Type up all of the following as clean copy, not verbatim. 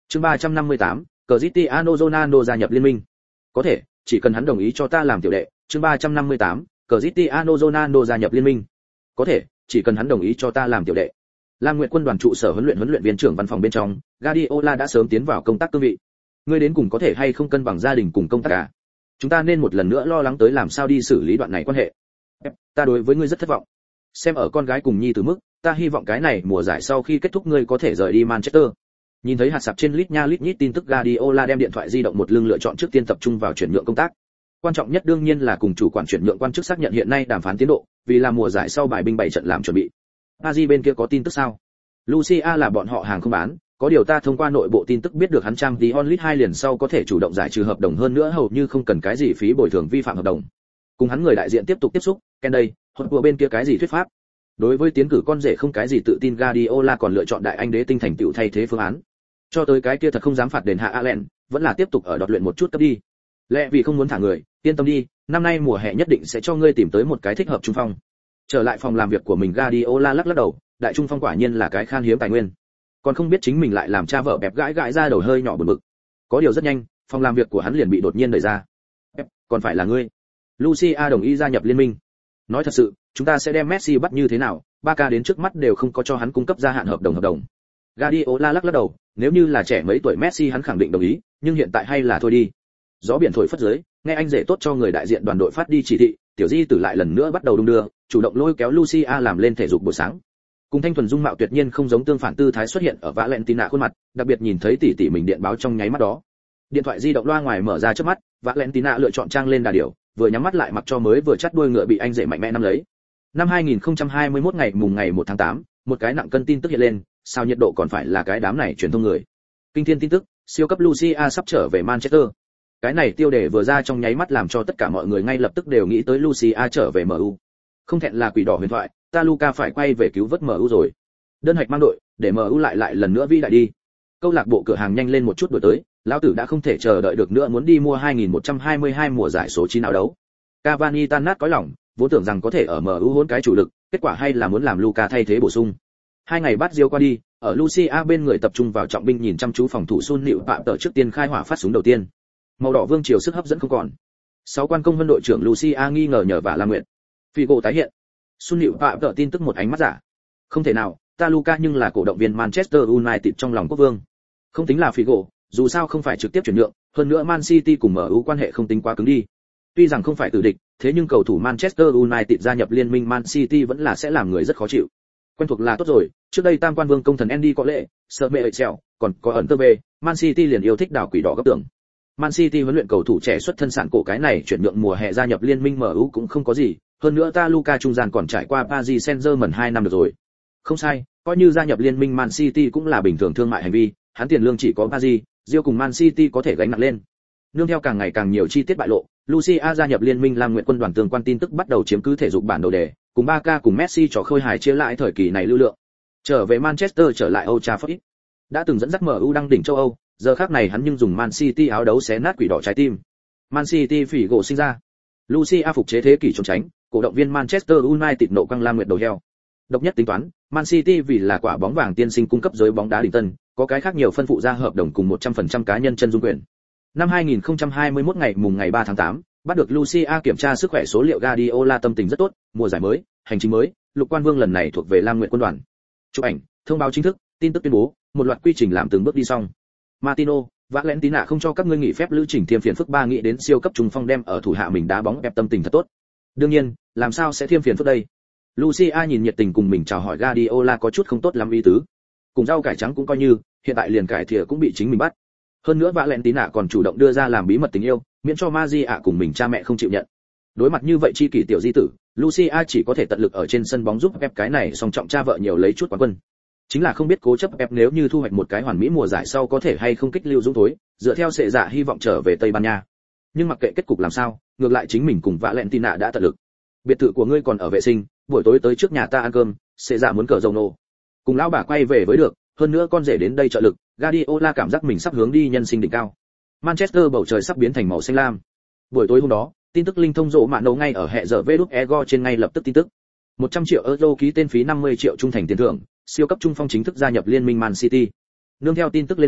Chương 358, Cristiano Ronaldo gia nhập liên minh. Có thể, chỉ cần hắn đồng ý cho ta làm tiểu đệ. Chương 358, Cristiano Ronaldo gia nhập liên minh. Có thể, chỉ cần hắn đồng ý cho ta làm tiểu đệ. Lam Nguyệt Quân đoàn trụ sở huấn luyện viên trưởng văn phòng bên trong, Guardiola đã sớm tiến vào công tác cương vị. Ngươi đến cùng có thể hay không cân bằng gia đình cùng công tác à? Chúng ta nên một lần nữa lo lắng tới làm sao đi xử lý đoạn này quan hệ. Ta đối với ngươi rất thất vọng. Xem ở con gái cùng nhi từ mức, ta hy vọng cái này mùa giải sau khi kết thúc ngươi có thể rời đi Manchester. Nhìn thấy hạt sạp trên lít nha lít nhít tin tức, Guardiola đem điện thoại di động một lưng lựa chọn trước tiên tập trung vào chuyển nhượng công tác. Quan trọng nhất đương nhiên là cùng chủ quản chuyển nhượng quan chức xác nhận hiện nay đàm phán tiến độ, vì là mùa giải sau bài binh bày trận làm chuẩn bị. Paris bên kia có tin tức sao? Lucia là bọn họ hàng không bán, có điều ta thông qua nội bộ tin tức biết được hắn trang tí onlit 2 liền sau có thể chủ động giải trừ hợp đồng, hơn nữa hầu như không cần cái gì phí bồi thường vi phạm hợp đồng. Cùng hắn người đại diện tiếp tục tiếp xúc, Ken đây, hốt của bên kia cái gì thuyết pháp? Đối với tiến cử con rể không cái gì tự tin, Guardiola còn lựa chọn đại anh đế tinh thành tựu thay thế phương án. Cho tới cái kia thật không dám phạt đền hạ Allen, vẫn là tiếp tục ở đọt luyện một chút cấp đi. Lẽ vì không muốn thả người, yên tâm đi, năm nay mùa hè nhất định sẽ cho ngươi tìm tới một cái thích hợp trung phong. Trở lại phòng làm việc của mình, Guardiola lắc đầu, đại trung phong quả nhiên là cái khan hiếm tài nguyên. Còn không biết chính mình lại làm cha vợ bẹp gãi gãi ra đầu hơi nhỏ buồn bực. Có điều rất nhanh, phòng làm việc của hắn liền bị đột nhiên đẩy ra. Còn phải là ngươi. Lucia đồng ý gia nhập liên minh. Nói thật sự, chúng ta sẽ đem Messi bắt như thế nào, Barca đến trước mắt đều không có cho hắn cung cấp gia hạn hợp đồng. Guardiola lắc đầu, nếu như là trẻ mấy tuổi Messi hắn khẳng định đồng ý, nhưng hiện tại hay là thôi đi. Gió biển thổi phất dưới, nghe anh rể tốt cho người đại diện đoàn đội phát đi chỉ thị, tiểu di tử lại lần nữa bắt đầu đung đưa, chủ động lôi kéo Lucia làm lên thể dục buổi sáng. Cùng thanh thuần dung mạo tuyệt nhiên không giống tương phản tư thái xuất hiện ở Valentina khuôn mặt, đặc biệt nhìn thấy tỷ tỷ mình điện báo trong nháy mắt đó. Điện thoại di động loa ngoài mở ra trước mắt, Valentina lựa chọn trang lên đà điểu, vừa nhắm mắt lại mặc cho mới vừa chắt đuôi ngựa bị anh rể mạnh mẽ nắm lấy. Năm 2021 ngày 1 tháng 8, một cái nặng cân tin tức hiện lên, sao nhiệt độ còn phải là cái đám này truyền thông người. Kinh thiên tin tức, siêu cấp Lucia sắp trở về Manchester. Cái này tiêu đề vừa ra trong nháy mắt làm cho tất cả mọi người ngay lập tức đều nghĩ tới Lucia trở về MU. Không thẹn là quỷ đỏ huyền thoại, ta Luca phải quay về cứu vớt MU rồi. Đơn hạch mang đội, để MU lại lần nữa vĩ đại đi. Câu lạc bộ cửa hàng nhanh lên một chút đổi tới, lão tử đã không thể chờ đợi được nữa, muốn đi mua 2122 mùa giải số 9 áo đấu. Cavani tan nát cõi lòng, vốn tưởng rằng có thể ở MU hỗn cái chủ lực, kết quả hay là muốn làm Luca thay thế bổ sung. 2 ngày bắt Rio qua đi, ở Lucia bên người tập trung vào trọng binh nhìn chăm chú phòng thủ Sun Nịu Phạm tờ trước tiên khai hỏa phát súng đầu tiên. Màu đỏ vương triều sức hấp dẫn không còn. 6 quan công vân đội trưởng Lucia nghi ngờ nhờ vả La Nguyệt. Figo tái hiện. Sun Nịu Phạm tờ tin tức một ánh mắt giả. Không thể nào, ta Luca nhưng là cổ động viên Manchester United trong lòng quốc vương. Không tính là Figo, dù sao không phải trực tiếp chuyển nhượng, hơn nữa Man City cùng MU quan hệ không tính quá cứng đi. Tuy rằng không phải tử địch, thế nhưng cầu thủ Manchester United gia nhập liên minh Man City vẫn là sẽ làm người rất khó chịu. Quen thuộc là tốt rồi, trước đây tam quan vương công thần Andy có lệ, Schmeichel, còn có ẩn tơ bê, Man City liền yêu thích đảo quỷ đỏ gấp tưởng. Man City huấn luyện cầu thủ trẻ xuất thân sản cổ cái này chuyển nhượng mùa hè gia nhập liên minh MU cũng không có gì, hơn nữa ta Luca trung gian còn trải qua Paris Saint-Germain 2 năm được rồi. Không sai, coi như gia nhập liên minh Man City cũng là bình thường thương mại hành vi, hắn tiền lương chỉ có Paris, Real cùng Man City có thể gánh nặng lên. Nương theo càng ngày càng nhiều chi tiết bại lộ, Lucia gia nhập liên minh Lam Nguyệt Quân đoàn tương quan tin tức bắt đầu chiếm cứ thể dục bản đồ đề, cùng Barca cùng Messi trò khơi hài chia lại thời kỳ này lưu lượng. Trở về Manchester trở lại Old Trafford. Đã từng dẫn dắt MU đăng đỉnh châu Âu, giờ khắc này hắn nhưng dùng Man City áo đấu xé nát quỷ đỏ trái tim. Man City phỉ gỗ sinh ra. Lucia phục chế thế kỷ trốn tránh, cổ động viên Manchester United nộ căng Lam Nguyệt đầu heo. Độc nhất tính toán, Man City vì là quả bóng vàng tiên sinh cung cấp giới bóng đá đỉnh tân, có cái khác nhiều phân phụ ra hợp đồng cùng 100% cá nhân chân dung quyền. Năm 2021 ngày 3 tháng 8, bắt được Lucia kiểm tra sức khỏe số liệu, Guardiola tâm tình rất tốt, mùa giải mới, hành trình mới, Lục Quan Vương lần này thuộc về Lam Nguyệt Quân đoàn. Chụp ảnh, thông báo chính thức, tin tức tuyên bố, một loạt quy trình làm từng bước đi xong. Martino, Valentina không cho các ngươi nghỉ phép lữ trình thêm phiền phức, ba nghĩ đến siêu cấp trung phong đem ở thủ hạ mình đá bóng ép tâm tình thật tốt. Đương nhiên, làm sao sẽ thêm phiền phức đây? Lucia nhìn nhiệt tình cùng mình chào hỏi Guardiola có chút không tốt lắm ý tứ. Cùng rau cải trắng cũng coi như, hiện tại liền cải thìa cũng bị chính mình bắt. Hơn nữa Valentina còn chủ động đưa ra làm bí mật tình yêu, miễn cho Maria cùng mình cha mẹ không chịu nhận. Đối mặt như vậy chi kỷ tiểu di tử, Lucia chỉ có thể tận lực ở trên sân bóng giúp Pep cái này song trọng cha vợ nhiều lấy chút quán quân. Chính là không biết cố chấp Pep nếu như thu hoạch một cái hoàn mỹ mùa giải sau có thể hay không kích lưu dũng thối, dựa theo sệ dạ hy vọng trở về Tây Ban Nha. Nhưng mặc kệ kết cục làm sao, ngược lại chính mình cùng Valentina đã tận lực. Biệt thự của ngươi còn ở vệ sinh, buổi tối tới trước nhà ta ăn cơm, sệ dạ muốn cờ rồng nổ. Cùng lão bà quay về với được, hơn nữa con rể đến đây trợ lực, Guardiola cảm giác mình sắp hướng đi nhân sinh đỉnh cao. Manchester bầu trời sắp biến thành màu xanh lam. Buổi tối hôm đó, tin tức linh thông rộ mạn nấu ngay ở hệ giờ Ego trên ngay lập tức tin tức. 100 triệu euro ký tên phí 50 triệu trung thành tiền thưởng, siêu cấp trung phong chính thức gia nhập liên minh Man City. Nương theo tin tức lên men,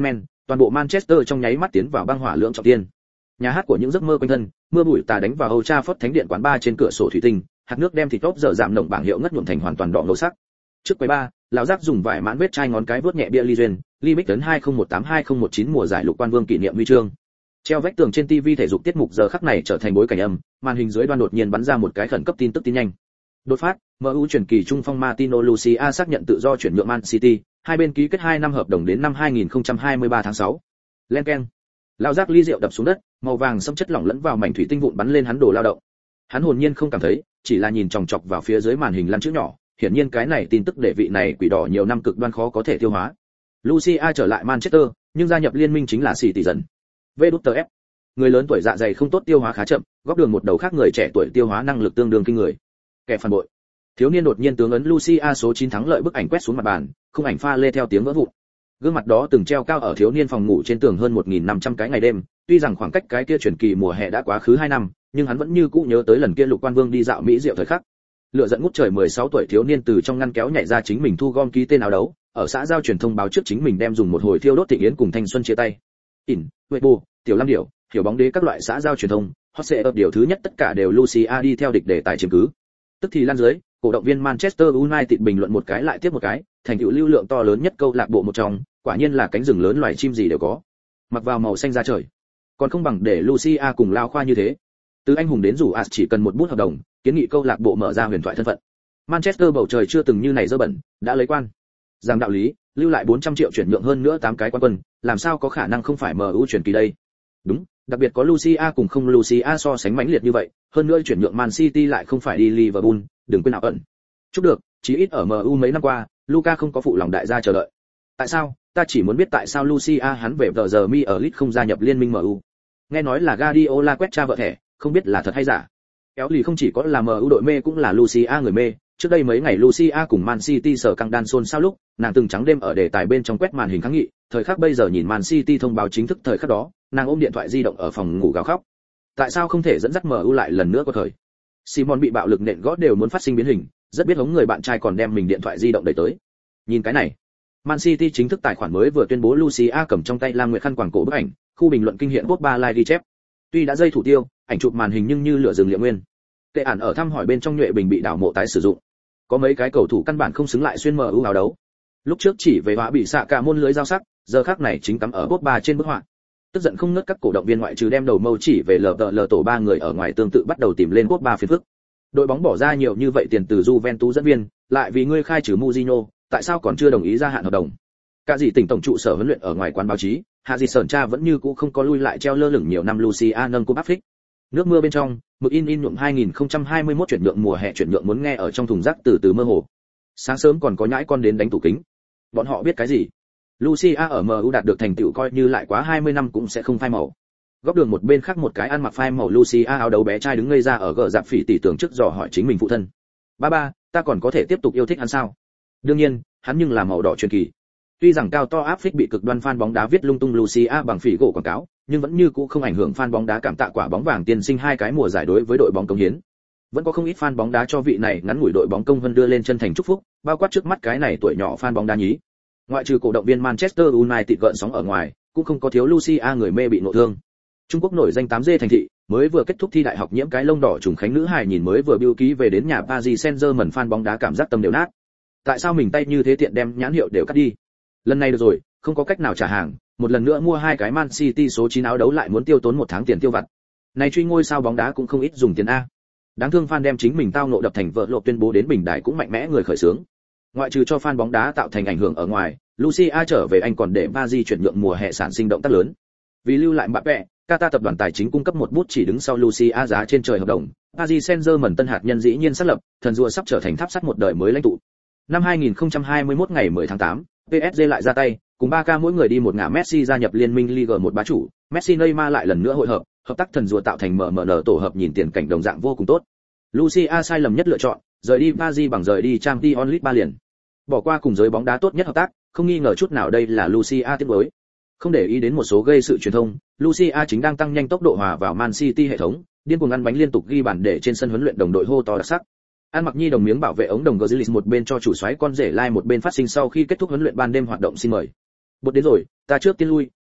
toàn bộ Manchester trong nháy mắt tiến vào băng hỏa lưỡng trọng thiên. Nhà hát của những giấc mơ quanh thân, mưa bụi tà đánh vào Old Trafford thánh điện quán bar trên cửa sổ thủy tinh, hạt nước đem thịt tóp dở giảm nồng bảng hiệu ngất nhuộm thành hoàn toàn đỏ ngầu sắc. Trước quầy bar, lão giác dùng vải mãn vết chai ngón cái vớt nhẹ bia ly duyên, ly bích tấn 2018-2019 mùa giải lục quan vương kỷ niệm huy chương. Treo vách tường trên TV thể dục tiết mục giờ khắc này trở thành bối cảnh âm, màn hình dưới đoan đột nhiên bắn ra một cái khẩn cấp tin tức tin nhanh. Đột phát, MU truyền kỳ trung phong Martino Lucia xác nhận tự do chuyển nhượng Man City, hai bên ký kết 2 năm hợp đồng đến năm 2023 tháng 6. Len keng. Lão giác ly rượu đập xuống đất, màu vàng xâm chất lỏng lẫn vào mảnh thủy tinh vụn bắn lên hắn đồ lao động. Hắn hồn nhiên không cảm thấy, chỉ là nhìn chòng chọc vào phía dưới màn hình lăn chữ nhỏ, hiển nhiên cái này tin tức để vị này quỷ đỏ nhiều năm cực đoan khó có thể tiêu hóa. Lucia trở lại Manchester, nhưng gia nhập liên minh chính là xì tỷ dần. VF. Người lớn tuổi dạ dày không tốt tiêu hóa khá chậm, góc đường một đầu khác người trẻ tuổi tiêu hóa năng lực tương đương kinh người. Kẻ phản bội. Thiếu niên đột nhiên tướng ấn Lucia số 9 thắng lợi bức ảnh quét xuống mặt bàn, khung ảnh pha lê theo tiếng vỡ vụn. Gương mặt đó từng treo cao ở thiếu niên phòng ngủ trên tường hơn 1500 cái ngày đêm, tuy rằng khoảng cách cái kia truyền kỳ mùa hè đã quá khứ 2 năm, nhưng hắn vẫn như cũ nhớ tới lần kia Lục Quan Vương đi dạo Mỹ diệu thời khắc. Lựa giận ngút trời 16 tuổi thiếu niên từ trong ngăn kéo nhảy ra chính mình thu gom ký tên áo đấu, ở xã giao truyền thông báo trước chính mình đem dùng một hồi thiêu đốt thịnh yến cùng thanh xuân chia tay. Weibo, Tiểu Lam Điểu, Hiểu Bóng Đế các loại xã giao truyền thông, hot sẽ điều thứ nhất tất cả đều Lucia đi theo địch để tài chiếm cứ. Tức thì lan dưới, cổ động viên Manchester United bình luận một cái lại tiếp một cái, thành tựu lưu lượng to lớn nhất câu lạc bộ một trong, quả nhiên là cánh rừng lớn loài chim gì đều có. Mặc vào màu xanh da trời, còn không bằng để Lucia cùng lao khoa như thế. Từ anh hùng đến rủ as chỉ cần một bút hợp đồng, kiến nghị câu lạc bộ mở ra huyền thoại thân phận. Manchester bầu trời chưa từng như này dơ bẩn, đã lấy quan. Rằng đạo lý, lưu lại 400 triệu chuyển nhượng hơn nữa 8 cái quan quân, làm sao có khả năng không phải MU chuyển kỳ đây. Đúng, đặc biệt có Lucia cùng không Lucia so sánh mãnh liệt như vậy, hơn nữa chuyển nhượng Man City lại không phải đi Liverpool, đừng quên nào ẩn. Chúc được, chí ít ở MU mấy năm qua, Luca không có phụ lòng đại gia chờ đợi. Tại sao? Ta chỉ muốn biết tại sao Lucia hắn về giờ mi ở Leeds không gia nhập liên minh MU. Nghe nói là Guardiola quét tra vợ thẻ, không biết là thật hay giả. Kéo lì không chỉ có là MU đội mê cũng là Lucia người mê, trước đây mấy ngày Lucia cùng Man City sở căng đan xôn xao lúc, nàng từng trắng đêm ở đề tài bên trong quét màn hình kháng nghị, thời khắc bây giờ nhìn Man City thông báo chính thức thời khắc đó, nàng ôm điện thoại di động ở phòng ngủ gào khóc. Tại sao không thể dẫn dắt MU lại lần nữa có thời? Simon bị bạo lực nện gót đều muốn phát sinh biến hình, rất biết hống người bạn trai còn đem mình điện thoại di động đẩy tới. Nhìn cái này, Man City chính thức tài khoản mới vừa tuyên bố Lucia cầm trong tay Lam Nguyệt khăn quàng cổ bức ảnh, khu bình luận kinh hiện Pogba live ghi chép. Tuy đã dây thủ tiêu, ảnh chụp màn hình nhưng như lửa rừng liệu nguyên. Kệ ản ở thăm hỏi bên trong nhuệ bình bị đảo mộ tái sử dụng. Có mấy cái cầu thủ căn bản không xứng lại xuyên MU áo đấu. Lúc trước chỉ về họa bị xạ cả môn lưới giao sắc, giờ khắc này chính cắm ở Pogba trên bức họa. Tức giận không ngớt các cổ động viên ngoại trừ đem đầu mâu chỉ về lờ tổ ba người ở ngoài tương tự bắt đầu tìm lên Pogba phiền phức. Đội bóng bỏ ra nhiều như vậy tiền từ Juventus dẫn viên, lại vì ngươi khai trừ Mourinho, tại sao còn chưa đồng ý gia hạn hợp đồng? Cả gì tỉnh tổng trụ sở huấn luyện ở ngoài quán báo chí, Hạ Dị Sởn cha vẫn như cũ không có lui lại treo lơ lửng nhiều năm Lucia nâng cúp áp phích. Nước mưa bên trong, mực in nhuộm 2021 chuyển nhượng mùa hè chuyển nhượng muốn nghe ở trong thùng rác từ từ mơ hồ. Sáng sớm còn có nhãi con đến đánh tủ kính. Bọn họ biết cái gì? Lucia ở MU đạt được thành tựu coi như lại quá 20 năm cũng sẽ không phai màu. Góc đường một bên khác một cái ăn mặc phai màu Lucia áo đấu bé trai đứng ngây ra ở gờ dạp phỉ tỉ tưởng trước dò hỏi chính mình phụ thân. Ba, ta còn có thể tiếp tục yêu thích hắn sao? Đương nhiên, hắn nhưng là màu đỏ truyền kỳ. Tuy rằng cao to áp phích bị cực đoan fan bóng đá viết lung tung Lucia bằng phỉ gỗ quảng cáo, nhưng vẫn như cũ không ảnh hưởng fan bóng đá cảm tạ quả bóng vàng tiên sinh 2 cái mùa giải đối với đội bóng công hiến. Vẫn có không ít fan bóng đá cho vị này ngắn ngủi đội bóng công vân đưa lên chân thành chúc phúc, bao quát trước mắt cái này tuổi nhỏ fan bóng đá nhí. Ngoại trừ cổ động viên Manchester United gợn sóng ở ngoài, cũng không có thiếu Lucia người mê bị nội thương. Trung Quốc nổi danh 8G thành thị, mới vừa kết thúc thi đại học nhiễm cái lông đỏ trùng khánh nữ hài nhìn mới vừa biêu ký về đến nhà Paris Saint-Germain fan bóng đá cảm giác tâm đều nát. Tại sao mình tay như thế tiện đem nhãn hiệu đều cắt đi? Lần này được rồi, không có cách nào trả hàng, một lần nữa mua 2 cái Man City số 9 áo đấu lại muốn tiêu tốn 1 tháng tiền tiêu vặt. Này truy ngôi sao bóng đá cũng không ít dùng tiền a. Đáng thương fan đem chính mình tao nộ đập thành vợ lộp tuyên bố đến bình đài cũng mạnh mẽ người khởi sướng. Ngoại trừ cho fan bóng đá tạo thành ảnh hưởng ở ngoài, Lucia trở về Anh còn để Paris chuyển nhượng mùa hè sản sinh động tác lớn. Vì lưu lại Mbappé, Qatar tập đoàn tài chính cung cấp một bút chỉ đứng sau Lucia giá trên trời hợp đồng. Paris Saint-Germain tân hạt nhân dĩ nhiên xác lập, thần rùa sắp trở thành tháp sắt một đời mới lãnh tụ. Năm 2021 ngày 10 tháng 8, PSG lại ra tay, cùng Barca mỗi người đi một ngả. Messi gia nhập liên minh Ligue 1 bá chủ, Messi Neymar lại lần nữa hội hợp, hợp tác thần rùa tạo thành MMN tổ hợp nhìn tiền cảnh đồng dạng vô cùng tốt. Lucia sai lầm nhất lựa chọn, rời đi Paris bằng rời đi Champions League 3 liền. Bỏ qua cùng giới bóng đá tốt nhất hợp tác, không nghi ngờ chút nào đây là Lucia tiếc nuối. Không để ý đến một số gây sự truyền thông, Lucia chính đang tăng nhanh tốc độ hòa vào Man City hệ thống, điên cuồng ăn bánh liên tục ghi bàn để trên sân huấn luyện đồng đội hô to đặc sắc. An Mặc Nhi đồng miếng bảo vệ ống đồng Gazzilis một bên cho chủ soái con rể lai một bên phát sinh sau khi kết thúc huấn luyện ban đêm hoạt động xin mời. Bột đến rồi, ta trước tiên lui,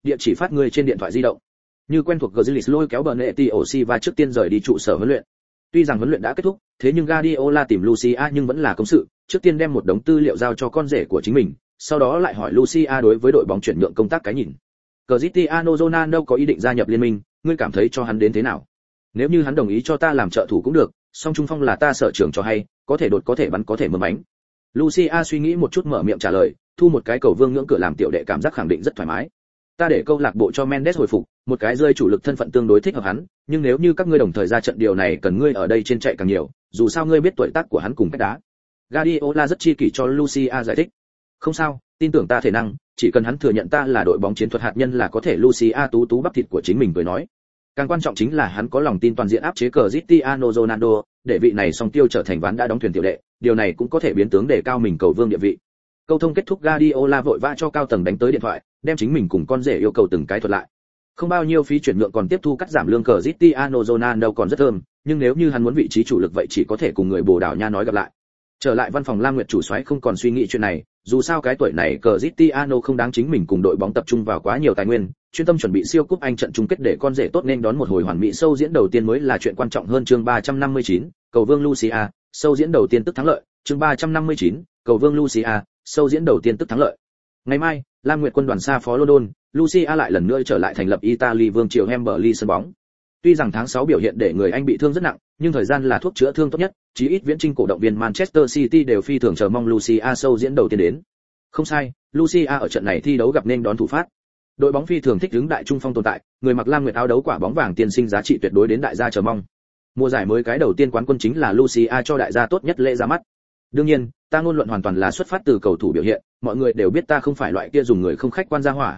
địa chỉ phát ngươi trên điện thoại di động. Như quen thuộc Grealish lôi kéo Bernatio Silva trước tiên rời đi trụ sở huấn luyện. Tuy rằng huấn luyện đã kết thúc, thế nhưng Guardiola tìm Lucia nhưng vẫn là công sự, trước tiên đem một đống tư liệu giao cho con rể của chính mình, sau đó lại hỏi Lucia đối với đội bóng chuyển nhượng công tác cái nhìn. Cristiano Ronaldo có ý định gia nhập liên minh, ngươi cảm thấy cho hắn đến thế nào? Nếu như hắn đồng ý cho ta làm trợ thủ cũng được, song trung phong là ta sở trường cho hay, có thể đột có thể bắn có thể mơ bánh. Lucia suy nghĩ một chút mở miệng trả lời, thu một cái cầu vương ngưỡng cửa làm tiểu đệ cảm giác khẳng định rất thoải mái. Ta để câu lạc bộ cho Mendes hồi phục, một cái rơi chủ lực thân phận tương đối thích hợp hắn, nhưng nếu như các ngươi đồng thời ra trận điều này cần ngươi ở đây trên chạy càng nhiều, dù sao ngươi biết tuổi tác của hắn cùng cách đá. Guardiola rất chi kỷ cho Lucia giải thích. Không sao, tin tưởng ta thể năng, chỉ cần hắn thừa nhận ta là đội bóng chiến thuật hạt nhân là có thể. Lucia tú tú bắp thịt của chính mình cười nói. Càng quan trọng chính là hắn có lòng tin toàn diện áp chế Cristiano Ronaldo, để vị này song tiêu trở thành ván đã đóng thuyền tiểu đệ, điều này cũng có thể biến tướng để cao mình cầu vương địa vị. Câu thông kết thúc, Guardiola vội vã cho cao tầng đánh tới điện thoại, đem chính mình cùng con rể yêu cầu từng cái thuật lại. Không bao nhiêu phí chuyển nhượng còn tiếp thu cắt giảm lương Cristiano Ronaldo còn rất thơm, nhưng nếu như hắn muốn vị trí chủ lực vậy chỉ có thể cùng người Bồ Đào Nha nói gặp lại. Trở lại văn phòng Lam Nguyệt chủ soái không còn suy nghĩ chuyện này, dù sao cái tuổi này Cristiano không đáng chính mình cùng đội bóng tập trung vào quá nhiều tài nguyên, chuyên tâm chuẩn bị siêu cúp Anh trận chung kết để con rể tốt nên đón một hồi hoàn mỹ sâu diễn đầu tiên mới là chuyện quan trọng hơn. Chương 359, cầu vương Lucia, sâu diễn đầu tiên tức thắng lợi. Chương 359, cầu vương Lucia, sâu diễn đầu tiên tức thắng lợi. Ngày mai, Lam Nguyệt quân đoàn xa phó London, Lucia lại lần nữa trở lại thành lập Italy vương triều Wembley sân bóng. Tuy rằng tháng 6 biểu hiện để người Anh bị thương rất nặng, nhưng thời gian là thuốc chữa thương tốt nhất, chí ít viễn trinh cổ động viên Manchester City đều phi thường chờ mong Lucia sâu diễn đầu tiên đến. Không sai, Lucia ở trận này thi đấu gặp nên đón thủ phát. Đội bóng phi thường thích ứng đại trung phong tồn tại, người mặc lam nguyệt áo đấu quả bóng vàng tiên sinh giá trị tuyệt đối đến đại gia chờ mong. Mùa giải mới cái đầu tiên quán quân chính là Lucia cho đại gia tốt nhất lễ ra mắt. Đương nhiên, ta ngôn luận hoàn toàn là xuất phát từ cầu thủ biểu hiện, mọi người đều biết ta không phải loại kia dùng người không khách quan gia hỏa,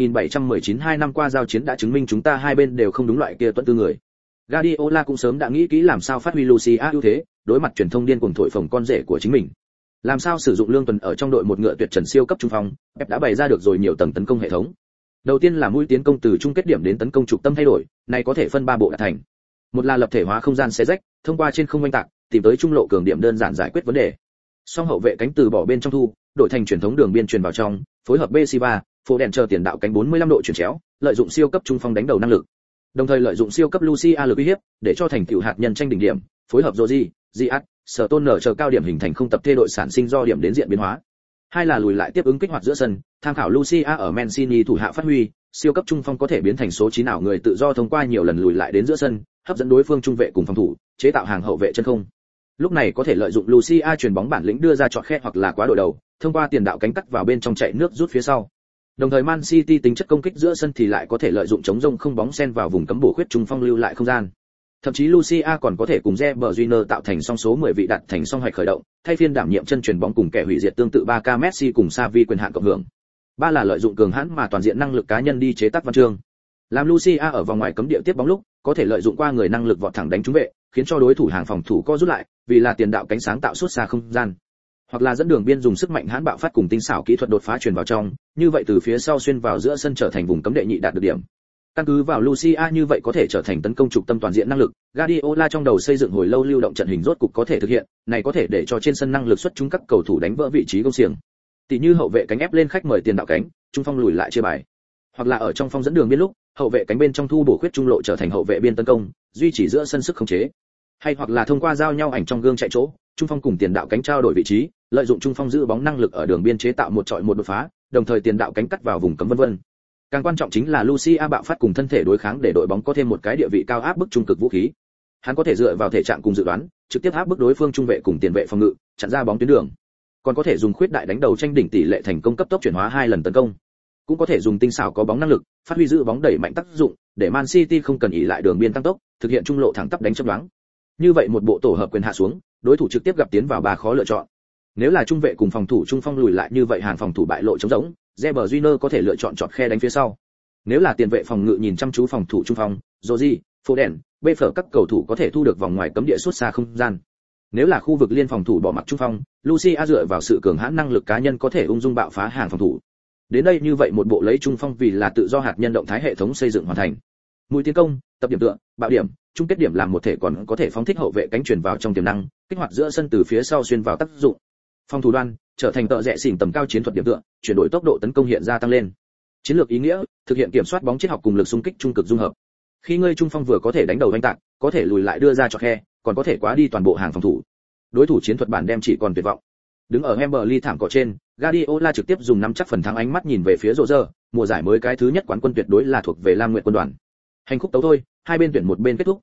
1719 2 năm qua giao chiến đã chứng minh chúng ta hai bên đều không đúng loại kia tuấn tư người. Guardiola cũng sớm đã nghĩ kỹ làm sao phát huy Lucia ưu thế, đối mặt truyền thông điên cuồng thổi phồng con rể của chính mình. Làm sao sử dụng Lương Tuần ở trong đội một ngựa tuyệt trần siêu cấp trung phong, Pep đã bày ra được rồi nhiều tầng tấn công hệ thống. Đầu tiên là mũi tiến công từ chung kết điểm đến tấn công trục tâm thay đổi, này có thể phân 3 bộ đạt thành. Một là lập thể hóa không gian xé rách, thông qua trên không oanh tạc, tìm tới trung lộ cường điểm đơn giản giải quyết vấn đề. Song hậu vệ cánh từ bỏ bên trong thu, đổi thành truyền thống đường biên truyền vào trong, phối hợp Bessiva, phố đèn chờ tiền đạo cánh 45 độ chuyển chéo, lợi dụng siêu cấp trung phong đánh đầu năng lực. Đồng thời lợi dụng siêu cấp Lucia lực uy hiếp, để cho thành tựu hạt nhân tranh đỉnh điểm, phối hợp Rodri, Ziyech, Stoner chờ cao điểm hình thành không tập thê đội sản sinh do điểm đến diện biến hóa. Hai là lùi lại tiếp ứng kích hoạt giữa sân, tham khảo Lucia ở Mancini thủ hạ phát huy, siêu cấp trung phong có thể biến thành số 9 ảo người tự do thông qua nhiều lần lùi lại đến giữa sân, hấp dẫn đối phương trung vệ cùng phòng thủ, chế tạo hàng hậu vệ chân không. Lúc này có thể lợi dụng Lucia chuyền bóng bản lĩnh đưa ra chọt khe hoặc là quá đội đầu, thông qua tiền đạo cánh cắt vào bên trong chạy nước rút phía sau. Đồng thời Man City tính chất công kích giữa sân thì lại có thể lợi dụng chống rông không bóng xen vào vùng cấm bổ khuyết trung phong lưu lại không gian. Thậm chí Lucia còn có thể cùng Reber Júnior tạo thành song số 10 vị đặt thành song hoạch khởi động, thay phiên đảm nhiệm chân chuyền bóng cùng kẻ hủy diệt tương tự 3K Messi cùng Xavi quyền hạn cộng hưởng. Ba là lợi dụng cường hãn mà toàn diện năng lực cá nhân đi chế tác văn chương. Làm Lucia ở vòng ngoài cấm địa tiếp bóng lúc, có thể lợi dụng qua người năng lực vọt thẳng đánh trúng vệ, khiến cho đối thủ hàng phòng thủ co rút lại, vì là tiền đạo cánh sáng tạo suốt xa không gian. Hoặc là dẫn đường biên dùng sức mạnh hãn bạo phát cùng tinh xảo kỹ thuật đột phá truyền vào trong, như vậy từ phía sau xuyên vào giữa sân trở thành vùng cấm đệ nhị đạt được điểm. Căn cứ vào Lucia như vậy có thể trở thành tấn công trục tâm toàn diện năng lực, Guardiola trong đầu xây dựng hồi lâu lưu động trận hình rốt cục có thể thực hiện, này có thể để cho trên sân năng lực xuất chúng các cầu thủ đánh vỡ vị trí công xiềng. Tỷ như hậu vệ cánh ép lên khách mời tiền đạo cánh, trung phong lùi lại chia bài. Hoặc là ở trong phong dẫn đường biên lúc, hậu vệ cánh bên trong thu bổ khuyết trung lộ trở thành hậu vệ biên tấn công, duy trì giữa sân sức khống chế. Hay hoặc là thông qua giao nhau ảnh trong gương chạy chỗ, trung phong cùng tiền đạo cánh trao đổi vị trí, lợi dụng trung phong giữ bóng năng lực ở đường biên chế tạo một chọi một đột phá, đồng thời tiền đạo cánh cắt vào vùng cấm vân vân. Càng quan trọng chính là Lucia bạo phát cùng thân thể đối kháng để đội bóng có thêm một cái địa vị cao áp bức trung cực vũ khí. Hắn có thể dựa vào thể trạng cùng dự đoán, trực tiếp áp bức đối phương trung vệ cùng tiền vệ phòng ngự, chặn ra bóng tuyến đường. Còn có thể dùng khuyết đại đánh đầu tranh đỉnh tỷ lệ thành công cấp tốc chuyển hóa 2 lần tấn công. Cũng có thể dùng tinh xảo có bóng năng lực, phát huy giữ bóng đẩy mạnh tác dụng, để Man City không cần ỷ lại đường biên tăng tốc, thực hiện trung lộ thẳng tắp đánh chớp nhoáng. Như vậy một bộ tổ hợp quyền hạ xuống, đối thủ trực tiếp gặp tiến vào 3 khó lựa chọn. Nếu là trung vệ cùng phòng thủ trung phong lùi lại như vậy hàng phòng thủ bại lộ trống rỗng, Reber Júnior có thể lựa chọn chọt khe đánh phía sau. Nếu là tiền vệ phòng ngự nhìn chăm chú phòng thủ trung phong, Rodri, Foden, Beffer các cầu thủ có thể thu được vòng ngoài cấm địa suốt xa không gian. Nếu là khu vực liên phòng thủ bỏ mặc trung phong, Lucia dựa vào sự cường hãn năng lực cá nhân có thể ung dung bạo phá hàng phòng thủ. Đến đây như vậy một bộ lấy trung phong vì là tự do hạt nhân động thái hệ thống xây dựng hoàn thành. Mũi tiến công, tập điểm tựa, bạo điểm, chung kết điểm làm một thể còn có thể phóng thích hậu vệ cánh chuyển vào trong tiềm năng, kích hoạt giữa sân từ phía sau xuyên vào tác dụng. Phòng thủ đoan trở thành tợ rẽ xỉn tầm cao chiến thuật điểm tựa, chuyển đổi tốc độ tấn công hiện ra tăng lên. Chiến lược ý nghĩa, thực hiện kiểm soát bóng triết học cùng lực xung kích trung cực dung hợp. Khi ngươi trung phong vừa có thể đánh đầu đánh tạc, có thể lùi lại đưa ra cho khe, còn có thể quá đi toàn bộ hàng phòng thủ. Đối thủ chiến thuật bản đem chỉ còn tuyệt vọng. Đứng ở Wembley thảm cỏ trên, Guardiola trực tiếp dùng 5 chắc phần thắng ánh mắt nhìn về phía Roger, mùa giải mới cái thứ nhất quán quân tuyệt đối là thuộc về Lam Nguyệt quân đoàn. Hành khúc tấu thôi, hai bên tuyển một bên kết thúc,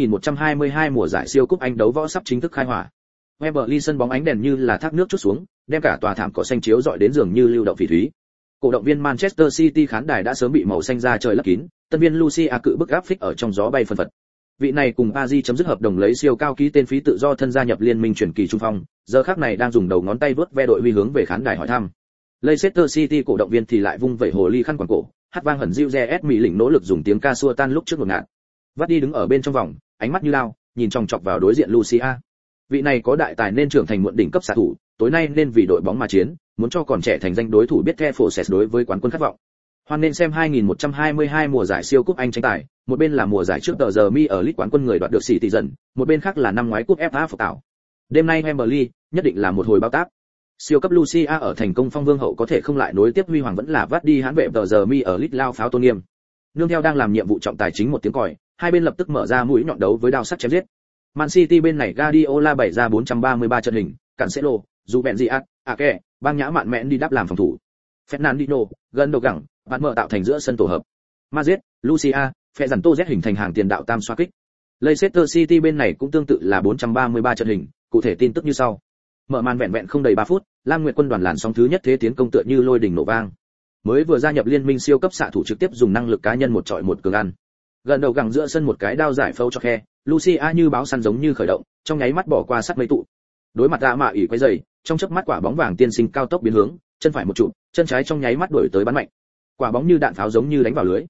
2122 mùa giải siêu cúp Anh đấu võ sắp chính thức khai hỏa. Wembley sân bóng ánh đèn như là thác nước chút xuống, đem cả tòa thảm cỏ xanh chiếu rọi đến dường như lưu động phỉ thúy. Cổ động viên Manchester City khán đài đã sớm bị màu xanh da trời lấp kín, tân viên Lucia cự bức áp phích ở trong gió bay phân phật. Vị này cùng Paris chấm dứt hợp đồng lấy siêu cao ký tên phí tự do thân gia nhập liên minh chuyển kỳ trung phong, giờ khắc này đang dùng đầu ngón tay vuốt ve đội huy hướng về khán đài hỏi thăm. Leicester City cổ động viên thì lại vung vẩy hồ ly khăn quàng cổ, hát vang hẳn dịu dè mỹ lĩnh nỗ lực dùng tiếng ca xua tan lúc trước ngột ngạt. Vắt đi đứng ở bên trong vòng, ánh mắt như lao, nhìn chòng chọc vào đối diện Lucia. Vị này có đại tài nên trưởng thành muộn đỉnh cấp xạ thủ, tối nay nên vì đội bóng mà chiến, muốn cho còn trẻ thành danh đối thủ biết the process đối với quán quân khát vọng. Hoan nên xem 2122 mùa giải siêu cúp Anh tranh tài, một bên là mùa giải trước tờ giờ mi ở League quán quân người đoạt được Citizen, một bên khác là năm ngoái cúp FA phục tạo. Đêm nay Wembley nhất định là một hồi bao táp. Siêu cấp Lucia ở thành công phong vương hậu có thể không lại nối tiếp huy hoàng vẫn là vắt đi hãn vệ tờ giờ mi ở League lao pháo tôn nghiêm. Nương theo đang làm nhiệm vụ trọng tài chính một tiếng còi, hai bên lập tức mở ra mũi nhọn đấu với đao sắc chém giết. Man City bên này Guardiola bày ra 433 trận hình, Cancelo, Juventus, Ake, bang nhã mạn mẽn đi đáp làm phòng thủ. Fernandinho, gần đầu gẳng, bạn mở tạo thành giữa sân tổ hợp. Madrid, Lucia, phe dàn tô Z hình thành hàng tiền đạo tam xoá kích. Leicester City bên này cũng tương tự là 433 trận hình, cụ thể tin tức như sau. Mở màn vẹn vẹn không đầy 3 phút, Lam Nguyệt quân đoàn làn sóng thứ nhất thế tiến công tựa như lôi đình nổ vang. Mới vừa gia nhập liên minh siêu cấp xạ thủ trực tiếp dùng năng lực cá nhân một trọi một cường ăn. Gần đầu gẳng giữa sân một cái đao giải phâu cho khe, Lucia như báo săn giống như khởi động, trong nháy mắt bỏ qua sát mấy tụ. Đối mặt ra mạ ỉ quấy giày, trong chớp mắt quả bóng vàng tiên sinh cao tốc biến hướng, chân phải một trụ, chân trái trong nháy mắt đuổi tới bắn mạnh. Quả bóng như đạn pháo giống như đánh vào lưới.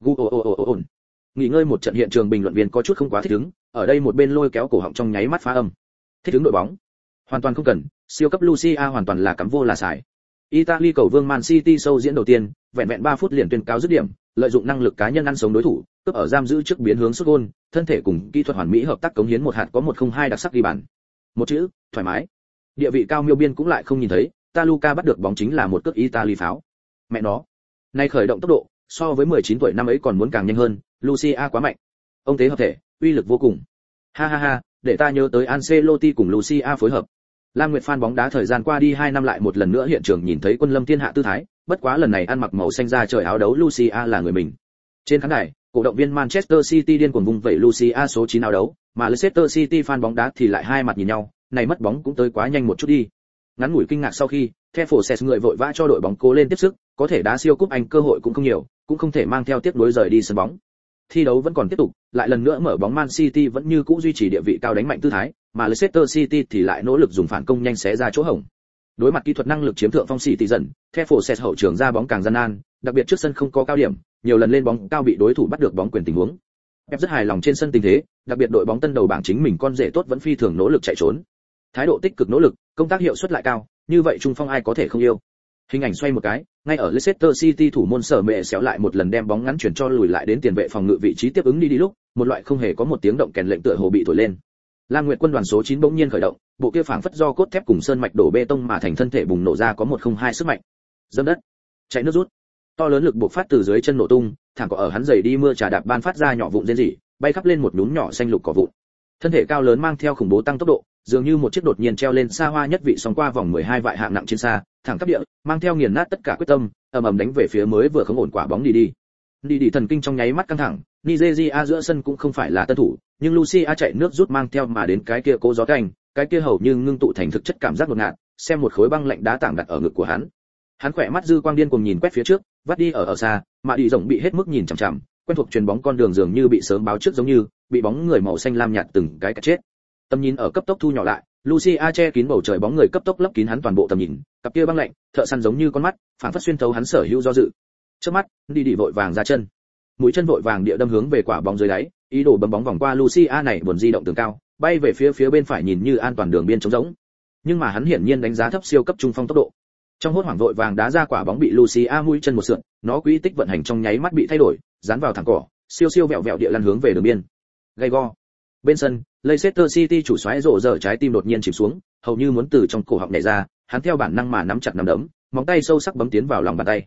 Gu. Nghỉ ngơi một trận hiện trường bình luận viên có chút không quá thích ứng, ở đây một bên lôi kéo cổ họng trong nháy mắt phá âm. Thích ứng đội bóng, hoàn toàn không cần, siêu cấp Lucia hoàn toàn là cắm vô là xài. Italy cầu vương Man City sâu diễn đầu tiên, vẹn vẹn 3 phút liền tuyên cáo dứt điểm, lợi dụng năng lực cá nhân ăn sống đối thủ, cướp ở giam giữ trước biến hướng sút gôn, thân thể cùng kỹ thuật hoàn mỹ hợp tác cống hiến một hạt có 102 đặc sắc ghi bàn. Một chữ, thoải mái. Địa vị cao miêu biên cũng lại không nhìn thấy, Taluka bắt được bóng chính là một cước Italy pháo. Mẹ nó, nay khởi động tốc độ, so với 19 tuổi năm ấy còn muốn càng nhanh hơn, Lucia quá mạnh. Ông thế hợp thể, uy lực vô cùng. Ha, để ta nhớ tới Ancelotti cùng Lucia phối hợp. Lam Nguyệt fan bóng đá thời gian qua đi 2 năm lại một lần nữa hiện trường nhìn thấy quân lâm thiên hạ tư thái, bất quá lần này ăn mặc màu xanh da trời áo đấu Lucia là người mình. Trên khán đài, cổ động viên Manchester City điên cuồng vung vẩy Lucia số 9 áo đấu, mà Leicester City fan bóng đá thì lại hai mặt nhìn nhau, này mất bóng cũng tới quá nhanh một chút đi. Ngắn ngủi kinh ngạc sau khi, The Forces người vội vã cho đội bóng cố lên tiếp sức, có thể đá siêu cúp Anh cơ hội cũng không nhiều, cũng không thể mang theo tiếp nối rời đi sân bóng. Thi đấu vẫn còn tiếp tục, lại lần nữa mở bóng Man City vẫn như cũ duy trì địa vị cao đánh mạnh tư thái, mà Leicester City thì lại nỗ lực dùng phản công nhanh xé ra chỗ hổng. Đối mặt kỹ thuật năng lực chiếm thượng phong City dần, The Forces hậu trường ra bóng càng gian nan, đặc biệt trước sân không có cao điểm, nhiều lần lên bóng cao bị đối thủ bắt được bóng quyền tình huống. Pep rất hài lòng trên sân tình thế, đặc biệt đội bóng tân đầu bảng chính mình con rể tốt vẫn phi thường nỗ lực chạy trốn. Thái độ tích cực nỗ lực, công tác hiệu suất lại cao, như vậy trung phong ai có thể không yêu. Hình ảnh xoay một cái, ngay ở Leicester City thủ môn sở mẹ xéo lại một lần đem bóng ngắn chuyển cho lùi lại đến tiền vệ phòng ngự vị trí tiếp ứng đi lúc, một loại không hề có một tiếng động kèn lệnh tựa hồ bị thổi lên. Lam Nguyệt quân đoàn số 9 bỗng nhiên khởi động, bộ kia phảng phất do cốt thép cùng sơn mạch đổ bê tông mà thành thân thể bùng nổ ra có 102 sức mạnh. Dẫm đất, chạy nước rút, to lớn lực bộc phát từ dưới chân nổ tung, thẳng cỏ ở hắn giày đi mưa trà đạp ban phát ra nhỏ vụn rên rỉ, bay khắp lên một nhún nhỏ xanh lục cỏ vụn. Thân thể cao lớn mang theo khủng bố tăng tốc độ, dường như một chiếc đột nhiên treo lên xa hoa nhất vị sóng qua vòng 12 vại hạng nặng trên xa, thẳng tắp địa, mang theo nghiền nát tất cả quyết tâm, ầm đánh về phía mới vừa không ổn quả bóng đi thần kinh trong nháy mắt căng thẳng. Nigeria giữa sân cũng không phải là tân thủ, nhưng Lucia chạy nước rút mang theo mà đến cái kia cố gió canh, cái kia hầu như ngưng tụ thành thực chất cảm giác đột ngạt, xem một khối băng lạnh đá tảng đặt ở ngực của hắn. Hắn khỏe mắt dư quang điên cuồng nhìn quét phía trước, vắt đi ở xa, mà đi rộng bị hết mức nhìn chằm chằm, quen thuộc chuyền bóng con đường dường như bị sớm báo trước giống như, bị bóng người màu xanh lam nhạt từng cái cắt chết. Tầm nhìn ở cấp tốc thu nhỏ lại, Lucia che kín bầu trời bóng người cấp tốc lấp kín hắn toàn bộ tầm nhìn, cặp kia băng lạnh, thợ săn giống như con mắt, phản phất xuyên thấu hắn sở hữu do dự. Trước mắt, đi vội vàng ra chân, mũi chân vội vàng địa đâm hướng về quả bóng dưới đáy, ý đồ bấm bóng vòng qua Lucia này buồn di động tường cao, bay về phía bên phải nhìn như an toàn đường biên trống rỗng. Nhưng mà hắn hiển nhiên đánh giá thấp siêu cấp trung phong tốc độ. Trong hốt hoảng vội vàng đá ra quả bóng bị Lucia mũi chân một sượn, nó quỹ tích vận hành trong nháy mắt bị thay đổi, dán vào thẳng cỏ, siêu vẹo địa lăn hướng về đường biên. Gay go. Bên sân, Leicester City chủ soái rộ rỡ trái tim đột nhiên chìm xuống, hầu như muốn từ trong cổ họng nhảy ra, hắn theo bản năng mà nắm chặt nắm đấm, móng tay sâu sắc bấm tiến vào lòng bàn tay.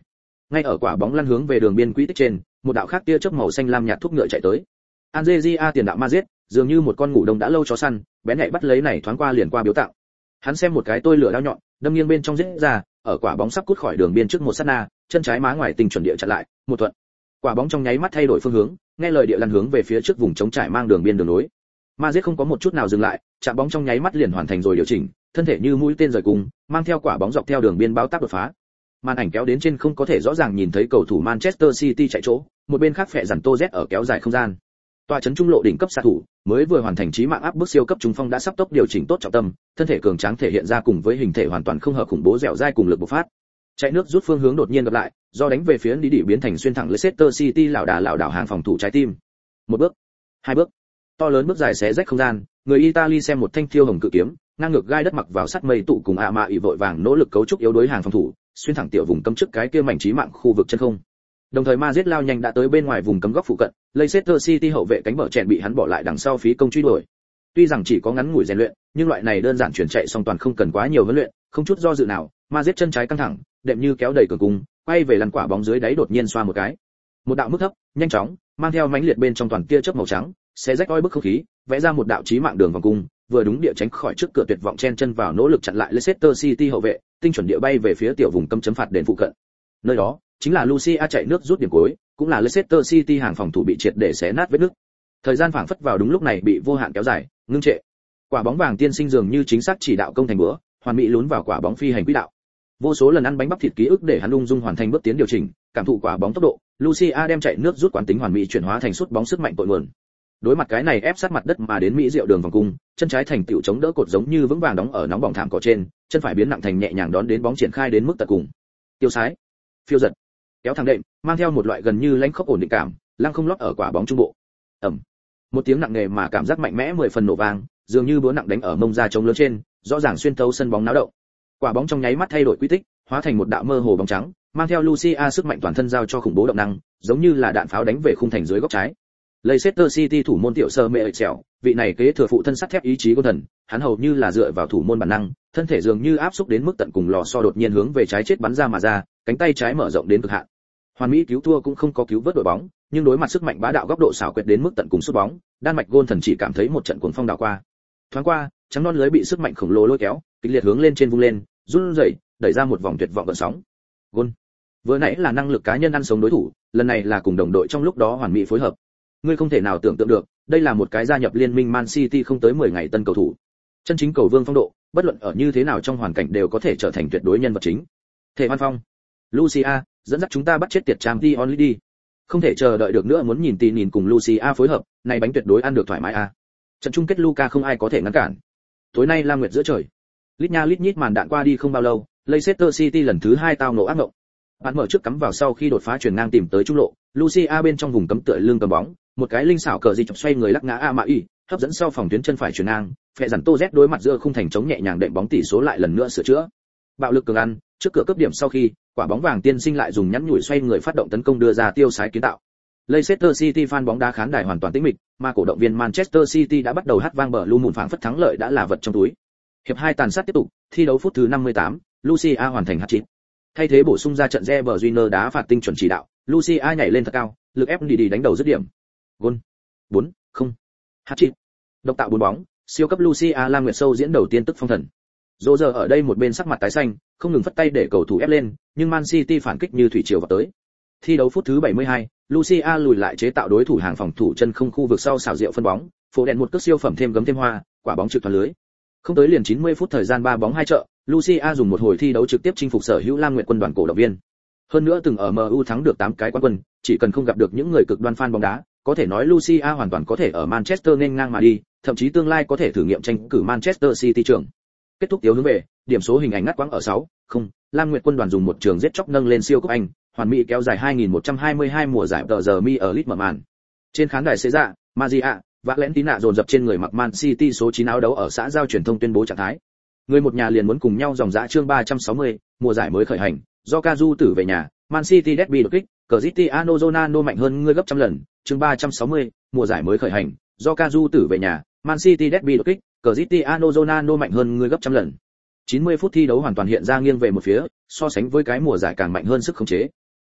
Ngay ở quả bóng lăn hướng về đường biên quỹ tích trên, một đạo khác tia chớp màu xanh lam nhạt thúc ngựa chạy tới. Algeria tiền đạo Madrid, dường như một con ngủ đông đã lâu chó săn, bén nhạy bắt lấy này thoáng qua liền qua biếu tặng. Hắn xem một cái tôi lửa đao nhọn, đâm nghiêng bên trong giết ra, ở quả bóng sắp cút khỏi đường biên trước một sát na, chân trái má ngoài tình chuẩn địa chặn lại, một thuận. Quả bóng trong nháy mắt thay đổi phương hướng, nghe lời địa lăn hướng về phía trước vùng trống trải mang đường biên đường nối. Madrid không có một chút nào dừng lại, chạm bóng trong nháy mắt liền hoàn thành rồi điều chỉnh, thân thể như mũi tên rời cùng, mang theo quả bóng dọc theo đường biên báo táp đột phá. Màn ảnh kéo đến trên không có thể rõ ràng nhìn thấy cầu thủ Manchester City chạy chỗ, một bên khác phệ dằn Tô Z ở kéo dài không gian. Tòa trấn trung lộ đỉnh cấp xạ thủ, mới vừa hoàn thành chí mạng áp bức siêu cấp trung phong đã sắp tốc điều chỉnh tốt trọng tâm, thân thể cường tráng thể hiện ra cùng với hình thể hoàn toàn không hợp khủng bố dẻo dai cùng lực bộc phát. Chạy nước rút phương hướng đột nhiên gặp lại, do đánh về phía đi đỉ biến thành xuyên thẳng Leicester City lảo đảo hàng phòng thủ trái tim. Một bước, hai bước, to lớn bước dài xé rách không gian, người Italy xem một thanh thiêu hồng cự kiếm, ngang ngược gai đất mặc vào sắt mây tụ cùng mạ ỉ vội vàng nỗ lực cấu trúc yếu đối hàng phòng thủ, xuyên thẳng tiểu vùng cấm trước cái kia mảnh chí mạng khu vực chân không. Đồng thời Madrid lao nhanh đã tới bên ngoài vùng cấm góc phụ cận, Leicester City hậu vệ cánh bờ chèn bị hắn bỏ lại đằng sau phí công truy đuổi. Tuy rằng chỉ có ngắn ngủi rèn luyện, nhưng loại này đơn giản chuyển chạy song toàn không cần quá nhiều huấn luyện, không chút do dự nào, Madrid chân trái căng thẳng, đệm như kéo đầy cường cung, quay về lăn quả bóng dưới đáy đột nhiên xoa một cái. Một đạo mức thấp, nhanh chóng, mang theo mãnh liệt bên trong toàn tia chớp màu trắng, xé rách oi bức không khí, vẽ ra một đạo chí mạng đường vòng cung, vừa đúng địa tránh khỏi trước cửa tuyệt vọng chen chân vào nỗ lực chặn lại Leicester City hậu vệ, tinh chuẩn địa bay về phía tiểu vùng cấm chấm phạt đền phụ cận. Nơi đó chính là Lucia chạy nước rút điểm cuối, cũng là Leicester City hàng phòng thủ bị triệt để xé nát vết nứt. Thời gian phảng phất vào đúng lúc này bị vô hạn kéo dài, ngưng trệ. Quả bóng vàng tiên sinh dường như chính xác chỉ đạo công thành bữa, hoàn mỹ lún vào quả bóng phi hành quỹ đạo. Vô số lần ăn bánh bắp thịt ký ức để hắn ung dung hoàn thành bước tiến điều chỉnh, cảm thụ quả bóng tốc độ, Lucia đem chạy nước rút quán tính hoàn mỹ chuyển hóa thành sút bóng sức mạnh cội nguồn. Đối mặt cái này ép sát mặt đất mà đến mỹ diệu đường vòng cung, chân trái thành tựu chống đỡ cột giống như vững vàng đóng ở nóng bỏng thảm cỏ trên, chân phải biến nặng thành nhẹ nhàng đón đến bóng triển khai đến mức tận cùng. Tiêu sái, phiêu giật, kéo thẳng đệm, mang theo một loại gần như lãnh khốc ổn định cảm, lăng không lót ở quả bóng trung bộ. Ầm. Một tiếng nặng nề mà cảm giác mạnh mẽ 10 phần nổ vang, dường như búa nặng đánh ở mông da trống lớn trên, rõ ràng xuyên thấu sân bóng náo động. Quả bóng trong nháy mắt thay đổi quy tích, hóa thành một đạo mơ hồ bóng trắng, mang theo Lucia sức mạnh toàn thân giao cho khủng bố động năng, giống như là đạn pháo đánh về khung thành dưới góc trái. Leicester City thủ môn tiểu sơ mẹ chèo, vị này kế thừa phụ thân sắt thép ý chí của thần, hắn hầu như là dựa vào thủ môn bản năng, thân thể dường như áp xúc đến mức tận cùng lò xo đột nhiên hướng về trái chết bắn ra mà ra, cánh tay trái mở rộng đến cực hạn. Hoàn mỹ cứu thua cũng không có cứu vớt đội bóng, nhưng đối mặt sức mạnh bá đạo góc độ xảo quyệt đến mức tận cùng sút bóng, Đan Mạch gôn thần chỉ cảm thấy một trận cuồng phong đảo qua. Thoáng qua, trắng non lưới bị sức mạnh khổng lồ lôi kéo, kịch liệt hướng lên trên vung lên, run rẩy, đẩy ra một vòng tuyệt vọng gợn sóng. Gôn. Vừa nãy là năng lực cá nhân ăn sống đối thủ, lần này là cùng đồng đội trong lúc đó hoàn mỹ phối hợp. Ngươi không thể nào tưởng tượng được, đây là một cái gia nhập liên minh Man City không tới 10 ngày tân cầu thủ. Chân chính cầu vương phong độ, bất luận ở như thế nào trong hoàn cảnh đều có thể trở thành tuyệt đối nhân vật chính. Thể Văn Phong, Lucia, dẫn dắt chúng ta bắt chết tiệt Champions League đi. Không thể chờ đợi được nữa muốn nhìn tỉ nhìn cùng Lucia phối hợp, này bánh tuyệt đối ăn được thoải mái a. Trận chung kết Luca không ai có thể ngăn cản. Tối nay Lam Nguyệt giữa trời. Lít nha lít nhít màn đạn qua đi không bao lâu, Leicester City lần thứ 2 tao ngộ ác ngộng. Bạn mở trước cắm vào sau khi đột phá chuyển ngang tìm tới trung lộ, Lucia bên trong vùng cấm tựa lưng cầm bóng, một cái linh xảo cờ gì chọc xoay người lắc ngã Amai, hấp dẫn sau phòng tuyến chân phải chuyển ngang, phệ dằn Tô Z đối mặt giữa khung thành chống nhẹ nhàng đệm bóng tỷ số lại lần nữa sửa chữa. Bạo lực cường ăn, trước cửa cướp điểm sau khi, quả bóng vàng tiên sinh lại dùng nhắn nhủi xoay người phát động tấn công đưa ra tiêu sái kiến tạo. Leicester City fan bóng đá khán đài hoàn toàn tĩnh mịch, mà cổ động viên Manchester City đã bắt đầu hát vang bờ lu mùn phảng phất thắng lợi đã là vật trong túi. Hiệp 2 tàn sát tiếp tục, thi đấu phút thứ 58, Lucia hoàn thành hat-trick. Thay thế bổ sung ra trận Reber Júnior đá phạt tinh chuẩn chỉ đạo, Lucia nhảy lên thật cao, lực ép đi đánh đầu dứt điểm. Gol. 4-0. Hat-trick. Độc tạo 4 bóng, siêu cấp Lucia Lam Nguyệt sâu diễn đầu tiên tức phong thần. Roger ở đây một bên sắc mặt tái xanh, không ngừng phất tay để cầu thủ ép lên, nhưng Man City phản kích như thủy triều vào tới. Thi đấu phút thứ 72, Lucia lùi lại chế tạo đối thủ hàng phòng thủ chân không khu vực sau xảo diệu phân bóng, phố đèn một cước siêu phẩm thêm gấm thêm hoa, quả bóng trực thoát lưới. Không tới liền 90 phút thời gian 3 bóng 2 trợ, Lucia dùng một hồi thi đấu trực tiếp chinh phục sở hữu Lam Nguyệt quân đoàn cổ động viên. Hơn nữa từng ở MU thắng được 8 cái quán quân, chỉ cần không gặp được những người cực đoan fan bóng đá, có thể nói Lucia hoàn toàn có thể ở Manchester nên ngang mà đi, thậm chí tương lai có thể thử nghiệm tranh cử Manchester City trưởng. Kết thúc yếu hướng về, điểm số hình ảnh ngắt quãng ở 6-0, Lam Nguyệt quân đoàn dùng một trường giết chóc nâng lên siêu cúp Anh, hoàn mỹ kéo dài 2122 mùa giải tờ giờ mi ở League mở màn. Trên khán đài Caesar, Maria, Valentina dồn dập trên người mặc Man City số 9 áo đấu ở xã giao truyền thông tuyên bố trạng thái. Người một nhà liền muốn cùng nhau dòng dã chương 360, mùa giải mới khởi hành, do Kazu tử về nhà, Man City derby đột kích, Cristiano Ronaldo mạnh hơn ngươi gấp trăm lần, chương 360, mùa giải mới khởi hành, do Kazu tử về nhà, Man City derby đột kích, Cristiano Ronaldo mạnh hơn ngươi gấp trăm lần. 90 phút thi đấu hoàn toàn hiện ra nghiêng về một phía, so sánh với cái mùa giải càng mạnh hơn sức khống chế.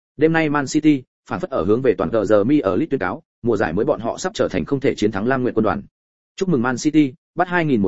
Đêm nay Man City phản phất ở hướng về toàn tờ giờ mi ở League tuyên cáo, mùa giải mới bọn họ sắp trở thành không thể chiến thắng Lam Nguyệt quân đoàn. Chúc mừng Man City, bắt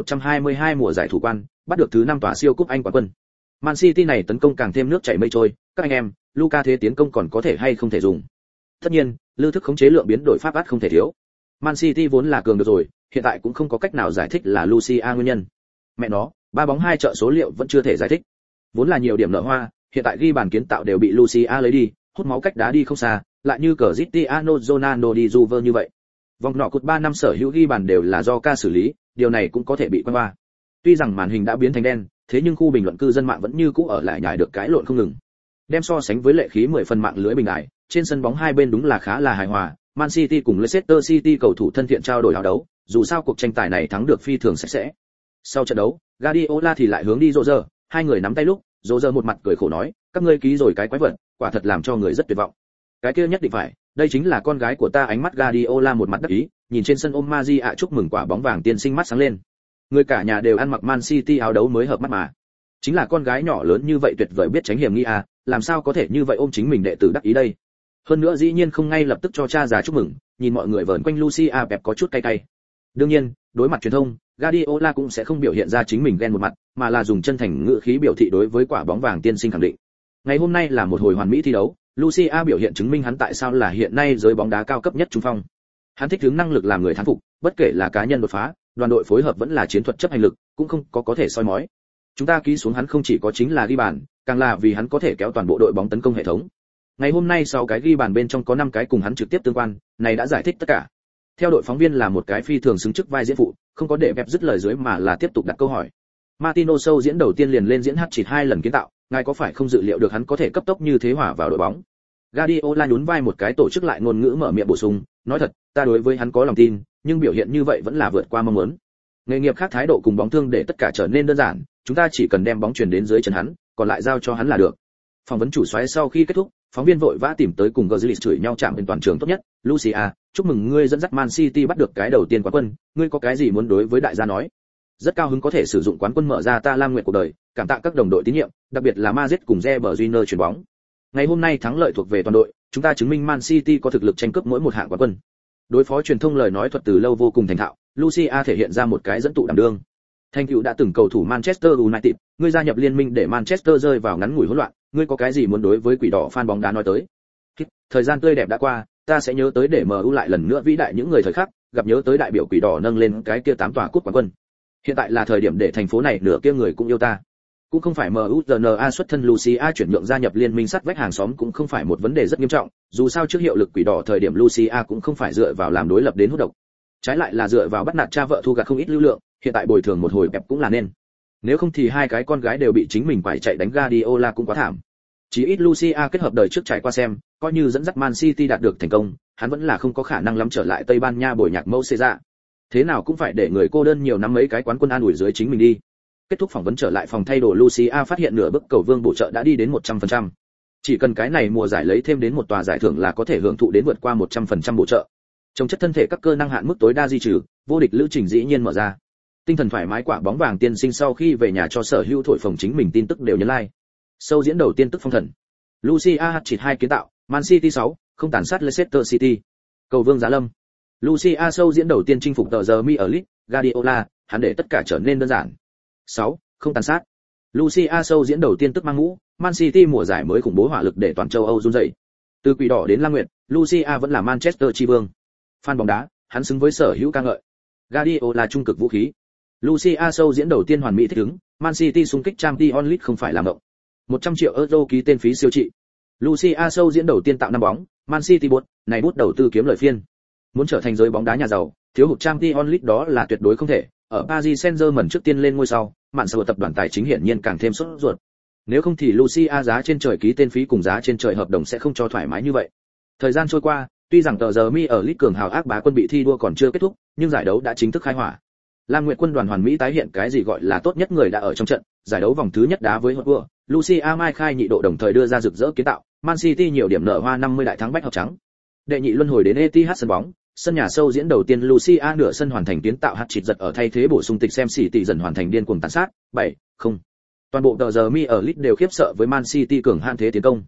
2122 mùa giải thủ quan, bắt được thứ 5 tòa siêu cúp Anh quán quân. Man City này tấn công càng thêm nước chảy mây trôi, các anh em, Luka thế tiến công còn có thể hay không thể dùng. Tất nhiên, lưu thức khống chế lượng biến đổi pháp át không thể thiếu. Man City vốn là cường được rồi, hiện tại cũng không có cách nào giải thích là Lucia nguyên nhân. Mẹ nó, 3 bóng 2 trợ số liệu vẫn chưa thể giải thích. Vốn là nhiều điểm nợ hoa, hiện tại ghi bàn kiến tạo đều bị Lucia lấy đi, hút máu cách đá đi không xa, lại như Cristiano Ronaldo đi Juve như vậy. Vòng nọ cột 3 năm sở hữu ghi bàn đều là do ca xử lý, điều này cũng có thể bị quăng qua. Tuy rằng màn hình đã biến thành đen, thế nhưng khu bình luận cư dân mạng vẫn như cũ ở lại nhải được cái lộn không ngừng. Đem so sánh với lệ khí 10 phần mạng lưới bình đại, trên sân bóng hai bên đúng là khá là hài hòa. Man City cùng Leicester City cầu thủ thân thiện trao đổi áo đấu, dù sao cuộc tranh tài này thắng được phi thường sạch sẽ. Sau trận đấu, Guardiola thì lại hướng đi Roger, hai người nắm tay lúc, Roger một mặt cười khổ nói, các ngươi ký rồi cái quái vật, quả thật làm cho người rất tuyệt vọng. Cái kia nhất định phải, đây chính là con gái của ta. Ánh mắt Guardiola một mặt đắc ý, nhìn trên sân ôm Maria chúc mừng quả bóng vàng tiên sinh mắt sáng lên. Người cả nhà đều ăn mặc Man City áo đấu mới hợp mắt mà. Chính là con gái nhỏ lớn như vậy tuyệt vời biết tránh hiểm nghi à, làm sao có thể như vậy ôm chính mình đệ tử đắc ý đây. Hơn nữa dĩ nhiên không ngay lập tức cho cha già chúc mừng, nhìn mọi người vờn quanh Lucia Pep có chút cay cay. Đương nhiên, đối mặt truyền thông, Guardiola cũng sẽ không biểu hiện ra chính mình ghen một mặt, mà là dùng chân thành ngữ khí biểu thị đối với quả bóng vàng tiên sinh khẳng định. Ngày hôm nay là một hồi hoàn mỹ thi đấu, Lucia biểu hiện chứng minh hắn tại sao là hiện nay giới bóng đá cao cấp nhất trung phong. Hắn thích ứng năng lực làm người thắng phục, bất kể là cá nhân đột phá, đoàn đội phối hợp vẫn là chiến thuật chấp hành lực, cũng không có thể soi mói. Chúng ta ký xuống hắn không chỉ có chính là ghi bàn, càng là vì hắn có thể kéo toàn bộ đội bóng tấn công hệ thống. Ngày hôm nay 6 cái ghi bàn bên trong có 5 cái cùng hắn trực tiếp tương quan, này đã giải thích tất cả. Theo đội phóng viên là một cái phi thường xứng chức vai diễn phụ, không có để Pep dứt lời dưới mà là tiếp tục đặt câu hỏi. Martino sâu diễn đầu tiên liền lên diễn hat-trick 2 lần kiến tạo, ngài có phải không dự liệu được hắn có thể cấp tốc như thế hòa vào đội bóng? Guardiola nhún vai một cái tổ chức lại ngôn ngữ mở miệng bổ sung, nói thật, ta đối với hắn có lòng tin, nhưng biểu hiện như vậy vẫn là vượt qua mong muốn. Nghề nghiệp khác thái độ cùng bóng thương để tất cả trở nên đơn giản, chúng ta chỉ cần đem bóng chuyển đến dưới chân hắn, còn lại giao cho hắn là được. Phỏng vấn chủ soái sau khi kết thúc, phóng viên vội vã tìm tới cùng Gazlis chửi nhau chạm bên toàn trường tốt nhất. Lucia, chúc mừng ngươi dẫn dắt Man City bắt được cái đầu tiên quán quân, ngươi có cái gì muốn đối với đại gia nói? Rất cao hứng có thể sử dụng quán quân mở ra ta Lam Nguyệt cuộc đời, cảm tạ các đồng đội tín nhiệm, đặc biệt là Madrid cùng Reber Júnior chuyển bóng. Ngày hôm nay thắng lợi thuộc về toàn đội, chúng ta chứng minh Man City có thực lực tranh cướp mỗi một hạng quán quân. Đối phó truyền thông lời nói thuật từ lâu vô cùng thành thạo, Lucia thể hiện ra một cái dẫn tụ đảm đương. Thành tựu đã từng cầu thủ Manchester United, ngươi gia nhập liên minh để Manchester rơi vào ngắn ngủi hỗn loạn, ngươi có cái gì muốn đối với quỷ đỏ fan bóng đá nói tới? Thời gian tươi đẹp đã qua, ta sẽ nhớ tới để MU lại lần nữa vĩ đại những người thời khắc, gặp nhớ tới đại biểu quỷ đỏ nâng lên cái kia 8 tòa cúp quán quân. Hiện tại là thời điểm để thành phố này nửa kia người cũng yêu ta. Cũng không phải MU RNA xuất thân Lucia chuyển nhượng gia nhập liên minh sắt vách hàng xóm cũng không phải một vấn đề rất nghiêm trọng, dù sao trước hiệu lực quỷ đỏ thời điểm Lucia cũng không phải dựa vào làm đối lập đến hút độc. Trái lại là dựa vào bắt nạt cha vợ thu gặt không ít lưu lượng, hiện tại bồi thường một hồi Pep cũng là nên. Nếu không thì hai cái con gái đều bị chính mình phải chạy đánh Guardiola cũng quá thảm. Chỉ ít Lucia kết hợp đời trước trải qua xem, coi như dẫn dắt Man City đạt được thành công, hắn vẫn là không có khả năng lắm trở lại Tây Ban Nha bồi nhạc mẫu xê ra. Thế nào cũng phải để người cô đơn nhiều năm mấy cái quán quân an ủi dưới chính mình đi. Kết thúc phỏng vấn trở lại phòng thay đồ, Lucia phát hiện nửa bước cầu vương bổ trợ đã đi đến 100%. Chỉ cần cái này mùa giải lấy thêm đến một tòa giải thưởng là có thể hưởng thụ đến vượt qua 100% bổ trợ. Trong chất thân thể các cơ năng hạn mức tối đa di trừ, vô địch lữ trình dĩ nhiên mở ra. Tinh thần thoải mái quả bóng vàng tiên sinh sau khi về nhà cho sở hữu thổi phồng chính mình tin tức đều nhấn like. Sâu diễn đầu tiên tức phong thần. Lucia hat-trick 2 kiến tạo, Man City 6, không tàn sát Leicester City. Cầu vương giá lâm. Lucia sâu diễn đầu tiên chinh phục tờ giờ mi ở League, Guardiola, hắn để tất cả trở nên đơn giản. 6, không tàn sát. Lucia sâu diễn đầu tiên tức mang mũ, Man City mùa giải mới khủng bố hỏa lực để toàn châu Âu run rẩy. Từ quỷ đỏ đến Lam Nguyệt, Lucia vẫn là Manchester chi vương. Fan bóng đá, hắn xứng với sở hữu ca ngợi. Guardiola trung cực vũ khí. Lucia sâu diễn đầu tiên hoàn mỹ thích ứng, Man City xung kích Champions League không phải làm mộng. 100 triệu euro ký tên phí siêu trị. Lucia sâu diễn đầu tiên tạo năm bóng, Man City buốt, này bút đầu tư kiếm lời phiên. Muốn trở thành giới bóng đá nhà giàu, thiếu hụt Champions League đó là tuyệt đối không thể. Ở Paris Saint-Germain trước tiên lên ngôi sau, mạn sở tập đoàn tài chính hiển nhiên càng thêm sốt ruột. Nếu không thì Lucia giá trên trời ký tên phí cùng giá trên trời hợp đồng sẽ không cho thoải mái như vậy. Thời gian trôi qua, tuy rằng tờ giờ mi ở League cường hào ác bá quân bị thi đua còn chưa kết thúc, nhưng giải đấu đã chính thức khai hỏa. Lam Nguyệt quân đoàn hoàn mỹ tái hiện cái gì gọi là tốt nhất người đã ở trong trận, giải đấu vòng thứ nhất đá với Hotspur, Lucia Mai khai nhị độ đồng thời đưa ra rực rỡ kiến tạo, Man City nhiều điểm nở hoa 50 đại thắng bách hợp trắng. Đệ nhị luân hồi đến Etihad sân bóng, sân nhà sâu diễn đầu tiên Lucia nửa sân hoàn thành kiến tạo hat-trick giật ở thay thế bổ sung tịch xem City dần hoàn thành điên cuồng tàn sát, 7-0. Toàn bộ tờ giờ mi ở League đều khiếp sợ với Man City cường hạn thế tiến công.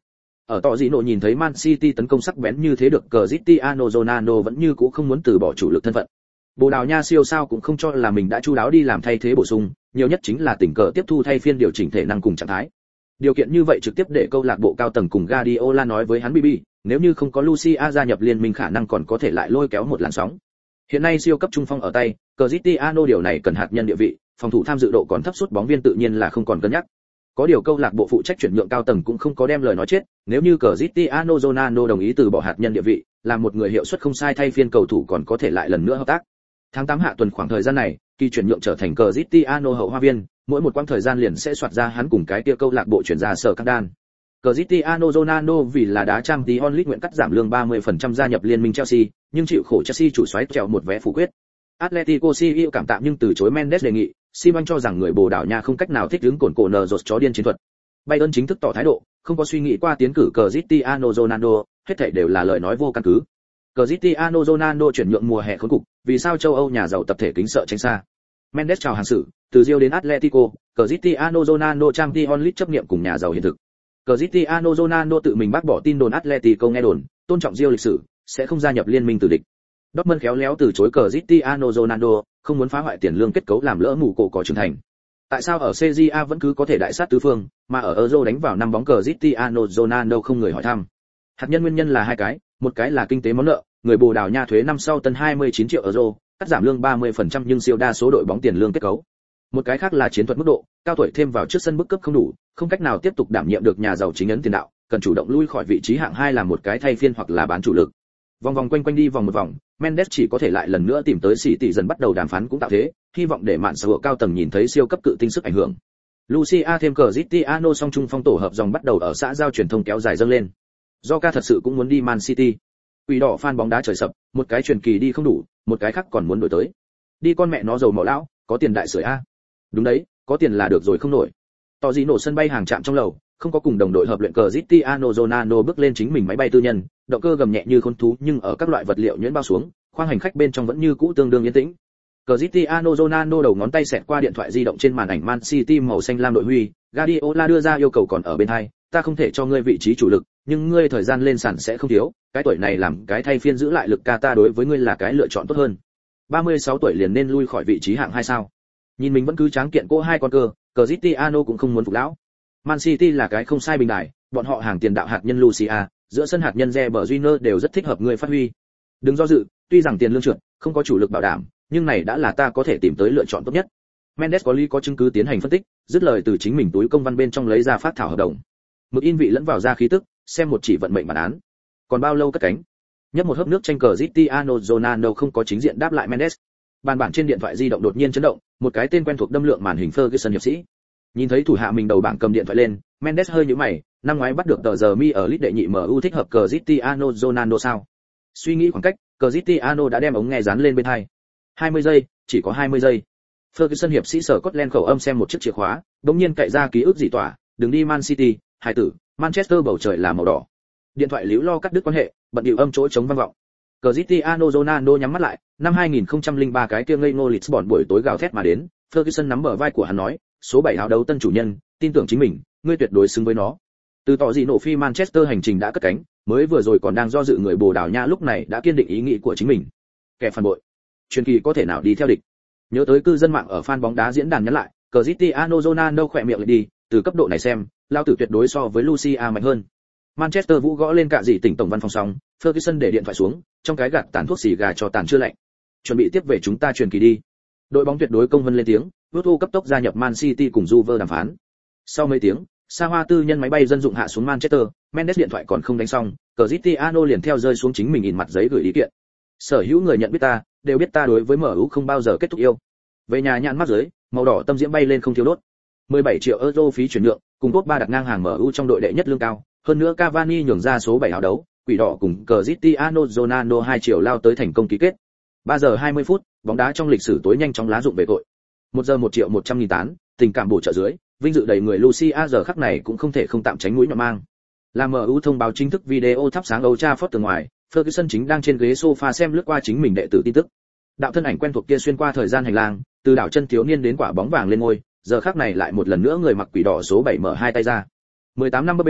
Ở tỏ gì nộ nhìn thấy Man City tấn công sắc bén như thế được Cristiano Ronaldo vẫn như cũ không muốn từ bỏ chủ lực thân phận. Bồ Đào Nha siêu sao cũng không cho là mình đã chu đáo đi làm thay thế bổ sung, nhiều nhất chính là tình cờ tiếp thu thay phiên điều chỉnh thể năng cùng trạng thái. Điều kiện như vậy trực tiếp để câu lạc bộ cao tầng cùng Guardiola nói với hắn BB, nếu như không có Lucia gia nhập liên minh khả năng còn có thể lại lôi kéo một làn sóng. Hiện nay siêu cấp trung phong ở tay, Cristiano điều này cần hạt nhân địa vị, phòng thủ tham dự độ còn thấp suốt bóng viên tự nhiên là không còn cân nhắc. Có điều câu lạc bộ phụ trách chuyển nhượng cao tầng cũng không có đem lời nói chết, nếu như Cristiano Ronaldo đồng ý từ bỏ hạt nhân địa vị, làm một người hiệu suất không sai thay phiên cầu thủ còn có thể lại lần nữa hợp tác. Tháng 8 hạ tuần khoảng thời gian này, kỳ chuyển nhượng trở thành Cristiano hậu hoa viên, mỗi một quãng thời gian liền sẽ soạt ra hắn cùng cái kia câu lạc bộ chuyển ra sở các đan. Cristiano Ronaldo vì là đá Champions League nguyện cắt giảm lương 30% gia nhập liên minh Chelsea, nhưng chịu khổ Chelsea chủ soái trèo một vé phủ quyết. Atletico CEO cảm tạm nhưng từ chối Mendes đề nghị, Simon cho rằng người Bồ Đào Nha không cách nào thích ứng cồn cổ nờ rột chó điên chiến thuật. Bayern chính thức tỏ thái độ, không có suy nghĩ qua tiến cử Cristiano Ronaldo, hết thảy đều là lời nói vô căn cứ. Cristiano Ronaldo chuyển nhượng mùa hè khốn cục, vì sao châu Âu nhà giàu tập thể kính sợ tránh xa. Mendes chào hàng sự, từ Rio đến Atletico, Cristiano Ronaldo Champions League chấp niệm cùng nhà giàu hiện thực. Cristiano Ronaldo tự mình bác bỏ tin đồn Atletico nghe đồn, tôn trọng Rio lịch sử, sẽ không gia nhập liên minh tử địch. Dortmund khéo léo từ chối Cristiano Ronaldo, không muốn phá hoại tiền lương kết cấu làm lỡ mù cổ cỏ trưởng thành. Tại sao ở CJA vẫn cứ có thể đại sát tứ phương, mà ở Euro đánh vào năm bóng Cristiano Ronaldo không người hỏi thăm. Hạt nhân nguyên nhân là hai cái, một cái là kinh tế món nợ, người Bồ Đào Nha thuế năm sau tân 29 triệu euro, cắt giảm lương 30% nhưng siêu đa số đội bóng tiền lương kết cấu. Một cái khác là chiến thuật mức độ, cao tuổi thêm vào trước sân bức cấp không đủ, không cách nào tiếp tục đảm nhiệm được nhà giàu chính ấn tiền đạo, cần chủ động lui khỏi vị trí hạng 2 làm một cái thay phiên hoặc là bán chủ lực. Vòng vòng quanh quanh đi vòng một vòng, Mendes chỉ có thể lại lần nữa tìm tới sĩ tỷ dần bắt đầu đàm phán cũng tạo thế, hy vọng để mạn xã hội cao tầng nhìn thấy siêu cấp cự tinh sức ảnh hưởng. Lucia thêm Cristiano song trung phong tổ hợp dòng bắt đầu ở xã giao truyền thông kéo dài dâng lên. Zoka thật sự cũng muốn đi Man City. Quỷ đỏ fan bóng đá trời sập, một cái truyền kỳ đi không đủ, một cái khác còn muốn đổi tới. Đi con mẹ nó giàu mỏ lão, có tiền đại sưởi a. Đúng đấy, có tiền là được rồi không nổi. Tỏ gì nổ sân bay hàng trạm trong lầu, không có cùng đồng đội hợp luyện Cristiano Ronaldo bước lên chính mình máy bay tư nhân, động cơ gầm nhẹ như khôn thú nhưng ở các loại vật liệu nhuyễn bao xuống, khoang hành khách bên trong vẫn như cũ tương đương yên tĩnh. Cristiano Ronaldo đầu ngón tay xẹt qua điện thoại di động trên màn ảnh Man City màu xanh lam đội huy, Guardiola đưa ra yêu cầu còn ở bên hai, ta không thể cho ngươi vị trí chủ lực, nhưng ngươi thời gian lên sàn sẽ không thiếu, cái tuổi này làm cái thay phiên giữ lại lực ca ta đối với ngươi là cái lựa chọn tốt hơn. 36 tuổi liền nên lui khỏi vị trí hạng 2 sao? Nhìn mình vẫn cứ tráng kiện cỗ hai con cơ, Cristiano cũng không muốn phục lão. Man City là cái không sai bình đài, bọn họ hàng tiền đạo hạt nhân Lucia, giữa sân hạt nhân Reber Júnior đều rất thích hợp ngươi phát huy. Đừng do dự, tuy rằng tiền lương trượt, không có chủ lực bảo đảm, nhưng này đã là ta có thể tìm tới lựa chọn tốt nhất. Mendes có lý có chứng cứ tiến hành phân tích, dứt lời từ chính mình túi công văn bên trong lấy ra phát thảo hợp đồng. Mực in vị lẫn vào ra khí tức, xem một chỉ vận mệnh bản án. Còn bao lâu cất cánh? Nhấp một hớp nước chanh Cristiano Ronaldo không có chính diện đáp lại Mendes. Bàn bản trên điện thoại di động đột nhiên chấn động, một cái tên quen thuộc đâm lượng màn hình Ferguson hiệp sĩ. Nhìn thấy thủ hạ mình đầu bảng cầm điện thoại lên, Mendes hơi nhíu mày, năm ngoái bắt được tờ giờ mi ở lít đệ nhị MU thích hợp Cristiano Ronaldo sao? Suy nghĩ khoảng cách, Cristiano đã đem ống nghe dán lên bên tai. 20 giây, chỉ có 20 giây. Ferguson hiệp sĩ sở Scotland khẩu âm xem một chiếc chìa khóa, đột nhiên cậy ra ký ức dị tỏa, đừng đi Man City, hải tử, Manchester bầu trời là màu đỏ. Điện thoại líu lo cắt đứt quan hệ, bận điệu âm chỗ chống vang vọng. Cristiano Ronaldo nhắm mắt lại, năm 2003 cái kia ngây ngô Lisbon buổi tối gào thét mà đến, Ferguson nắm bờ vai của hắn nói, số 7 áo đấu tân chủ nhân, tin tưởng chính mình, ngươi tuyệt đối xứng với nó. Từ tỏ gì nổ phi Manchester hành trình đã cất cánh, mới vừa rồi còn đang do dự người Bồ Đào Nha lúc này đã kiên định ý nghĩ của chính mình. Kẻ phản bội, truyền kỳ có thể nào đi theo địch. Nhớ tới cư dân mạng ở fan bóng đá diễn đàn nhắn lại, Cristiano Ronaldo khỏe miệng lại đi, từ cấp độ này xem, lao tử tuyệt đối so với Lucia mạnh hơn. Manchester Vũ gõ lên cả gì tỉnh tổng văn phòng xong, Ferguson để điện thoại xuống, trong cái gạt tàn thuốc xì gà cho tàn chưa lạnh. Chuẩn bị tiếp về chúng ta truyền kỳ đi. Đội bóng tuyệt đối công vân lên tiếng, Woodward cấp tốc gia nhập Man City cùng Juve đàm phán. Sau mấy tiếng, xa hoa tư nhân máy bay dân dụng hạ xuống Manchester, Mendes điện thoại còn không đánh xong, Cristiano liền theo rơi xuống chính mình in mặt giấy gửi ý kiện. Sở hữu người nhận biết ta, đều biết ta đối với MU không bao giờ kết thúc yêu. Về nhà nhãn mắt dưới, màu đỏ tâm diễm bay lên không thiếu đốt. 17 triệu euro phí chuyển nhượng, cùng top 3 đặt ngang hàng MU trong đội đệ nhất lương cao, hơn nữa Cavani nhường ra số 7 áo đấu, quỷ đỏ cùng Cristiano Ronaldo 2 triệu lao tới thành công ký kết. 3 giờ 20 phút, bóng đá trong lịch sử tối nhanh chóng lá dụng về tội. 1 giờ 1 triệu 100.000 tán, tình cảm bổ trợ dưới, vinh dự đầy người Lucia giờ khắc này cũng không thể không tạm tránh mũi nhọn mang. Làm MU thông báo chính thức video thắp sáng Old Trafford từ ngoài, Ferguson chính đang trên ghế sofa xem lướt qua chính mình đệ tử tin tức. Đạo thân ảnh quen thuộc kia xuyên qua thời gian hành lang, từ đảo chân thiếu niên đến quả bóng vàng lên ngôi, giờ khắc này lại một lần nữa người mặc quỷ đỏ số 7 mở hai tay ra. 18 năm bên,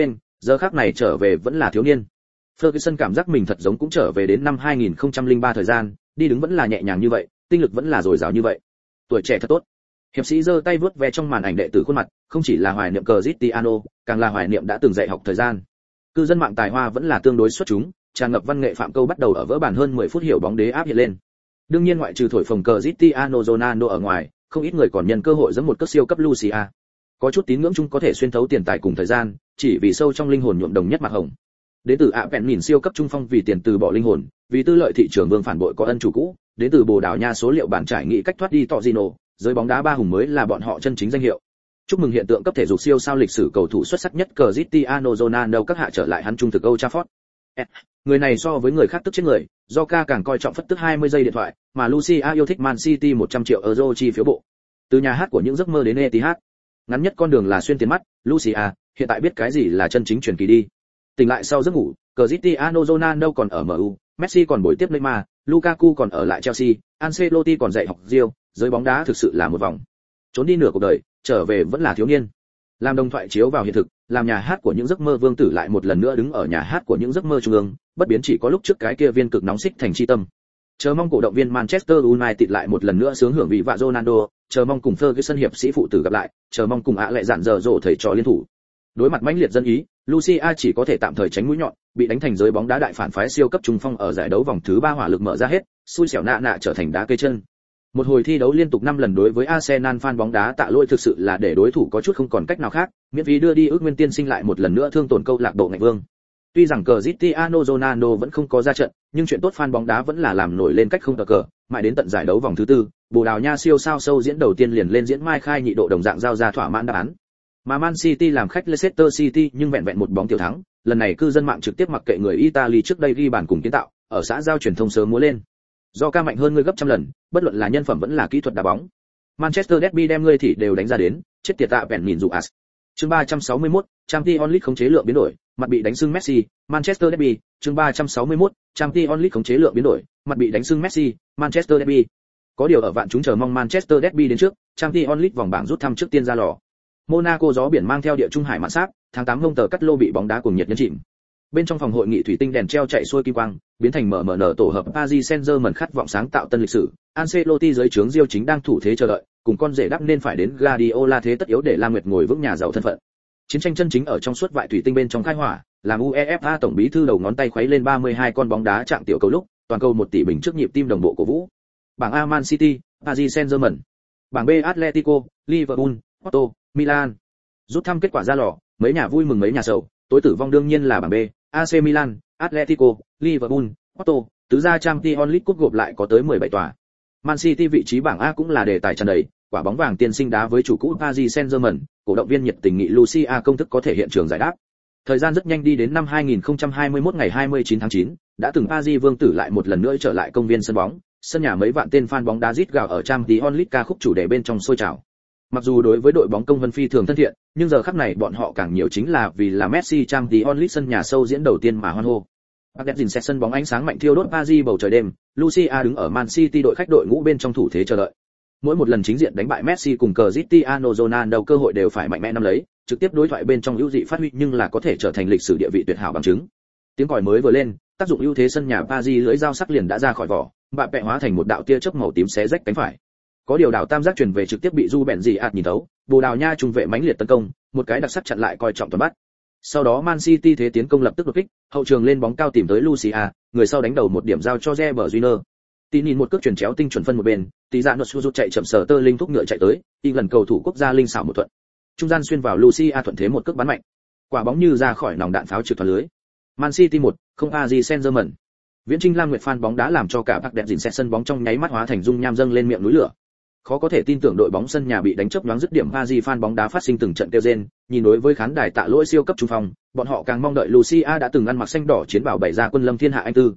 Giờ khắc này trở về vẫn là thiếu niên. Ferguson cảm giác mình thật giống cũng trở về đến năm 2003 thời gian, đi đứng vẫn là nhẹ nhàng như vậy, tinh lực vẫn là dồi dào như vậy. Tuổi trẻ thật tốt. Hiệp sĩ giơ tay vuốt ve trong màn ảnh đệ tử khuôn mặt, không chỉ là hoài niệm Cristiano, càng là hoài niệm đã từng dạy học thời gian. Cư dân mạng tài hoa vẫn là tương đối xuất chúng, tràn ngập văn nghệ phạm câu bắt đầu ở vỡ bản hơn 10 phút hiểu bóng đế áp hiện lên. Đương nhiên ngoại trừ thổi phồng Cristiano Ronaldo ở ngoài, không ít người còn nhân cơ hội giẫm một cước siêu cấp Lucia. Có chút tín ngưỡng chung có thể xuyên thấu tiền tài cùng thời gian, chỉ vì sâu trong linh hồn nhuộm đồng nhất mạc hồng. Đến từ ạ vẹn nhìn siêu cấp trung phong vì tiền từ bỏ linh hồn, vì tư lợi thị trường vương phản bội có ân chủ cũ, đến từ Bồ Đào Nha số liệu bản trải nghị cách thoát đi Torino, giới bóng đá ba hùng mới là bọn họ chân chính danh hiệu. Chúc mừng hiện tượng cấp thể dục siêu sao lịch sử cầu thủ xuất sắc nhất Cristiano Ronaldo các hạ trở lại hắn trung thực Old Trafford. Người này so với người khác tức chết người, Zoka càng coi trọng phất tức 20 giây điện thoại, mà Lucia yêu thích Man City 100 triệu euro chi phiếu bộ. Từ nhà hát của những giấc mơ đến Etihad. Ngắn nhất con đường là xuyên tiền mắt, Lucia, hiện tại biết cái gì là chân chính truyền kỳ đi. Tỉnh lại sau giấc ngủ, Cristiano Ronaldo còn ở MU, Messi còn bồi tiếp Neymar, Lukaku còn ở lại Chelsea, Ancelotti còn dạy học Real, giới bóng đá thực sự là một vòng. Trốn đi nửa cuộc đời, trở về vẫn là thiếu niên. Làm đồng thoại chiếu vào hiện thực, làm nhà hát của những giấc mơ vương tử lại một lần nữa đứng ở nhà hát của những giấc mơ trung ương, bất biến chỉ có lúc trước cái kia viên cực nóng xích thành chi tâm. Chờ mong cổ động viên Manchester United lại một lần nữa sướng hưởng vị vạ Ronaldo, chờ mong cùng Ferguson hiệp sĩ phụ tử gặp lại, chờ mong cùng ạ lại dạn dở dỗ thầy trò liên thủ. Đối mặt mãnh liệt dân ý, Lucia chỉ có thể tạm thời tránh mũi nhọn, bị đánh thành giới bóng đá đại phản phái siêu cấp trung phong ở giải đấu vòng thứ 3 hỏa lực mở ra hết, xui xẻo nạ trở thành đá cây chân. Một hồi thi đấu liên tục 5 lần đối với Arsenal fan bóng đá tạ lỗi thực sự là để đối thủ có chút không còn cách nào khác, miễn phí đưa đi ước nguyên tiên sinh lại một lần nữa thương tổn câu lạc bộ ngạch vương. Tuy rằng Cristiano Ronaldo vẫn không có ra trận, nhưng chuyện tốt fan bóng đá vẫn là làm nổi lên cách không cờ, mãi đến tận giải đấu vòng thứ 4, Bồ Đào Nha siêu sao sâu diễn đầu tiên liền lên diễn mai khai nhị độ đồng dạng giao ra thỏa mãn đáp án. Mà Man City làm khách Leicester City nhưng vẹn vẹn một bóng tiểu thắng, lần này cư dân mạng trực tiếp mặc kệ người Italy trước đây ghi bàn cùng kiến tạo, ở xã giao truyền thông sớm múa lên. Do ca mạnh hơn ngươi gấp trăm lần, bất luận là nhân phẩm vẫn là kỹ thuật đá bóng. Manchester Derby đem ngươi thì đều đánh ra đến, chết tiệt tạ vẹn nhìn dụ as. Chương 361, Champions League khống chế lượng biến đổi, mặt bị đánh sưng Messi, Manchester Derby, chương 361, Champions League khống chế lượng biến đổi, mặt bị đánh sưng Messi, Manchester Derby. Có điều ở vạn chúng chờ mong Manchester Derby đến trước, Champions League vòng bảng rút thăm trước tiên ra lò. Monaco gió biển mang theo địa trung hải mạn sáp, tháng 8 ngông tờ cắt lô bị bóng đá cùng nhiệt nhấn chìm. Bên trong phòng hội nghị thủy tinh đèn treo chạy xuôi kim quang, biến thành MMN tổ hợp Paris Saint-Germain khát vọng sáng tạo tân lịch sử. Ancelotti dưới trướng Real chính đang thủ thế chờ đợi, cùng con rể đắp nên phải đến Guardiola thế tất yếu để La Nguyệt ngồi vững nhà giàu thân phận. Chiến tranh chân chính ở trong suốt vại thủy tinh bên trong khai hỏa, làm UEFA tổng bí thư đầu ngón tay khuấy lên 32 con bóng đá trạng tiểu cầu lúc, toàn cầu 1 tỷ bình trước nhịp tim đồng bộ cổ vũ. Bảng A Man City, Paris Saint-Germain. Bảng B Atletico, Liverpool, Porto, Milan. Rút thăm kết quả ra lò, mấy nhà vui mừng mấy nhà sầu, tối tử vong đương nhiên là bảng B, AC Milan, Atletico, Liverpool, Porto, tứ gia Champions League cúp gộp lại có tới 17 tòa. Man City vị trí bảng A cũng là đề tài tràn đầy, quả bóng vàng tiên sinh đá với chủ cũ Paris Saint-Germain, cổ động viên nhiệt tình nghị Lucia công thức có thể hiện trường giải đáp. Thời gian rất nhanh đi đến năm 2021 ngày 29 tháng 9, đã từng Paris vương tử lại một lần nữa trở lại công viên sân bóng, sân nhà mấy vạn tên fan bóng đá rít gào ở Champions League ca khúc chủ đề bên trong sôi trào. Mặc dù đối với đội bóng công vân phi thường thân thiện, nhưng giờ khắc này bọn họ càng nhiều chính là vì là Messi Champions League sân nhà sâu diễn đầu tiên mà hoan hô. Argentina sẽ sân bóng ánh sáng mạnh thiêu đốt Paris bầu trời đêm, Lucia đứng ở Man City đội khách đội ngũ bên trong thủ thế chờ đợi. Mỗi một lần chính diện đánh bại Messi cùng Cristiano Ronaldo cơ hội đều phải mạnh mẽ nắm lấy, trực tiếp đối thoại bên trong ưu dị phát huy nhưng là có thể trở thành lịch sử địa vị tuyệt hảo bằng chứng. Tiếng còi mới vừa lên, tác dụng ưu thế sân nhà Paris lưỡi dao sắc liền đã ra khỏi vỏ, bạ bẹ hóa thành một đạo tia chớp màu tím xé rách cánh phải. Có điều đảo tam giác truyền về trực tiếp bị Du Bèn gì ạt nhìn thấu, Bồ Đào Nha trung vệ mãnh liệt tấn công, một cái đặc sắc chặn lại coi trọng toàn bắt. Sau đó Man City thế tiến công lập tức đột kích, hậu trường lên bóng cao tìm tới Lucia, người sau đánh đầu một điểm giao cho Reber Júnior. Tí nhìn một cước chuyển chéo tinh chuẩn phân một bên, tí dạ nốt rút chạy chậm sờ tơ linh thúc ngựa chạy tới, y lần cầu thủ quốc gia linh xảo một thuận. Trung gian xuyên vào Lucia thuận thế một cước bắn mạnh. Quả bóng như ra khỏi nòng đạn pháo trượt thoát lưới. Man City 1, không Paris Saint-Germain. Viễn Trinh Lam Nguyệt fan bóng đá làm cho cả bạc đẹp dìn xe sân bóng trong nháy mắt hóa thành dung nham dâng lên miệng núi lửa. Khó có thể tin tưởng đội bóng sân nhà bị đánh chớp nhoáng dứt điểm Paris fan bóng đá phát sinh từng trận kêu rên, nhìn đối với khán đài tạ lỗi siêu cấp trung phong, bọn họ càng mong đợi Lucia đã từng ăn mặc xanh đỏ chiến bảo bày ra quân lâm thiên hạ anh tư.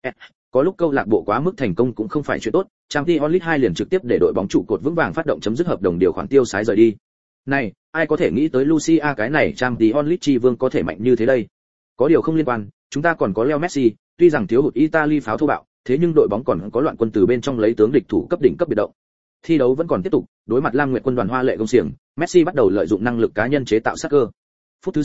Có lúc câu lạc bộ quá mức thành công cũng không phải chuyện tốt, Champions League 2 liền trực tiếp để đội bóng trụ cột vững vàng phát động chấm dứt hợp đồng điều khoản tiêu sái rời đi. Này, ai có thể nghĩ tới Lucia cái này Champions League chi vương có thể mạnh như thế đây? Có điều không liên quan, chúng ta còn có Leo Messi, tuy rằng thiếu hụt Italy pháo thô bạo, thế nhưng đội bóng còn có loạn quân từ bên trong lấy tướng địch thủ cấp đỉnh cấp biệt động. Thi đấu vẫn còn tiếp tục, đối mặt Lam Nguyệt quân đoàn hoa lệ công xiềng, Messi bắt đầu lợi dụng năng lực cá nhân chế tạo sát cơ. Phút thứ 6,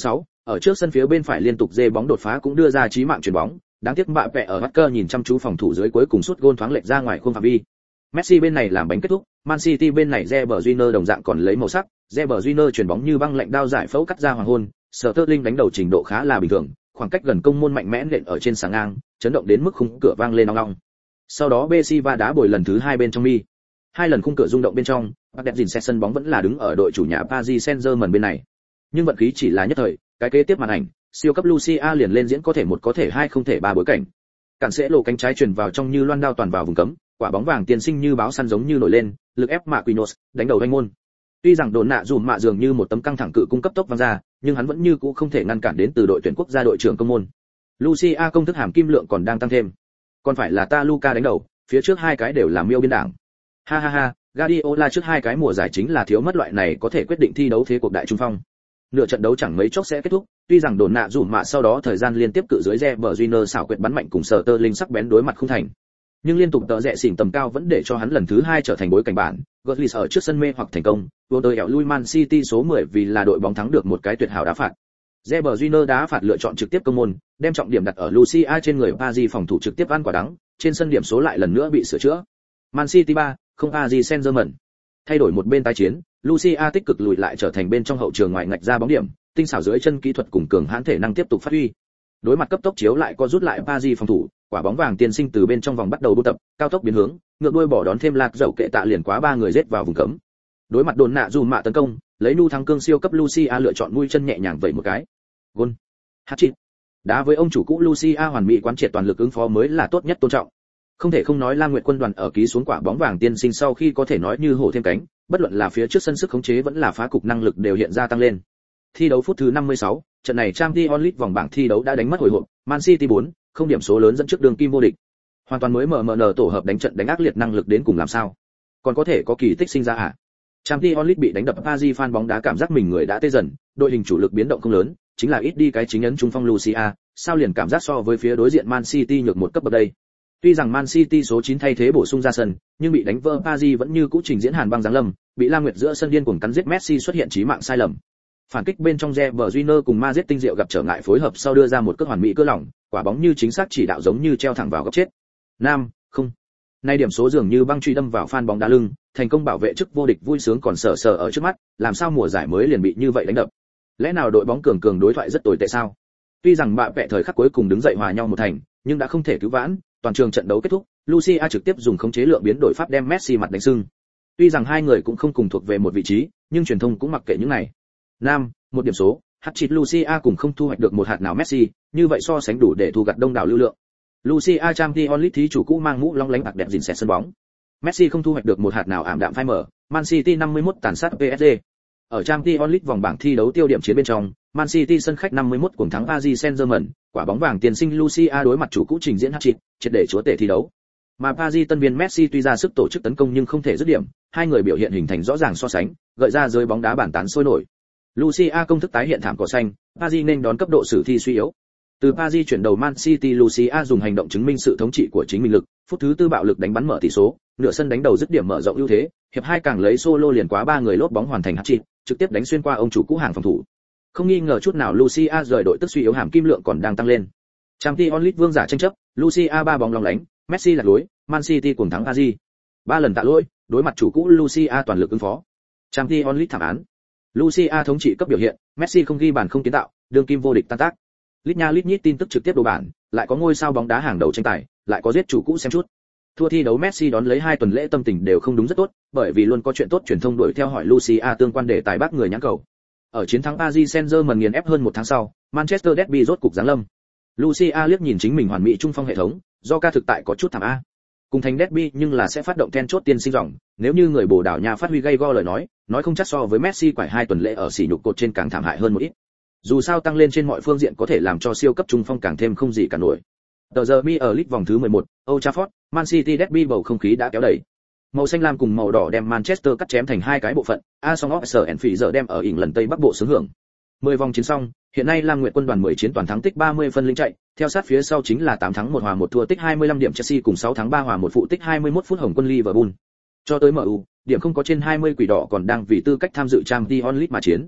Ở trước sân phía bên phải liên tục dê bóng đột phá cũng đưa ra chí mạng chuyền bóng, đáng tiếc bạ vẽ ở Walker nhìn chăm chú phòng thủ dưới cuối cùng sút gôn thoáng lệch ra ngoài khuôn phạm vi. Messi bên này làm bánh kết thúc, Man City bên này Reber Júnior đồng dạng còn lấy màu sắc, Reber Júnior chuyền bóng như băng lạnh đao giải phẫu cắt ra hoàng hôn, Sterling đánh đầu trình độ khá là bình thường, khoảng cách gần công môn mạnh mẽ nện ở trên sàng ngang, chấn động đến mức khung cửa vang lên ong ong. Sau đó Bessiva đá bồi lần thứ 2 bên trong mi. Hai lần khung cửa rung động bên trong, Bác đẹp dìn xét sân bóng vẫn là đứng ở đội chủ nhà Paris Saint-Germain bên này. Nhưng vận khí chỉ là nhất thời, cái kế tiếp màn ảnh, siêu cấp Lucia liền lên diễn có thể một có thể hai không thể ba bối cảnh. Cản sẽ lộ cánh trái truyền vào trong như loan đao toàn vào vùng cấm, quả bóng vàng tiên sinh như báo săn giống như nổi lên, lực ép Marquinhos, đánh đầu đánh môn. Tuy rằng đồn nạ dùm mạ dường như một tấm căng thẳng cự cung cấp tốc văng ra, nhưng hắn vẫn như cũ không thể ngăn cản đến từ đội tuyển quốc gia đội trưởng công môn. Lucia công thức hàm kim lượng còn đang tăng thêm. Còn phải là ta Luca đánh đầu, phía trước hai cái đều là miêu biên đảng. Ha ha ha, Guardiola trước hai cái mùa giải chính là thiếu mất loại này có thể quyết định thi đấu thế cuộc đại trung phong. Nửa trận đấu chẳng mấy chốc sẽ kết thúc, tuy rằng đồn nạ dùm mạ sau đó thời gian liên tiếp cự dưới Reber Júnior xảo quyệt bắn mạnh cùng Sterling sắc bén đối mặt không thành. Nhưng liên tục tợ rẽ xỉn tầm cao vẫn để cho hắn lần thứ 2 trở thành bối cảnh bản, Götze ở trước sân mê hoặc thành công, vô tới ẻo lui Man City số 10 vì là đội bóng thắng được một cái tuyệt hảo đá phạt. Reber Júnior đá phạt lựa chọn trực tiếp công môn, đem trọng điểm đặt ở Lucia trên người Paris phòng thủ trực tiếp ăn quả đắng, trên sân điểm số lại lần nữa bị sửa chữa. Man City 3, không Paris Saint-Germain. Thay đổi một bên tái chiến, Lucia tích cực lùi lại trở thành bên trong hậu trường ngoài ngạch ra bóng điểm, tinh xảo dưới chân kỹ thuật cùng cường hãn thể năng tiếp tục phát huy. Đối mặt cấp tốc chiếu lại có rút lại Paris phòng thủ, quả bóng vàng tiên sinh từ bên trong vòng bắt đầu buôn tập, cao tốc biến hướng, ngược đuôi bỏ đón thêm lạc dậu kệ tạ liền quá ba người giết vào vùng cấm. Đối mặt đồn nạ dùm mạ tấn công, lấy nu thắng cương siêu cấp Lucia lựa chọn mũi chân nhẹ nhàng vẩy một cái. Gol. Hat-trick. Đá với ông chủ cũ Lucia hoàn mỹ quán triệt toàn lực ứng phó mới là tốt nhất tôn trọng. Không thể không nói Lam Nguyệt quân đoàn ở ký xuống quả bóng vàng tiên sinh sau khi có thể nói như hổ thêm cánh, bất luận là phía trước sân sức khống chế vẫn là phá cục năng lực đều hiện ra tăng lên. Thi đấu phút thứ 56, trận này Champions League vòng bảng thi đấu đã đánh mất hồi hộp, Man City 4, không điểm số lớn dẫn trước đường kim vô địch. Hoàn toàn mới MMN tổ hợp đánh trận đánh ác liệt năng lực đến cùng làm sao? Còn có thể có kỳ tích sinh ra à? Champions League bị đánh đập Paris fan bóng đá cảm giác mình người đã tê dần, đội hình chủ lực biến động không lớn, chính là ít đi cái chính ấn trung phong Lucia, sao liền cảm giác so với phía đối diện Man City nhược một cấp bậc đây. Tuy rằng Man City số 9 thay thế bổ sung ra sân, nhưng bị đánh vỡ Paris vẫn như cũ trình diễn hàn băng giáng lâm, bị Lam Nguyệt giữa sân điên cuồng cắn giết Messi xuất hiện chí mạng sai lầm. Phản kích bên trong Reber Júnior cùng Madrid tinh diệu gặp trở ngại phối hợp sau đưa ra một cước hoàn mỹ cơ lỏng, quả bóng như chính xác chỉ đạo giống như treo thẳng vào góc chết. Nam, không. Nay điểm số dường như băng truy đâm vào fan bóng đá lưng, thành công bảo vệ chức vô địch vui sướng còn sờ sờ ở trước mắt, làm sao mùa giải mới liền bị như vậy đánh đập. Lẽ nào đội bóng cường đối thoại rất tồi tệ sao? Tuy rằng bạ vẽ thời khắc cuối cùng đứng dậy hòa nhau một thành, nhưng đã không thể cứu vãn, toàn trường trận đấu kết thúc, Lucia trực tiếp dùng khống chế lượng biến đổi pháp đem Messi mặt đánh sưng. Tuy rằng hai người cũng không cùng thuộc về một vị trí, nhưng truyền thông cũng mặc kệ những này. Nam, một điểm số, hat-trick Lucia cùng không thu hoạch được một hạt nào Messi, như vậy so sánh đủ để thu gặt đông đảo lưu lượng. Lucia Champions League thí chủ cũ mang mũ long lánh bạc đẹp dìn xẹt sân bóng. Messi không thu hoạch được một hạt nào ảm đạm phai mở, Man City 51 tàn sát PSG. Ở Champions League vòng bảng thi đấu tiêu điểm chiến bên trong, Man City sân khách 51 cùng thắng Paris Saint-Germain, quả bóng vàng tiền sinh Lucia đối mặt chủ cũ trình diễn hat-trick, triệt để chúa tể thi đấu. Mà Paris tân viên Messi tuy ra sức tổ chức tấn công nhưng không thể dứt điểm, hai người biểu hiện hình thành rõ ràng so sánh, gợi ra giới bóng đá bản tán sôi nổi. Lucia công thức tái hiện thảm cỏ xanh, Paris nên đón cấp độ sử thi suy yếu. Từ Paris chuyển đầu Man City, Lucia dùng hành động chứng minh sự thống trị của chính mình lực, phút thứ tư bạo lực đánh bắn mở tỷ số, nửa sân đánh đầu dứt điểm mở rộng ưu thế, hiệp hai càng lấy solo liền quá ba người lốp bóng hoàn thành hat-trick, trực tiếp đánh xuyên qua ông chủ cũ hàng phòng thủ. Không nghi ngờ chút nào Lucia rời đội tức suy yếu hàm kim lượng còn đang tăng lên. Champions League vương giả tranh chấp, Lucia ba bóng lòng lánh, Messi lạc lối, Man City cùng thắng Paris. Ba lần tạ lỗi, đối mặt chủ cũ Lucia toàn lực ứng phó. Champions League thảm án. Lucia thống trị cấp biểu hiện, Messi không ghi bàn không kiến tạo, đương kim vô địch tan tác. Lít nha lít nhít tin tức trực tiếp đồ bản, lại có ngôi sao bóng đá hàng đầu tranh tài, lại có giết chủ cũ xem chút. Thua thi đấu Messi đón lấy 2 tuần lễ tâm tình đều không đúng rất tốt, bởi vì luôn có chuyện tốt truyền thông đuổi theo hỏi Lucia tương quan đề tài bác người nhãn cầu. Ở chiến thắng Paris Saint-Germain nghiền ép hơn một tháng sau, Manchester Derby rốt cục giáng lâm. Lucia liếc nhìn chính mình hoàn mỹ trung phong hệ thống, do ca thực tại có chút thảm a. Cùng thành Derby nhưng là sẽ phát động then chốt tiên sinh ròng, nếu như người Bồ Đào Nha phát huy gay go lời nói không chắc so với Messi quải 2 tuần lễ ở sỉ nhục cột trên càng thảm hại hơn một ít. Dù sao tăng lên trên mọi phương diện có thể làm cho siêu cấp trung phong càng thêm không gì cả nổi. Tờ giờ mi ở League vòng thứ 11, Old Trafford, Man City Derby bầu không khí đã kéo đẩy. Màu xanh lam cùng màu đỏ đem Manchester cắt chém thành hai cái bộ phận, Arsenal and Phỉ giờ đem ở ỉn lần Tây Bắc bộ xướng hưởng. 10 vòng chiến xong, hiện nay Lam Nguyệt quân đoàn 10 chiến toàn thắng tích 30 phân lính chạy, theo sát phía sau chính là 8 thắng 1 hòa 1 thua tích 25 điểm Chelsea cùng 6 thắng 3 hòa 1 phụ tích 21 phút Hồng quân Liverpool. Cho tới MU, điểm không có trên 20 quỷ đỏ còn đang vì tư cách tham dự Champions League mà chiến.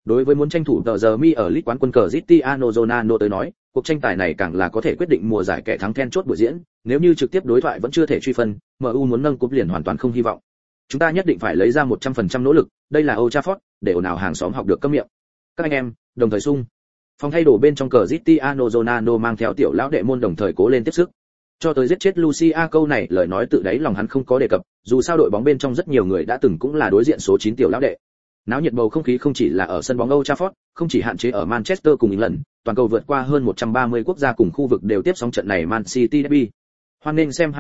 Đối với muốn tranh thủ tờ giờ mi ở League quán quân Cristiano Ronaldo tới nói, cuộc tranh tài này càng là có thể quyết định mùa giải kẻ thắng then chốt buổi diễn, nếu như trực tiếp đối thoại vẫn chưa thể truy phân, MU muốn nâng cúp liền hoàn toàn không hy vọng. Chúng ta nhất định phải lấy ra 100% nỗ lực, đây là Old Trafford, để ồn ào hàng xóm học được câm miệng. Các anh em, đồng thời sung. Phòng thay đồ bên trong Cristiano Ronaldo mang theo tiểu lão đệ môn đồng thời cố lên tiếp sức. Cho tới giết chết Lucia câu này lời nói tự đáy lòng hắn không có đề cập, dù sao đội bóng bên trong rất nhiều người đã từng cũng là đối diện số 9 tiểu lão đệ. Náo nhiệt bầu không khí không chỉ là ở sân bóng Old Trafford, không chỉ hạn chế ở Manchester cùng England, toàn cầu vượt qua hơn 130 quốc gia cùng khu vực đều tiếp sóng trận này Man City derby. Hoan nghênh xem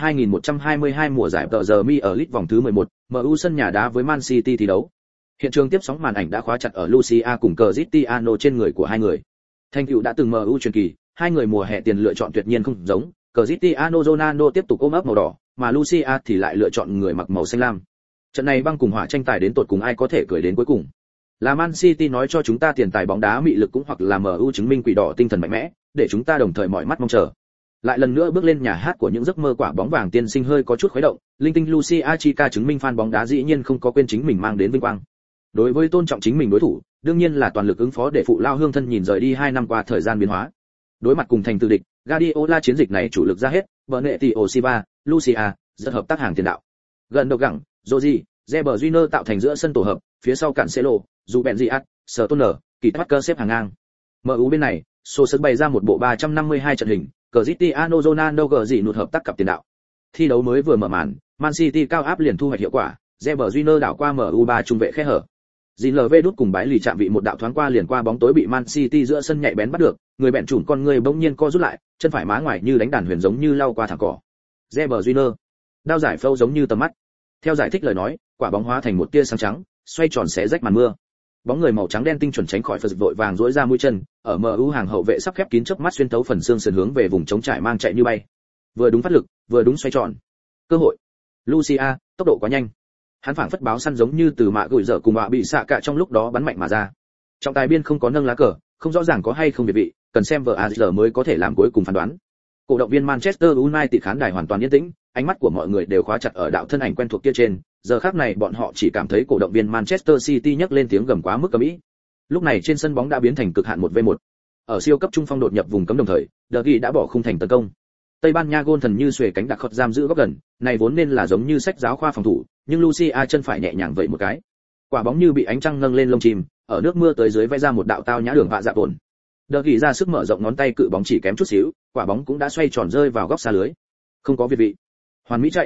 202.122 mùa giải tờ giờ mi ở League vòng thứ 11, MU sân nhà đá với Man City thi đấu. Hiện trường tiếp sóng màn ảnh đã khóa chặt ở Lucia cùng Cristiano trên người của hai người. Thành tựu đã từng MU truyền kỳ, hai người mùa hè tiền lựa chọn tuyệt nhiên không giống, Cristiano Ronaldo tiếp tục ôm ấp màu đỏ, mà Lucia thì lại lựa chọn người mặc màu xanh lam. Trận này băng cùng hỏa tranh tài đến tột cùng ai có thể cười đến cuối cùng. Là Man City nói cho chúng ta tiền tài bóng đá mị lực cũng hoặc là MU chứng minh quỷ đỏ tinh thần mạnh mẽ, để chúng ta đồng thời mỏi mắt mong chờ. Lại lần nữa bước lên nhà hát của những giấc mơ quả bóng vàng tiên sinh hơi có chút khuấy động, linh tinh Lucia Chica chứng minh fan bóng đá dĩ nhiên không có quên chính mình mang đến vinh quang. Đối với tôn trọng chính mình đối thủ, đương nhiên là toàn lực ứng phó để phụ lao hương thân nhìn rời đi 2 năm qua thời gian biến hóa. Đối mặt cùng thành từ địch, Guardiola chiến dịch này chủ lực ra hết, Bernardo Silva, Lucia, rất hợp tác hàng tiền đạo. Gần đầu gẳng, Rodri, Reber Júnior tạo thành giữa sân tổ hợp, phía sau Cancelo, Rubenziat, Stoner, Kitwacker xếp hàng ngang. MU bên này, Solskjaer bày ra một bộ 352 trận hình, Cristiano Ronaldo gờ gì nụt hợp tác cặp tiền đạo. Thi đấu mới vừa mở màn, Man City cao áp liền thu hoạch hiệu quả, Reber Júnior đảo qua MU3 trung vệ khe hở. JLV đút cùng bái lì chạm vị một đạo thoáng qua liền qua bóng tối bị Man City giữa sân nhạy bén bắt được, người bẹn chủn con người bỗng nhiên co rút lại, chân phải má ngoài như đánh đàn huyền giống như lao qua thẳng cỏ. Reber Júnior, đao giải phâu giống như tầm mắt. Theo giải thích lời nói, quả bóng hóa thành một tia sáng trắng, xoay tròn xé rách màn mưa. Bóng người màu trắng đen tinh chuẩn tránh khỏi phật vội vàng duỗi ra mũi chân, ở MU hàng hậu vệ sắp khép kín chớp mắt xuyên thấu phần xương sườn hướng về vùng trống trải mang chạy như bay. Vừa đúng phát lực, vừa đúng xoay tròn. Cơ hội. Lucia, tốc độ quá nhanh. Hắn phảng phất báo săn giống như từ mạ gửi dở cùng mạ bị xạ cả trong lúc đó bắn mạnh mà ra. Trọng tài biên không có nâng lá cờ, không rõ ràng có hay không biệt vị, cần xem VAR mới có thể làm cuối cùng phán đoán. Cổ động viên Manchester United khán đài hoàn toàn yên tĩnh, ánh mắt của mọi người đều khóa chặt ở đạo thân ảnh quen thuộc kia trên, giờ khắc này bọn họ chỉ cảm thấy cổ động viên Manchester City nhấc lên tiếng gầm quá mức ầm ĩ. Lúc này trên sân bóng đã biến thành cực hạn 1v1. Ở siêu cấp trung phong đột nhập vùng cấm đồng thời, De Gea đã bỏ khung thành tấn công. Tây Ban Nha gôn thần như xuề cánh đặc khot giam giữ góc gần, này vốn nên là giống như sách giáo khoa phòng thủ, nhưng Lucia chân phải nhẹ nhàng vậy một cái. Quả bóng như bị ánh trăng nâng lên lông chim, ở nước mưa tới dưới vẽ ra một đạo tao nhã đường vạ dạ tổn. De Gea ra sức mở rộng ngón tay cự bóng chỉ kém chút xíu, quả bóng cũng đã xoay tròn rơi vào góc xa lưới. Không có việt vị. Hoàn mỹ chạy.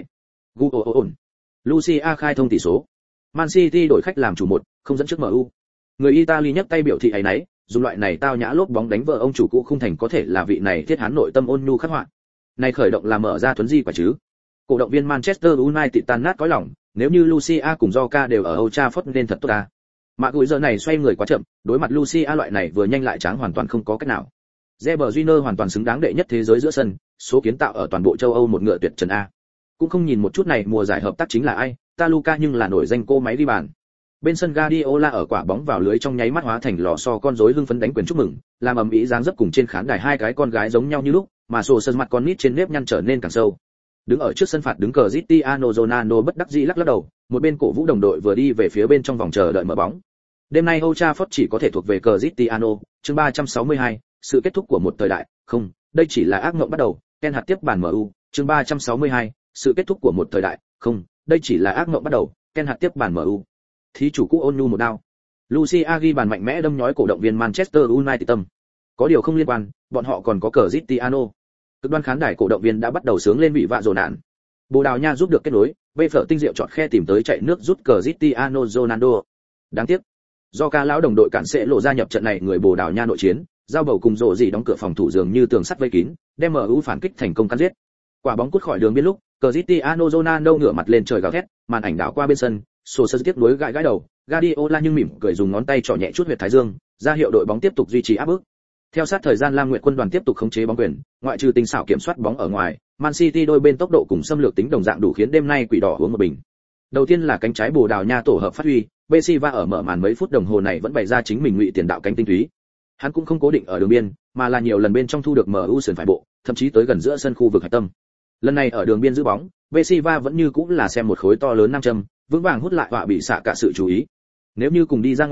Gu. Lucia khai thông tỷ số. Man City đổi khách làm chủ 1, không dẫn trước MU. Người Italy nhấc tay biểu thị ấy nấy, dùng loại này tao nhã lốp bóng đánh vợ ông chủ cũ không thành có thể là vị này thiết hán nội tâm ôn nhu khắc họa. Này khởi động là mở ra thuấn di quả chứ. Cổ động viên Manchester United tan nát cõi lòng, nếu như Lucia cùng Zoka đều ở Old Trafford nên thật tốt ta. Mà gối giờ này xoay người quá chậm, đối mặt Lucia loại này vừa nhanh lại tráng hoàn toàn không có cách nào. Reber Júnior hoàn toàn xứng đáng đệ nhất thế giới giữa sân, số kiến tạo ở toàn bộ châu Âu một ngựa tuyệt trần a. Cũng không nhìn một chút này mùa giải hợp tác chính là ai, ta Luca nhưng là nổi danh cô máy đi bàn. Bên sân Guardiola ở quả bóng vào lưới trong nháy mắt hóa thành lò xo con rối hưng phấn đánh quyền chúc mừng, làm ầm ĩ dáng dấp cùng trên khán đài hai cái con gái giống nhau như lúc, mà sổ sân mặt con nít trên nếp nhăn trở nên càng sâu. Đứng ở trước sân phạt đứng cờ Cristiano Ronaldo bất đắc dĩ lắc lắc đầu, một bên cổ vũ đồng đội vừa đi về phía bên trong vòng chờ đợi mở bóng. Đêm nay Old Trafford chỉ có thể thuộc về cờ Cristiano, chương 362, sự kết thúc của một thời đại, không, đây chỉ là ác mộng bắt đầu, Ken hạt tiếp bàn MU, chương 362, sự kết thúc của một thời đại, không, đây chỉ là ác mộng bắt đầu, Ken hạt tiếp bàn MU. Thí chủ cũ ôn nhu một đao. Lucia ghi bàn mạnh mẽ đâm nhói cổ động viên Manchester United tâm. Có điều không liên quan, bọn họ còn có cờ Cristiano. Cực đoan khán đài cổ động viên đã bắt đầu sướng lên vị vạ rồ nạn. Bồ Đào Nha giúp được kết nối, bê phở tinh diệu chọn khe tìm tới chạy nước rút cờ Cristiano Ronaldo. Đáng tiếc, do ca lão đồng đội cản sẽ lộ gia nhập trận này người Bồ Đào Nha nội chiến, giao bầu cùng rộ gì đóng cửa phòng thủ dường như tường sắt vây kín, đem MU phản kích thành công cắn giết. Quả bóng cút khỏi đường biên lúc, Cristiano Ronaldo ngửa mặt lên trời gào thét, màn ảnh đảo qua bên sân, Solskjaer tiếc nuối gãi gãi đầu, Guardiola nhưng mỉm cười dùng ngón tay trỏ nhẹ chút huyệt thái dương, ra hiệu đội bóng tiếp tục duy trì áp bức. Theo sát thời gian Lam Nguyệt quân đoàn tiếp tục khống chế bóng quyền, ngoại trừ tinh xảo kiểm soát bóng ở ngoài, Man City đôi bên tốc độ cùng xâm lược tính đồng dạng đủ khiến đêm nay quỷ đỏ uống một bình. Đầu tiên là cánh trái Bồ Đào Nha tổ hợp phát huy, Bessiva ở mở màn mấy phút đồng hồ này vẫn bày ra chính mình ngụy tiền đạo cánh tinh túy. Hắn cũng không cố định ở đường biên, mà là nhiều lần bên trong thu được MU sườn phải bộ, thậm chí tới gần giữa sân khu vực hạch tâm. Lần này ở đường biên giữ bóng, Bessiva vẫn như cũng là xem một khối to lớn nam châm, vững vàng hút lại họa bị xạ cả sự chú ý. Nếu như cùng đi ra ngoài,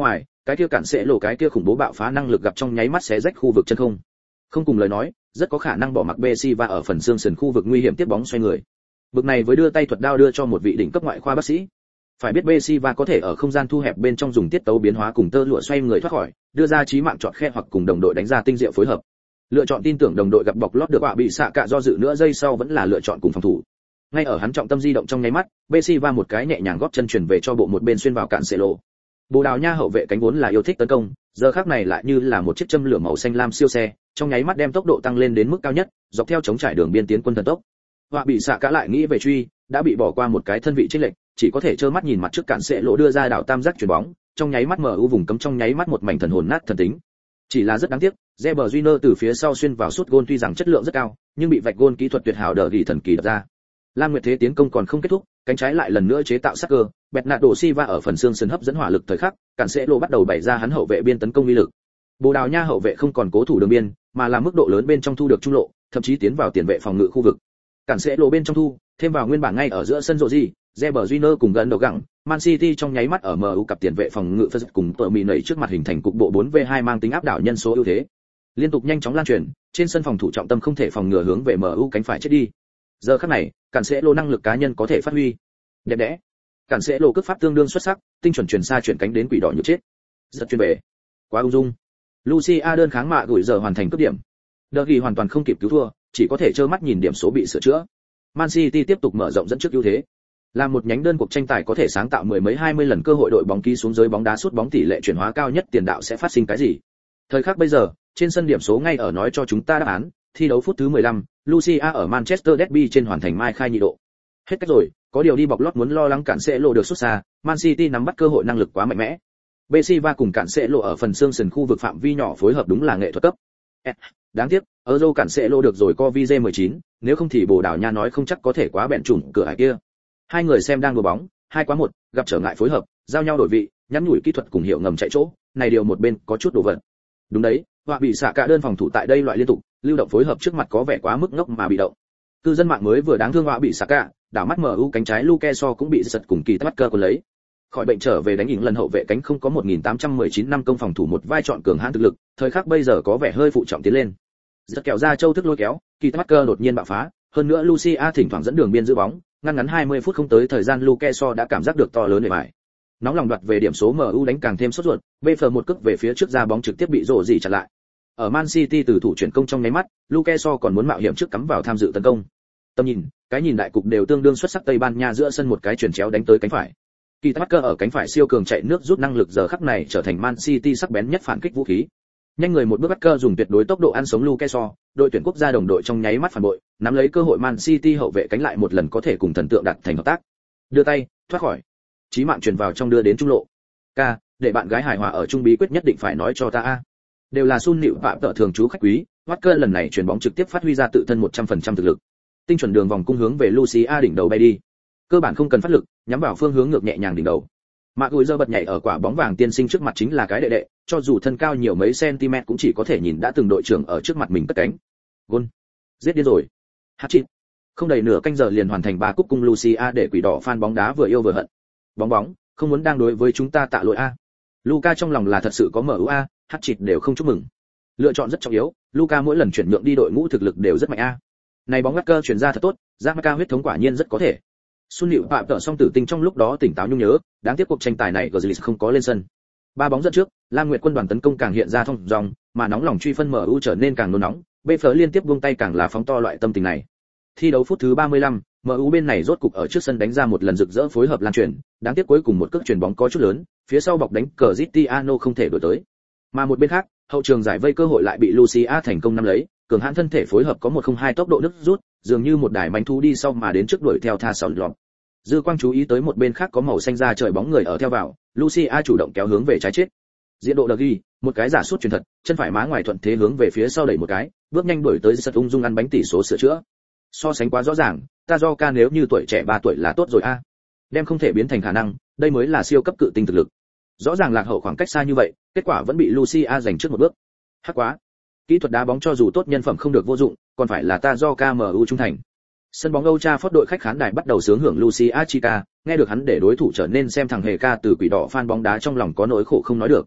cái kia cản sẽ lộ cái kia khủng bố bạo phá năng lực gặp trong nháy mắt xé rách khu vực chân không. Không cùng lời nói, rất có khả năng bỏ mặc Messi và ở phần xương sườn khu vực nguy hiểm tiếp bóng xoay người. Bực này với đưa tay thuật đao đưa cho một vị đỉnh cấp ngoại khoa bác sĩ. Phải biết Messi và có thể ở không gian thu hẹp bên trong dùng tiết tấu biến hóa cùng tơ lụa xoay người thoát khỏi, đưa ra chí mạng chọn khe hoặc cùng đồng đội đánh ra tinh diệu phối hợp. Lựa chọn tin tưởng đồng đội gặp bọc lót được quả bị xạ cạ do dự nữa giây sau vẫn là lựa chọn cùng phòng thủ. Ngay ở hắn trọng tâm di động trong nháy mắt, Messi va một cái nhẹ nhàng góp chân chuyển về cho bộ một bên xuyên vào cản sẽ lộ. Bồ Đào Nha hậu vệ cánh vốn là yêu thích tấn công, giờ khắc này lại như là một chiếc châm lửa màu xanh lam siêu xe, trong nháy mắt đem tốc độ tăng lên đến mức cao nhất, dọc theo chống trải đường biên tiến quân thần tốc. Họa bị xạ cả lại nghĩ về truy, đã bị bỏ qua một cái thân vị chênh lệch, chỉ có thể trơ mắt nhìn mặt trước cản sẽ lộ đưa ra đảo tam giác chuyền bóng, trong nháy mắt MU vùng cấm trong nháy mắt một mảnh thần hồn nát thần tính. Chỉ là rất đáng tiếc, Reber Júnior từ phía sau xuyên vào sút gôn tuy rằng chất lượng rất cao, nhưng bị vạch gôn kỹ thuật tuyệt hảo đỡ gỉ thần kỳ đập ra. Lam Nguyệt Thế tiến công còn không kết thúc, cánh trái lại lần nữa chế tạo sắc cơ, Bernardo Silva ở phần xương sườn hấp dẫn hỏa lực thời khắc, cản sẽ lộ bắt đầu bày ra hắn hậu vệ biên tấn công uy lực. Bồ Đào Nha hậu vệ không còn cố thủ đường biên, mà là mức độ lớn bên trong thu được trung lộ, thậm chí tiến vào tiền vệ phòng ngự khu vực. Cản sẽ lộ bên trong thu, thêm vào nguyên bản ngay ở giữa sân Rodri, Reber Júnior cùng gần đầu gẳng, Man City trong nháy mắt ở MU cặp tiền vệ phòng ngự phân cùng tội mì nảy trước mặt hình thành cục bộ 4v2 mang tính áp đảo nhân số ưu thế. Liên tục nhanh chóng lan truyền, trên sân phòng thủ trọng tâm không thể phòng ngừa hướng về MU cánh phải chết đi. Giờ khắc này, cản sẽ lộ năng lực cá nhân có thể phát huy. Đẹp đẽ. Cản sẽ lộ cước pháp tương đương xuất sắc, tinh chuẩn chuyển xa chuyển cánh đến quỷ đỏ như chết. Rất chuyên về. Quá ung dung. Lucia đơn kháng mạ gửi giờ hoàn thành cướp điểm. Đờ ghi hoàn toàn không kịp cứu thua, chỉ có thể trơ mắt nhìn điểm số bị sửa chữa. Man City tiếp tục mở rộng dẫn trước ưu thế. Là một nhánh đơn cuộc tranh tài có thể sáng tạo mười mấy 20 lần cơ hội đội bóng ký xuống dưới bóng đá sút bóng tỷ lệ chuyển hóa cao nhất tiền đạo sẽ phát sinh cái gì. Thời khắc bây giờ, trên sân điểm số ngay ở nói cho chúng ta đáp án, thi đấu phút thứ 15, Lucia ở Manchester Derby trên hoàn thành mai khai nhị độ. Hết cách rồi, có điều đi bọc lót muốn lo lắng cản sẽ lộ được xuất xa, Man City nắm bắt cơ hội năng lực quá mạnh mẽ. Bessiva cùng cản sẽ lộ ở phần xương sườn khu vực phạm vi nhỏ phối hợp đúng là nghệ thuật cấp. Đáng tiếc, Euro cản sẽ lộ được rồi Covid 19, nếu không thì Bồ Đào Nha nói không chắc có thể quá bẹn trùng cửa ải kia. Hai người xem đang đùa bóng, 2-1, gặp trở ngại phối hợp, giao nhau đổi vị, nhắn nhủi kỹ thuật cùng hiệu ngầm chạy chỗ, này điều một bên có chút đồ vật. Đúng đấy, họa bị xạ cả đơn phòng thủ tại đây loại liên tục, lưu động phối hợp trước mặt có vẻ quá mức ngốc mà bị động. Cư dân mạng mới vừa đáng thương họa bị xạ cả, đảo mắt MU cánh trái Luke So cũng bị giật cùng kỳ bắt cơ còn lấy. Khỏi bệnh trở về đánh ỉng lần hậu vệ cánh không có 1819 năm công phòng thủ một vai chọn cường hãn thực lực, thời khắc bây giờ có vẻ hơi phụ trọng tiến lên. Giật kẹo ra châu thức lôi kéo, kỳ bắt cơ đột nhiên bạo phá, hơn nữa Lucia thỉnh thoảng dẫn đường biên giữ bóng, ngăn ngắn 20 phút không tới thời gian Luke So đã cảm giác được to lớn bề bại. Nóng lòng đoạt về điểm số MU đánh càng thêm sốt ruột, BF một cước về phía trước ra bóng trực tiếp bị rổ gì chặn lại. Ở Man City từ thủ chuyển công trong nháy mắt, Luke So còn muốn mạo hiểm trước cắm vào tham dự tấn công. Tầm nhìn, cái nhìn đại cục đều tương đương xuất sắc Tây Ban Nha giữa sân một cái chuyển chéo đánh tới cánh phải. Kỳ Tucker ở cánh phải siêu cường chạy nước rút năng lực giờ khắc này trở thành Man City sắc bén nhất phản kích vũ khí. Nhanh người một bước bắt cơ dùng tuyệt đối tốc độ ăn sống Luke So, đội tuyển quốc gia đồng đội trong nháy mắt phản bội, nắm lấy cơ hội Man City hậu vệ cánh lại một lần có thể cùng thần tượng đặt thành hợp tác. Đưa tay, thoát khỏi. Chí mạng truyền vào trong đưa đến trung lộ. Ca, để bạn gái hài hòa ở trung bí quyết nhất định phải nói cho ta a. Đều là Sun Nịu Phạm tợ thường trú khách quý, Walker lần này chuyền bóng trực tiếp phát huy ra tự thân 100% thực lực. Tinh chuẩn đường vòng cung hướng về Lucia đỉnh đầu bay đi. Cơ bản không cần phát lực, nhắm vào phương hướng ngược nhẹ nhàng đỉnh đầu. Mạc Gùi giờ bật nhảy ở quả bóng vàng tiên sinh trước mặt chính là cái đệ đệ, cho dù thân cao nhiều mấy cm cũng chỉ có thể nhìn đã từng đội trưởng ở trước mặt mình cất cánh. Gol. Giết điên rồi. Hat-trick. Không đầy nửa canh giờ liền hoàn thành 3 cúp cung Lucia để quỷ đỏ fan bóng đá vừa yêu vừa hận. Bóng, không muốn đang đối với chúng ta tạ lỗi a. Luka trong lòng là thật sự có MU a, hat-trick đều không chúc mừng. Lựa chọn rất trọng yếu, Luka mỗi lần chuyển nhượng đi đội ngũ thực lực đều rất mạnh a. Này bóng ngắt cơ chuyển ra thật tốt, Jamaica huyết thống quả nhiên rất có thể. Sun Nịu Phạm tợ song tử tinh trong lúc đó tỉnh táo nhung nhớ, đáng tiếc cuộc tranh tài này Grizzlies không có lên sân. 3 bóng dẫn trước, Lam Nguyệt quân đoàn tấn công càng hiện ra thông dòng, mà nóng lòng truy phân MU trở nên càng nôn nóng, BF liên tiếp buông tay càng là phóng to loại tâm tình này. Thi đấu phút thứ 35, MU bên này rốt cục ở trước sân đánh ra một lần rực rỡ phối hợp lan truyền, đáng tiếc cuối cùng một cước chuyền bóng có chút lớn, phía sau bọc đánh Cristiano không thể đuổi tới. Mà một bên khác, hậu trường giải vây cơ hội lại bị Lucia thành công nắm lấy, cường hãn thân thể phối hợp có 102 tốc độ nứt rút, dường như một đài manh thú đi sau mà đến trước đuổi theo tha sọt lọt. Dư Quang chú ý tới một bên khác có màu xanh da trời bóng người ở theo vào, Lucia chủ động kéo hướng về trái chết. Diện độ đặc ghi, một cái giả sút truyền thật, chân phải má ngoài thuận thế hướng về phía sau đẩy một cái, bước nhanh đuổi tới giật ung dung ăn bánh tỷ số sửa chữa. So sánh quá rõ ràng, Tajoka nếu như tuổi trẻ 3 tuổi là tốt rồi a. Đem không thể biến thành khả năng, đây mới là siêu cấp cự tinh thực lực. Rõ ràng lạc hậu khoảng cách xa như vậy, kết quả vẫn bị Lucia giành trước một bước. Hắc quá. Kỹ thuật đá bóng cho dù tốt nhân phẩm không được vô dụng, còn phải là Tajoka MU trung thành. Sân bóng Old Trafford đội khách khán đài bắt đầu sướng hưởng Lucia Chica, nghe được hắn để đối thủ trở nên xem thằng hề ca từ quỷ đỏ fan bóng đá trong lòng có nỗi khổ không nói được.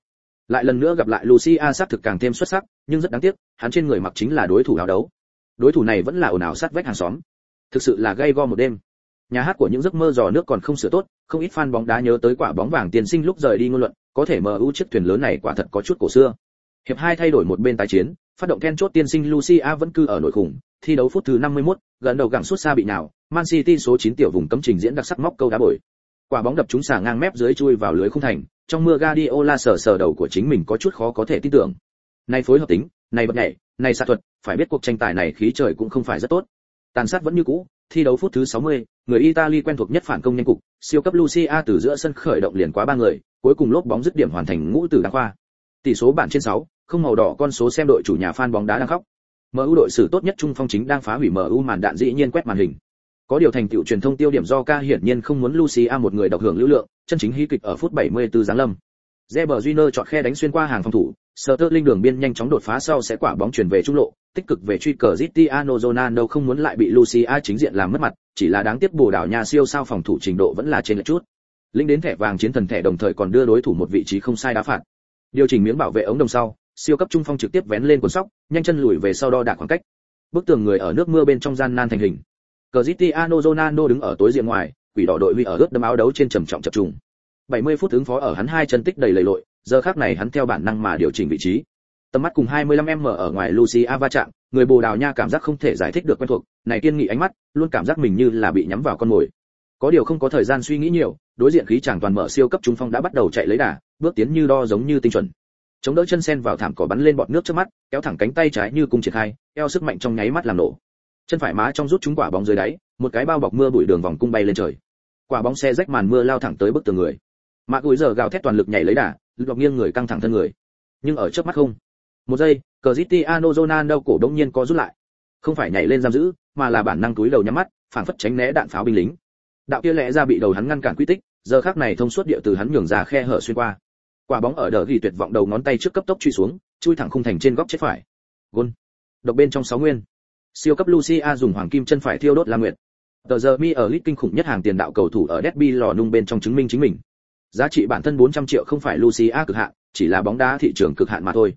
Lại lần nữa gặp lại Lucia xác thực càng thêm xuất sắc, nhưng rất đáng tiếc, hắn trên người mặc chính là đối thủ áo đấu. Đối thủ này vẫn là ồn ào sát vách hàng xóm. Thực sự là gay go một đêm. Nhà hát của những giấc mơ giò nước còn không sửa tốt, không ít fan bóng đá nhớ tới quả bóng vàng tiền sinh lúc rời đi ngôn luận, có thể MU chiếc thuyền lớn này quả thật có chút cổ xưa. Hiệp 2 thay đổi một bên tái chiến, phát động then chốt tiên sinh Lucia vẫn cư ở nội khủng, thi đấu phút thứ 51, gần đầu gẳng sút xa bị nào, Man City số 9 tiểu vùng cấm trình diễn đặc sắc móc câu đá bồi. Quả bóng đập trúng xà ngang mép dưới chui vào lưới khung thành, trong mưa Guardiola sờ đầu của chính mình có chút khó có thể tin tưởng. Này phối hợp tính, này bật nhảy, này xạ thuật, phải biết cuộc tranh tài này khí trời cũng không phải rất tốt. Tàn sát vẫn như cũ, thi đấu phút thứ 60, người Italy quen thuộc nhất phản công nhanh cục, siêu cấp Lucia từ giữa sân khởi động liền quá 3 người, cuối cùng lốp bóng dứt điểm hoàn thành ngũ tử đăng khoa. Tỷ số bản trên 6, không màu đỏ con số xem đội chủ nhà fan bóng đá đang khóc. MU đội xử tốt nhất trung phong chính đang phá hủy MU màn đạn dĩ nhiên quét màn hình. Có điều thành tựu truyền thông tiêu điểm do ca hiển nhiên không muốn Lucia một người độc hưởng lưu lượng, chân chính hí kịch ở phút 74 giáng lâm. Reber Júnior chọn khe đánh xuyên qua hàng phòng thủ, Sterling đường biên nhanh chóng đột phá sau sẽ quả bóng chuyển về trung lộ, tích cực về truy Cristiano Ronaldo không muốn lại bị Lucia chính diện làm mất mặt, chỉ là đáng tiếc Bồ Đào Nha siêu sao phòng thủ trình độ vẫn là trên lệch chút. Linh đến thẻ vàng chiến thần thẻ đồng thời còn đưa đối thủ một vị trí không sai đá phạt. Điều chỉnh miếng bảo vệ ống đồng sau, siêu cấp trung phong trực tiếp vén lên quần sóc, nhanh chân lùi về sau đo đạc khoảng cách. Bức tường người ở nước mưa bên trong gian nan thành hình. Cristiano Ronaldo đứng ở tối diện ngoài, quỷ đỏ đội huy ở ướt đấm áo đấu trên trầm trọng chập trùng. 70 phút ứng phó ở hắn hai chân tích đầy lầy lội, giờ khắc này hắn theo bản năng mà điều chỉnh vị trí. Tầm mắt cùng 25m ở ngoài Lucia va chạm, người Bồ Đào Nha cảm giác không thể giải thích được quen thuộc, này kiên nghị ánh mắt, luôn cảm giác mình như là bị nhắm vào con mồi. Có điều không có thời gian suy nghĩ nhiều, đối diện khí chàng toàn mở siêu cấp trung phong đã bắt đầu chạy lấy đà, bước tiến như đo giống như tinh chuẩn. Chống đỡ chân sen vào thảm cỏ bắn lên bọt nước trước mắt, kéo thẳng cánh tay trái như cung triển khai, eo sức mạnh trong nháy mắt làm nổ. Chân phải má trong rút trúng quả bóng dưới đáy, một cái bao bọc mưa bụi đường vòng cung bay lên trời. Quả bóng xe rách màn mưa lao thẳng tới bức tường người. Mạc Gùi giờ gào thét toàn lực nhảy lấy đà, lực nghiêng người căng thẳng thân người. Nhưng ở trước mắt không. Một giây, Cristiano Ronaldo cổ đống nhiên co rút lại. Không phải nhảy lên giam giữ, mà là bản năng túi đầu nhắm mắt, phảng phất tránh né đạn pháo binh lính. Đạo kia lẽ ra bị đầu hắn ngăn cản quy tích, giờ khắc này thông suốt địa từ hắn nhường ra khe hở xuyên qua. Quả bóng ở đỡ ghi tuyệt vọng đầu ngón tay trước cấp tốc truy xuống, chui thẳng khung thành trên góc chết phải. Gol. Độc bên trong 6 nguyên. Siêu cấp Lucia dùng hoàng kim chân phải thiêu đốt La Nguyệt. Tờ giờ mi ở lit kinh khủng nhất hàng tiền đạo cầu thủ ở derby lò nung bên trong chứng minh chính mình. Giá trị bản thân 400 triệu không phải Lucia cực hạn, chỉ là bóng đá thị trường cực hạn mà thôi.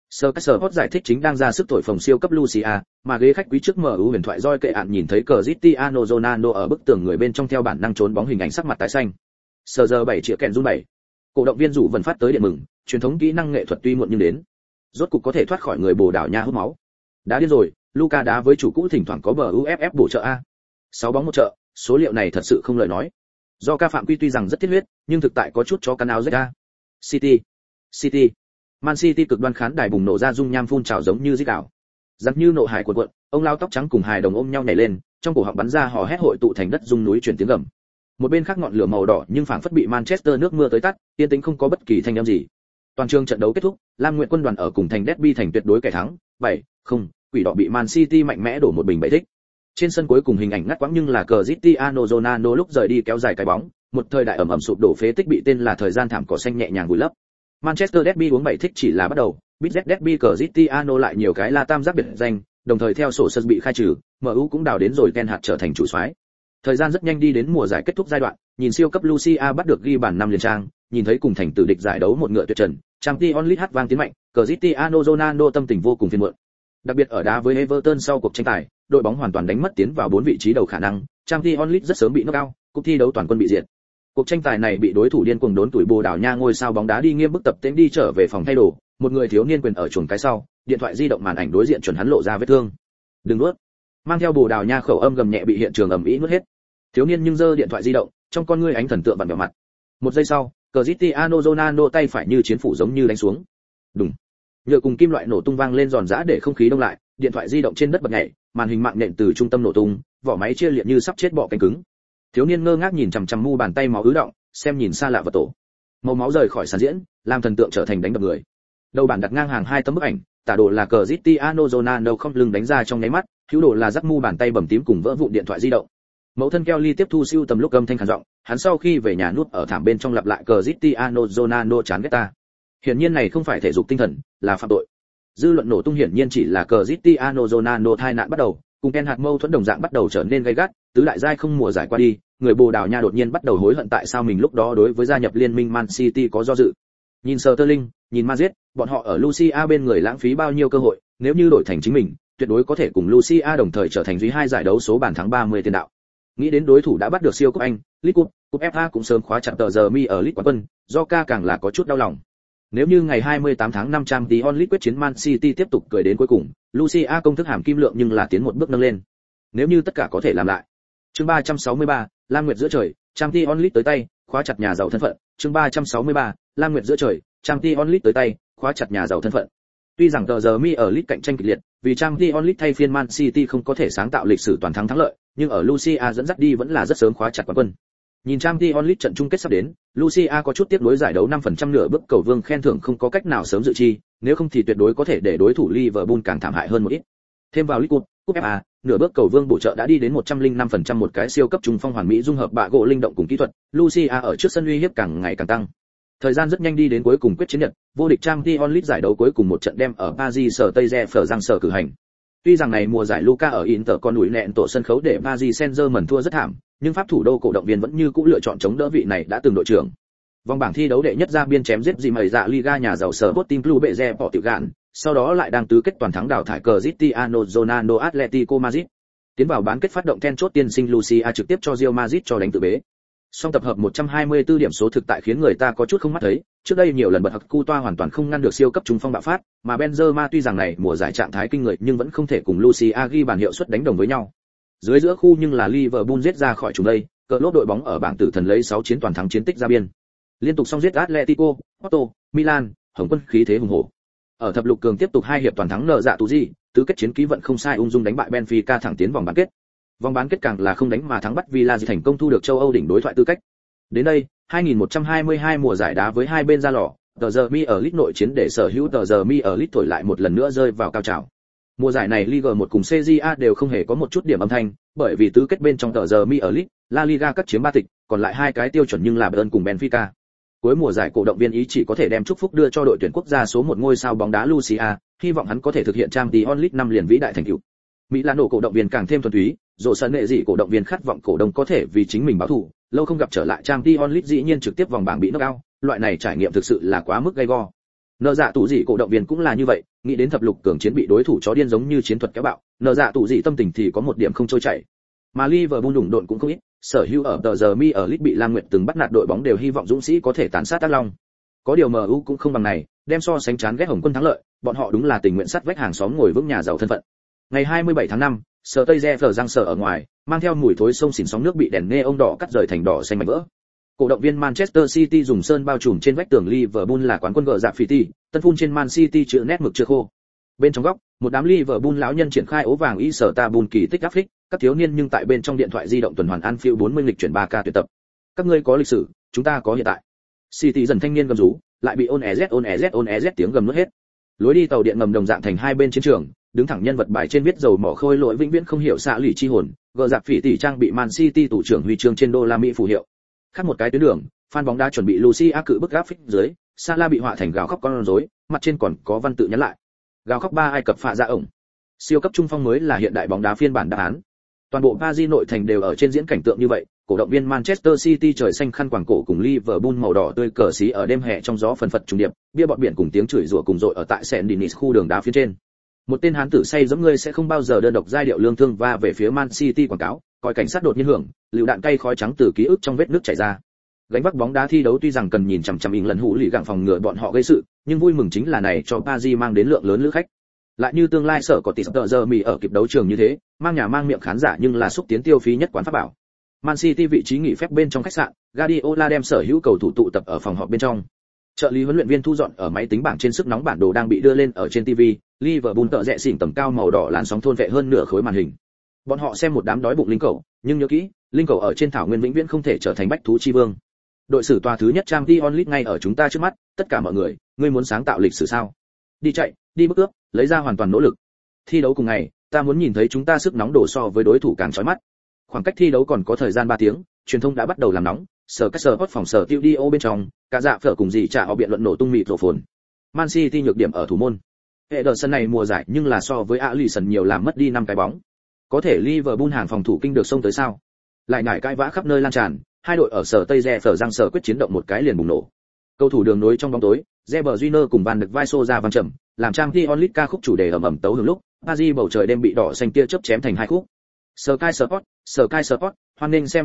Hot giải thích chính đang ra sức thổi phồng siêu cấp Lucia, mà ghế khách quý trước MU huyền thoại roi kệ ạn nhìn thấy Cristiano Ronaldo ở bức tường người bên trong theo bản năng trốn bóng hình ảnh sắc mặt tái xanh. Giờ 7 triệu kèn run 7. Cổ động viên rủ vần phát tới điện mừng, truyền thống kỹ năng nghệ thuật tuy muộn nhưng đến. Rốt cục có thể thoát khỏi người Bồ Đào Nha hút máu. Đá điên rồi, Luka đá với chủ cũ thỉnh thoảng có bờ UFF bổ trợ a. 6 bóng một trợ, số liệu này thật sự không lời nói. Do ca phạm quy tuy rằng rất thiết huyết, nhưng thực tại có chút chó cắn áo rách a. City. Man City cực đoan khán đài bùng nổ ra dung nham phun trào giống như rít đảo. Giặc như nộ hải cuộn cuộn, ông lao tóc trắng cùng hài đồng ôm nhau nhảy lên, trong cổ họng bắn ra hò hét hội tụ thành đất rung núi chuyển tiếng gầm. Một bên khác ngọn lửa màu đỏ nhưng phảng phất bị Manchester nước mưa tới tắt, yên tĩnh không có bất kỳ thanh âm gì. Toàn trường trận đấu kết thúc, Lam Nguyện quân đoàn ở cùng thành derby thành tuyệt đối kẻ thắng, 7-0, quỷ đỏ bị Man City mạnh mẽ đổ một bình bẫy thích. Trên sân cuối cùng hình ảnh ngắt quãng nhưng là Cristiano Ronaldo lúc rời đi kéo dài cái bóng, một thời đại ẩm ẩm sụp đổ phế tích bị tên là thời gian thảm cỏ xanh nhẹ nhàng vùi lấp. Manchester derby uống 7 thích chỉ là bắt đầu, BZ derby Cristiano lại nhiều cái la tam giác biệt danh, đồng thời theo sổ sân bị khai trừ, MU cũng đào đến rồi Ten Hag trở thành chủ soái. Thời gian rất nhanh đi đến mùa giải kết thúc giai đoạn, nhìn siêu cấp Lucia bắt được ghi bàn 5 liền trang, nhìn thấy cùng thành tử địch giải đấu một ngựa tuyệt trần, Champions League hát vang tiến mạnh, Cristiano Ronaldo tâm tình vô cùng phiền muộn. Đặc biệt ở đá với Everton sau cuộc tranh tài, đội bóng hoàn toàn đánh mất tiến vào 4 vị trí đầu khả năng, Champions League rất sớm bị knock out, cuộc thi đấu toàn quân bị diệt. Cuộc tranh tài này bị đối thủ điên cuồng đốn tuổi Bồ Đào Nha ngôi sao bóng đá đi nghiêm bức tập tễnh đi trở về phòng thay đồ, một người thiếu niên quyền ở chuồng cái sau, điện thoại di động màn ảnh đối diện chuẩn hắn lộ ra vết thương. Đừng nuốt. Mang theo Bồ Đào Nha khẩu âm gầm nhẹ bị hiện trường ầm ĩ nuốt hết. Thiếu niên nhưng giơ điện thoại di động, trong con ngươi ánh thần tượng vặn vẹo mặt. Một giây sau, Cristiano Ronaldo tay phải như chiến phủ giống như đánh xuống. Đùng. Nhựa cùng kim loại nổ tung vang lên giòn giã để không khí đông lại, điện thoại di động trên đất bật nhảy, màn hình mạng nện từ trung tâm nổ tung, vỏ máy chia liệt như sắp chết bọ cánh cứng. Thiếu niên ngơ ngác nhìn chằm chằm mu bàn tay máu ứ động, xem nhìn xa lạ vật tổ. Màu máu rời khỏi sàn diễn, làm thần tượng trở thành đánh đập người. Đầu bản đặt ngang hàng 2 tấm bức ảnh, tả đồ là Cristiano Ronaldo không lưng đánh ra trong nháy mắt, hữu đồ là rắc mu bàn tay bầm tím cùng vỡ vụn điện thoại di động. Mẫu thân Kelly tiếp thu siêu tầm lúc âm thanh khàn giọng, hắn sau khi về nhà nuốt ở thảm bên trong lặp lại Cristiano Ronaldo chán ghét ta. Hiển nhiên này không phải thể dục tinh thần, là phạm tội. Dư luận nổ tung hiển nhiên chỉ là Cristiano Ronaldo tai nạn bắt đầu, cùng Ten Hag mâu thuẫn đồng dạng bắt đầu trở nên gay gắt, tứ đại giai không mùa giải qua đi, người Bồ Đào Nha đột nhiên bắt đầu hối hận tại sao mình lúc đó đối với gia nhập liên minh Man City có do dự. Nhìn Sterling, nhìn Madrid, bọn họ ở Lucia bên người lãng phí bao nhiêu cơ hội, nếu như đổi thành chính mình, tuyệt đối có thể cùng Lucia đồng thời trở thành duy hai giải đấu số bàn thắng 30 tiền đạo. Nghĩ đến đối thủ đã bắt được siêu cúp Anh, League Cup, cúp FA cũng sớm khóa chặt tờ giờ mi ở League quán quân, Joca càng là có chút đau lòng. Nếu như ngày 28 tháng 5 Champions League quyết chiến Man City tiếp tục cười đến cuối cùng, Lucia công thức hàm kim lượng nhưng là tiến một bước nâng lên. Nếu như tất cả có thể làm lại. Chương 363, Lam Nguyệt giữa trời, Champions League tới tay, khóa chặt nhà giàu thân phận. Chương 363, Lam Nguyệt giữa trời, Champions League tới tay, khóa chặt nhà giàu thân phận. Tuy rằng tờ giờ mi ở League cạnh tranh kịch liệt, vì Champions League thay phiên Man City không có thể sáng tạo lịch sử toàn thắng thắng lợi, nhưng ở Lucia dẫn dắt đi vẫn là rất sớm khóa chặt quán quân. Nhìn Champions League trận chung kết sắp đến, Lucia có chút tiếc nuối giải đấu 5% nửa bước cầu vương khen thưởng không có cách nào sớm dự chi, nếu không thì tuyệt đối có thể để đối thủ Liverpool càng thảm hại hơn một ít. Thêm vào League Cup, cúp FA, nửa bước cầu vương bổ trợ đã đi đến 105% một cái siêu cấp trung phong hoàn mỹ dung hợp bạ gỗ linh động cùng kỹ thuật, Lucia ở trước sân uy hiếp càng ngày càng tăng. Thời gian rất nhanh đi đến cuối cùng quyết chiến nhật, vô địch Champions League giải đấu cuối cùng một trận đem ở Paris Saint-Germain cử hành. Tuy rằng này mùa giải Luka ở Inter con núi nẹn tổ sân khấu để Paris Saint-Germain thua rất thảm, nhưng pháp thủ đô cổ động viên vẫn như cũ lựa chọn chống đỡ vị này đã từng đội trưởng. Vòng bảng thi đấu đệ nhất ra biên chém giết gì mày dạ Liga nhà giàu Sporting Club Bệ bỏ tiểu gạn, sau đó lại đang tứ kết toàn thắng đào thải Cristiano Ronaldo Atletico Madrid. Tiến vào bán kết phát động then chốt tiên sinh Lucia trực tiếp cho Real Madrid cho đánh tự bế. Song tập hợp 124 điểm số thực tại khiến người ta có chút không mắt thấy, trước đây nhiều lần bật hặc cu toa hoàn toàn không ngăn được siêu cấp trung phong bạo phát, mà Benzema tuy rằng này mùa giải trạng thái kinh người nhưng vẫn không thể cùng Lucia ghi bàn hiệu suất đánh đồng với nhau. Dưới giữa khu nhưng là Liverpool giết ra khỏi chúng đây, cờ lốp đội bóng ở bảng tử thần lấy 6 chiến toàn thắng chiến tích ra biên. Liên tục song giết Atletico, Porto, Milan, Hồng quân khí thế hùng hổ. Ở thập lục cường tiếp tục hai hiệp toàn thắng nợ dạ tù gì, tứ kết chiến ký vận không sai ung dung đánh bại Benfica thẳng tiến vòng bán kết. Vòng bán kết càng là không đánh mà thắng bắt Villa thành công thu được châu Âu đỉnh đối thoại tư cách. Đến đây, 2122 mùa giải đá với hai bên ra lò, tờ giờ mi ở League nội chiến để sở hữu tờ giờ mi ở League thổi lại một lần nữa rơi vào cao trào. Mùa giải này Liga 1 cùng CJA đều không hề có một chút điểm âm thanh, bởi vì tứ kết bên trong tờ giờ mi ở League, La Liga cắt chiếm 3 tịch, còn lại hai cái tiêu chuẩn nhưng là Bayern cùng Benfica. Cuối mùa giải cổ động viên ý chỉ có thể đem chúc phúc đưa cho đội tuyển quốc gia số 1 ngôi sao bóng đá Lucia, hy vọng hắn có thể thực hiện Champions League 5 liền vĩ đại thành tựu. Milano cổ động viên càng thêm thuần túy, rộ sân nệ dị cổ động viên khát vọng cổ đông có thể vì chính mình báo thù, lâu không gặp trở lại Champions League dĩ nhiên trực tiếp vòng bảng bị knock out, loại này trải nghiệm thực sự là quá mức gay go. Nợ dạ tụ dị cổ động viên cũng là như vậy, nghĩ đến thập lục cường chiến bị đối thủ chó điên giống như chiến thuật kéo bạo, nợ dạ tụ dị tâm tình thì có một điểm không trôi chảy. Mà Liverpool đụng độn cũng không ít, sở hữu ở tờ giờ mi ở League bị Lam Nguyệt từng bắt nạt đội bóng đều hy vọng dũng sĩ có thể tàn sát Tác Long. Có điều MU cũng không bằng này, đem so sánh chán ghét Hồng quân thắng lợi, bọn họ đúng là tình nguyện sắt vách hàng xóm ngồi vững nhà giàu thân phận. Ngày 27 tháng 5, sở Tây Re răng sở ở ngoài, mang theo mùi thối sông xỉn sóng nước bị đèn neon đỏ cắt rời thành đỏ xanh mảnh vỡ. Cổ động viên Manchester City dùng sơn bao trùm trên vách tường Liverpool là quán quân gờ dạ phỉ tỉ, tân phun trên Man City chữ nét mực chưa khô. Bên trong góc, một đám Liverpool lão nhân triển khai ố vàng y sở ta bùn kỳ tích áp phích, các thiếu niên nhưng tại bên trong điện thoại di động tuần hoàn Anfield 40 lịch chuyển 3K tuyệt tập. Các ngươi có lịch sử, chúng ta có hiện tại. City dần thanh niên gầm rú, lại bị ôn ez tiếng gầm nuốt hết. Lối đi tàu điện ngầm đồng dạng thành hai bên chiến trường, đứng thẳng nhân vật bài trên viết dầu mỏ khôi lỗi vĩnh viễn không hiểu xạ lụy chi hồn, gờ giặc phỉ tỉ trang bị Man City tủ trưởng huy chương trên đô la Mỹ phù hiệu. Khác một cái tuyến đường, fan bóng đá chuẩn bị Lucia cự bức áp phích dưới, Salah bị họa thành gào khóc con rối, mặt trên còn có văn tự nhắn lại. Gào khóc ba Ai Cập phạ ra ổng. Siêu cấp trung phong mới là hiện đại bóng đá phiên bản đáp án. Toàn bộ Paris nội thành đều ở trên diễn cảnh tượng như vậy, cổ động viên Manchester City trời xanh khăn quàng cổ cùng Liverpool màu đỏ tươi cờ xí ở đêm hè trong gió phần phật trùng điệp, bia bọt biển cùng tiếng chửi rủa cùng rội ở tại Saint Denis khu đường đá phía trên. Một tên hán tử say giống ngươi sẽ không bao giờ đơn độc giai điệu lương thương va về phía Man City quảng cáo, coi cảnh sát đột nhiên hưởng, lựu đạn cay khói trắng từ ký ức trong vết nước chảy ra. Gánh vác bóng đá thi đấu tuy rằng cần nhìn chằm chằm lần hũ lì gặng phòng ngừa bọn họ gây sự, nhưng vui mừng chính là này cho Paris mang đến lượng lớn lữ khách. Lại như tương lai sở có tỷ tợ giờ mì ở kịp đấu trường như thế, mang nhà mang miệng khán giả nhưng là xúc tiến tiêu phí nhất quán pháp bảo. Man City vị trí nghỉ phép bên trong khách sạn, Guardiola đem sở hữu cầu thủ tụ tập ở phòng họp bên trong. Trợ lý huấn luyện viên thu dọn ở máy tính bảng trên sức nóng bản đồ đang bị đưa lên ở trên TV, Liverpool tợ rẽ xỉn tầm cao màu đỏ làn sóng thôn vệ hơn nửa khối màn hình. Bọn họ xem một đám đói bụng linh cầu, nhưng nhớ kỹ, linh cầu ở trên thảo nguyên vĩnh viễn không thể trở thành bách thú chi vương. Đội sử tòa thứ nhất Champions League ngay ở chúng ta trước mắt, tất cả mọi người, ngươi muốn sáng tạo lịch sử sao? Đi chạy, đi bước ước, lấy ra hoàn toàn nỗ lực. Thi đấu cùng ngày, ta muốn nhìn thấy chúng ta sức nóng đổ so với đối thủ càng chói mắt. Khoảng cách thi đấu còn có thời gian 3 tiếng, truyền thông đã bắt đầu làm nóng, sở các sở hot phòng sở studio bên trong, cả dạ phở cùng gì trả họ biện luận nổ tung mịt rổ phồn. Man City nhược điểm ở thủ môn. Ederson này mùa giải nhưng là so với Alisson nhiều làm mất đi 5 cái bóng. Có thể Liverpool hàng phòng thủ kinh được xông tới sao? Lại nhảy cãi vã khắp nơi lan tràn, hai đội ở sở Tây Re phở răng sở quyết chiến động một cái liền bùng nổ. Cầu thủ đường nối trong bóng tối, Reber Júnior cùng Van được vai xô ra vang trầm, làm Champions League ca khúc chủ đề ầm ầm tấu hưởng lúc, Paris bầu trời đêm bị đỏ xanh tia chớp chém thành hai khúc. Sky Sport, hoan nghênh xem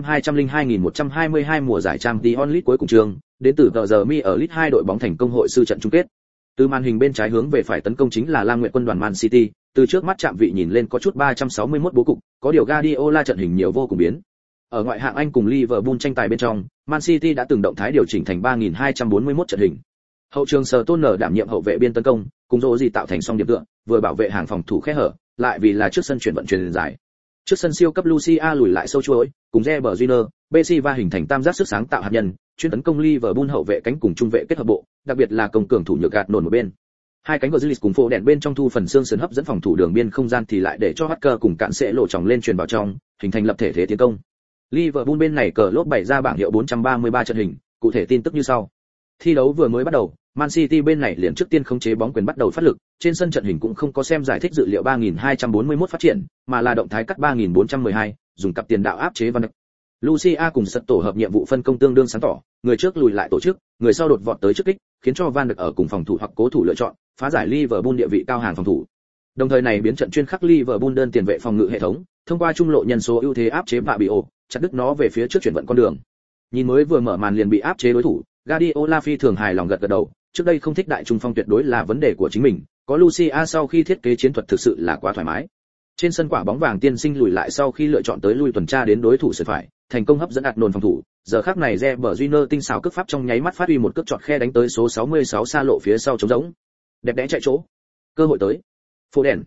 202.122 mùa giải Champions League cuối cùng trường, đến từ tờ giờ Mi ở League 2 đội bóng thành công hội sư trận chung kết. Từ màn hình bên trái hướng về phải tấn công chính là Lam Nguyệt quân đoàn Man City, từ trước mắt chạm vị nhìn lên có chút 361 bố cục, có điều Guardiola trận hình nhiều vô cùng biến. Ở ngoại hạng Anh cùng Liverpool tranh tài bên trong, Man City đã từng động thái điều chỉnh thành 3241 trận hình. Hậu trường Stoner đảm nhiệm hậu vệ biên tấn công, cùng Rodri tạo thành song điểm tựa, vừa bảo vệ hàng phòng thủ khe hở, lại vì là trước sân chuyển vận chuyền dài. Trước sân siêu cấp Lucia lùi lại sâu chuỗi, cùng Reber Júnior, Bessiva hình thành tam giác sức sáng tạo hạt nhân, chuyên tấn công Liverpool hậu vệ cánh cùng trung vệ kết hợp bộ, đặc biệt là công cường thủ nhược gạt nổn một bên. Hai cánh của Grealish cùng phô đèn bên trong thu phần xương sườn hấp dẫn phòng thủ đường biên không gian thì lại để cho Hacker cùng cạn sẽ lộ tròng lên truyền vào trong, hình thành lập thể thế tiến công. Liverpool bên này cờ lốp bày ra bảng hiệu 433 trận hình, cụ thể tin tức như sau. Thi đấu vừa mới bắt đầu, Man City bên này liền trước tiên khống chế bóng quyền bắt đầu phát lực, trên sân trận hình cũng không có xem giải thích dự liệu 3241 phát triển, mà là động thái cắt 3412, dùng cặp tiền đạo áp chế Van Dijk. Lucia cùng Sật tổ hợp nhiệm vụ phân công tương đương sáng tỏ, người trước lùi lại tổ chức, người sau đột vọt tới trước kích, khiến cho Van Dijk ở cùng phòng thủ hoặc cố thủ lựa chọn, phá giải Liverpool địa vị cao hàng phòng thủ. Đồng thời này biến trận chuyên khắc Liverpool đơn tiền vệ phòng ngự hệ thống, thông qua trung lộ nhân số ưu thế áp chế Fabio, chặt đứt nó về phía trước chuyển vận con đường. Nhìn mới vừa mở màn liền bị áp chế đối thủ, Guardiola phi thường hài lòng gật gật đầu, trước đây không thích đại trung phong tuyệt đối là vấn đề của chính mình, có Lucia sau khi thiết kế chiến thuật thực sự là quá thoải mái. Trên sân quả bóng vàng tiên sinh lùi lại sau khi lựa chọn tới lui tuần tra đến đối thủ sườn phải, thành công hấp dẫn ạt nồn phòng thủ, giờ khắc này Reber Júnior tinh xảo cước pháp trong nháy mắt phát huy một cước chọt khe đánh tới số 66 xa lộ phía sau trống rỗng. Đẹp đẽ chạy chỗ. Cơ hội tới. Phô đèn.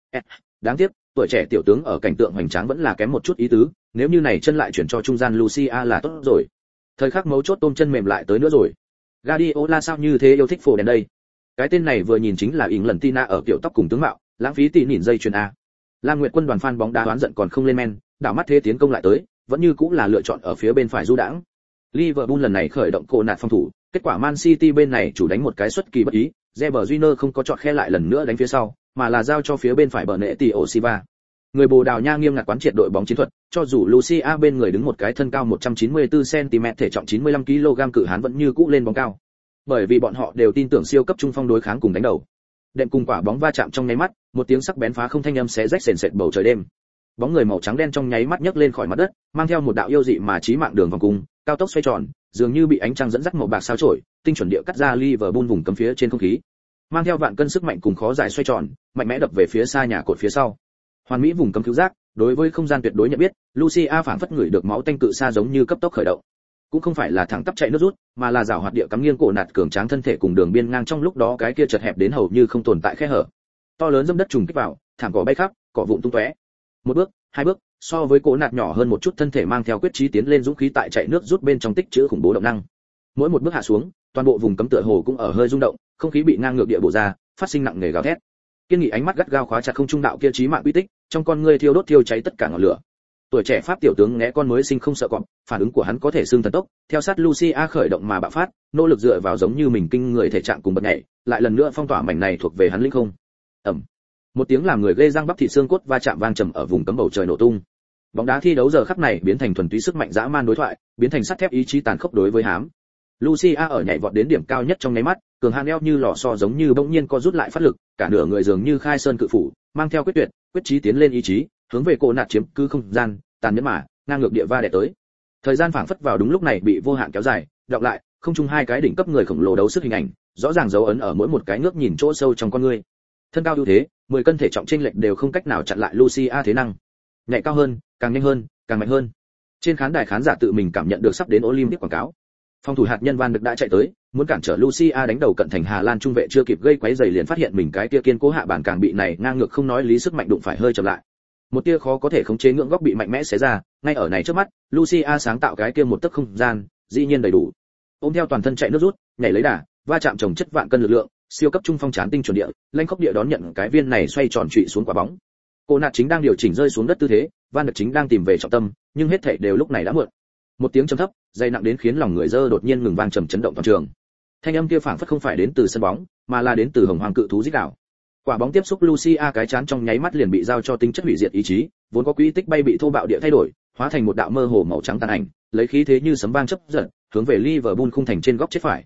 Đáng tiếc, tuổi trẻ tiểu tướng ở cảnh tượng hoành tráng vẫn là kém một chút ý tứ, nếu như này chân lại chuyển cho trung gian Lucia là tốt rồi. Thời khắc mấu chốt tôm chân mềm lại tới nữa rồi. Guardiola sao như thế yêu thích phổ đèn đây? Cái tên này vừa nhìn chính là Englandina ở kiểu tóc cùng tướng mạo, lãng phí tỷ nhìn dây chuyền a. Lam Nguyệt quân đoàn fan bóng đá oán giận còn không lên men, đảo mắt thế tiến công lại tới, vẫn như cũng là lựa chọn ở phía bên phải du đãng. Liverpool lần này khởi động cổ nạt phòng thủ, kết quả Man City bên này chủ đánh một cái xuất kỳ bất ý, Reber Júnior không có chọn khe lại lần nữa đánh phía sau, mà là giao cho phía bên phải bờ nệ Tio Silva. Người Bồ Đào Nha nghiêm ngặt quán triệt đội bóng chiến thuật, cho dù Lucia bên người đứng một cái thân cao 194 cm thể trọng 95 kg cự hán vẫn như cũ lên bóng cao. Bởi vì bọn họ đều tin tưởng siêu cấp trung phong đối kháng cùng đánh đầu. Đệm cùng quả bóng va chạm trong nháy mắt, một tiếng sắc bén phá không thanh âm xé rách sền sệt bầu trời đêm. Bóng người màu trắng đen trong nháy mắt nhấc lên khỏi mặt đất, mang theo một đạo yêu dị mà chí mạng đường vòng cung, cao tốc xoay tròn, dường như bị ánh trăng dẫn dắt màu bạc sao chổi, tinh chuẩn địa cắt ra Liverpool vùng cấm phía trên không khí. Mang theo vạn cân sức mạnh cùng khó giải xoay tròn, mạnh mẽ đập về phía xa nhà cột phía sau. Hoàn mỹ vùng cấm cứu giác, đối với không gian tuyệt đối nhận biết, Lucia phảng phất ngửi được máu tanh cự xa giống như cấp tốc khởi động. Cũng không phải là thẳng tắp chạy nước rút, mà là rào hoạt địa cắm nghiêng cổ nạt cường tráng thân thể cùng đường biên ngang trong lúc đó cái kia chật hẹp đến hầu như không tồn tại khe hở. To lớn dâm đất trùng kích vào, thảm cỏ bay khắp, cỏ vụn tung tóe. Một bước, hai bước, so với cổ nạt nhỏ hơn một chút thân thể mang theo quyết chí tiến lên dũng khí tại chạy nước rút bên trong tích trữ khủng bố động năng. Mỗi một bước hạ xuống, toàn bộ vùng cấm tựa hồ cũng ở hơi rung động, không khí bị ngang ngược địa bộ ra, phát sinh nặng nề gào thét. Kiên nghị ánh mắt gắt gao khóa chặt không trung đạo kia chí mạng uy tích, trong con ngươi thiêu đốt thiêu cháy tất cả ngọn lửa. Tuổi trẻ Pháp tiểu tướng né con mới sinh không sợ cọp, phản ứng của hắn có thể xương thần tốc, theo sát Lucia khởi động mà bạo phát, nỗ lực dựa vào giống như mình kinh người thể trạng cùng bật nhảy, lại lần nữa phong tỏa mảnh này thuộc về hắn linh không. Ầm. Một tiếng làm người ghê răng bắp thịt xương cốt va chạm vang trầm ở vùng cấm bầu trời nổ tung. Bóng đá thi đấu giờ khắc này biến thành thuần túy sức mạnh dã man đối thoại, biến thành sắt thép ý chí tàn khốc đối với hám. Lucia ở nhảy vọt đến điểm cao nhất trong nháy mắt, cường hãn eo như lò xo giống như bỗng nhiên co rút lại phát lực, cả nửa người dường như khai sơn cự phủ, mang theo quyết tuyệt, quyết chí tiến lên ý chí, hướng về cổ nạt chiếm cứ không gian, tàn nhẫn mà ngang ngược địa va đè tới. Thời gian phảng phất vào đúng lúc này bị vô hạn kéo dài, đọc lại, không chung hai cái đỉnh cấp người khổng lồ đấu sức hình ảnh, rõ ràng dấu ấn ở mỗi một cái ngước nhìn chỗ sâu trong con người. Thân cao ưu thế, 10 cân thể trọng chênh lệch đều không cách nào chặn lại Lucia thế năng. Nhảy cao hơn, càng nhanh hơn, càng mạnh hơn. Trên khán đài khán giả tự mình cảm nhận được sắp đến Olympic quảng cáo. Phòng thủ hạt nhân Van Dijk đã chạy tới, muốn cản trở Lucia đánh đầu cận thành Hà Lan trung vệ chưa kịp gây quấy rầy liền phát hiện mình cái kia kiên cố hạ bàn càng bị này ngang ngược không nói lý sức mạnh đụng phải hơi chậm lại. Một tia khó có thể khống chế ngưỡng góc bị mạnh mẽ xé ra, ngay ở này trước mắt, Lucia sáng tạo cái kia một tấc không gian, dĩ nhiên đầy đủ. Ôm theo toàn thân chạy nước rút, nhảy lấy đà, va chạm chồng chất vạn cân lực lượng, siêu cấp trung phong chán tinh chuẩn địa, lanh khốc địa đón nhận cái viên này xoay tròn trụy xuống quả bóng. Cô nạt chính đang điều chỉnh rơi xuống đất tư thế, Van Dijk chính đang tìm về trọng tâm, nhưng hết thảy đều lúc này đã muộn. Một tiếng trầm thấp, dày nặng đến khiến lòng người dơ đột nhiên ngừng vang trầm chấn động toàn trường. Thanh âm kia phảng phất không phải đến từ sân bóng, mà là đến từ hồng hoàng cự thú rít gào. Quả bóng tiếp xúc Lucia cái chán trong nháy mắt liền bị giao cho tính chất hủy diệt ý chí, vốn có quỹ tích bay bị thô bạo địa thay đổi, hóa thành một đạo mơ hồ màu trắng tàn ảnh, lấy khí thế như sấm vang chớp giật, hướng về Liverpool khung thành trên góc chết phải.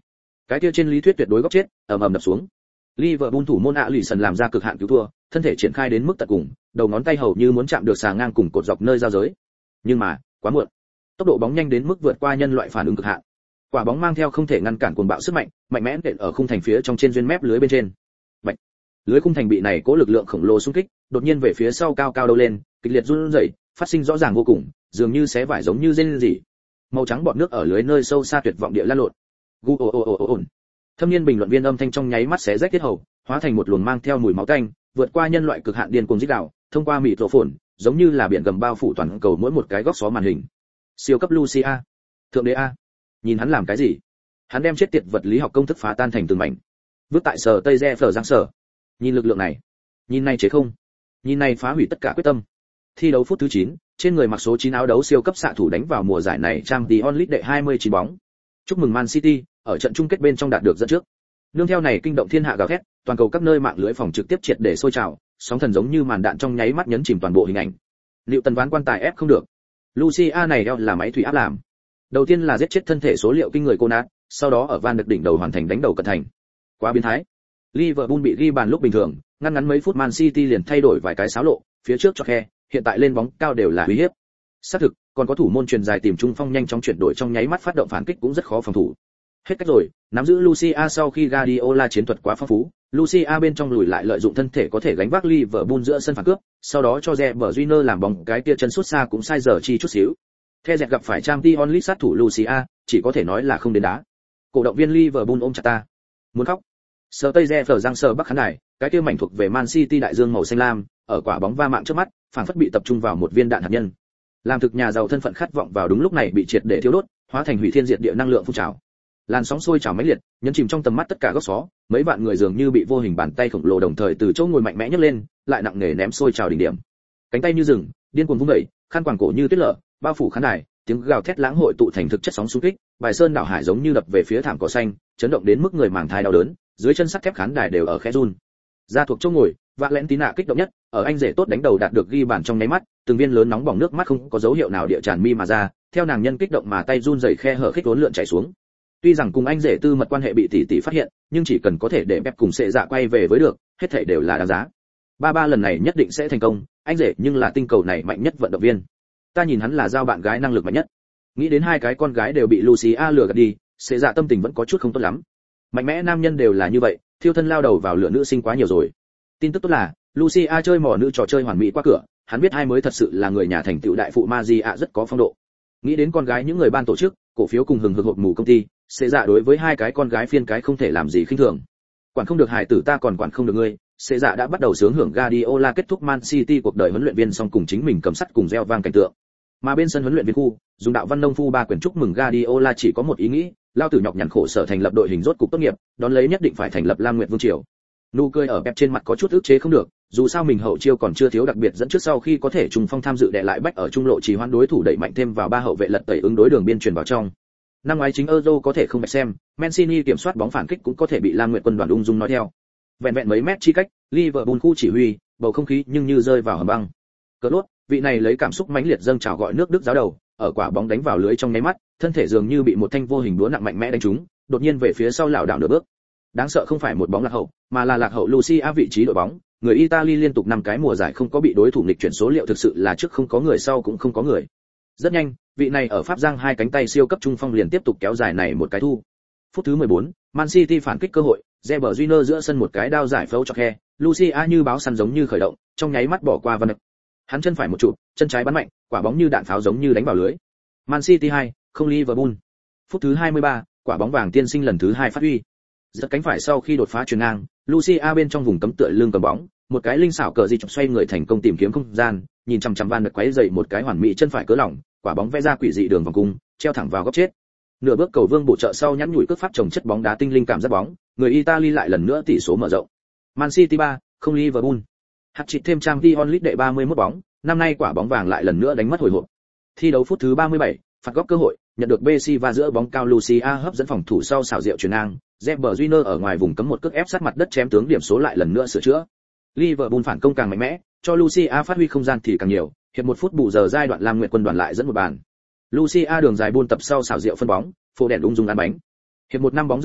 Cái kia trên lý thuyết tuyệt đối góc chết, ầm ầm đập xuống. Liverpool thủ môn Alisson làm ra cực hạn cứu thua, thân thể triển khai đến mức tận cùng, đầu ngón tay hầu như muốn chạm được xà ngang cùng cột dọc nơi giao giới. Nhưng mà, quá muộn. Tốc độ bóng nhanh đến mức vượt qua nhân loại phản ứng cực hạn. Quả bóng mang theo không thể ngăn cản cuồng bạo sức mạnh, mạnh mẽ nện ở khung thành phía trong trên duyên mép lưới bên trên. Bạch. Lưới khung thành bị này cố lực lượng khổng lồ xung kích, đột nhiên về phía sau cao cao đâu lên, kịch liệt run rẩy, phát sinh rõ ràng vô cùng, dường như xé vải giống như rên rỉ. Màu trắng bọt nước ở lưới nơi sâu xa tuyệt vọng địa lan lộn. Gu o o o o. Thâm niên bình luận viên âm thanh trong nháy mắt xé rách tiết hầu, hóa thành một luồng mang theo mùi máu tanh, vượt qua nhân loại cực hạn điên cuồng rít gào, thông qua mịt rộ phồn, giống như là biển gầm bao phủ toàn cầu mỗi một cái góc xó màn hình. Siêu cấp Lucia, thượng đế a, nhìn hắn làm cái gì? Hắn đem chết tiệt vật lý học công thức phá tan thành từng mảnh, vứt tại sở Tây Re phở giang sở. Nhìn lực lượng này, nhìn này chế không, nhìn này phá hủy tất cả quyết tâm. Thi đấu phút thứ 9, trên người mặc số 9 áo đấu siêu cấp xạ thủ đánh vào mùa giải này Champions League đệ 29 bóng. Chúc mừng Man City, ở trận chung kết bên trong đạt được dẫn trước. Nương theo này kinh động thiên hạ gào thét, toàn cầu các nơi mạng lưới phòng trực tiếp triệt để sôi trào, sóng thần giống như màn đạn trong nháy mắt nhấn chìm toàn bộ hình ảnh. Liệu tần ván quan tài ép không được. Lucia này đeo là máy thủy áp làm. Đầu tiên là giết chết thân thể số liệu kinh người cô nát, sau đó ở van được đỉnh đầu hoàn thành đánh đầu cận thành. Quá biến thái. Liverpool bị ghi bàn lúc bình thường, ngắn mấy phút Man City liền thay đổi vài cái xáo lộ, phía trước cho khe, hiện tại lên bóng cao đều là uy hiếp. Xác thực, còn có thủ môn truyền dài tìm trung phong nhanh chóng chuyển đổi trong nháy mắt phát động phản kích cũng rất khó phòng thủ. Hết cách rồi, nắm giữ Lucia sau khi Guardiola chiến thuật quá phong phú, Lucia bên trong lùi lại lợi dụng thân thể có thể gánh vác Liverpool giữa sân phản cướp, sau đó cho Reber Júnior làm bóng cái kia chân sút xa cũng sai giờ chi chút xíu. The dẹt gặp phải Champions League sát thủ Lucia, chỉ có thể nói là không đến đá. Cổ động viên Liverpool ôm chặt ta, muốn khóc. Sờ Tây Re phở giang sờ bắc khán đài, cái kia mảnh thuộc về Man City đại dương màu xanh lam, ở quả bóng va mạng trước mắt, phản phất bị tập trung vào một viên đạn hạt nhân. Làm thực nhà giàu thân phận khát vọng vào đúng lúc này bị triệt để thiêu đốt, hóa thành hủy thiên diệt địa năng lượng phun trào. Làn sóng sôi trào mãnh liệt, nhấn chìm trong tầm mắt tất cả góc xó, mấy vạn người dường như bị vô hình bàn tay khổng lồ đồng thời từ chỗ ngồi mạnh mẽ nhấc lên, lại nặng nề ném sôi trào đỉnh điểm. Cánh tay như rừng, điên cuồng vung đẩy, khăn quàng cổ như tuyết lở, bao phủ khán đài, tiếng gào thét lãng hội tụ thành thực chất sóng xung kích, bài sơn đảo hải giống như đập về phía thảm cỏ xanh, chấn động đến mức người màng thai đau đớn, dưới chân sắt thép khán đài đều ở khẽ run. Ra thuộc chỗ ngồi, Valentina kích động nhất, ở anh rể tốt đánh đầu đạt được ghi bàn trong nháy mắt, từng viên lớn nóng bỏng nước mắt không có dấu hiệu nào địa tràn mi mà ra, theo nàng nhân kích động mà tay run rẩy khe hở khích uốn lượn chảy xuống. Tuy rằng cùng anh rể tư mật quan hệ bị tỷ tỷ phát hiện, nhưng chỉ cần có thể để Pep cùng Sệ Dạ quay về với được, hết thảy đều là đáng giá. Ba lần này nhất định sẽ thành công, anh rể nhưng là tinh cầu này mạnh nhất vận động viên. Ta nhìn hắn là giao bạn gái năng lực mạnh nhất. Nghĩ đến hai cái con gái đều bị Lucia lừa gạt đi, Sệ Dạ tâm tình vẫn có chút không tốt lắm. Mạnh mẽ nam nhân đều là như vậy, thiêu thân lao đầu vào lửa nữ sinh quá nhiều rồi. Tin tức tốt là, Lucia chơi mò nữ trò chơi hoàn mỹ qua cửa, hắn biết hai mới thật sự là người nhà thành tựu đại phụ Magia rất có phong độ. Nghĩ đến con gái những người ban tổ chức, cổ phiếu cùng hừng hực hộp mù công ty, Sệ Dạ đối với hai cái con gái phiên cái không thể làm gì khinh thường. Quản không được hài tử ta còn quản không được ngươi. Sệ Dạ đã bắt đầu sướng hưởng Guardiola kết thúc Man City cuộc đời huấn luyện viên xong cùng chính mình cầm sắt cùng reo vang cảnh tượng. Mà bên sân huấn luyện viên khu, dùng đạo văn nông phu ba quyền chúc mừng Guardiola chỉ có một ý nghĩ, lao tử nhọc nhằn khổ sở thành lập đội hình rốt cục tốt nghiệp, đón lấy nhất định phải thành lập Lam Nguyệt Vương triều. Nụ cười ở Pep trên mặt có chút ức chế không được, dù sao mình hậu chiêu còn chưa thiếu đặc biệt dẫn trước sau khi có thể trùng phong tham dự đè lại bách ở trung lộ trì hoãn đối thủ đẩy mạnh thêm vào ba hậu vệ lật tẩy ứng đối đường biên truyền vào trong. Năm ngoái chính Euro có thể không bạch xem, Mancini kiểm soát bóng phản kích cũng có thể bị Lam Nguyệt quân đoàn ung dung nói theo. Vẹn mấy mét chi cách, Liverpool khu chỉ huy, bầu không khí nhưng như rơi vào hầm băng. Cỡ lốt, vị này lấy cảm xúc mãnh liệt dâng trào gọi nước Đức giáo đầu, ở quả bóng đánh vào lưới trong nháy mắt, thân thể dường như bị một thanh vô hình búa nặng mạnh mẽ đánh trúng, đột nhiên về phía sau lảo đảo nửa bước. Đáng sợ không phải một bóng lạc hậu, mà là lạc hậu Lucia vị trí đội bóng, người Italy liên tục 5 cái mùa giải không có bị đối thủ nghịch chuyển số liệu thực sự là trước không có người sau cũng không có người. Rất nhanh, vị này ở Pháp giang hai cánh tay siêu cấp trung phong liền tiếp tục kéo dài này một cái thu. Phút thứ 14, Man City phản kích cơ hội, Reber Júnior giữa sân một cái đao giải phẫu cho khe, Lucia như báo săn giống như khởi động, trong nháy mắt bỏ qua Van Dijk. Hắn chân phải một trụ, chân trái bắn mạnh, quả bóng như đạn pháo giống như đánh vào lưới. Man City 2, không Liverpool. Phút thứ 23, quả bóng vàng tiên sinh lần thứ 2 phát huy. Giật cánh phải sau khi đột phá chuyền ngang, Lucia bên trong vùng cấm tựa lưng cầm bóng, một cái linh xảo cờ di chọc xoay người thành công tìm kiếm không gian, nhìn chằm chằm Van Dijk quấy dậy một cái hoàn mỹ chân phải cỡ lỏng, quả bóng vẽ ra quỷ dị đường vòng cung, treo thẳng vào góc chết. Nửa bước cầu vương bổ trợ sau nhắn nhủi cước pháp trồng chất bóng đá tinh linh cảm giác bóng, người Italy lại lần nữa tỷ số mở rộng. Man City 3, không Liverpool. Hat-trick thêm Champions League đệ 31 bóng, năm nay quả bóng vàng lại lần nữa đánh mất hồi hộp. Thi đấu phút thứ 37, phạt góc cơ hội, nhận được Messi và giữa bóng cao Lucia hấp dẫn phòng thủ sau xảo diệu chuyền ngang, Reber Júnior ở ngoài vùng cấm một cước ép sát mặt đất chém tướng điểm số lại lần nữa sửa chữa. Liverpool phản công càng mạnh mẽ, cho Lucia phát huy không gian thì càng nhiều, hiệp 1 phút bù giờ giai đoạn Lam Nguyệt quân đoàn lại dẫn một bàn. Lucia đường dài buôn tập sau xảo diệu phân bóng, phô đèn ung dung ăn bánh. Hiệp 1 năm bóng dẫn trước,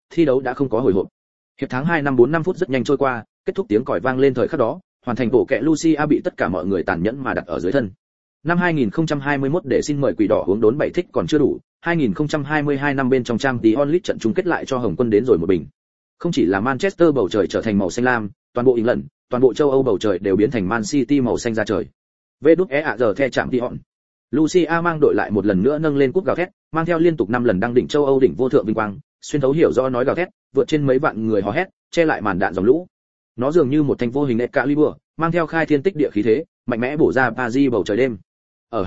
thi đấu đã không có hồi hộp. Hiệp tháng 2 năm 45 phút rất nhanh trôi qua, kết thúc tiếng còi vang lên thời khắc đó, hoàn thành bộ kẹ Lucia bị tất cả mọi người tàn nhẫn mà đặt ở dưới thân. Năm 2021 để xin mời quỷ đỏ hướng đốn 7 thích còn chưa đủ, 2022 năm bên trong Champions League trận chung kết lại cho Hồng Quân đến rồi một bình. Không chỉ là Manchester bầu trời trở thành màu xanh lam, toàn bộ England, toàn bộ châu Âu bầu trời đều biến thành Man City màu xanh da trời. VĐEAZ the Champions. Lucia mang đội lại một lần nữa nâng lên cúp gào thét, mang theo liên tục 5 lần đăng đỉnh châu Âu đỉnh vô thượng vinh quang, xuyên thấu hiểu rõ nói gào thét, vượt trên mấy vạn người hò hét, che lại màn đạn dòng lũ. Nó dường như một thanh vô hình Excalibur, mang theo khai thiên tích địa khí thế, mạnh mẽ bổ ra Paris bầu trời đêm. Ở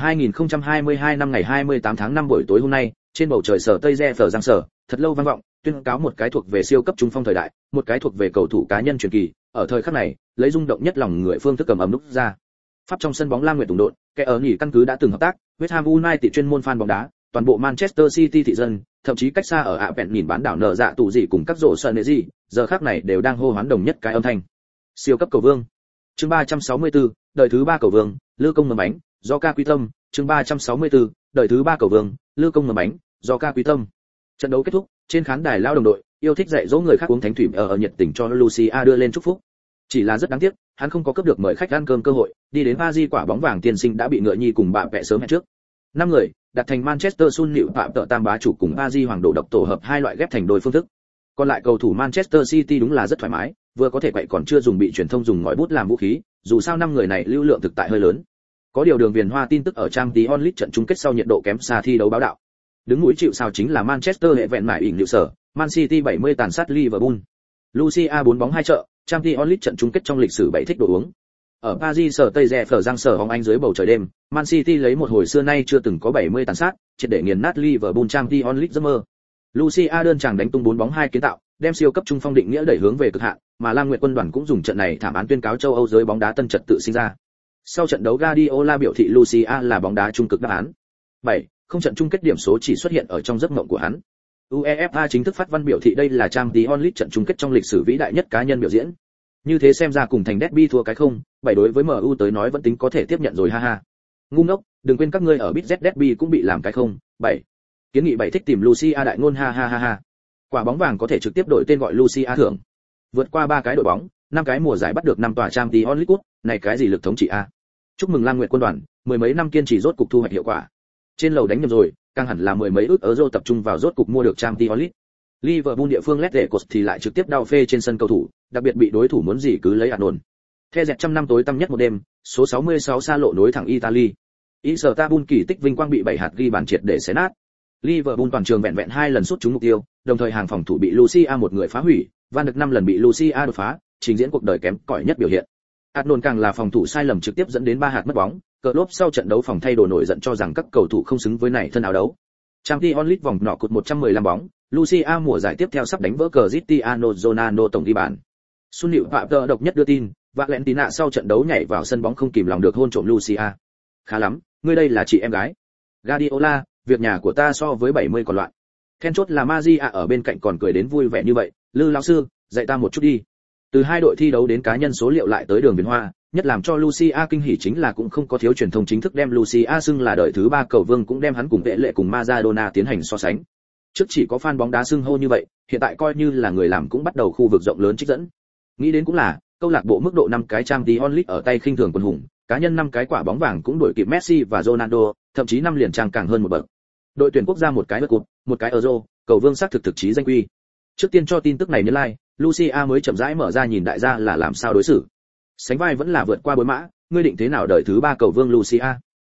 2022 năm ngày 28 tháng 5 buổi tối hôm nay, trên bầu trời sở Tây Phở Giang sở, thật lâu vang vọng, tuyên cáo một cái thuộc về siêu cấp trung phong thời đại, một cái thuộc về cầu thủ cá nhân truyền kỳ, ở thời khắc này, lấy rung động nhất lòng người phương thức cầm ấm nút ra. Pháp trong sân bóng Lam Nguyệt Tùng độn, kẻ ở nghỉ căn cứ đã từng hợp tác, West Ham United chuyên môn fan bóng đá, toàn bộ Manchester City thị dân, thậm chí cách xa ở ạ vẹn nhìn bán đảo nở dạ tù gì cùng các rổ sân nệ gì, giờ khắc này đều đang hô hoán đồng nhất cái âm thanh. Siêu cấp cầu vương. Chương 364, đời thứ 3 cầu vương, Lư Công mầm bánh, do ca quý tâm, chương 364, đời thứ 3 cầu vương, Lư Công mầm bánh, do ca quý tâm. Trận đấu kết thúc, trên khán đài lao đồng đội, yêu thích dạy dỗ người khác uống thánh thủy ở nhiệt tình cho Lucia đưa lên chúc phúc. Chỉ là rất đáng tiếc, hắn không có cướp được mời khách ăn cơm cơ hội, đi đến Paris quả bóng vàng tiên sinh đã bị ngựa nhi cùng bạn vẽ sớm hẹn trước. 5 người, đặt thành Manchester Sun Nịu Phạm Tợ Tam bá chủ cùng Paris Hoàng Đồ độc tổ hợp hai loại ghép thành đôi phương thức. Còn lại cầu thủ Manchester City đúng là rất thoải mái, vừa có thể quậy còn chưa dùng bị truyền thông dùng ngòi bút làm vũ khí, dù sao 5 người này lưu lượng thực tại hơi lớn. Có điều đường viền hoa tin tức ở Champions League trận chung kết sau nhiệt độ kém xa thi đấu báo đạo. Đứng mũi chịu sào chính là Manchester hệ vẹn mải ỉn liệu sở, Man City 70 tàn sát Liverpool. Lucia 4 bóng 2 trợ, Champions League trận chung kết trong lịch sử 7 thích đồ uống. Ở Paris sở Tây Phở Giang sở bóng Anh dưới bầu trời đêm, Man City lấy một hồi xưa nay chưa từng có 70 tàn sát, triệt để nghiền nát Liverpool Champions League giấc mơ. Lucia đơn chàng đánh tung 4 bóng 2 kiến tạo, đem siêu cấp trung phong định nghĩa đẩy hướng về cực hạn, mà Lam Nguyệt quân đoàn cũng dùng trận này thảm án tuyên cáo châu Âu giới bóng đá tân trật tự sinh ra. Sau trận đấu Guardiola biểu thị Lucia là bóng đá trung cực đáp án. 7, không trận chung kết điểm số chỉ xuất hiện ở trong giấc mộng của hắn. UEFA chính thức phát văn biểu thị đây là Champions League trận chung kết trong lịch sử vĩ đại nhất cá nhân biểu diễn. Như thế xem ra cùng thành derby thua cái không, 7 đối với MU tới nói vẫn tính có thể tiếp nhận rồi ha ha. Ngu ngốc, đừng quên các ngươi ở BZ derby cũng bị làm cái không, 7. Kiến nghị 7 thích tìm Lucia đại ngôn ha ha ha ha. Quả bóng vàng có thể trực tiếp đổi tên gọi Lucia thưởng. Vượt qua 3 cái đội bóng, 5 cái mùa giải bắt được 5 tòa Champions League cúp, này cái gì lực thống trị a. Chúc mừng Lam Nguyệt quân đoàn, mười mấy năm kiên trì rốt cục thu hoạch hiệu quả. Trên lầu đánh nhầm rồi, càng hẳn là mười mấy ức euro tập trung vào rốt cục mua được Champions League. Liverpool địa phương lét Cột thì lại trực tiếp đau phê trên sân cầu thủ, đặc biệt bị đối thủ muốn gì cứ lấy ạt nổn. The dẹt trăm năm tối tăm nhất một đêm, số 66 xa lộ nối thẳng Italy. Istanbul kỳ tích vinh quang bị 7 hạt ghi bàn triệt để xé nát. Liverpool toàn trường vẹn vẹn 2 lần sút trúng mục tiêu, đồng thời hàng phòng thủ bị Lucia một người phá hủy, Van được 5 lần bị Lucia đột phá, trình diễn cuộc đời kém cỏi nhất biểu hiện. Arnold càng là phòng thủ sai lầm trực tiếp dẫn đến 3 hạt mất bóng, cờ lốp sau trận đấu phòng thay đồ nổi giận cho rằng các cầu thủ không xứng với này thân áo đấu. Champions League vòng nọ cột 115 bóng, Lucia mùa giải tiếp theo sắp đánh vỡ Cristiano Ronaldo tổng ghi bàn. Sun Nịu Phạm Tợ độc nhất đưa tin, Valentina sau trận đấu nhảy vào sân bóng không kìm lòng được hôn trộm Lucia. Khá lắm, ngươi đây là chị em gái. Guardiola, việc nhà của ta so với 70 còn loạn. Then chốt là Magia ở bên cạnh còn cười đến vui vẻ như vậy, Lư lão sư, dạy ta một chút đi. Từ hai đội thi đấu đến cá nhân số liệu lại tới đường viền hoa, nhất làm cho Lucia kinh hỉ chính là cũng không có thiếu truyền thông chính thức đem Lucia xưng là đời thứ 3 cầu vương cũng đem hắn cùng vệ lệ cùng Maradona tiến hành so sánh. Trước chỉ có fan bóng đá xưng hô như vậy, hiện tại coi như là người làm cũng bắt đầu khu vực rộng lớn trích dẫn. Nghĩ đến cũng là, câu lạc bộ mức độ 5 cái Champions League ở tay khinh thường quân hùng, cá nhân 5 cái quả bóng vàng cũng đuổi kịp Messi và Ronaldo, thậm chí 5 liền trang càng hơn một bậc. Đội tuyển quốc gia một cái World Cup, một cái Euro, cầu vương xác thực chí danh quy. Trước tiên cho tin tức này nhấn like, Lucia mới chậm rãi mở ra nhìn đại gia là làm sao đối xử. Sánh vai vẫn là vượt qua bối mã, ngươi định thế nào đời thứ 3 cầu vương Lucia.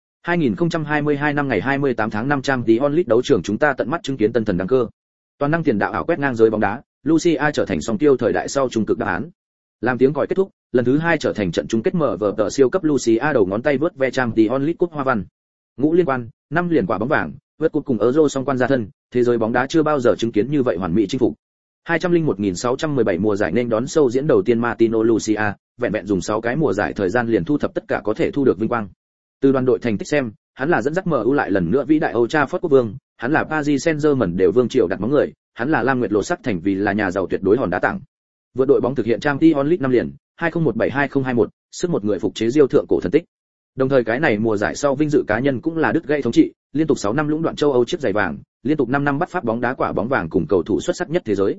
2022 năm ngày 28 tháng 5 Champions League đấu trường chúng ta tận mắt chứng kiến tân thần đăng cơ. Toàn năng tiền đạo ảo quét ngang giới bóng đá, Lucia trở thành song tiêu thời đại sau trung cực đáp án. Làm tiếng còi kết thúc, lần thứ 2 trở thành trận chung kết mở vở tờ siêu cấp Lucia đầu ngón tay vớt ve Champions League cúp hoa văn. Ngũ liên quan, 5 liền quả bóng vàng, vớt cúp cùng Euro song quan gia thân, thế giới bóng đá chưa bao giờ chứng kiến như vậy hoàn mỹ chinh phục. 201.617 mùa giải nên đón sâu diễn đầu tiên Martino Lucia, vẹn vẹn dùng 6 cái mùa giải thời gian liền thu thập tất cả có thể thu được vinh quang. Từ đoàn đội thành tích xem, hắn là dẫn dắt MU lại lần nữa vĩ đại Old Trafford quốc vương, hắn là Paris Saint-Germain đều vương triều đặt bóng người, hắn là Lam Nguyệt lộ sắc thành vì là nhà giàu tuyệt đối hòn đá tặng. Vượt đội bóng thực hiện Champions League 5 liền, 2017-2021, sức một người phục chế Diêu thượng cổ thần tích. Đồng thời cái này mùa giải sau vinh dự cá nhân cũng là đứt gãy thống trị, liên tục 6 năm lũng đoạn châu Âu chiếc giày vàng, liên tục 5 năm bắt pháp bóng đá quả bóng vàng cùng cầu thủ xuất sắc nhất thế giới.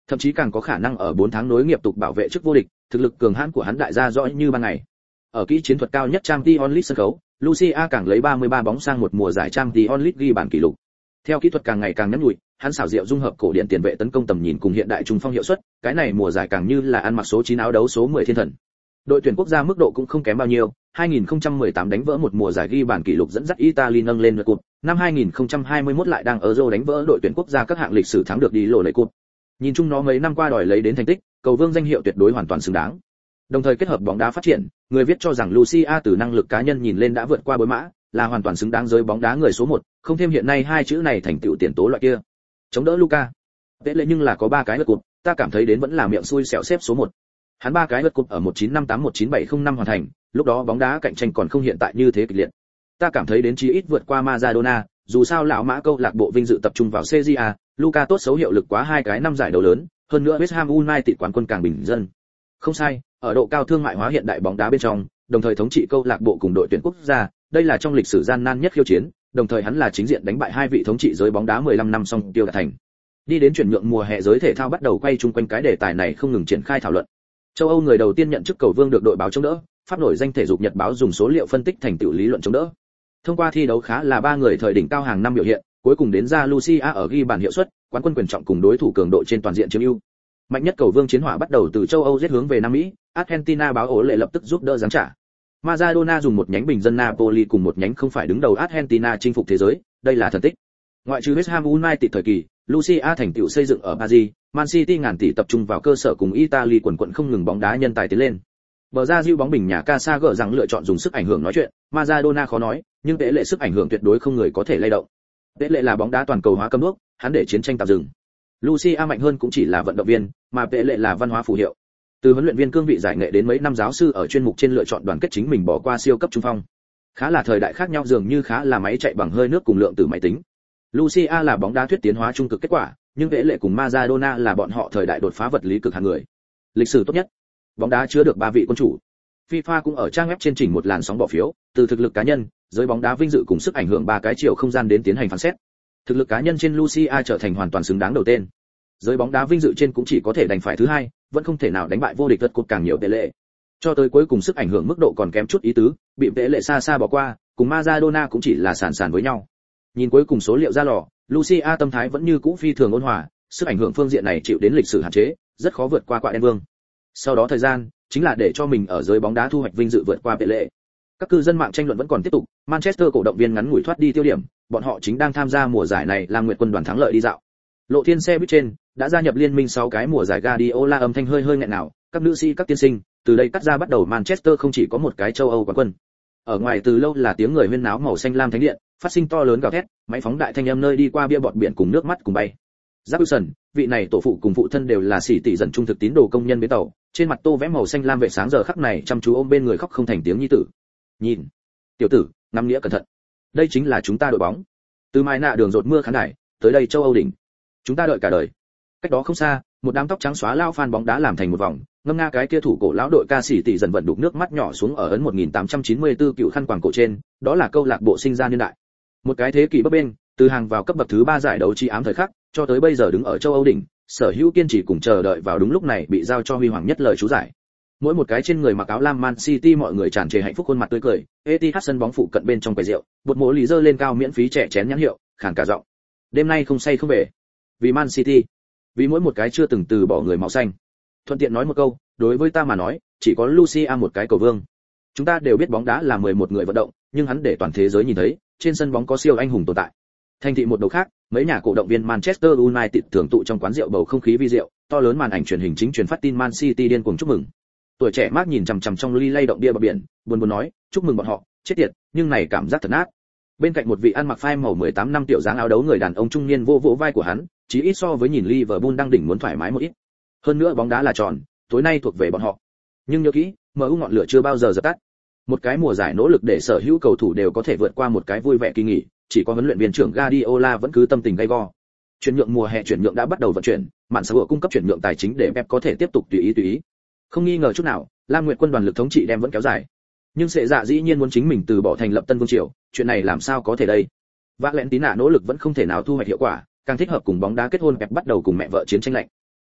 thậm chí càng có khả năng ở 4 tháng nối nghiệp tục bảo vệ chức vô địch, thực lực cường hãn của hắn đại gia rõ như ban ngày. Ở kỹ chiến thuật cao nhất Champions League sân khấu, Lucia càng lấy 33 bóng sang một mùa giải Champions League ghi bản kỷ lục. Theo kỹ thuật càng ngày càng nhẵn nhụi, hắn xảo diệu dung hợp cổ điển tiền vệ tấn công tầm nhìn cùng hiện đại trung phong hiệu suất, cái này mùa giải càng như là ăn mặc số 9 áo đấu số 10 thiên thần. Đội tuyển quốc gia mức độ cũng không kém bao nhiêu, 2018 đánh vỡ một mùa giải ghi bản kỷ lục dẫn dắt Italy nâng lên lượt cúp, năm 2021 lại đang Euro đánh vỡ đội tuyển quốc gia các hạng lịch sử thắng được đi lộ lệ cúp. Nhìn chung nó mấy năm qua đòi lấy đến thành tích, cầu vương danh hiệu tuyệt đối hoàn toàn xứng đáng. Đồng thời kết hợp bóng đá phát triển, người viết cho rằng Lucia từ năng lực cá nhân nhìn lên đã vượt qua Bối Mã, là hoàn toàn xứng đáng giới bóng đá người số 1, không thêm hiện nay hai chữ này thành tựu tiền tố loại kia. Chống đỡ Luka. Tệ lệ nhưng là có 3 cái lượt cúp, ta cảm thấy đến vẫn là miệng xui xẻo xếp số 1. Hắn 3 cái lượt cúp ở 1958-1970 hoàn thành, lúc đó bóng đá cạnh tranh còn không hiện tại như thế kịch liệt. Ta cảm thấy đến chí ít vượt qua Maradona, dù sao lão Mã câu lạc bộ vinh dự tập trung vào CJA, Luka tốt xấu hiệu lực quá 2 cái năm giải đấu lớn, hơn nữa West Ham United quán quân càng bình dân. Không sai, ở độ cao thương mại hóa hiện đại bóng đá bên trong, đồng thời thống trị câu lạc bộ cùng đội tuyển quốc gia, đây là trong lịch sử gian nan nhất khiêu chiến, đồng thời hắn là chính diện đánh bại 2 vị thống trị giới bóng đá 15 năm song tiêu đạt thành. Đi đến chuyển nhượng mùa hè giới thể thao bắt đầu quay chung quanh cái đề tài này không ngừng triển khai thảo luận. Châu Âu người đầu tiên nhận chức cầu vương được đội báo chống đỡ, Pháp nổi danh thể dục nhật báo dùng số liệu phân tích thành tựu lý luận chống đỡ. Thông qua thi đấu khá là 3 người thời đỉnh cao hàng năm biểu hiện, cuối cùng đến ra Lucia ở ghi bàn hiệu suất, quán quân quyền trọng cùng đối thủ cường độ trên toàn diện chiếm ưu. Mạnh nhất cầu vương chiến hỏa bắt đầu từ châu Âu giết hướng về Nam Mỹ, Argentina báo ổ lệ lập tức giúp đỡ giáng trả. Maradona dùng một nhánh bình dân Napoli cùng một nhánh không phải đứng đầu Argentina chinh phục thế giới, đây là thần tích. Ngoại trừ West Ham United thời kỳ, Lucia thành tựu xây dựng ở Paris, Man City ngàn tỷ tập trung vào cơ sở cùng Italy quần quận không ngừng bóng đá nhân tài tiến lên. Bờ ra diêu bóng bình nhà Casa gỡ rằng lựa chọn dùng sức ảnh hưởng nói chuyện, Maradona khó nói, nhưng Tệ lệ sức ảnh hưởng tuyệt đối không người có thể lay động. Tệ lệ là bóng đá toàn cầu hóa cấm đuốc, hắn để chiến tranh tạm dừng. Lucia mạnh hơn cũng chỉ là vận động viên, mà Tệ lệ là văn hóa phù hiệu. Từ huấn luyện viên cương vị giải nghệ đến mấy năm giáo sư ở chuyên mục trên lựa chọn đoàn kết chính mình bỏ qua siêu cấp trung phong. Khá là thời đại khác nhau dường như khá là máy chạy bằng hơi nước cùng lượng tử máy tính. Lucia là bóng đá thuyết tiến hóa trung cực kết quả, nhưng Tệ lệ cùng Maradona là bọn họ thời đại đột phá vật lý cực hạng người. Lịch sử tốt nhất. Bóng đá chứa được 3 vị quân chủ. FIFA cũng ở trang web trên chỉnh một làn sóng bỏ phiếu, từ thực lực cá nhân, giới bóng đá vinh dự cùng sức ảnh hưởng 3 cái chiều không gian đến tiến hành phán xét. Thực lực cá nhân trên Lucia trở thành hoàn toàn xứng đáng đầu tên. Giới bóng đá vinh dự trên cũng chỉ có thể đánh phải thứ 2, vẫn không thể nào đánh bại vô địch lượt cúp càng nhiều Tệ lệ. Cho tới cuối cùng sức ảnh hưởng mức độ còn kém chút ý tứ, bị Tệ lệ xa xa bỏ qua, cùng Maradona cũng chỉ là sàn với nhau. Nhìn cuối cùng số liệu ra lò, Lucia tâm thái vẫn như cũ phi thường ôn hòa, sức ảnh hưởng phương diện này chịu đến lịch sử hạn chế, rất khó vượt qua Quạ Đen Vương. Sau đó thời gian chính là để cho mình ở giới bóng đá thu hoạch vinh dự vượt qua Tệ lệ. Các cư dân mạng tranh luận vẫn còn tiếp tục, Manchester cổ động viên ngắn ngủi thoát đi tiêu điểm, bọn họ chính đang tham gia mùa giải này làm nguyệt quân đoàn thắng lợi đi dạo. Lộ thiên xe buýt trên đã gia nhập liên minh 6 cái mùa giải Guardiola âm thanh hơi nghẹn nào, các nữ sĩ các tiên sinh, từ đây cắt ra bắt đầu Manchester không chỉ có một cái châu Âu quán quân. Ở ngoài từ lâu là tiếng người huyên náo màu xanh lam thánh điện, phát sinh to lớn gào thét, máy phóng đại thanh âm nơi đi qua bia bọt biển cùng nước mắt cùng bay. Jackson, vị này tổ phụ cùng phụ thân đều là sĩ tỷ dần trung thực tín đồ công nhân bến tàu, trên mặt tô vẽ màu xanh lam vệ sáng giờ khắc này chăm chú ôm bên người khóc không thành tiếng nhi tử. Nhìn, tiểu tử, ngắm nghĩa cẩn thận. Đây chính là chúng ta đội bóng. Từ Mai Nạ đường rột mưa khán đài, tới đây châu Âu đỉnh. Chúng ta đợi cả đời. Cách đó không xa, một đám tóc trắng xóa lao fan bóng đá làm thành một vòng, ngâm nga cái kia thủ cổ lão đội ca sĩ tỷ dần vận đục nước mắt nhỏ xuống ở ấn 1894 cựu khăn quàng cổ trên, đó là câu lạc bộ sinh ra niên đại. Một cái thế kỷ bấp bênh, từ hàng vào cấp bậc thứ 3 giải đấu chi ám thời khắc, cho tới bây giờ đứng ở châu Âu đỉnh, sở hữu kiên trì cùng chờ đợi vào đúng lúc này bị giao cho huy hoàng nhất lời chú giải. Mỗi một cái trên người mặc áo lam Man City mọi người tràn trề hạnh phúc khuôn mặt tươi cười, Etihad sân bóng phụ cận bên trong quầy rượu, bột mố lì dơ lên cao miễn phí trẻ chén nhãn hiệu, khàn cả giọng. Đêm nay không say không về. Vì Man City, vì mỗi một cái chưa từng từ bỏ người màu xanh. Thuận tiện nói một câu, đối với ta mà nói, chỉ có Lucia một cái cầu vương. Chúng ta đều biết bóng đá là 11 người vận động, nhưng hắn để toàn thế giới nhìn thấy, trên sân bóng có siêu anh hùng tồn tại. Thành thị một đầu khác, mấy nhà cổ động viên Manchester United thường tụ trong quán rượu bầu không khí vi diệu, to lớn màn ảnh truyền hình chính truyền phát tin Man City điên cuồng chúc mừng. Tuổi trẻ Mark nhìn chằm chằm trong ly lay động bia bờ biển, buồn nói, chúc mừng bọn họ, chết tiệt, nhưng này cảm giác thật nát. Bên cạnh một vị ăn mặc phai màu 18 năm tiểu dáng áo đấu người đàn ông trung niên vô vỗ vai của hắn, chỉ ít so với nhìn Liverpool đang đỉnh muốn thoải mái một ít. Hơn nữa bóng đá là tròn, tối nay thuộc về bọn họ. Nhưng nhớ kỹ, MU ngọn lửa chưa bao giờ dập tắt. Một cái mùa giải nỗ lực để sở hữu cầu thủ đều có thể vượt qua một cái vui vẻ kỳ nghỉ, chỉ có huấn luyện viên trưởng Guardiola vẫn cứ tâm tình gay go. Chuyển nhượng mùa hè chuyển nhượng đã bắt đầu vận chuyển, mạn xã hội cung cấp chuyển nhượng tài chính để Pep có thể tiếp tục tùy ý. Không nghi ngờ chút nào, Lam Nguyệt quân đoàn lực thống trị đem vẫn kéo dài. Nhưng sẽ dạ dĩ nhiên muốn chính mình từ bỏ thành lập Tân Vương triều, chuyện này làm sao có thể đây? Valentina nỗ lực vẫn không thể nào thu hoạch hiệu quả, càng thích hợp cùng bóng đá kết hôn Pep bắt đầu cùng mẹ vợ chiến tranh lạnh.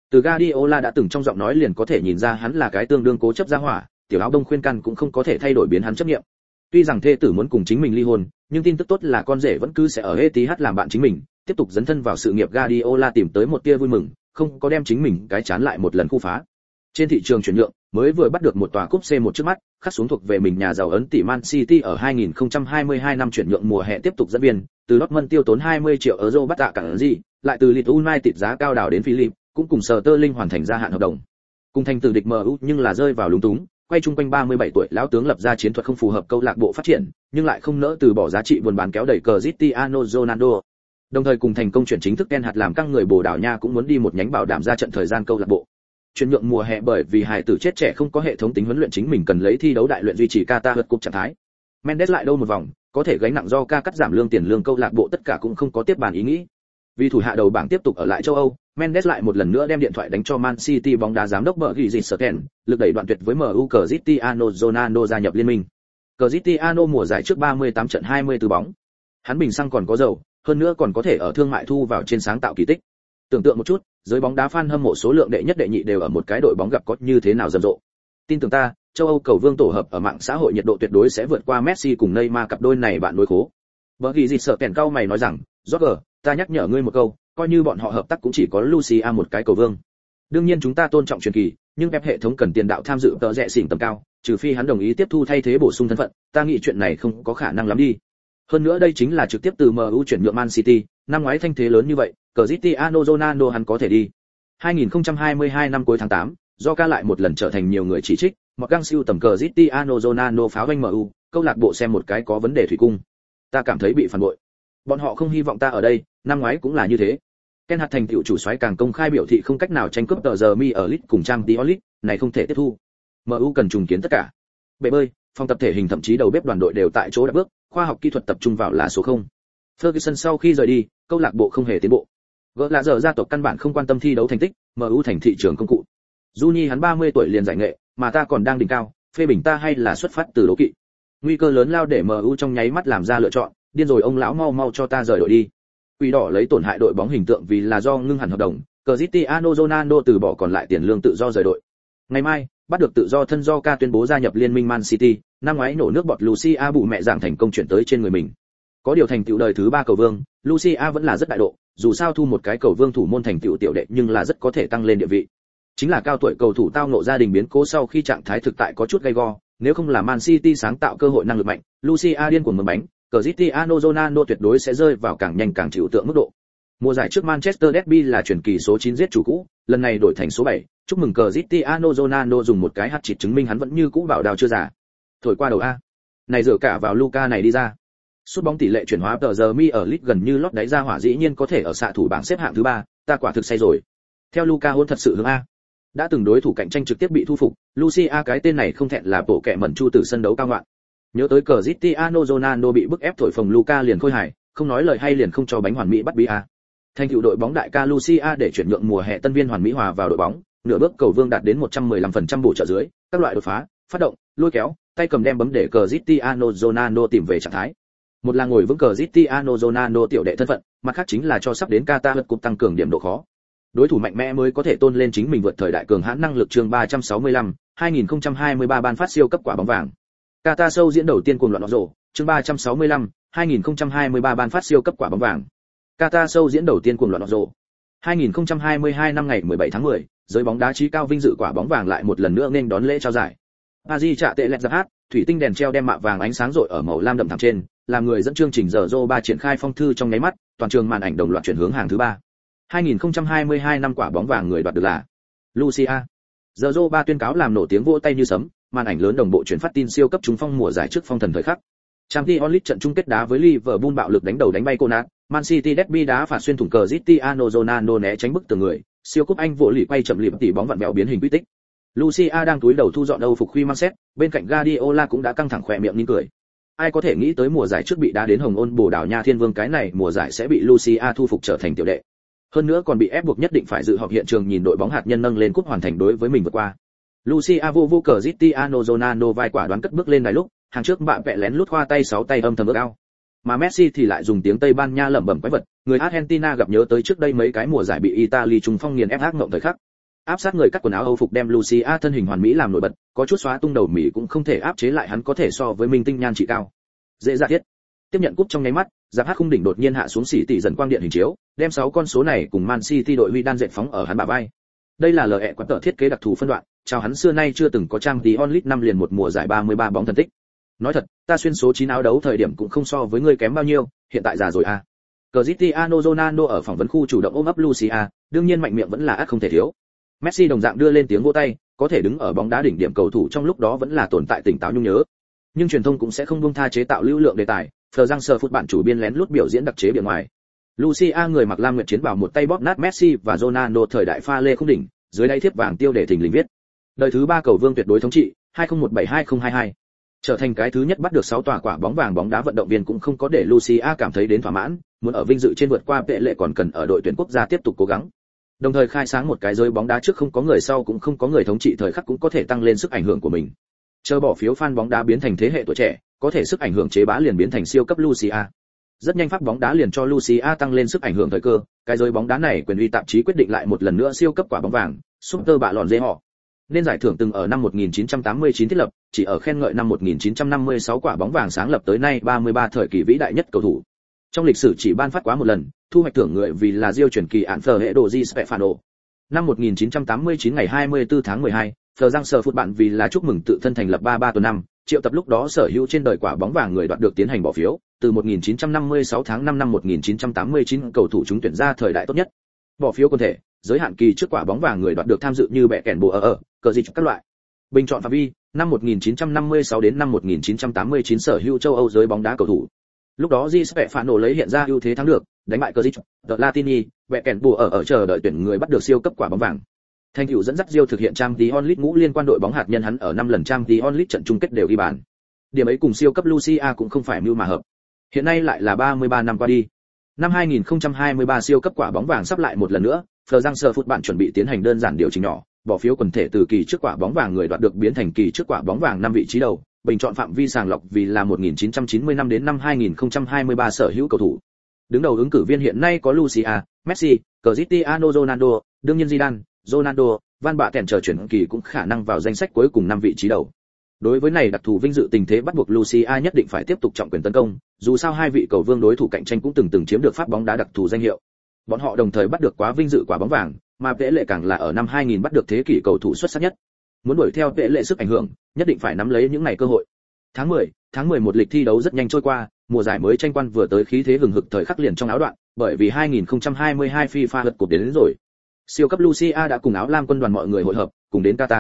Từ Guardiola đã từng trong giọng nói liền có thể nhìn ra hắn là cái tương đương cố chấp gia hỏa, tiểu áo đông khuyên can cũng không có thể thay đổi biến hắn chấp niệm. Tuy rằng thê tử muốn cùng chính mình ly hôn, nhưng tin tức tốt là con rể vẫn cứ sẽ ở Etihad làm bạn chính mình, tiếp tục dấn thân vào sự nghiệp. Guardiola tìm tới một tia vui mừng, không có đem chính mình cái chán lại một lần khu phá. Trên thị trường chuyển nhượng, mới vừa bắt được một tòa cúp C1 trước mắt, khắc xuống thuộc về mình nhà giàu ấn tỷ Man City ở 2022 năm chuyển nhượng mùa hè tiếp tục dẫn biên, từ Dortmund tiêu tốn 20 triệu euro bắt tạ cản gì, lại từ Leeds United giá cao đảo đến Philip, cũng cùng Sterling hoàn thành gia hạn hợp đồng. Cùng thành từ địch MU nhưng là rơi vào lúng túng, quay chung quanh 37 tuổi lão tướng lập ra chiến thuật không phù hợp câu lạc bộ phát triển, nhưng lại không nỡ từ bỏ giá trị buôn bán kéo đẩy Cristiano Ronaldo. Đồng thời cùng thành công chuyển chính thức Ten Hag làm căng người Bồ Đào Nha cũng muốn đi một nhánh bảo đảm ra trận thời gian câu lạc bộ. Chuyển nhượng mùa hè bởi vì hài tử chết trẻ không có hệ thống tính huấn luyện chính mình cần lấy thi đấu đại luyện duy trì Qatar World Cup trạng thái. Mendes lại đâu một vòng, có thể gánh nặng do ca cắt giảm lương tiền lương câu lạc bộ tất cả cũng không có tiếp bàn ý nghĩ. Vì thủ hạ đầu bảng tiếp tục ở lại châu Âu, Mendes lại một lần nữa đem điện thoại đánh cho Man City bóng đá giám đốc Bernard Sterling, lực đẩy đoạn tuyệt với MU Cristiano Ronaldo gia nhập liên minh. Cristiano mùa giải trước 38 trận 24 bóng. Hắn bình xăng còn có dầu, hơn nữa còn có thể ở thương mại thu vào trên sáng tạo kỳ tích. Tưởng tượng một chút, giới bóng đá fan hâm mộ số lượng đệ nhất đệ nhị đều ở một cái đội bóng gặp có như thế nào rầm rộ. Tin tưởng ta, châu Âu cầu vương tổ hợp ở mạng xã hội nhiệt độ tuyệt đối sẽ vượt qua Messi cùng Neymar cặp đôi này bạn đối khố. Bernard Sterling cao mày nói rằng, "Roger, ta nhắc nhở ngươi một câu, coi như bọn họ hợp tác cũng chỉ có Lucia một cái cầu vương. Đương nhiên chúng ta tôn trọng truyền kỳ, nhưng Pep hệ thống cần tiền đạo tham dự tợ rẻ xỉn tầm cao, trừ phi hắn đồng ý tiếp thu thay thế bổ sung thân phận, ta nghĩ chuyện này không có khả năng lắm đi. Hơn nữa đây chính là trực tiếp từ MU chuyển nhượng Man City, năm ngoái thanh thế lớn như vậy, Cristiano Ronaldo hắn có thể đi." 2022 năm cuối tháng 8, do ca lại một lần trở thành nhiều người chỉ trích, một găng siêu tầm Cristiano Ronaldo pháo vanh MU, câu lạc bộ xem một cái có vấn đề thủy cung. Ta cảm thấy bị phản bội. Bọn họ không hy vọng ta ở đây, năm ngoái cũng là như thế. Ten Hag thành tựu chủ soái càng công khai biểu thị không cách nào tranh cướp tờ giờ mi ở League cùng Champions League, này không thể tiếp thu. MU cần trùng kiến tất cả. Bể bơi, phòng tập thể hình thậm chí đầu bếp đoàn đội đều tại chỗ đã bước, khoa học kỹ thuật tập trung vào là số 0. Ferguson sau khi rời đi, câu lạc bộ không hề tiến bộ. Gỡ là giờ gia tộc căn bản không quan tâm thi đấu thành tích, MU thành thị trường công cụ. Juni hắn 30 tuổi liền giải nghệ, mà ta còn đang đỉnh cao, phê bình ta hay là xuất phát từ đố kỵ. Nguy cơ lớn lao để MU trong nháy mắt làm ra lựa chọn, điên rồi ông lão mau cho ta rời đội đi. Quỷ đỏ lấy tổn hại đội bóng hình tượng vì là do ngưng hẳn hợp đồng, Cristiano Ronaldo từ bỏ còn lại tiền lương tự do rời đội. Ngày mai, bắt được tự do thân do ca tuyên bố gia nhập liên minh Man City, năm ngoái nổ nước bọt Lucia bụ mẹ giảng thành công chuyển tới trên người mình. Có điều thành tựu đời thứ 3 cầu vương, Lucia vẫn là rất đại độ, dù sao thu một cái cầu vương thủ môn thành tựu tiểu đệ nhưng là rất có thể tăng lên địa vị. Chính là cao tuổi cầu thủ tao ngộ gia đình biến cố sau khi trạng thái thực tại có chút gay go, nếu không là Man City sáng tạo cơ hội năng lực mạnh, Lucia điên cuồng mướn bánh, Cristiano Ronaldo tuyệt đối sẽ rơi vào càng nhanh càng chịu tượng mức độ. Mùa giải trước Manchester Derby là truyền kỳ số 9 giết chủ cũ, lần này đổi thành số 7, chúc mừng Cristiano Ronaldo dùng một cái hat-trick chứng minh hắn vẫn như cũ bảo đào chưa già. Thổi qua đầu a. Này dựa cả vào Luka này đi ra. Sút bóng tỷ lệ chuyển hóa tờ giờ mi ở League gần như lót đáy ra hỏa dĩ nhiên có thể ở xạ thủ bảng xếp hạng thứ 3, ta quả thực say rồi. Theo Luka hôn thật sự hướng a. Đã từng đối thủ cạnh tranh trực tiếp bị thu phục, Lucia cái tên này không thẹn là bộ kệ mẩn chu từ sân đấu cao ngoạn. Nhớ tới Cristiano Ronaldo bị bức ép thổi phồng Luka liền khôi hài, không nói lời hay liền không cho bánh hoàn mỹ bắt bí a. Thành tựu đội bóng đại ca Lucia để chuyển nhượng mùa hè tân viên hoàn mỹ hòa vào đội bóng, nửa bước cầu vương đạt đến 115% bổ trợ dưới, các loại đột phá, phát động, lôi kéo, tay cầm đem bấm để Cristiano Ronaldo tìm về trạng thái. Một là ngồi vững Cristiano Ronaldo tiểu đệ thân phận, mặt khác chính là cho sắp đến Qatar World Cup tăng cường điểm độ khó. Đối thủ mạnh mẽ mới có thể tôn lên chính mình vượt thời đại cường hãn năng lực. Chương 365, 2023 ban phát siêu cấp quả bóng vàng. Qatar sâu diễn đầu tiên cuồng loạn rổ, chương 365, 2023 ban phát siêu cấp quả bóng vàng. Qatar sâu diễn đầu tiên cuồng loạn rổ. 2022 năm ngày 17 tháng 10, giới bóng đá trí cao vinh dự quả bóng vàng lại một lần nữa nên đón lễ trao giải. Paris trả tệ lẹt giáp hát, thủy tinh đèn treo đem mạ vàng ánh sáng rọi ở màu lam đậm thẳm trên, làm người dẫn chương trình giờ Zô 3 triển khai phong thư trong nháy mắt, toàn trường màn ảnh đồng loạt chuyển hướng hàng thứ 3. 2022 năm quả bóng vàng người đoạt được là Lucia. Giờ Zô 3 tuyên cáo làm nổ tiếng vỗ tay như sấm, màn ảnh lớn đồng bộ chuyển phát tin siêu cấp trúng phong mùa giải trước phong thần thời khắc. Champions League trận chung kết đá với Liverpool bạo lực đánh đầu đánh bay Konat, Man City derby đá phạt xuyên thủng Cristiano Ronaldo né tránh bức tường người, siêu cúp Anh vỗ lì quay chậm lìm tỉ bóng vặn vẹo biến hình quy tích. Lucia đang túi đầu thu dọn Âu phục khuy mang xét, bên cạnh Guardiola cũng đã căng thẳng khỏe miệng nín cười. Ai có thể nghĩ tới mùa giải trước bị đá đến Hồng Ôn Bồ Đào Nha Thiên Vương cái này mùa giải sẽ bị Lucia thu phục trở thành tiểu đệ. Hơn nữa còn bị ép buộc nhất định phải dự họp hiện trường nhìn đội bóng hạt nhân nâng lên cúp hoàn thành đối với mình vượt qua. Lucia vô Cristiano Ronaldo vai quả đoán cất bước lên đài lúc, hàng trước bạn vẽ lén lút khoa tay 6 tay âm thầm ước ao. Mà Messi thì lại dùng tiếng Tây Ban Nha lẩm bẩm quái vật, người Argentina gặp nhớ tới trước đây mấy cái mùa giải bị Italy trùng phong nghiền ép ác ngộng thời khắc. áp sát người cắt quần áo Âu phục đem Lucia thân hình hoàn mỹ làm nổi bật, có chút xóa tung đầu mỹ cũng không thể áp chế lại hắn có thể so với minh tinh nhan trị cao. Dễ dàng thiết. Tiếp nhận cúp trong nháy mắt, giáp hát khung đỉnh đột nhiên hạ xuống xỉ tỷ dần quang điện hình chiếu, đem 6 con số này cùng Man City đội huy đan dệt phóng ở hắn bả vai. Đây là LE quán tờ thiết kế đặc thù phân đoạn, chào hắn xưa nay chưa từng có trang tí onlit 5 liền một mùa giải 33 bóng thần tích. Nói thật, ta xuyên số 9 áo đấu thời điểm cũng không so với ngươi kém bao nhiêu, hiện tại già rồi à. Cristiano Ronaldo ở phỏng vấn khu chủ động ôm ấp Lucia, đương nhiên mạnh miệng vẫn là ắt không thể thiếu. Messi đồng dạng đưa lên tiếng vỗ tay, có thể đứng ở bóng đá đỉnh điểm cầu thủ trong lúc đó vẫn là tồn tại tỉnh táo nhung nhớ. Nhưng truyền thông cũng sẽ không buông tha chế tạo lưu lượng đề tài, Fleur phút bản chủ biên lén lút biểu diễn đặc chế bên ngoài. Lucia người mặc lam nguyệt chiến bào một tay bóp nát Messi và Ronaldo thời đại pha lê không đỉnh, dưới đáy thiếp vàng tiêu để thình lình viết. Đời thứ 3 cầu vương tuyệt đối thống trị, 2017-2022. Trở thành cái thứ nhất bắt được 6 tòa quả bóng vàng bóng đá vận động viên cũng không có để Lucia cảm thấy đến thỏa mãn, muốn ở vinh dự trên vượt qua Pele còn cần ở đội tuyển quốc gia tiếp tục cố gắng. Đồng thời khai sáng một cái giới bóng đá trước không có người sau cũng không có người thống trị thời khắc cũng có thể tăng lên sức ảnh hưởng của mình. Chờ bỏ phiếu fan bóng đá biến thành thế hệ tuổi trẻ, có thể sức ảnh hưởng chế bá liền biến thành siêu cấp Lucia. Rất nhanh pháp bóng đá liền cho Lucia tăng lên sức ảnh hưởng thời cơ, cái giới bóng đá này quyền uy tạp chí quyết định lại một lần nữa siêu cấp quả bóng vàng, Super bạ lòn dê họ. Nên giải thưởng từng ở năm 1989 thiết lập, chỉ ở khen ngợi năm 1956 quả bóng vàng sáng lập tới nay 33 thời kỳ vĩ đại nhất cầu thủ. Trong lịch sử chỉ ban phát quá một lần, thu hoạch thưởng người vì là Rio chuyển kỳ án Phờ hệ đồ Di Stefano. Năm 1989 ngày 24 tháng 12, Phờ Giang Sở Phút bạn vì là chúc mừng tự thân thành lập 33 tuần năm, triệu tập lúc đó sở hữu trên đời quả bóng vàng người đoạt được tiến hành bỏ phiếu, từ 1956 tháng 5 năm 1989 cầu thủ trúng tuyển ra thời đại tốt nhất. Bỏ phiếu quần thể, giới hạn kỳ trước quả bóng vàng người đoạt được tham dự như bẻ kèn bùa cờ gì các loại. Bình chọn phạm vi, năm 1956 đến năm 1989 sở hữu châu Âu giới bóng đá cầu thủ. Lúc đó Di Stefano lấy hiện ra ưu thế thắng được, đánh bại Cazorla, The Latini, bẻ kèn bùa ở chờ đợi tuyển người bắt được siêu cấp quả bóng vàng. Thành tựu dẫn dắt Rio thực hiện Champions League ngũ liên quan đội bóng hạt nhân hắn ở 5 lần Champions League trận chung kết đều ghi bàn. Điểm ấy cùng siêu cấp Lucia cũng không phải mưu mà hợp. Hiện nay lại là 33 năm qua đi. Năm 2023 siêu cấp quả bóng vàng sắp lại một lần nữa, Fleur Giang Sở Phút bạn chuẩn bị tiến hành đơn giản điều chỉnh nhỏ, bỏ phiếu quần thể từ kỳ trước quả bóng vàng người đoạt được biến thành kỳ trước quả bóng vàng 5 vị trí đầu, bình chọn phạm vi sàng lọc vì là 1990 năm đến năm 2023 sở hữu cầu thủ. Đứng đầu ứng cử viên hiện nay có Lucia, Messi, Cristiano Ronaldo, đương nhiên Zidane, Ronaldo, Van Basten chờ chuyển kỳ cũng khả năng vào danh sách cuối cùng 5 vị trí đầu. Đối với này đặc thù vinh dự tình thế bắt buộc Lucia nhất định phải tiếp tục trọng quyền tấn công, dù sao hai vị cầu vương đối thủ cạnh tranh cũng từng chiếm được pháp bóng đá đặc thù danh hiệu. Bọn họ đồng thời bắt được quá vinh dự quả bóng vàng, mà Pele càng là ở năm 2000 bắt được thế kỷ cầu thủ xuất sắc nhất. Muốn đuổi theo Pele sức ảnh hưởng, nhất định phải nắm lấy những ngày cơ hội. Tháng 11 lịch thi đấu rất nhanh trôi qua, mùa giải mới tranh quan vừa tới khí thế hừng hực thời khắc liền trong áo đoạn, bởi vì 2022 FIFA World Cup đến rồi. Siêu cấp Lucia đã cùng áo lam quân đoàn mọi người hội hợp, cùng đến Qatar.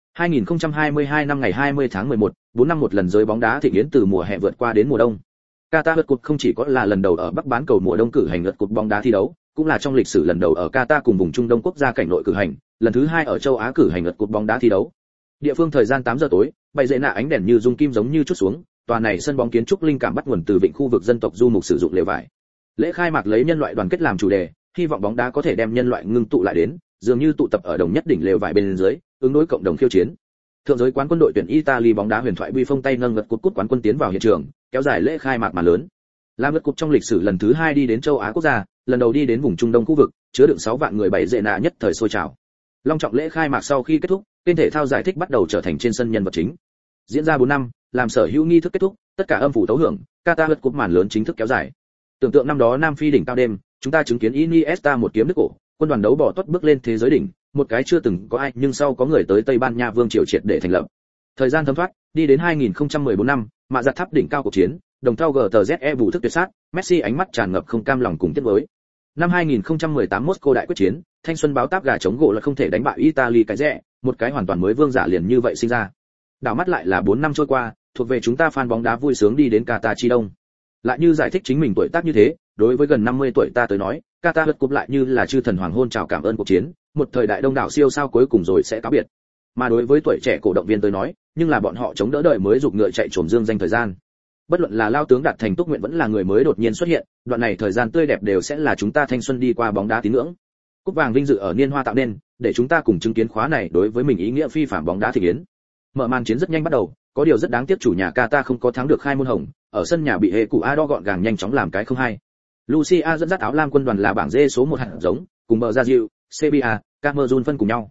2022 năm ngày 20 tháng 11, 4 năm một lần giới bóng đá thịnh yến từ mùa hè vượt qua đến mùa đông. Qatar World Cup không chỉ có là lần đầu ở Bắc bán cầu mùa đông cử hành World Cup bóng đá thi đấu, cũng là trong lịch sử lần đầu ở Qatar cùng vùng Trung Đông quốc gia cảnh nội cử hành, lần thứ 2 ở châu Á cử hành World Cup bóng đá thi đấu. Địa phương thời gian 8 giờ tối, bày dậy nạ ánh đèn như dung kim giống như chút xuống, tòa này sân bóng kiến trúc linh cảm bắt nguồn từ vịnh khu vực dân tộc du mục sử dụng lều vải. Lễ khai mạc lấy nhân loại đoàn kết làm chủ đề, hy vọng bóng đá có thể đem nhân loại ngưng tụ lại đến, dường như tụ tập ở đồng nhất đỉnh lều vải bên dưới, ứng đối cộng đồng khiêu chiến. Thượng giới quán quân đội tuyển Italy bóng đá huyền thoại Buffon tay nâng ngật cúp quán quân tiến vào hiện trường, kéo dài lễ khai mạc màn lớn. Làm ngật cúp trong lịch sử lần thứ 2 đi đến châu Á quốc gia, lần đầu đi đến vùng Trung Đông khu vực, chứa đựng 6 vạn người bảy dệ nạ nhất thời sôi trào. Long trọng lễ khai mạc sau khi kết thúc, kênh thể thao giải thích bắt đầu trở thành trên sân nhân vật chính. Diễn ra 4 năm, làm sở hữu nghi thức kết thúc, tất cả âm phủ tấu hưởng, Qatar World Cup màn lớn chính thức kéo dài. Tưởng tượng năm đó Nam Phi đỉnh cao đêm, chúng ta chứng kiến Iniesta một kiếm đứt cổ, quân đoàn đấu bỏ tuất bước lên thế giới đỉnh, một cái chưa từng có ai nhưng sau có người tới Tây Ban Nha vương triều triệt để thành lập. Thời gian thấm thoát, đi đến 2014 năm, mạ giặt tháp đỉnh cao cuộc chiến, đồng thau GTZE bù thức tuyệt sát, Messi ánh mắt tràn ngập không cam lòng cùng tiếc nuối. Năm 2018 Moscow đại quyết chiến, thanh xuân báo táp gà chống gỗ là không thể đánh bại Italy cái rẻ, một cái hoàn toàn mới vương giả liền như vậy sinh ra. Đảo mắt lại là 4 năm trôi qua, thuộc về chúng ta fan bóng đá vui sướng đi đến Qatar chi đông. Lại như giải thích chính mình tuổi tác như thế, đối với gần 50 tuổi ta tới nói, Qatar World Cup lại như là chư thần hoàng hôn chào cảm ơn cuộc chiến, một thời đại đông đảo siêu sao cuối cùng rồi sẽ cáo biệt. Mà đối với tuổi trẻ cổ động viên tới nói, nhưng là bọn họ chống đỡ đời mới dục ngựa chạy trồm dương danh thời gian. Bất luận là lao tướng đạt thành túc nguyện vẫn là người mới đột nhiên xuất hiện, đoạn này thời gian tươi đẹp đều sẽ là chúng ta thanh xuân đi qua bóng đá tín ngưỡng. Cúp vàng vinh dự ở niên hoa tạo nên, để chúng ta cùng chứng kiến khóa này đối với mình ý nghĩa phi phàm bóng đá thị yến. Mở màn chiến rất nhanh bắt đầu, có điều rất đáng tiếc chủ nhà Qatar không có thắng được khai môn hồng, ở sân nhà bị hệ cụ Ado gọn gàng nhanh chóng làm cái không hay. Lucia dẫn dắt áo lam quân đoàn là bảng D số 1 hạt giống, cùng bờ ra Diệu, Serbia, Cameroon phân cùng nhau.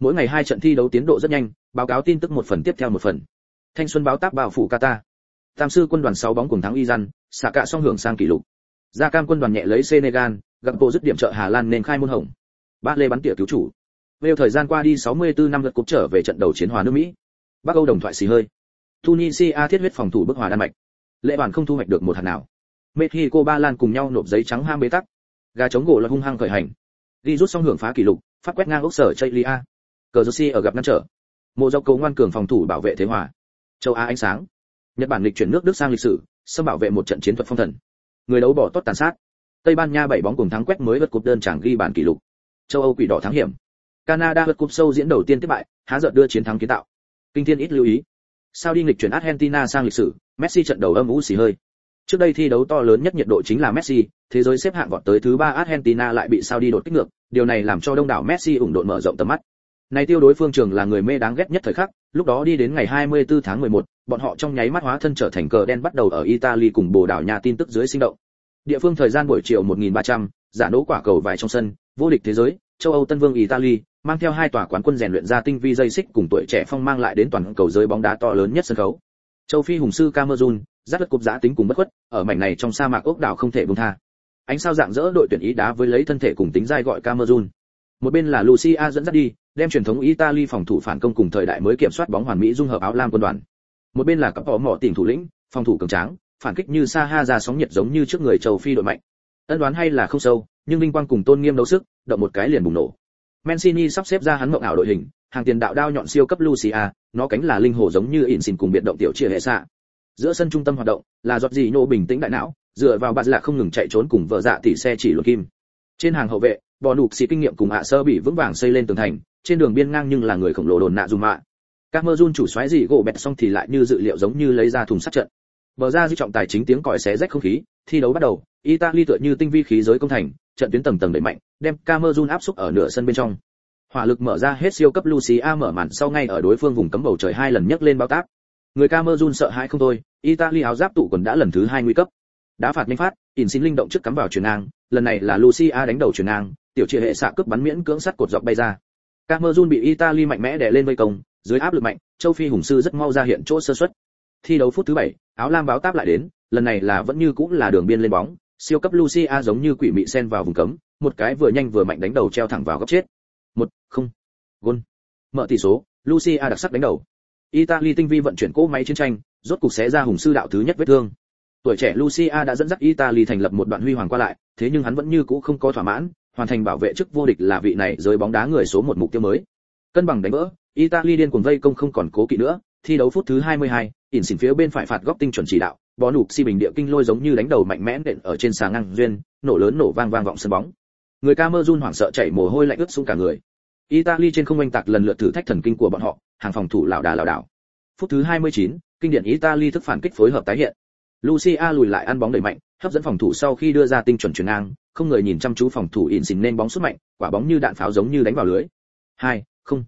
Mỗi ngày 2 trận thi đấu tiến độ rất nhanh, báo cáo tin tức một phần tiếp theo một phần. Thanh xuân báo táp bao phủ Qatar. Tam sư quân đoàn 6 bóng cùng thắng Iran, xả cạ song hưởng sang kỷ lục. Gia Cam quân đoàn nhẹ lấy Senegal, gặp bộ dứt điểm trợ Hà Lan nên khai môn hồng. Ba lê bắn tỉa cứu chủ. Vêu thời gian qua đi 64 năm lượt cúp trở về trận đầu chiến hòa nước Mỹ. Bắc Âu đồng thoại xì hơi. Tunisia thiết huyết phòng thủ bức hòa Đan Mạch. Lệ bản không thu hoạch được một hạt nào. Mexico Ba Lan cùng nhau nộp giấy trắng ham bế tắc. Gà chống gỗ là hung hăng khởi hành. Đi rút xong hưởng phá kỷ lục, Pháp quét ngang ốc sở Chailia. Cờ Jersey ở gặp ngăn trở. Mộ dọc cầu ngoan cường phòng thủ bảo vệ thế hòa. Châu Á ánh sáng. Nhật Bản lịch chuyển nước Đức sang lịch sử, xâm bảo vệ một trận chiến thuật phong thần. Người đấu bỏ tốt tàn sát. Tây Ban Nha 7 bóng cùng thắng quét mới vượt cúp đơn chẳng ghi bản kỷ lục. Châu Âu quỷ đỏ thắng hiểm. Canada vượt cúp sâu diễn đầu tiên tiếp bại, há giận đưa chiến thắng kiến tạo. Kinh thiên ít lưu ý. Sao đi nghịch chuyển Argentina sang lịch sử, Messi trận đầu âm u xì hơi. Trước đây thi đấu to lớn nhất nhiệt độ chính là Messi, thế giới xếp hạng vọt tới thứ 3 Argentina lại bị sao đi đột kích ngược, điều này làm cho đông đảo Messi ủng độn mở rộng tầm mắt. Này tiêu đối phương trường là người mê đáng ghét nhất thời khắc, lúc đó đi đến ngày 24 tháng 11, bọn họ trong nháy mắt hóa thân trở thành cờ đen bắt đầu ở Italy cùng Bồ Đào Nha tin tức dưới sinh động. Địa phương thời gian buổi chiều 1300, giả nỗ quả cầu vải trong sân, vô địch thế giới, châu Âu Tân Vương Italy, mang theo 2 tòa quán quân rèn luyện ra tinh vi dây xích cùng tuổi trẻ phong mang lại đến toàn cầu giới bóng đá to lớn nhất sân khấu. Châu Phi hùng sư Cameroon, dắt đất cúp giã tính cùng bất khuất, ở mảnh này trong sa mạc ốc đảo không thể buông tha. Ánh sao dạng dỡ đội tuyển Ý đá với lấy thân thể cùng tính dai gọi Cameroon. Một bên là Lucia dẫn dắt đi, đem truyền thống Italy phòng thủ phản công cùng thời đại mới kiểm soát bóng hoàn mỹ dung hợp áo lam quân đoàn. Một bên là các bỏ mỏ tỉnh thủ lĩnh, phòng thủ cường tráng, phản kích như Saha ra sóng nhiệt giống như trước người châu Phi đội mạnh. Ân đoán hay là không sâu, nhưng linh quang cùng tôn nghiêm đấu sức, động một cái liền bùng nổ. Mancini sắp xếp ra hắn mộng ảo đội hình, hàng tiền đạo đao nhọn siêu cấp Lucia, nó cánh là linh hồ giống như ịn xìn cùng biệt động tiểu chia hệ xạ. Giữa sân trung tâm hoạt động là Jorginho bình tĩnh đại não, dựa vào bạt lạ không ngừng chạy trốn cùng vợ dạ tỉ xe chỉ luật kim. Trên hàng hậu vệ, bò nụp xì kinh nghiệm cùng hạ sơ bị vững vàng xây lên tường thành, trên đường biên ngang nhưng là người khổng lồ đồn nạ Zuma. Cameroon chủ soái gì gỗ bẹt xong thì lại như dự liệu giống như lấy ra thùng sắt trận. Bờ ra di trọng tài chính tiếng còi xé rách không khí, thi đấu bắt đầu, Italy tựa như tinh vi khí giới công thành, trận tuyến tầng tầng đẩy mạnh, đem Cameroon áp xúc ở nửa sân bên trong. Hỏa lực mở ra hết siêu cấp Lucia mở màn sau ngay ở đối phương vùng cấm bầu trời 2 lần nhấc lên bao táp. Người Cameroon sợ hãi không thôi, Italy áo giáp tụ quần đã lần thứ 2 nguy cấp. Đá phạt nhanh phát, Insigne linh động trước cắm vào chuyền ngang, lần này là Lucia đánh đầu chuyền ngang, tiểu chia hệ xạ cướp bắn miễn cưỡng sắt cột dọc bay ra. Cameroon bị Italy mạnh mẽ đè lên vây công, dưới áp lực mạnh, châu Phi hùng sư rất mau ra hiện chỗ sơ suất. Thi đấu phút thứ 7, áo lam báo táp lại đến, lần này là vẫn như cũng là đường biên lên bóng, siêu cấp Lucia giống như quỷ mị sen vào vùng cấm, một cái vừa nhanh vừa mạnh đánh đầu treo thẳng vào góc chết. 1-0. Gol. Mở tỷ số, Lucia đặc sắc đánh đầu. Italy tinh vi vận chuyển cỗ máy chiến tranh, rốt cục xé ra hùng sư đạo thứ nhất vết thương. Tuổi trẻ Lucia đã dẫn dắt Italy thành lập một đoạn huy hoàng qua lại, thế nhưng hắn vẫn như cũ không có thỏa mãn, hoàn thành bảo vệ chức vô địch là vị này giới bóng đá người số 1 mục tiêu mới. Cân bằng đánh vỡ, Italy điên cuồng vây công không còn cố kỵ nữa, thi đấu phút thứ 22, ỉn xỉn phía bên phải phạt góc tinh chuẩn chỉ đạo, bó nụp si bình địa kinh lôi giống như đánh đầu mạnh mẽ nện ở trên xà ngang duyên, nổ lớn nổ vang vang vọng sân bóng. Người Cameroon hoảng sợ chảy mồ hôi lạnh ướt sũng cả người. Italy trên không oanh tạc lần lượt thử thách thần kinh của bọn họ, hàng phòng thủ lảo đảo. Phút thứ 29, kinh điển Italy thức phản kích phối hợp tái hiện. Lucia lùi lại ăn bóng đẩy mạnh, hấp dẫn phòng thủ sau khi đưa ra tinh chuẩn chuyền ngang, không người nhìn chăm chú phòng thủ ỉn xỉn nên bóng sút mạnh, quả bóng như đạn pháo giống như đánh vào lưới. 2-0.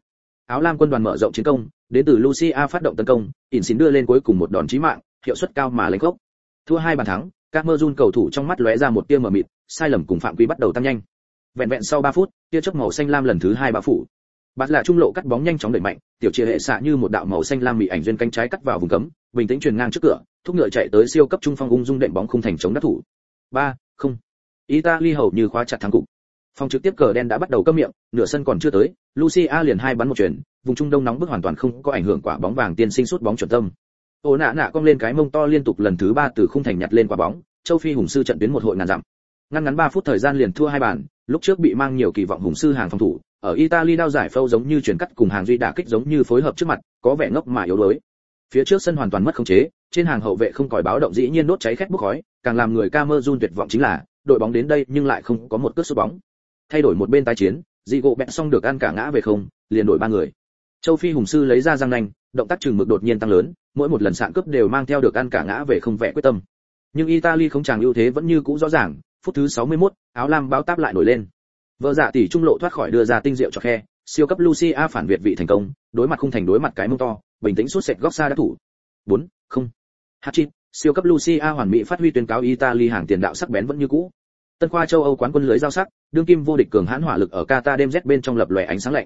Áo lam quân đoàn mở rộng chiến công, đến từ Lucia phát động tấn công, ỉn xỉn đưa lên cuối cùng một đòn chí mạng, hiệu suất cao mà lênh gốc. Thua 2 bàn thắng, Cameroon cầu thủ trong mắt lóe ra một tia mờ mịt, sai lầm cùng phạm quy bắt đầu tăng nhanh. Vẹn sau 3 phút, tia chớp màu xanh lam lần thứ 2 bao phủ. Bạt là trung lộ cắt bóng nhanh chóng đẩy mạnh, tiểu chia hệ xạ như một đạo màu xanh lam mị ảnh duyên cánh trái cắt vào vùng cấm, bình tĩnh truyền ngang trước cửa, thúc ngựa chạy tới siêu cấp trung phong ung dung đệm bóng khung thành chống đắc thủ. 3-0. Italy hầu như khóa chặt thắng cục. Phòng trực tiếp cờ đen đã bắt đầu câm miệng, nửa sân còn chưa tới, Lucia liền 2 bắn một chuyền, vùng trung đông nóng bức hoàn toàn không có ảnh hưởng quả bóng vàng tiên sinh sút bóng chuẩn tâm. Ô nạ cong lên cái mông to liên tục lần thứ 3 từ khung thành nhặt lên quả bóng, châu Phi hùng sư trận tuyến một hội ngàn dặm. Ngắn 3 phút thời gian liền thua 2 bàn, lúc trước bị mang nhiều kỳ vọng hùng sư hàng phòng thủ, ở Italy đao giải phâu giống như chuyển cắt cùng hàng duy đả kích giống như phối hợp trước mặt, có vẻ ngốc mà yếu đuối. Phía trước sân hoàn toàn mất khống chế, trên hàng hậu vệ không còi báo động dĩ nhiên đốt cháy khét bốc khói, càng làm người Cameroon tuyệt vọng chính là, đội bóng đến đây nhưng lại không có một cước sút bóng. Thay đổi một bên tái chiến, Diego bẹn xong được ăn cả ngã về không, liền đổi 3 người. Châu Phi hùng sư lấy ra răng nanh, động tác chừng mực đột nhiên tăng lớn, mỗi một lần sạn cướp đều mang theo được ăn cả ngã về không vẻ quyết tâm. Nhưng Italy không chàng ưu thế vẫn như cũ rõ ràng, phút thứ 61, áo lam báo táp lại nổi lên. Vợ dạ tỷ trung lộ thoát khỏi đưa ra tinh diệu cho khe, siêu cấp Lucia phản việt vị thành công, đối mặt khung thành đối mặt cái mông to, bình tĩnh sút sệt góc xa đã thủ. 4-0. Hat-trick, siêu cấp Lucia hoàn mỹ phát huy tuyên cáo Italy hàng tiền đạo sắc bén vẫn như cũ. Tân khoa châu Âu quán quân lưới giao sắc, đương kim vô địch cường hãn hỏa lực ở Qatar đêm rét bên trong lập lòe ánh sáng lạnh.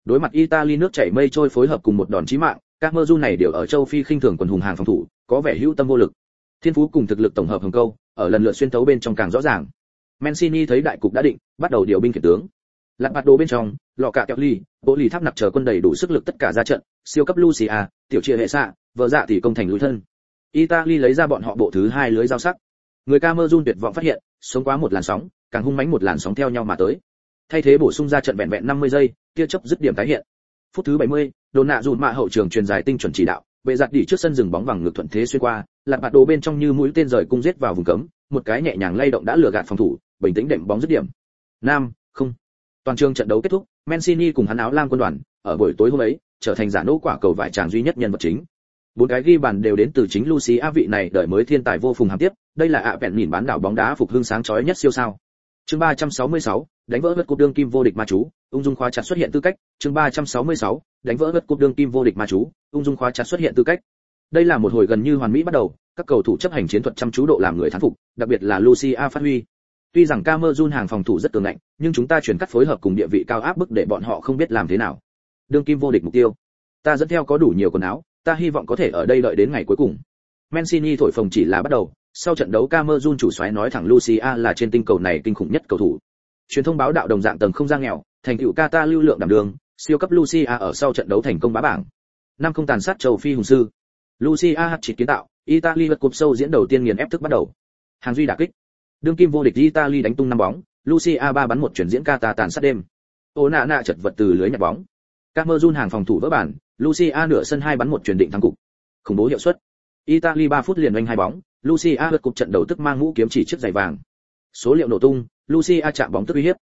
Đối mặt Italy nước chảy mây trôi phối hợp cùng một đòn chí mạng, Camerun này đều ở châu Phi khinh thường quần hùng hàng phòng thủ, có vẻ hữu tâm vô lực. Thiên phú cùng thực lực tổng hợp Hồng Câu, ở lần lượt xuyên tấu bên trong càng rõ ràng. Mancini thấy đại cục đã định, bắt đầu điều binh khiển tướng. Lạt bạt đồ bên trong, lọ cạ kẹo ly, bộ lì tháp nặc chờ quân đầy đủ sức lực tất cả ra trận, siêu cấp Lucia, tiểu chia hệ xạ, vợ dạ thì công thành lùi thân. Italy lấy ra bọn họ bộ thứ hai lưới dao sắc. Người Camerun tuyệt vọng phát hiện, sống quá một làn sóng, càng hung mãnh một làn sóng theo nhau mà tới. Thay thế bổ sung ra trận vẹn vẹn 50 giây, tia chớp dứt điểm tái hiện. Phút thứ 70, đồn nạ dùn mạ hậu trường truyền dài tinh chuẩn chỉ đạo, bệ giặt đỉ trước sân dừng bóng bằng ngực thuận thế xuyên qua, lạt bạt đồ bên trong như mũi tên rời cung giết vào vùng cấm, một cái nhẹ nhàng lay động đã lừa gạt phòng thủ, bình tĩnh đệm bóng dứt điểm. Nam, không. Toàn trường trận đấu kết thúc, Mancini cùng hắn áo lam quân đoàn, ở buổi tối hôm ấy, trở thành giả nỗ quả cầu vải tràng duy nhất nhân vật chính. 4 cái ghi bàn đều đến từ chính Lucia vị này đợi mới thiên tài vô phùng hàm tiếp, đây là ạ vẹn nhìn bán đảo bóng đá phục hưng sáng chói nhất siêu sao. Chương 366, đánh vỡ vượt cúp đương kim vô địch ma chú, ung dung khóa chặt xuất hiện tư cách. Chương 366, đánh vỡ vượt cúp đương kim vô địch ma chú, ung dung khóa chặt xuất hiện tư cách. Đây là một hồi gần như hoàn mỹ bắt đầu, các cầu thủ chấp hành chiến thuật chăm chú độ làm người thán phục, đặc biệt là Lucia phát huy. Tuy rằng Camerun hàng phòng thủ rất cường ngạnh, nhưng chúng ta chuyển cắt phối hợp cùng địa vị cao áp bức để bọn họ không biết làm thế nào. Đương kim vô địch mục tiêu. Ta dẫn theo có đủ nhiều quần áo, ta hy vọng có thể ở đây đợi đến ngày cuối cùng. Mancini thổi phồng chỉ là bắt đầu, sau trận đấu Camerun chủ soái nói thẳng Lucia là trên tinh cầu này kinh khủng nhất cầu thủ. Truyền thông báo đạo đồng dạng tầng không gian nghèo, thành tựu Qatar lưu lượng đảm đường, siêu cấp Lucia ở sau trận đấu thành công bá bảng. Năm không tàn sát châu Phi hùng sư. Lucia hat-trick kiến tạo, Italy vượt cúp sâu diễn đầu tiên nghiền ép thức bắt đầu. Hàng duy đả kích. Đương kim vô địch Italy đánh tung 5 bóng, Lucia 3 bắn 1 chuyển diễn Qatar tàn sát đêm. Onana chật vật từ lưới nhặt bóng. Camerun hàng phòng thủ vỡ bản, Lucia nửa sân 2 bắn 1 chuyển định thắng cục. Khủng bố hiệu suất. Italy 3 phút liền oanh 2 bóng, Lucia vượt cúp trận đầu tức mang mũ kiếm chỉ chiếc giày vàng. Số liệu nổ tung, Lucia chạm bóng tức uy hiếp.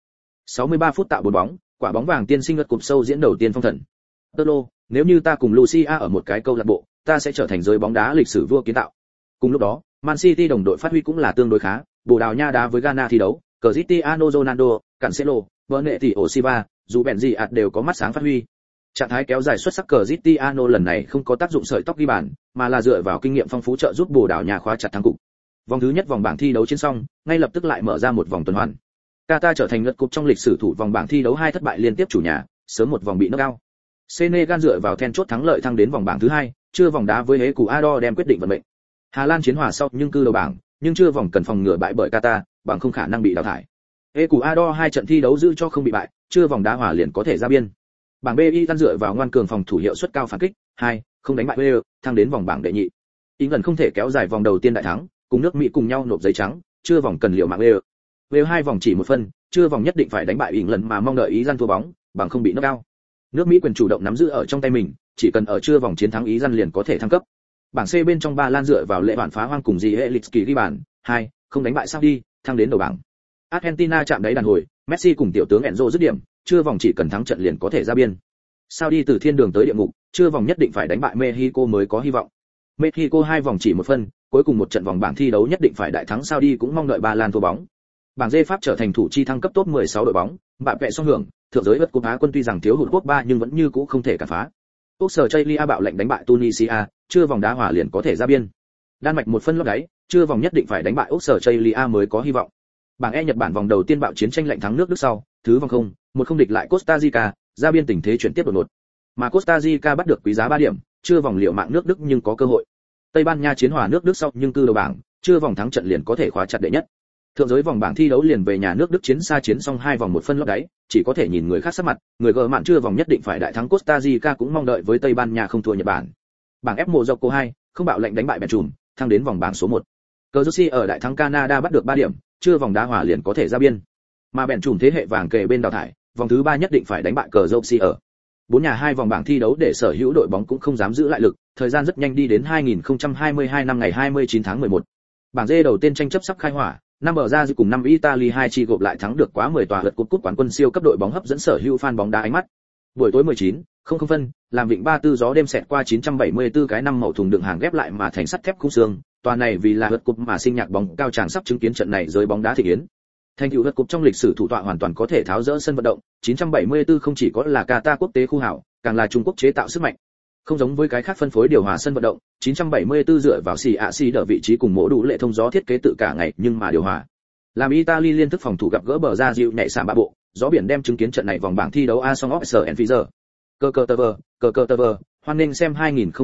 63 phút tạo 4 bóng, quả bóng vàng tiên sinh vượt cúp sâu diễn đầu tiên phong thần. Tolo, nếu như ta cùng Lucia ở một cái câu lạc bộ, ta sẽ trở thành giới bóng đá lịch sử vua kiến tạo. Cùng lúc đó, Man City đồng đội phát huy cũng là tương đối khá, Bồ Đào Nha đá với Ghana thi đấu, Cristiano Ronaldo, Cancelo, Bernardo Silva, dù bèn gì đều có mắt sáng phát huy. Trạng thái kéo dài xuất sắc Cristiano lần này không có tác dụng sợi tóc ghi bàn, mà là dựa vào kinh nghiệm phong phú trợ giúp Bồ Đào Nha khóa chặt thắng cục. Vòng thứ nhất vòng bảng thi đấu chiến xong, ngay lập tức lại mở ra một vòng tuần hoàn. Qatar trở thành lượt cúp trong lịch sử thủ vòng bảng thi đấu 2 thất bại liên tiếp chủ nhà, sớm một vòng bị knock out. Senegal dựa vào then chốt thắng lợi thăng đến vòng bảng thứ 2, chưa vòng đá với Ecuador đem quyết định vận mệnh. Hà Lan chiến hòa sau nhưng cư đầu bảng, nhưng chưa vòng cần phòng ngừa bại bởi Qatar, bằng không khả năng bị đào thải. Ecuador 2 trận thi đấu giữ cho không bị bại, chưa vòng đá hòa liền có thể ra biên. Bảng B Iran dựa vào ngoan cường phòng thủ hiệu suất cao phản kích, 2, không đánh bại Wales, thăng đến vòng bảng đệ nhị. England không thể kéo dài vòng đầu tiên đại thắng, cùng nước Mỹ cùng nhau nộp giấy trắng, chưa vòng cần liều mạng Wales. Wales 2 vòng chỉ một phân, chưa vòng nhất định phải đánh bại England mà mong đợi Iran thua bóng, bằng không bị knock out. Nước Mỹ quyền chủ động nắm giữ ở trong tay mình, chỉ cần ở chưa vòng chiến thắng Iran liền có thể thăng cấp. Bảng C bên trong Ba Lan dựa vào lệ bản phá hoang cùng Zielinski ghi bàn, 2, không đánh bại Saudi, thăng đến đầu bảng. Argentina chạm đáy đàn hồi, Messi cùng tiểu tướng Enzo dứt điểm, chưa vòng chỉ cần thắng trận liền có thể ra biên. Saudi từ thiên đường tới địa ngục, chưa vòng nhất định phải đánh bại Mexico mới có hy vọng. Mexico 2 vòng chỉ một phân, cuối cùng một trận vòng bảng thi đấu nhất định phải đại thắng Saudi cũng mong đợi Ba Lan thua bóng. Bảng D Pháp trở thành thủ chi thăng cấp top 16 đội bóng, bạn vẽ song hưởng, thượng giới vượt cúp Á quân tuy rằng thiếu hụt quốc 3 nhưng vẫn như cũ không thể cản phá. Australia bạo lệnh đánh bại Tunisia, chưa vòng đá hòa liền có thể ra biên. Đan Mạch một phân lót đáy, chưa vòng nhất định phải đánh bại Australia mới có hy vọng. Bảng E Nhật Bản vòng đầu tiên bạo chiến tranh lạnh thắng nước Đức sau, thứ vòng 1-0 địch lại Costa Rica, ra biên tình thế chuyển tiếp đột ngột. Mà Costa Rica bắt được quý giá 3 điểm, chưa vòng liệu mạng nước Đức nhưng có cơ hội. Tây Ban Nha chiến hòa nước Đức sau nhưng cư đầu bảng, chưa vòng thắng trận liền có thể khóa chặt đệ nhất. Thượng giới vòng bảng thi đấu liền về nhà nước Đức chiến xa chiến xong 2 vòng một phân lót đáy, chỉ có thể nhìn người khác sắc mặt, người gờ mạn chưa vòng nhất định phải đại thắng Costa Rica cũng mong đợi với Tây Ban Nha không thua Nhật Bản. Bảng F Morocco 2, không bạo lệnh đánh bại bèn trùm, thăng đến vòng bảng số 1. Jersey ở đại thắng Canada bắt được 3 điểm, chưa vòng đá hòa liền có thể ra biên. Mà bèn trùm thế hệ vàng kề bên đào thải, vòng thứ 3 nhất định phải đánh bại Jersey ở. 4 nhà 2 vòng bảng thi đấu để sở hữu đội bóng cũng không dám giữ lại lực, thời gian rất nhanh đi đến 2022 năm ngày 29 tháng 11. Bảng D đầu tiên tranh chấp sắp khai hỏa, năm bờ ra cùng năm Italy hai chi gộp lại thắng được quá 10 tòa lượt cúp quán quân siêu cấp đội bóng hấp dẫn sở hữu fan bóng đá ánh mắt. Buổi tối 19, không phân, làm vịnh 34 gió đêm xẹt qua 974 cái năm màu thùng đựng hàng ghép lại mà thành sắt thép khung xương, tòa này vì là lượt cúp mà sinh nhạc bóng cao tràng sắp chứng kiến trận này giới bóng đá thị yến. Thành tựu lượt cúp trong lịch sử thủ tọa hoàn toàn có thể tháo dỡ sân vận động, 974 không chỉ có là Qatar quốc tế khu hảo, càng là Trung Quốc chế tạo sức mạnh. Không giống với cái khác phân phối điều hòa sân vận động, 974 dựa vào CAC đỡ vị trí cùng mổ đủ lệ thông gió thiết kế tự cả ngày nhưng mà điều hòa. Làm Italy liên thức phòng thủ gặp gỡ bờ ra dịu nhảy sảm ba bộ, gió biển đem chứng kiến trận này vòng bảng thi đấu A Song of Enfizer. Cờ tờ vờ, hoan nghênh xem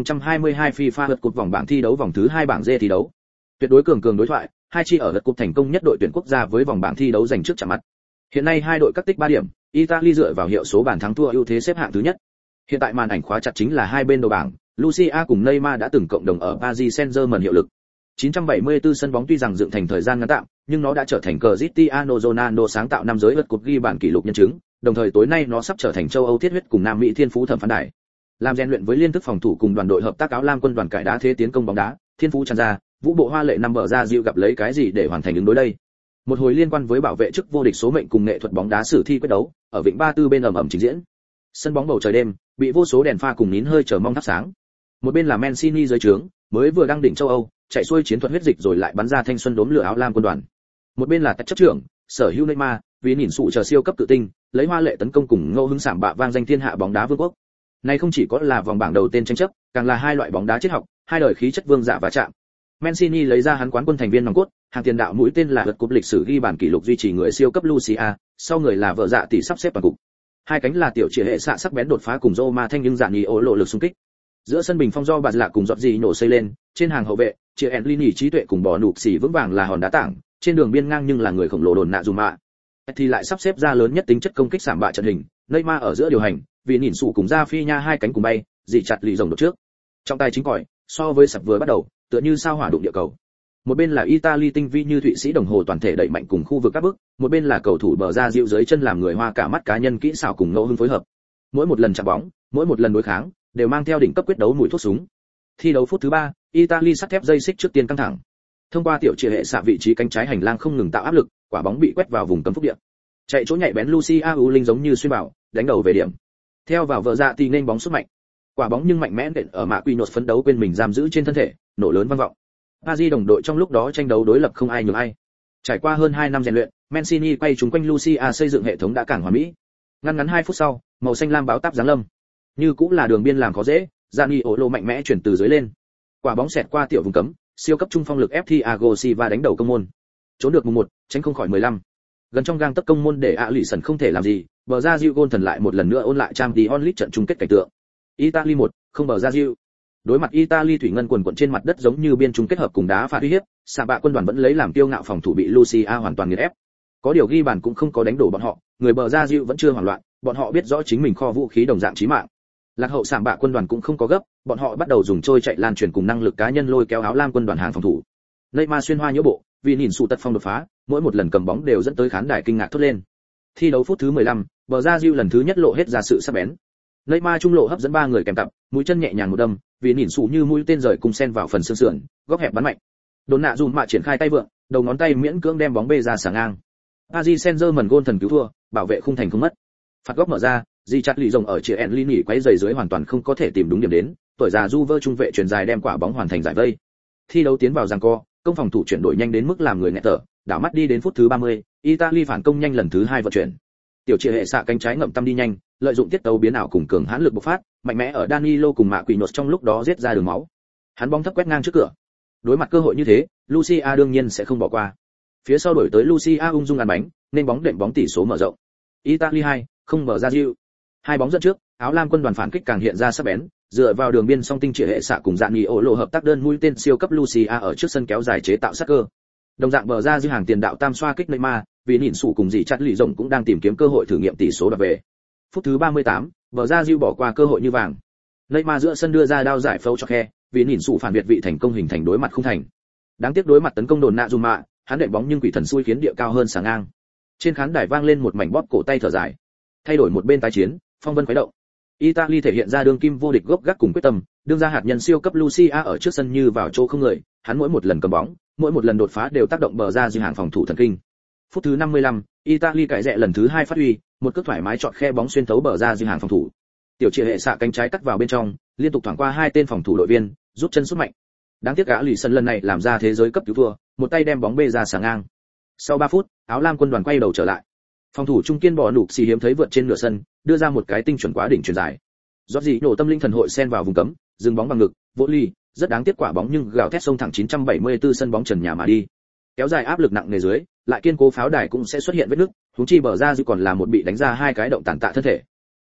2022 FIFA World Cup vòng bảng thi đấu vòng thứ 2 bảng D thi đấu. Tuyệt đối cường đối thoại, hai chi ở World Cup thành công nhất đội tuyển quốc gia với vòng bảng thi đấu giành trước chạm mặt. Hiện nay hai đội các tích 3 điểm, Italy dựa vào hiệu số bàn thắng thua ưu thế xếp hạng thứ nhất. Hiện tại màn ảnh khóa chặt chính là hai bên đầu bảng, Lucia cùng Neymar đã từng cộng đồng ở Paris Saint-Germain hiệu lực. 974 sân bóng tuy rằng dựng thành thời gian ngắn tạm, nhưng nó đã trở thành Cristiano Ronaldo sáng tạo năm giới World Cup ghi bàn kỷ lục nhân chứng, đồng thời tối nay nó sắp trở thành châu Âu thiết huyết cùng Nam Mỹ thiên phú thẩm phán đài. Làm rèn luyện với liên thức phòng thủ cùng đoàn đội hợp tác áo lam quân đoàn cải đá thế tiến công bóng đá, thiên phú tràn ra, vũ bộ hoa lệ năm bờ ra dịu gặp lấy cái gì để hoàn thành ứng đối đây. Một hồi liên quan với bảo vệ chức vô địch số mệnh cùng nghệ thuật bóng đá sử thi quyết đấu, ở vịnh Ba Tư bên ầm trình diễn. Sân bóng bầu trời đêm, bị vô số đèn pha cùng nín hơi chờ mong thắp sáng. Một bên là Mancini dưới trướng, mới vừa đăng đỉnh châu Âu, chạy xuôi chiến thuật huyết dịch rồi lại bắn ra thanh xuân đốm lửa áo lam quân đoàn. Một bên là Tạch chấp trưởng, sở hữu Neymar, vì nhìn sụ chờ siêu cấp tự tinh, lấy hoa lệ tấn công cùng ngẫu hứng sảm bạ vang danh thiên hạ bóng đá vương quốc. Này không chỉ có là vòng bảng đầu tên tranh chấp, càng là hai loại bóng đá triết học, hai đời khí chất vương giả và chạm. Mancini lấy ra hắn quán quân thành viên nòng cốt, hàng tiền đạo mũi tên là lượt cúp lịch sử ghi bàn kỷ lục duy trì người siêu cấp Lucia, sau người là vợ dạ tỷ sắp xếp toàn cục. Hai cánh là tiểu chỉ hệ xạ sắc bén đột phá cùng Roma thanh nhưng dạng nhì ổ lộ lực xung kích. Giữa sân bình phong do bạt lạ cùng giọt gì nổ xây lên, trên hàng hậu vệ, chia Enlini trí tuệ cùng bỏ nụp xỉ vững vàng là hòn đá tảng, trên đường biên ngang nhưng là người khổng lồ đồn nạ Zuma. Thì lại sắp xếp ra lớn nhất tính chất công kích sảm bạ trận hình, Neymar ở giữa điều hành, vì nhìn sụ cùng Rafinha hai cánh cùng bay, dị chặt lì rồng đột trước. Trong tay chính còi, so với sập vừa bắt đầu, tựa như sao hỏa đụng địa cầu. Một bên là Italy tinh vi như Thụy Sĩ đồng hồ toàn thể đẩy mạnh cùng khu vực các bước, một bên là cầu thủ bờ ra dịu dưới chân làm người hoa cả mắt cá nhân kỹ xảo cùng ngẫu hứng phối hợp. Mỗi một lần chạm bóng, mỗi một lần đối kháng, đều mang theo đỉnh cấp quyết đấu mùi thuốc súng. Thi đấu phút thứ 3, Italy sắt thép dây xích trước tiên căng thẳng. Thông qua tiểu chia hệ xạ vị trí cánh trái hành lang không ngừng tạo áp lực, quả bóng bị quét vào vùng cấm phúc địa. Chạy chỗ nhạy bén Lucia U linh giống như xuyên bảo, đánh đầu về điểm. Theo vào vợ dạ thì nên bóng xuất mạnh. Quả bóng nhưng mạnh mẽ đệm ở mạ quy nột phấn đấu quên mình giam giữ trên thân thể, nổ lớn vang vọng. Paris đồng đội trong lúc đó tranh đấu đối lập không ai nhường ai. Trải qua hơn 2 năm rèn luyện, Mancini quay chúng quanh Lucia xây dựng hệ thống đã càng hoàn mỹ. Ngắn 2 phút sau, màu xanh lam báo táp giáng lâm. Như cũng là đường biên làm khó dễ, Gianni Olo mạnh mẽ chuyển từ dưới lên. Quả bóng xẹt qua tiểu vùng cấm, siêu cấp trung phong lực ép Thiago Silva đánh đầu công môn. Trốn được mùng 1, tránh không khỏi 15. Gần trong gang tấc công môn để Alisson không thể làm gì, bờ ra Diu gôn thần lại một lần nữa ôn lại Champions League trận chung kết cảnh tượng. Italy 1, không bờ ra Diu. Đối mặt Italy thủy ngân quần quần trên mặt đất giống như biên chung kết hợp cùng đá phạt uy hiếp, xạ bạ quân đoàn vẫn lấy làm kiêu ngạo phòng thủ bị Lucia hoàn toàn nghiền ép. Có điều ghi bàn cũng không có đánh đổ bọn họ, người bờ ra Diu vẫn chưa hoảng loạn, bọn họ biết rõ chính mình kho vũ khí đồng dạng chí mạng. Lạc hậu xạ bạ quân đoàn cũng không có gấp, bọn họ bắt đầu dùng trôi chạy lan truyền cùng năng lực cá nhân lôi kéo áo lam quân đoàn hàng phòng thủ. Neymar xuyên hoa nhiễu bộ, vì nhìn sụ tật phong đột phá, mỗi một lần cầm bóng đều dẫn tới khán đài kinh ngạc thốt lên. Thi đấu phút thứ 15, bờ ra Diu lần thứ nhất lộ hết ra sự sắc bén. Neymar trung lộ hấp dẫn 3 người kèm cặp, mũi chân nhẹ nhàng một đâm, vì nhìn sụ như mũi tên rời cùng sen vào phần xương sườn, góc hẹp bắn mạnh. Đồn nạ dùm mạ triển khai tay vượng, đầu ngón tay miễn cưỡng đem bóng bê ra xả ngang. Paris Saint-Germain gôn thần cứu thua, bảo vệ khung thành không mất. Phạt góc mở ra, di chặt lì rồng ở chia Enlini quấy giày dưới hoàn toàn không có thể tìm đúng điểm đến, tuổi già Juve trung vệ truyền dài đem quả bóng hoàn thành giải vây. Thi đấu tiến vào giằng co, công phòng thủ chuyển đổi nhanh đến mức làm người nghẹt thở, đảo mắt đi đến phút thứ 30, Italy phản công nhanh lần thứ 2 vận chuyển. Tiểu chia hệ xạ cánh trái ngậm tâm đi nhanh, lợi dụng tiết tấu biến ảo cùng cường hãn lực bộc phát, mạnh mẽ ở Danilo cùng Mạ Quỷ Nột trong lúc đó giết ra đường máu. Hắn bóng thấp quét ngang trước cửa. Đối mặt cơ hội như thế, Lucia đương nhiên sẽ không bỏ qua. Phía sau đổi tới Lucia ung dung ăn bánh, nên bóng đệm bóng tỷ số mở rộng. Italy 2, không mở ra Diu. Hai bóng dẫn trước, áo lam quân đoàn phản kích càng hiện ra sắc bén, dựa vào đường biên song tinh chỉ hệ xạ cùng dạng nhì ổ lộ hợp tác đơn mũi tên siêu cấp Lucia ở trước sân kéo dài chế tạo sát cơ. Đồng dạng bờ ra Diu hàng tiền đạo tam xoa kích Neymar, vì nhìn sụ cùng dì chặt lì rồng cũng đang tìm kiếm cơ hội thử nghiệm tỷ số đoạt về. Phút thứ 38, bờ ra Diu bỏ qua cơ hội như vàng. Neymar giữa sân đưa ra đao giải phẫu cho khe, vì nhìn sụ phản biệt vị thành công hình thành đối mặt không thành. Đáng tiếc đối mặt tấn công đồn nạ dùm mạ, hắn đệm bóng nhưng quỷ thần xui khiến địa cao hơn sáng ngang. Trên khán đài vang lên một mảnh bóp cổ tay thở dài. Thay đổi một bên tái chiến, phong vân khuấy động. Italy thể hiện ra đương kim vô địch gốc gác cùng quyết tâm, đương ra hạt nhân siêu cấp Lucia ở trước sân như vào chỗ không người, hắn mỗi một lần cầm bóng, mỗi một lần đột phá đều tác động bờ ra Diu hàng phòng thủ thần kinh. Phút thứ 55, Italy cải rẽ lần thứ 2 phát huy, một cước thoải mái chọn khe bóng xuyên thấu bờ ra Diu hàng phòng thủ. Tiểu chia hệ xạ cánh trái cắt vào bên trong, liên tục thoảng qua 2 tên phòng thủ đội viên, rút chân sút mạnh. Đáng tiếc gã lì sân lần này làm ra thế giới cấp cứu thua, một tay đem bóng bê ra sáng ngang. Sau 3 phút, áo lam quân đoàn quay đầu trở lại. Phòng thủ trung kiên bỏ nụp xì hiếm thấy vượt trên nửa sân, đưa ra một cái tinh chuẩn quá đỉnh chuyền dài. Giọt gì nổ tâm linh thần hội xen vào vùng cấm, dừng bóng bằng ngực, vỗ ly, rất đáng tiếc quả bóng nhưng gào thét xông thẳng 974 sân bóng trần nhà mà đi. Kéo dài áp lực nặng nề dưới, lại kiên cố pháo đài cũng sẽ xuất hiện vết nứt, huống chi bờ ra Diu còn là một bị đánh ra 2 cái động tàn tạ thân thể.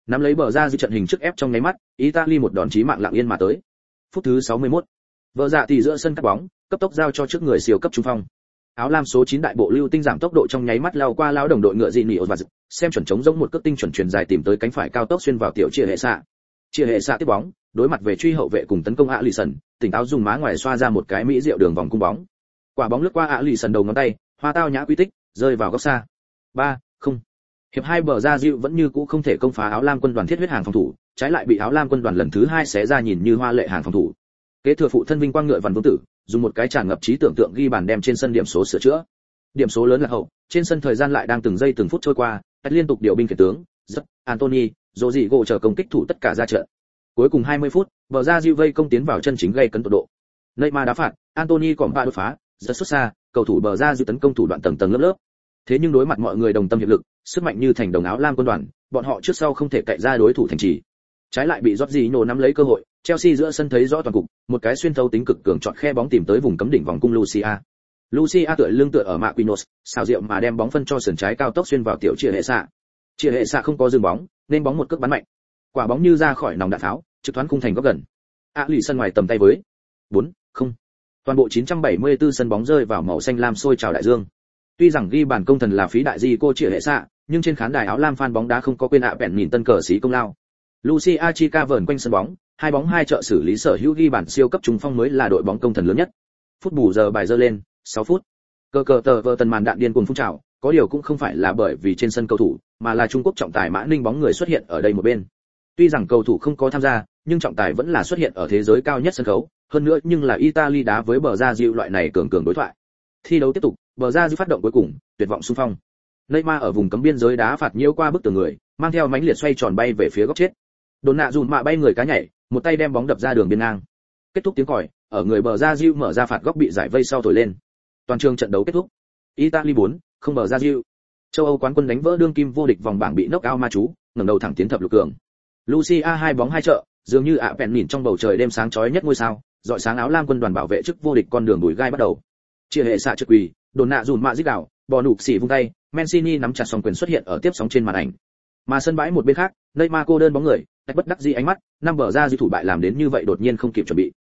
Nắm lấy bờ ra dư trận hình trước ép trong nháy mắt, Italy một đòn chí mạng lặng yên mà tới. Phút thứ 61. Vợ dạ thì giữa sân cắt bóng, cấp tốc giao cho trước người siêu cấp trung phong. Áo lam số 9 đại bộ lưu tinh giảm tốc độ trong nháy mắt lao qua lão đồng đội ngựa Gini và xem chuẩn chống giống một cước tinh chuẩn truyền dài tìm tới cánh phải cao tốc xuyên vào tiểu chia hệ xạ. Chia hệ xạ tiếp bóng, đối mặt về truy hậu vệ cùng tấn công Alisson, tỉnh táo dùng má ngoài xoa ra một cái mỹ diệu đường vòng cung bóng. Quả bóng lướt qua Alisson đầu ngón tay, hoa tao nhã quy tích, rơi vào góc xa. 3-0. Hiệp 2 bờ ra dịu vẫn như cũ không thể công phá áo lam quân đoàn thiết huyết hàng phòng thủ, trái lại bị áo lam quân đoàn lần thứ 2 xé ra nhìn như hoa lệ hàng phòng thủ. Kế thừa phụ thân vinh quang ngựa Văn Vương tử, dùng một cái tràn ngập trí tưởng tượng ghi bàn đem trên sân điểm số sửa chữa. Điểm số lớn là hậu, trên sân thời gian lại đang từng giây từng phút trôi qua, tách liên tục điều binh khiển tướng, rất Anthony, Rodrigo chờ công kích thủ tất cả ra trận. Cuối cùng 20 phút, bờ ra dịu vây công tiến vào chân chính gây cấn tột độ. Neymar đá phạt, Anthony còn ba đột phá, rất xuất xa, cầu thủ bờ ra dịu tấn công thủ đoạn tầng tầng lớp lớp. Thế nhưng đối mặt mọi người đồng tâm hiệp lực, sức mạnh như thành đồng áo lam quân đoàn, bọn họ trước sau không thể cậy ra đối thủ thành trì. Trái lại bị Jorginho nắm lấy cơ hội, Chelsea giữa sân thấy rõ toàn cục, một cái xuyên thấu tính cực cường chọn khe bóng tìm tới vùng cấm đỉnh vòng cung Lucia. Lucia tựa lưng tựa ở Marquinhos, xào rượu mà đem bóng phân cho sườn trái cao tốc xuyên vào tiểu chia hệ xạ. Chia hệ xạ không có dừng bóng, nên bóng một cước bắn mạnh. Quả bóng như ra khỏi nòng đạn pháo, trực thoáng khung thành góc gần. Alisson ngoài tầm tay với 4-0. Toàn bộ 974 sân bóng rơi vào màu xanh lam sôi trào đại dương. Tuy rằng ghi bàn công thần là phí đại di cô chia hệ xạ, nhưng trên khán đài áo lam fan bóng đá không có quên bèn nhìn tân cờ sĩ công lao. Lucia Chica vờn quanh sân bóng, hai bóng hai trợ xử lý sở hữu ghi bàn siêu cấp trung phong mới là đội bóng công thần lớn nhất. Phút bù giờ bài dơ lên, 6 phút. Cờ tờ vờ tần màn đạn điên cuồng phun trào, có điều cũng không phải là bởi vì trên sân cầu thủ, mà là Trung Quốc trọng tài Mã Ninh bóng người xuất hiện ở đây một bên. Tuy rằng cầu thủ không có tham gia, nhưng trọng tài vẫn là xuất hiện ở thế giới cao nhất sân khấu, hơn nữa nhưng là Italy đá với bờ ra dịu loại này cường đối thoại. Thi đấu tiếp tục, bờ ra dịu phát động cuối cùng, tuyệt vọng xung phong. Neymar ở vùng cấm biên giới đá phạt nhiễu qua bức tường người, mang theo mãnh liệt xoay tròn bay về phía góc chết. Đồn nạ dùn mạ bay người cá nhảy, một tay đem bóng đập ra đường biên ngang. Kết thúc tiếng còi, ở người bờ ra dịu mở ra phạt góc bị giải vây sau thổi lên. Toàn trường trận đấu kết thúc. Italy 4, không bờ ra dịu. Châu Âu quán quân đánh vỡ đương kim vô địch vòng bảng bị knock out ma chú, ngẩng đầu thẳng tiến thập lục cường. Lucia hai bóng hai trợ, dường như vẹn nhìn trong bầu trời đêm sáng chói nhất ngôi sao, rọi sáng áo lam quân đoàn bảo vệ chức vô địch con đường đùi gai bắt đầu. Chia hệ xạ trực quỳ, đồn nạ dùn mạ giết đảo, bò nụp xỉ vung tay, Mancini nắm chặt song quyền xuất hiện ở tiếp sóng trên màn ảnh. Mà sân bãi một bên khác, Neymar cô đơn bóng người, tách bất đắc dĩ ánh mắt, năm bờ ra dư thủ bại làm đến như vậy đột nhiên không kịp chuẩn bị.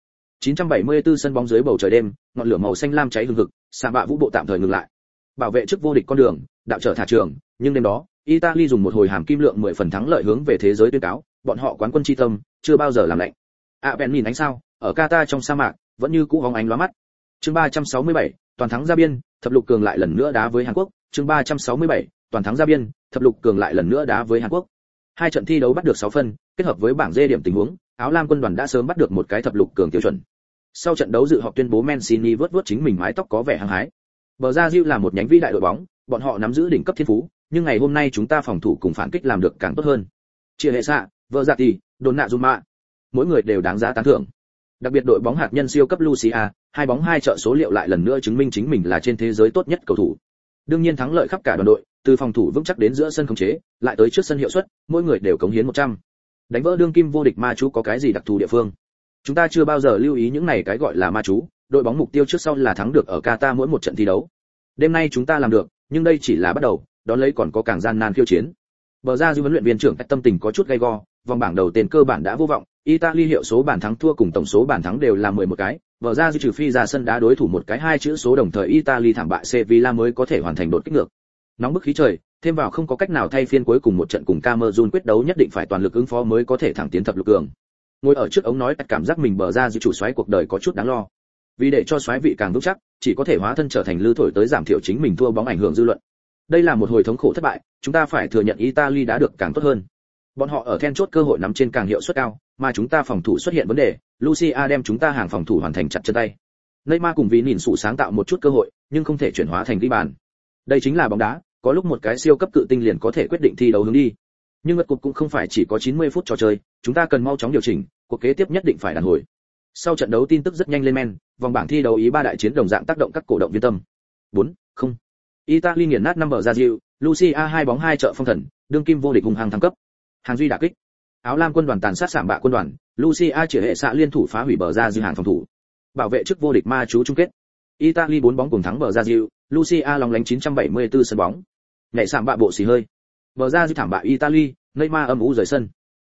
974 sân bóng dưới bầu trời đêm, ngọn lửa màu xanh lam cháy hừng hực, xạ bạ vũ bộ tạm thời ngừng lại. Bảo vệ chức vô địch con đường, đạo trở thả trường, nhưng đêm đó, Italy dùng một hồi hàm kim lượng 10 phần thắng lợi hướng về thế giới tuyên cáo, bọn họ quán quân chi tâm, chưa bao giờ làm lạnh. Ben nhìn ánh sao, ở Qatar trong sa mạc, vẫn như cũ hóng ánh lóa mắt. Chương 367, toàn thắng ra biên, thập lục cường lại lần nữa đá với Hàn Quốc. Chương 367, toàn thắng ra biên, thập lục cường lại lần nữa đá với Hàn Quốc. Hai trận thi đấu bắt được 6 phân, kết hợp với bảng D điểm tình huống, áo lam quân đoàn đã sớm bắt được một cái thập lục cường tiêu chuẩn. Sau trận đấu dự họp tuyên bố Mancini vớt chính mình mái tóc có vẻ hăng hái. Bờ ra Diu là một nhánh vĩ đại đội bóng, bọn họ nắm giữ đỉnh cấp thiên phú, nhưng ngày hôm nay chúng ta phòng thủ cùng phản kích làm được càng tốt hơn. Chia hệ xạ, vợ dạ tỷ, đồn nạ Zuma, mỗi người đều đáng giá tán thưởng. Đặc biệt đội bóng hạt nhân siêu cấp Lucia, hai bóng hai trợ số liệu lại lần nữa chứng minh chính mình là trên thế giới tốt nhất cầu thủ. Đương nhiên thắng lợi khắp cả đoàn đội, từ phòng thủ vững chắc đến giữa sân khống chế, lại tới trước sân hiệu suất, mỗi người đều cống hiến 100. Đánh vỡ đương kim vô địch ma chú có cái gì đặc thù địa phương? Chúng ta chưa bao giờ lưu ý những này cái gọi là ma chú, đội bóng mục tiêu trước sau là thắng được ở Qatar mỗi một trận thi đấu. Đêm nay chúng ta làm được, nhưng đây chỉ là bắt đầu, đón lấy còn có càng gian nan khiêu chiến. Bờ ra dư huấn luyện viên trưởng tâm tình có chút gay go, vòng bảng đầu tên cơ bản đã vô vọng, Italy hiệu số bàn thắng thua cùng tổng số bàn thắng đều là 11 cái, bờ ra dư trừ phi ra sân đá đối thủ một cái hai chữ số đồng thời Italy thảm bại Sevilla mới có thể hoàn thành đột kích ngược. Nóng bức khí trời, thêm vào không có cách nào thay phiên cuối cùng một trận cùng Cameroon quyết đấu nhất định phải toàn lực ứng phó mới có thể thẳng tiến thập lục cường. Ngồi ở trước ống nói cảm giác mình bờ ra dư chủ soái cuộc đời có chút đáng lo. Vì để cho soái vị càng vững chắc, chỉ có thể hóa thân trở thành lư thổi tới giảm thiểu chính mình thua bóng ảnh hưởng dư luận. Đây là một hồi thống khổ thất bại, chúng ta phải thừa nhận Italy đã được càng tốt hơn. Bọn họ ở then chốt cơ hội nắm trên càng hiệu suất cao, mà chúng ta phòng thủ xuất hiện vấn đề, Lucia đem chúng ta hàng phòng thủ hoàn thành chặt chân tay. Neymar cùng vì nhìn sụ sáng tạo một chút cơ hội, nhưng không thể chuyển hóa thành ghi bàn. Đây chính là bóng đá, có lúc một cái siêu cấp cự tinh liền có thể quyết định thi đấu hướng đi. Nhưng ngược cuộc cũng không phải chỉ có 90 phút trò chơi, chúng ta cần mau chóng điều chỉnh, cuộc kế tiếp nhất định phải đàn hồi. Sau trận đấu tin tức rất nhanh lên men, vòng bảng thi đấu Ý ba đại chiến đồng dạng tác động các cổ động viên tâm. 4-0. Italy nghiền nát năm bờ ra Diu, Lucia hai bóng hai trợ phong thần, đương kim vô địch hùng hăng thăng cấp. Hàng duy đả kích. Áo lam quân đoàn tàn sát sảm bạ quân đoàn, Lucia chỉ hệ xạ liên thủ phá hủy bờ ra Diu hàng phòng thủ. Bảo vệ chức vô địch ma chú chung kết. Italy 4 bóng cùng thắng bờ ra Diu, Lucia lòng lánh 974 sân bóng. Nhảy sảm bạ bộ xì hơi. Bờ ra Diu thảm bại Italy, Neymar âm u rời sân.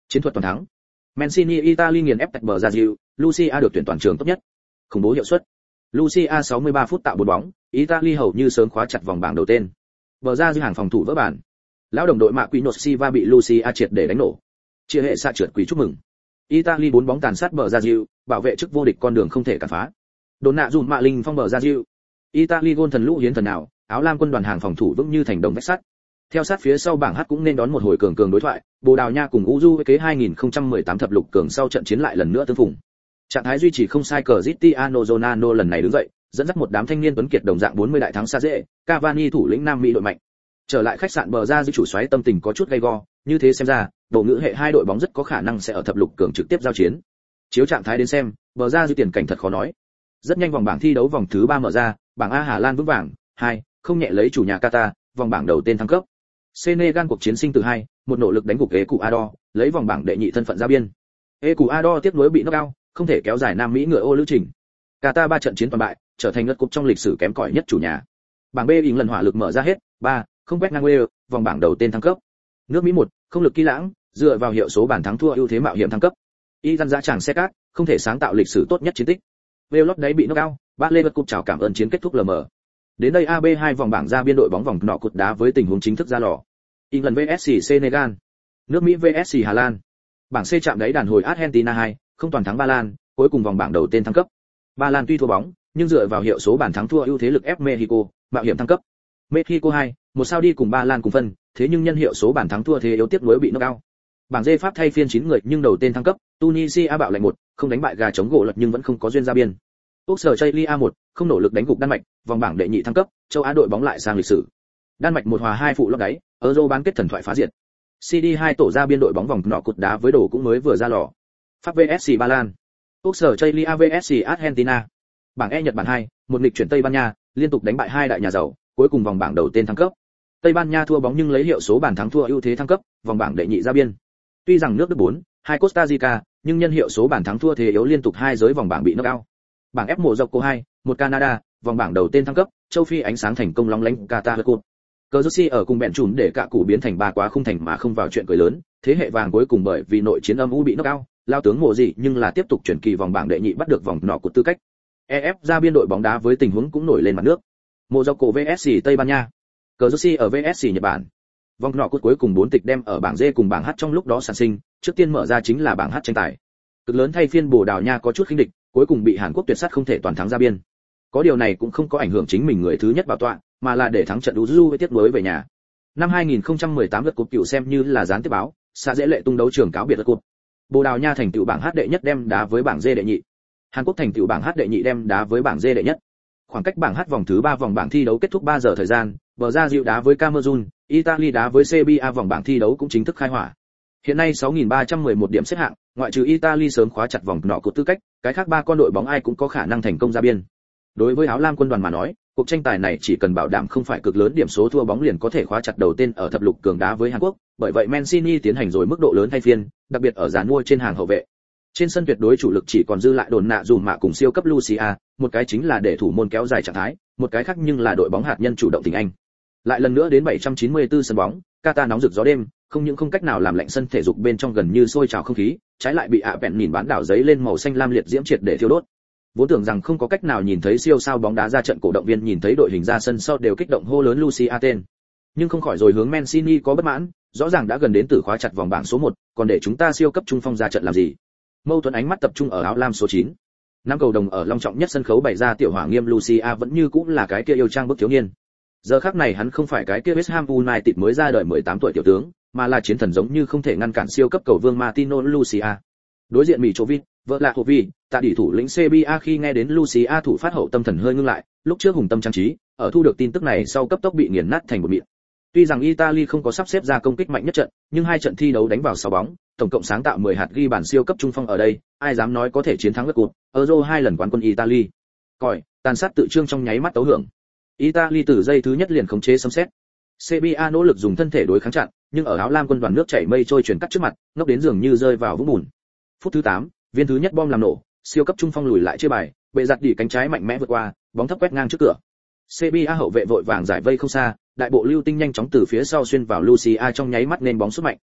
Chiến thuật toàn thắng. Mancini Italy nghiền ép bờ ra dịu, Lucia được tuyển toàn trường tốt nhất. Khủng bố hiệu suất. Lucia 63 phút tạo 4 bóng, Italy hầu như sớm khóa chặt vòng bảng đầu tên. Bờ ra dư hàng phòng thủ vỡ bản. Lão đồng đội Marquinhos Silva bị Lucia triệt để đánh nổ. Chia hệ xạ trượt quý chúc mừng. Italy 4 bóng tàn sát bờ ra dịu, bảo vệ chức vô địch con đường không thể cản phá. Đồn nạ dùn mạ linh phong bờ ra dịu. Italy gôn thần lũ hiến thần nào, áo lam quân đoàn hàng phòng thủ vững như thành đồng vách sắt. Theo sát phía sau bảng H cũng nên đón một hồi cường đối thoại, Bồ Đào Nha cùng Uruguay kế 2018 thập lục cường sau trận chiến lại lần nữa tương phùng. Trạng thái duy trì không sai Cristiano Ronaldo lần này đứng dậy, dẫn dắt một đám thanh niên tuấn kiệt đồng dạng 40 đại thắng xa dễ, Cavani thủ lĩnh Nam Mỹ đội mạnh. Trở lại khách sạn bờ ra dư chủ soái tâm tình có chút gay go, như thế xem ra, bộ ngữ hệ hai đội bóng rất có khả năng sẽ ở thập lục cường trực tiếp giao chiến. Chiếu trạng thái đến xem, bờ ra dư tiền cảnh thật khó nói. Rất nhanh vòng bảng thi đấu vòng thứ 3 mở ra, bảng A Hà Lan vững vàng, 2, không nhẹ lấy chủ nhà Qatar, vòng bảng đầu tên thăng cấp. Senegal cuộc chiến sinh tử 2, một nỗ lực đánh gục Ecuador, lấy vòng bảng đệ nhị thân phận ra biên. Ecuador tiếp nối bị knock out, không thể kéo dài Nam Mỹ ngựa ô lữ trình. Qatar 3 trận chiến toàn bại, trở thành ngất cúp trong lịch sử kém cỏi nhất chủ nhà. Bảng B ỉng lần hỏa lực mở ra hết, 3, không quét ngang Wales, vòng bảng đầu tên thăng cấp. Nước Mỹ 1, không lực kỹ lãng, dựa vào hiệu số bàn thắng thua ưu thế mạo hiểm thăng cấp. Iran dã tràng xe cát, không thể sáng tạo lịch sử tốt nhất chiến tích. Wales lót đáy bị knock out, Ba Lê vật cúp chào cảm ơn chiến kết thúc LM. Đến đây AB2 vòng bảng ra biên đội bóng vòng nọ cột đá với tình huống chính thức ra lò. England vs Senegal, nước Mỹ vs Hà Lan. Bảng C chạm đáy đàn hồi Argentina 2, không toàn thắng Ba Lan, cuối cùng vòng bảng đầu tên thăng cấp. Ba Lan tuy thua bóng, nhưng dựa vào hiệu số bàn thắng thua ưu thế lực ép Mexico, mạo hiểm thăng cấp. Mexico 2, một sao đi cùng Ba Lan cùng phân, thế nhưng nhân hiệu số bàn thắng thua thế yếu tiếp nối bị knock out. Bảng D Pháp thay phiên 9 người nhưng đầu tên thăng cấp, Tunisia bạo lệnh 1, không đánh bại gà chống gỗ lật nhưng vẫn không có duyên ra biên. Australia 1, không nỗ lực đánh gục Đan Mạch, vòng bảng đệ nhị thăng cấp, châu Á đội bóng lại sang lịch sử. Đan Mạch 1 hòa 2 phụ lót đáy, Euro bán kết thần thoại phá diệt. CD2 tổ ra biên đội bóng vòng nọ cột đá với đồ cũng mới vừa ra lò. Pháp vs Ba Lan. Australia vs Argentina. Bảng E Nhật Bản 2, một nghịch chuyển Tây Ban Nha, liên tục đánh bại hai đại nhà giàu, cuối cùng vòng bảng đầu tên thăng cấp. Tây Ban Nha thua bóng nhưng lấy hiệu số bàn thắng thua ưu thế thăng cấp, vòng bảng đệ nhị ra biên. Tuy rằng nước Đức 4, 2 Costa Rica, nhưng nhân hiệu số bàn thắng thua thế yếu liên tục hai giới vòng bảng bị knock out. Bảng F Morocco 2, một Canada, vòng bảng đầu tên thăng cấp, châu Phi ánh sáng thành công lóng lánh Qatar Cup. Jersey ở cùng bèn chùn để cả củ biến thành ba quá không thành mà không vào chuyện cười lớn, thế hệ vàng cuối cùng bởi vì nội chiến âm u bị knock out, lao tướng mùa gì nhưng là tiếp tục chuyển kỳ vòng bảng đệ nhị bắt được vòng nọ của tư cách. EF ra biên đội bóng đá với tình huống cũng nổi lên mặt nước. Morocco vs Tây Ban Nha. Jersey ở vs Nhật Bản. Vòng nọ cuối cùng 4 tịch đem ở bảng D cùng bảng H trong lúc đó sản sinh, trước tiên mở ra chính là bảng H tranh tài. Cực lớn thay phiên Bồ Đào Nha có chút khinh địch, cuối cùng bị Hàn Quốc tuyệt sát không thể toàn thắng ra biên. Có điều này cũng không có ảnh hưởng chính mình người thứ nhất bảo tọa, mà là để thắng trận Uruguay với tiếp nối về nhà. Năm 2018 lượt cúp cựu xem như là gián tiếp báo, xa dễ lệ tung đấu trường cáo biệt lượt cúp. Bồ Đào Nha thành tựu bảng H đệ nhất đem đá với bảng D đệ nhị. Hàn Quốc thành tựu bảng H đệ nhị đem đá với bảng D đệ nhất. Khoảng cách bảng H vòng thứ 3 vòng bảng thi đấu kết thúc 3 giờ thời gian, bờ ra dịu đá với Cameroon, Italy đá với Serbia vòng bảng thi đấu cũng chính thức khai hỏa. Hiện nay 6.311 điểm xếp hạng, ngoại trừ Italy sớm khóa chặt vòng nọ cột tư cách, cái khác ba con đội bóng ai cũng có khả năng thành công ra biên. Đối với áo lam quân đoàn mà nói, cuộc tranh tài này chỉ cần bảo đảm không phải cực lớn điểm số thua bóng liền có thể khóa chặt đầu tên ở thập lục cường đá với Hàn Quốc, bởi vậy Mancini tiến hành rồi mức độ lớn thay phiên, đặc biệt ở dàn mua trên hàng hậu vệ. Trên sân tuyệt đối chủ lực chỉ còn dư lại đồn nạ dùm mạ cùng siêu cấp Lucia, một cái chính là để thủ môn kéo dài trạng thái, một cái khác nhưng là đội bóng hạt nhân chủ động tình Anh. Lại lần nữa đến 794 sân bóng, Qatar nóng rực gió đêm, không những không cách nào làm lạnh sân thể dục bên trong gần như sôi trào không khí, trái lại bị vẹn nhìn bán đảo giấy lên màu xanh lam liệt diễm triệt để thiêu đốt. Vốn tưởng rằng không có cách nào nhìn thấy siêu sao bóng đá ra trận, cổ động viên nhìn thấy đội hình ra sân sau đều kích động hô lớn Lucia tên. Nhưng không khỏi rồi hướng Mancini có bất mãn, rõ ràng đã gần đến từ khóa chặt vòng bảng số 1, còn để chúng ta siêu cấp trung phong ra trận làm gì? Mâu thuẫn ánh mắt tập trung ở áo lam số 9. Năm cầu đồng ở long trọng nhất sân khấu bày ra tiểu hỏa nghiêm Lucia vẫn như cũng là cái kia yêu trang bức thiếu niên. Giờ khắc này hắn không phải cái kia West Ham United mới ra đời 18 tuổi tiểu tướng, mà là chiến thần giống như không thể ngăn cản siêu cấp cầu vương Martino Lucia. Đối diện Mitrovic, vợ là Hovi, tạ đỉ thủ lĩnh CBA khi nghe đến Lucia thủ phát hậu tâm thần hơi ngưng lại, lúc trước hùng tâm trang trí, ở thu được tin tức này sau cấp tốc bị nghiền nát thành một mịn. Tuy rằng Italy không có sắp xếp ra công kích mạnh nhất trận, nhưng hai trận thi đấu đánh vào 6 bóng, tổng cộng sáng tạo 10 hạt ghi bàn siêu cấp trung phong ở đây, ai dám nói có thể chiến thắng lượt cột, Euro 2 lần quán quân Italy. Còi, tàn sát tự trương trong nháy mắt tấu hưởng. Italy từ giây thứ nhất liền khống chế sấm sét. CBA nỗ lực dùng thân thể đối kháng chặn, nhưng ở áo lam quân đoàn nước chảy mây trôi chuyển cắt trước mặt, ngốc đến dường như rơi vào vũng bùn. Phút thứ 8, viên thứ nhất bom làm nổ, siêu cấp trung phong lùi lại chia bài, bệ giặt đỉ cánh trái mạnh mẽ vượt qua, bóng thấp quét ngang trước cửa. CBA hậu vệ vội vàng giải vây không xa, đại bộ lưu tinh nhanh chóng từ phía sau xuyên vào Lucia trong nháy mắt nên bóng sút mạnh.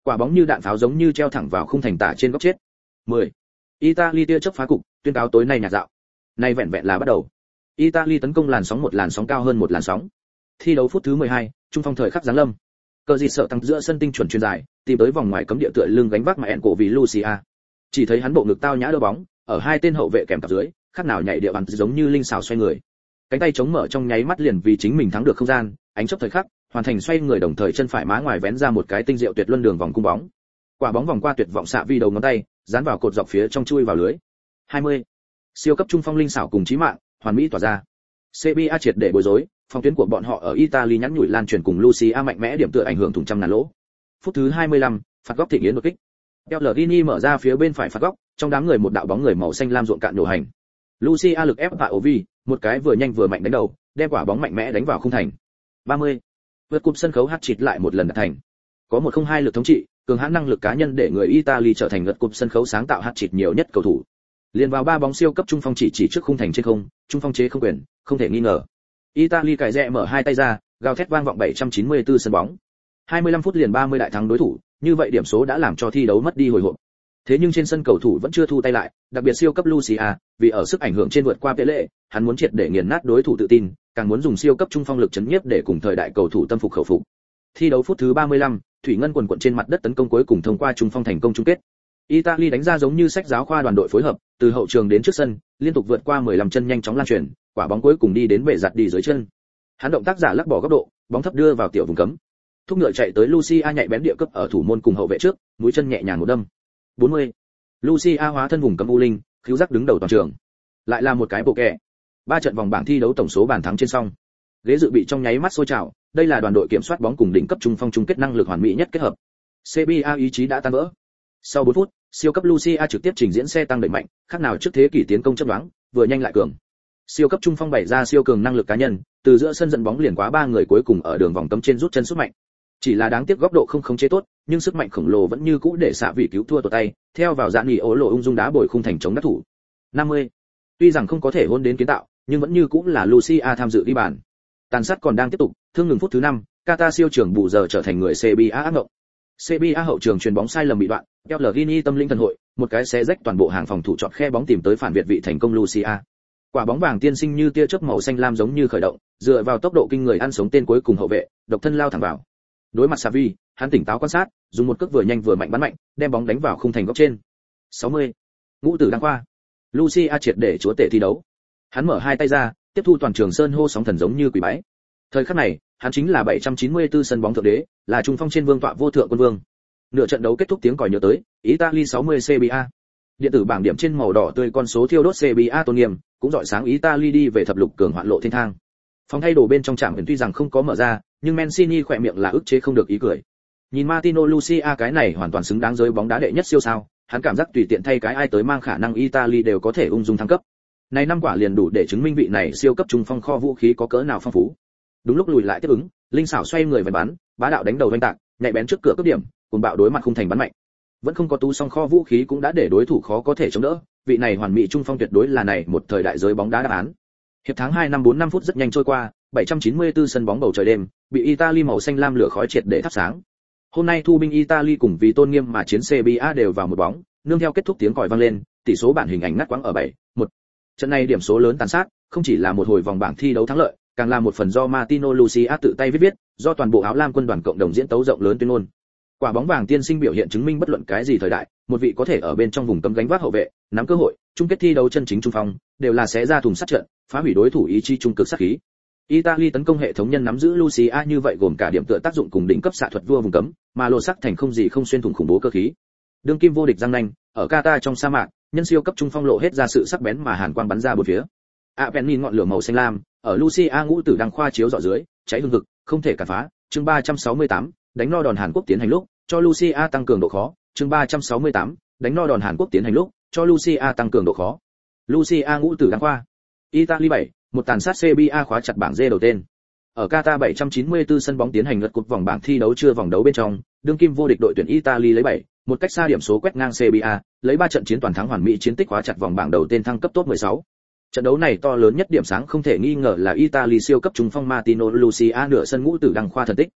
Quả bóng như đạn pháo giống như treo thẳng vào khung thành tả trên góc chết. 10. Italy tia chớp phá cục, tuyên cáo tối nay nhạt dạo. Nay vẹn vẹn là bắt đầu. Italy tấn công làn sóng một làn sóng cao hơn một làn sóng. Thi đấu phút thứ 12, trung phong thời khắc giáng lâm. Cờ gì sợ tăng giữa sân tinh chuẩn chuyền dài, tìm tới vòng ngoài cấm địa tựa lưng gánh vác mà ẹn cổ vì Lucia. Chỉ thấy hắn bộ ngực tao nhã đỡ bóng, ở hai tên hậu vệ kèm cặp dưới, khác nào nhảy địa bàn giống như linh xảo xoay người. Cánh tay chống mở trong nháy mắt liền vì chính mình thắng được không gian, ánh chớp thời khắc, hoàn thành xoay người đồng thời chân phải má ngoài vén ra một cái tinh diệu tuyệt luân đường vòng cung bóng. Quả bóng vòng qua tuyệt vọng xạ vi đầu ngón tay, dán vào cột dọc phía trong chui vào lưới. 20. Siêu cấp trung phong linh xảo cùng chí mạng, hoàn mỹ tỏa ra. CBA triệt để bối rối, phòng tuyến của bọn họ ở Italy nhắn nhủi lan truyền cùng Lucia mạnh mẽ điểm tựa ảnh hưởng thủng trăm ngàn lỗ. Phút thứ 25, phạt góc Thịnh Yến đột kích. Pellegrini mở ra phía bên phải phạt góc, trong đám người một đạo bóng người màu xanh lam ruộng cạn nổ hành. Lucia lực ép tại Ovi, một cái vừa nhanh vừa mạnh đánh đầu, đem quả bóng mạnh mẽ đánh vào khung thành. 30. Vượt cúp sân khấu hat-trick lại một lần đạt thành. Có 102 lực thống trị, cường hãn năng lực cá nhân để người Italy trở thành vượt cúp sân khấu sáng tạo hat-trick nhiều nhất cầu thủ. Liên vào 3 bóng siêu cấp trung phong chỉ trước khung thành trên không, trung phong chế không quyền, không thể nghi ngờ. Italy cài rẽ mở hai tay ra, gào thét vang vọng 794 sân bóng. 25 phút liền 30 đại thắng đối thủ, như vậy điểm số đã làm cho thi đấu mất đi hồi hộp. Thế nhưng trên sân cầu thủ vẫn chưa thu tay lại, đặc biệt siêu cấp Lucia, vì ở sức ảnh hưởng trên vượt qua Pele, hắn muốn triệt để nghiền nát đối thủ tự tin, càng muốn dùng siêu cấp trung phong lực chấn nhiếp để cùng thời đại cầu thủ tâm phục khẩu phục. Thi đấu phút thứ 35, thủy ngân quần quần trên mặt đất tấn công cuối cùng thông qua trung phong thành công chung kết. Italy đánh ra giống như sách giáo khoa đoàn đội phối hợp, từ hậu trường đến trước sân, liên tục vượt qua 15 chân nhanh chóng lan truyền, quả bóng cuối cùng đi đến bệ giặt đi dưới chân. Hắn động tác giả lắc bỏ góc độ, bóng thấp đưa vào tiểu vùng cấm. Thúc ngựa chạy tới Lucia nhạy bén địa cấp ở thủ môn cùng hậu vệ trước, mũi chân nhẹ nhàng một đâm. 40. Lucia hóa thân vùng cấm u linh, khiếu giác đứng đầu toàn trường. Lại là một cái bộ kẹ. 3 trận vòng bảng thi đấu tổng số bàn thắng trên song. Ghế dự bị trong nháy mắt sôi trào, đây là đoàn đội kiểm soát bóng cùng đỉnh cấp trung phong chung kết năng lực hoàn mỹ nhất kết hợp. CBA ý chí đã tan vỡ. Sau 4 phút, siêu cấp Lucia trực tiếp trình diễn xe tăng đẩy mạnh, khác nào trước thế kỷ tiến công chấp đoán, vừa nhanh lại cường. Siêu cấp trung phong bày ra siêu cường năng lực cá nhân, từ giữa sân dẫn bóng liền quá 3 người cuối cùng ở đường vòng cấm trên rút chân sút mạnh. Chỉ là đáng tiếc góc độ không khống chế tốt, nhưng sức mạnh khổng lồ vẫn như cũ để xạ vị cứu thua tổ tay, theo vào dạn nghỉ ố lộ ung dung đá bồi khung thành chống đắc thủ. 50. Tuy rằng không có thể hôn đến kiến tạo, nhưng vẫn như cũ là Lucia tham dự đi bàn. Tàn sát còn đang tiếp tục, thương ngừng phút thứ 5, Qatar siêu trưởng bù giờ trở thành người CBA ác ngộng. CBA hậu trường chuyền bóng sai lầm bị đoạn, Pellegrini tâm linh thần hội, một cái xé rách toàn bộ hàng phòng thủ chọn khe bóng tìm tới phản việt vị thành công Lucia. Quả bóng vàng tiên sinh như tia chớp màu xanh lam giống như khởi động, dựa vào tốc độ kinh người ăn sống tên cuối cùng hậu vệ, độc thân lao thẳng vào. Đối mặt Xavi, hắn tỉnh táo quan sát, dùng một cước vừa nhanh vừa mạnh bắn mạnh, đem bóng đánh vào khung thành góc trên. 60. Ngũ tử đăng khoa. Lucia triệt để chúa tể thi đấu. Hắn mở hai tay ra, tiếp thu toàn trường sơn hô sóng thần giống như quỷ bái. Thời khắc này, hắn chính là 794 sân bóng thượng đế, là trung phong trên vương tọa vô thượng quân vương. Nửa trận đấu kết thúc tiếng còi nhớ tới, Italy 60 CBA. Điện tử bảng điểm trên màu đỏ tươi con số thiêu đốt CBA tôn nghiêm, cũng rọi sáng Italy đi về thập lục cường hoạn lộ thiên thang. Phòng thay đồ bên trong trạm tuy rằng không có mở ra, nhưng Mancini khỏe miệng là ức chế không được ý cười. Nhìn Martino Lucia cái này hoàn toàn xứng đáng giới bóng đá đệ nhất siêu sao, hắn cảm giác tùy tiện thay cái ai tới mang khả năng Italy đều có thể ung dung thăng cấp. Này năm quả liền đủ để chứng minh vị này siêu cấp trung phong kho vũ khí có cỡ nào phong phú. Đúng lúc lùi lại tiếp ứng, linh xảo xoay người vần bắn, bá đạo đánh đầu vênh tạc, nhạy bén trước cửa cướp điểm, cùng bạo đối mặt khung thành bắn mạnh. Vẫn không có tú song kho vũ khí cũng đã để đối thủ khó có thể chống đỡ, vị này hoàn mỹ trung phong tuyệt đối là này một thời đại giới bóng đá đáp án. Hiệp tháng 2 năm 45 phút rất nhanh trôi qua, 794 sân bóng bầu trời đêm, bị Italy màu xanh lam lửa khói triệt để thắp sáng. Hôm nay thu binh Italy cùng vì tôn nghiêm mà chiến CBA đều vào một bóng, nương theo kết thúc tiếng còi vang lên, tỷ số bản hình ảnh ngắt quãng ở 7-1. Trận này điểm số lớn tàn sát, không chỉ là một hồi vòng bảng thi đấu thắng lợi, càng là một phần do Martino Lucia tự tay viết, do toàn bộ áo lam quân đoàn cộng đồng diễn tấu rộng lớn tuyên ngôn. Quả bóng vàng tiên sinh biểu hiện chứng minh bất luận cái gì thời đại, một vị có thể ở bên trong vùng cấm gánh vác hậu vệ, nắm cơ hội, chung kết thi đấu chân chính trung phong, đều là sẽ ra thùng sắt trận, phá hủy đối thủ ý chí trung cực sát khí. Italy tấn công hệ thống nhân nắm giữ Lucia như vậy gồm cả điểm tựa tác dụng cùng đỉnh cấp xạ thuật vua vùng cấm, mà lộ sắc thành không gì không xuyên thủng khủng bố cơ khí. Đương kim vô địch răng nanh, ở Qatar trong sa mạc, nhân siêu cấp trung phong lộ hết ra sự sắc bén mà hàn quang bắn ra bốn phía. Apennin ngọn lửa màu xanh lam, ở Lucia ngũ tử đăng khoa chiếu rọi dưới, cháy hừng hực, không thể cản phá. Chương 368, đánh no đòn Hàn Quốc tiến hành lúc, cho Lucia tăng cường độ khó. Chương 368, đánh no đòn Hàn Quốc tiến hành lúc, cho Lucia tăng cường độ khó. Lucia ngũ tử đăng khoa. Italy 7, một tàn sát CBA khóa chặt bảng D đầu tên. Ở Qatar 794 sân bóng tiến hành lượt cúp vòng bảng thi đấu chưa vòng đấu bên trong, đương kim vô địch đội tuyển Italy lấy 7, một cách xa điểm số quét ngang CBA, lấy 3 trận chiến toàn thắng hoàn mỹ chiến tích khóa chặt vòng bảng đầu tên thăng cấp top 16. Trận đấu này to lớn nhất điểm sáng không thể nghi ngờ là Italy siêu cấp trung phong Martino Lucia nửa sân ngũ tử đăng khoa thần tích.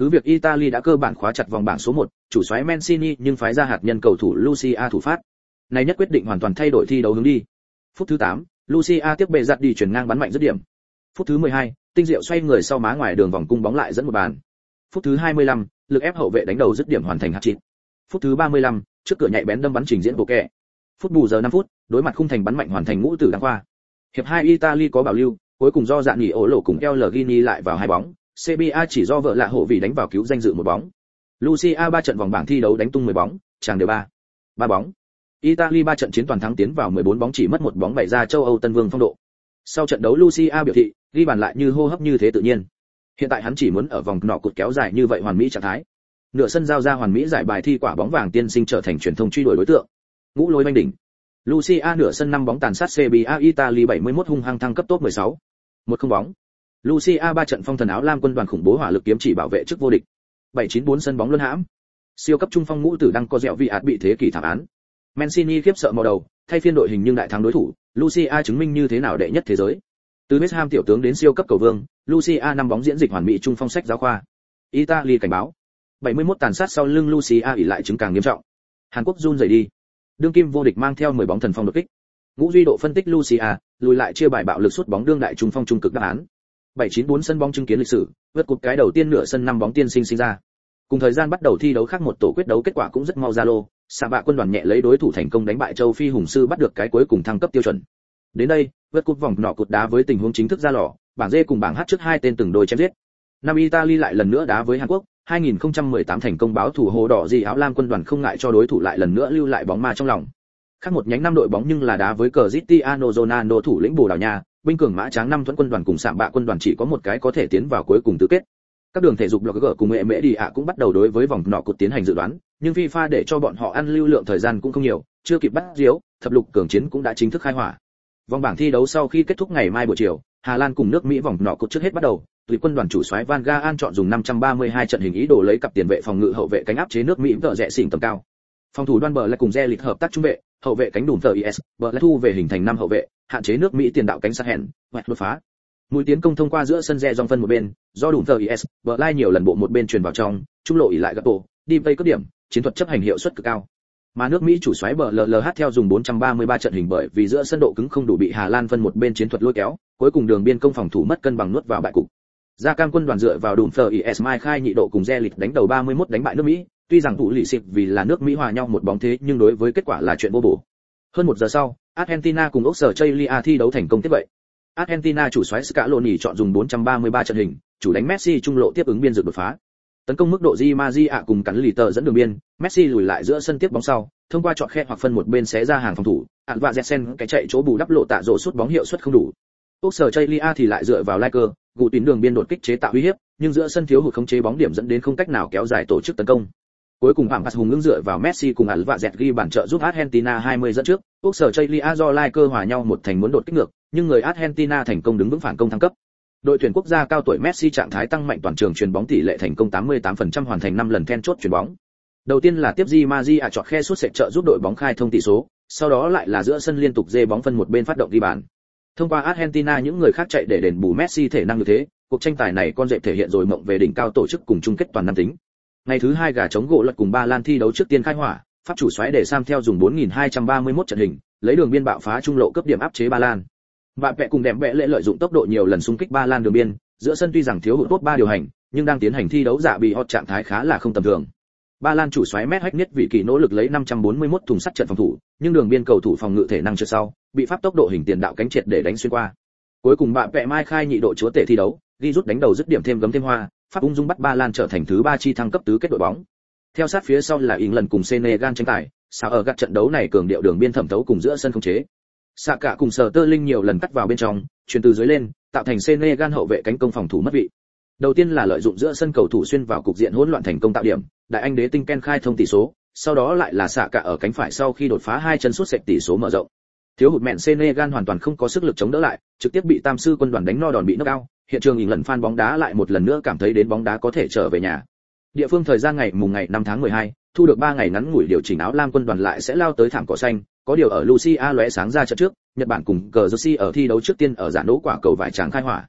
Cứ việc Italy đã cơ bản khóa chặt vòng bảng số 1, chủ soái Mancini nhưng phái ra hạt nhân cầu thủ Lucia thủ phát. Này nhất quyết định hoàn toàn thay đổi thi đấu hướng đi. Phút thứ 8, Lucia tiếp bề giật đi chuyển ngang bắn mạnh dứt điểm. Phút thứ 12, tinh diệu xoay người sau má ngoài đường vòng cung bóng lại dẫn một bàn. Phút thứ 25, lực ép hậu vệ đánh đầu dứt điểm hoàn thành hat-trick. Phút thứ 35, trước cửa nhạy bén đâm bắn trình diễn bộ kẹ. Phút bù giờ 5 phút, đối mặt khung thành bắn mạnh hoàn thành ngũ tử đăng khoa. Hiệp 2 Italy có bảo lưu, cuối cùng do dạng nghỉ ổ lỗ cùng El Gini lại vào hai bóng, CBA chỉ do vợ lạ hộ vì đánh vào cứu danh dự một bóng. Lucia 3 trận vòng bảng thi đấu đánh tung 10 bóng, chàng đều 3 bóng. Italy 3 trận chiến toàn thắng tiến vào 14 bóng chỉ mất một bóng bày ra châu Âu Tân Vương phong độ. Sau trận đấu Lucia biểu thị, ghi bàn lại như hô hấp như thế tự nhiên. Hiện tại hắn chỉ muốn ở vòng nọ cột kéo dài như vậy hoàn mỹ trạng thái. Nửa sân giao ra hoàn mỹ giải bài thi quả bóng vàng tiên sinh trở thành truyền thông truy đuổi đối tượng. Ngũ lối manh đỉnh. Lucia nửa sân 5 bóng tàn sát CBA Italy 71 hung hăng thăng cấp top 16. 1-0 bóng. Lucia 3 trận phong thần áo lam quân đoàn khủng bố hỏa lực kiếm chỉ bảo vệ chức vô địch. 794 sân bóng luân hãm. Siêu cấp trung phong ngũ tử đang có dẻo vị ạt bị thế kỷ thảm án. Mancini khiếp sợ màu đầu, thay phiên đội hình nhưng đại thắng đối thủ, Lucia chứng minh như thế nào đệ nhất thế giới. Từ West Ham tiểu tướng đến siêu cấp cầu vương, Lucia 5 bóng diễn dịch hoàn mỹ trung phong sách giáo khoa. Italy cảnh báo. 71 tàn sát sau lưng Lucia ỉ lại chứng càng nghiêm trọng. Hàn Quốc run rẩy đi. Đương kim vô địch mang theo 10 bóng thần phong đột kích. Ngũ duy độ phân tích Lucia, lùi lại chia bài bạo lực sút bóng đương đại trung phong trung cực đáp án. 794 sân bóng chứng kiến lịch sử, vượt cột cái đầu tiên nửa sân 5 bóng tiên sinh ra. Cùng thời gian bắt đầu thi đấu khác một tổ quyết đấu kết quả cũng rất mau ra lô, xạ bạ quân đoàn nhẹ lấy đối thủ thành công đánh bại châu Phi hùng sư bắt được cái cuối cùng thăng cấp tiêu chuẩn. Đến đây, vượt cột vòng nọ cột đá với tình huống chính thức ra lò, bảng D cùng bảng H trước hai tên từng đôi chém giết. Năm Italy lại lần nữa đá với Hàn Quốc, 2018 thành công báo thủ hồ đỏ gì áo lam quân đoàn không ngại cho đối thủ lại lần nữa lưu lại bóng ma trong lòng. Khác một nhánh năm đội bóng nhưng là đá với Cristiano Ronaldo thủ lĩnh Bồ Đào Nha, binh cường mã tráng năm thuẫn quân đoàn cùng sạm bạ quân đoàn chỉ có một cái có thể tiến vào cuối cùng tứ kết. Các đường thể dục blogger cùng mẹ đi ạ cũng bắt đầu đối với vòng nọ cột tiến hành dự đoán, nhưng FIFA để cho bọn họ ăn lưu lượng thời gian cũng không nhiều, chưa kịp bắt diếu, thập lục cường chiến cũng đã chính thức khai hỏa. Vòng bảng thi đấu sau khi kết thúc ngày mai buổi chiều, Hà Lan cùng nước Mỹ vòng nọ cột trước hết bắt đầu, tùy quân đoàn chủ soái Van Gaal chọn dùng 532 trận hình ý đồ lấy cặp tiền vệ phòng ngự hậu vệ cánh áp chế nước Mỹ vợ rẽ xỉn tầm cao. Phòng thủ đoan bờ lại cùng Zelit hợp tác trung vệ, hậu vệ cánh đùm tờ IS, bờ lại thu về hình thành 5 hậu vệ, hạn chế nước Mỹ tiền đạo cánh sát hẹn, hoặc đột phá. Mũi tiến công thông qua giữa sân rẽ dòng phân một bên, do đùm tờ IS, bờ lai nhiều lần bộ một bên truyền vào trong, trung lộ ỉ lại gấp tổ, đi vây cướp điểm, chiến thuật chấp hành hiệu suất cực cao. Mà nước Mỹ chủ soái bờ LLH theo dùng 433 trận hình bởi vì giữa sân độ cứng không đủ bị Hà Lan phân một bên chiến thuật lôi kéo, cuối cùng đường biên công phòng thủ mất cân bằng nuốt vào bại cục. Gia Cam quân đoàn dựa vào đùm tờ IS Mai khai nhị độ cùng Zelit đánh đầu 31 đánh bại nước Mỹ, tuy rằng thủ lì xịp vì là nước Mỹ hòa nhau một bóng thế nhưng đối với kết quả là chuyện vô bổ. Hơn 1 giờ sau, Argentina cùng Australia thi đấu thành công tiếp vậy. Argentina chủ soái Scaloni chọn dùng 433 trận hình, chủ đánh Messi trung lộ tiếp ứng biên dự đột phá. Tấn công mức độ Di Maria cùng cắn lì tờ dẫn đường biên, Messi lùi lại giữa sân tiếp bóng sau, thông qua chọn khe hoặc phân một bên xé ra hàng phòng thủ, ạn và Jetsen cái chạy chỗ bù đắp lộ tạ rổ sút bóng hiệu suất không đủ. Australia thì lại dựa vào Laker, gù tuyến đường biên đột kích chế tạo uy hiếp, nhưng giữa sân thiếu hụt khống chế bóng điểm dẫn đến không cách nào kéo dài tổ chức tấn công. Cuối cùng Phạm Pass hùng ứng dựa vào Messi cùng ạn và Jet ghi bàn trợ giúp Argentina 20 dẫn trước, Australia do Laker hòa nhau một thành muốn đột kích ngược, nhưng người Argentina thành công đứng vững phản công thăng cấp. Đội tuyển quốc gia cao tuổi Messi trạng thái tăng mạnh toàn trường chuyền bóng tỷ lệ thành công 88% hoàn thành 5 lần then chốt chuyền bóng. Đầu tiên là tiếp Di Maria chọt khe sút sệt trợ giúp đội bóng khai thông tỷ số, sau đó lại là giữa sân liên tục dê bóng phân một bên phát động ghi bàn. Thông qua Argentina những người khác chạy để đền bù Messi thể năng như thế, cuộc tranh tài này con dẹp thể hiện rồi mộng về đỉnh cao tổ chức cùng chung kết toàn năm tính. Ngày thứ 2 gà chống gỗ lật cùng Ba Lan thi đấu trước tiên khai hỏa, pháp chủ soái để Sam theo dùng 4231 trận hình, lấy đường biên bạo phá trung lộ cấp điểm áp chế Ba Lan. Và vẽ cùng đẹp vẽ lễ lợi dụng tốc độ nhiều lần xung kích Ba Lan đường biên, giữa sân tuy rằng thiếu hụt tốt 3 điều hành, nhưng đang tiến hành thi đấu dạ bị hot trạng thái khá là không tầm thường. Ba Lan chủ soái Mét Hách nhất vị kỳ nỗ lực lấy 541 thùng sắt trận phòng thủ, nhưng đường biên cầu thủ phòng ngự thể năng chưa sau, bị pháp tốc độ hình tiền đạo cánh triệt để đánh xuyên qua. Cuối cùng bạn vẽ Mai khai nhị độ chúa tể thi đấu, ghi rút đánh đầu dứt điểm thêm gấm thêm hoa, pháp ung dung bắt Ba Lan trở thành thứ 3 chi thăng cấp tứ kết đội bóng. Theo sát phía sau là England cùng Senegal tranh tài, sao ở các trận đấu này cường điệu đường biên thẩm thấu cùng giữa sân khống chế. Sạ cả cùng Sở Tơ Linh nhiều lần cắt vào bên trong, truyền từ dưới lên, tạo thành Senegal hậu vệ cánh công phòng thủ mất vị. Đầu tiên là lợi dụng giữa sân cầu thủ xuyên vào cục diện hỗn loạn thành công tạo điểm, đại anh đế tinh Ken khai thông tỷ số, sau đó lại là Sạ cả ở cánh phải sau khi đột phá 2 chân sút sệt tỷ số mở rộng. Thiếu hụt mẹn Senegal hoàn toàn không có sức lực chống đỡ lại, trực tiếp bị Tam sư quân đoàn đánh no đòn bị knock out. Hiện trường England fan bóng đá lại một lần nữa cảm thấy đến bóng đá có thể trở về nhà. Địa phương thời gian ngày 5 tháng 12, thu được 3 ngày ngắn ngủi điều chỉnh áo lam quân đoàn lại sẽ lao tới thảm cỏ xanh, có điều ở Lucia lóe sáng ra trận trước, Nhật Bản cùng Jersey ở thi đấu trước tiên ở giải đấu quả cầu vải trắng khai hỏa.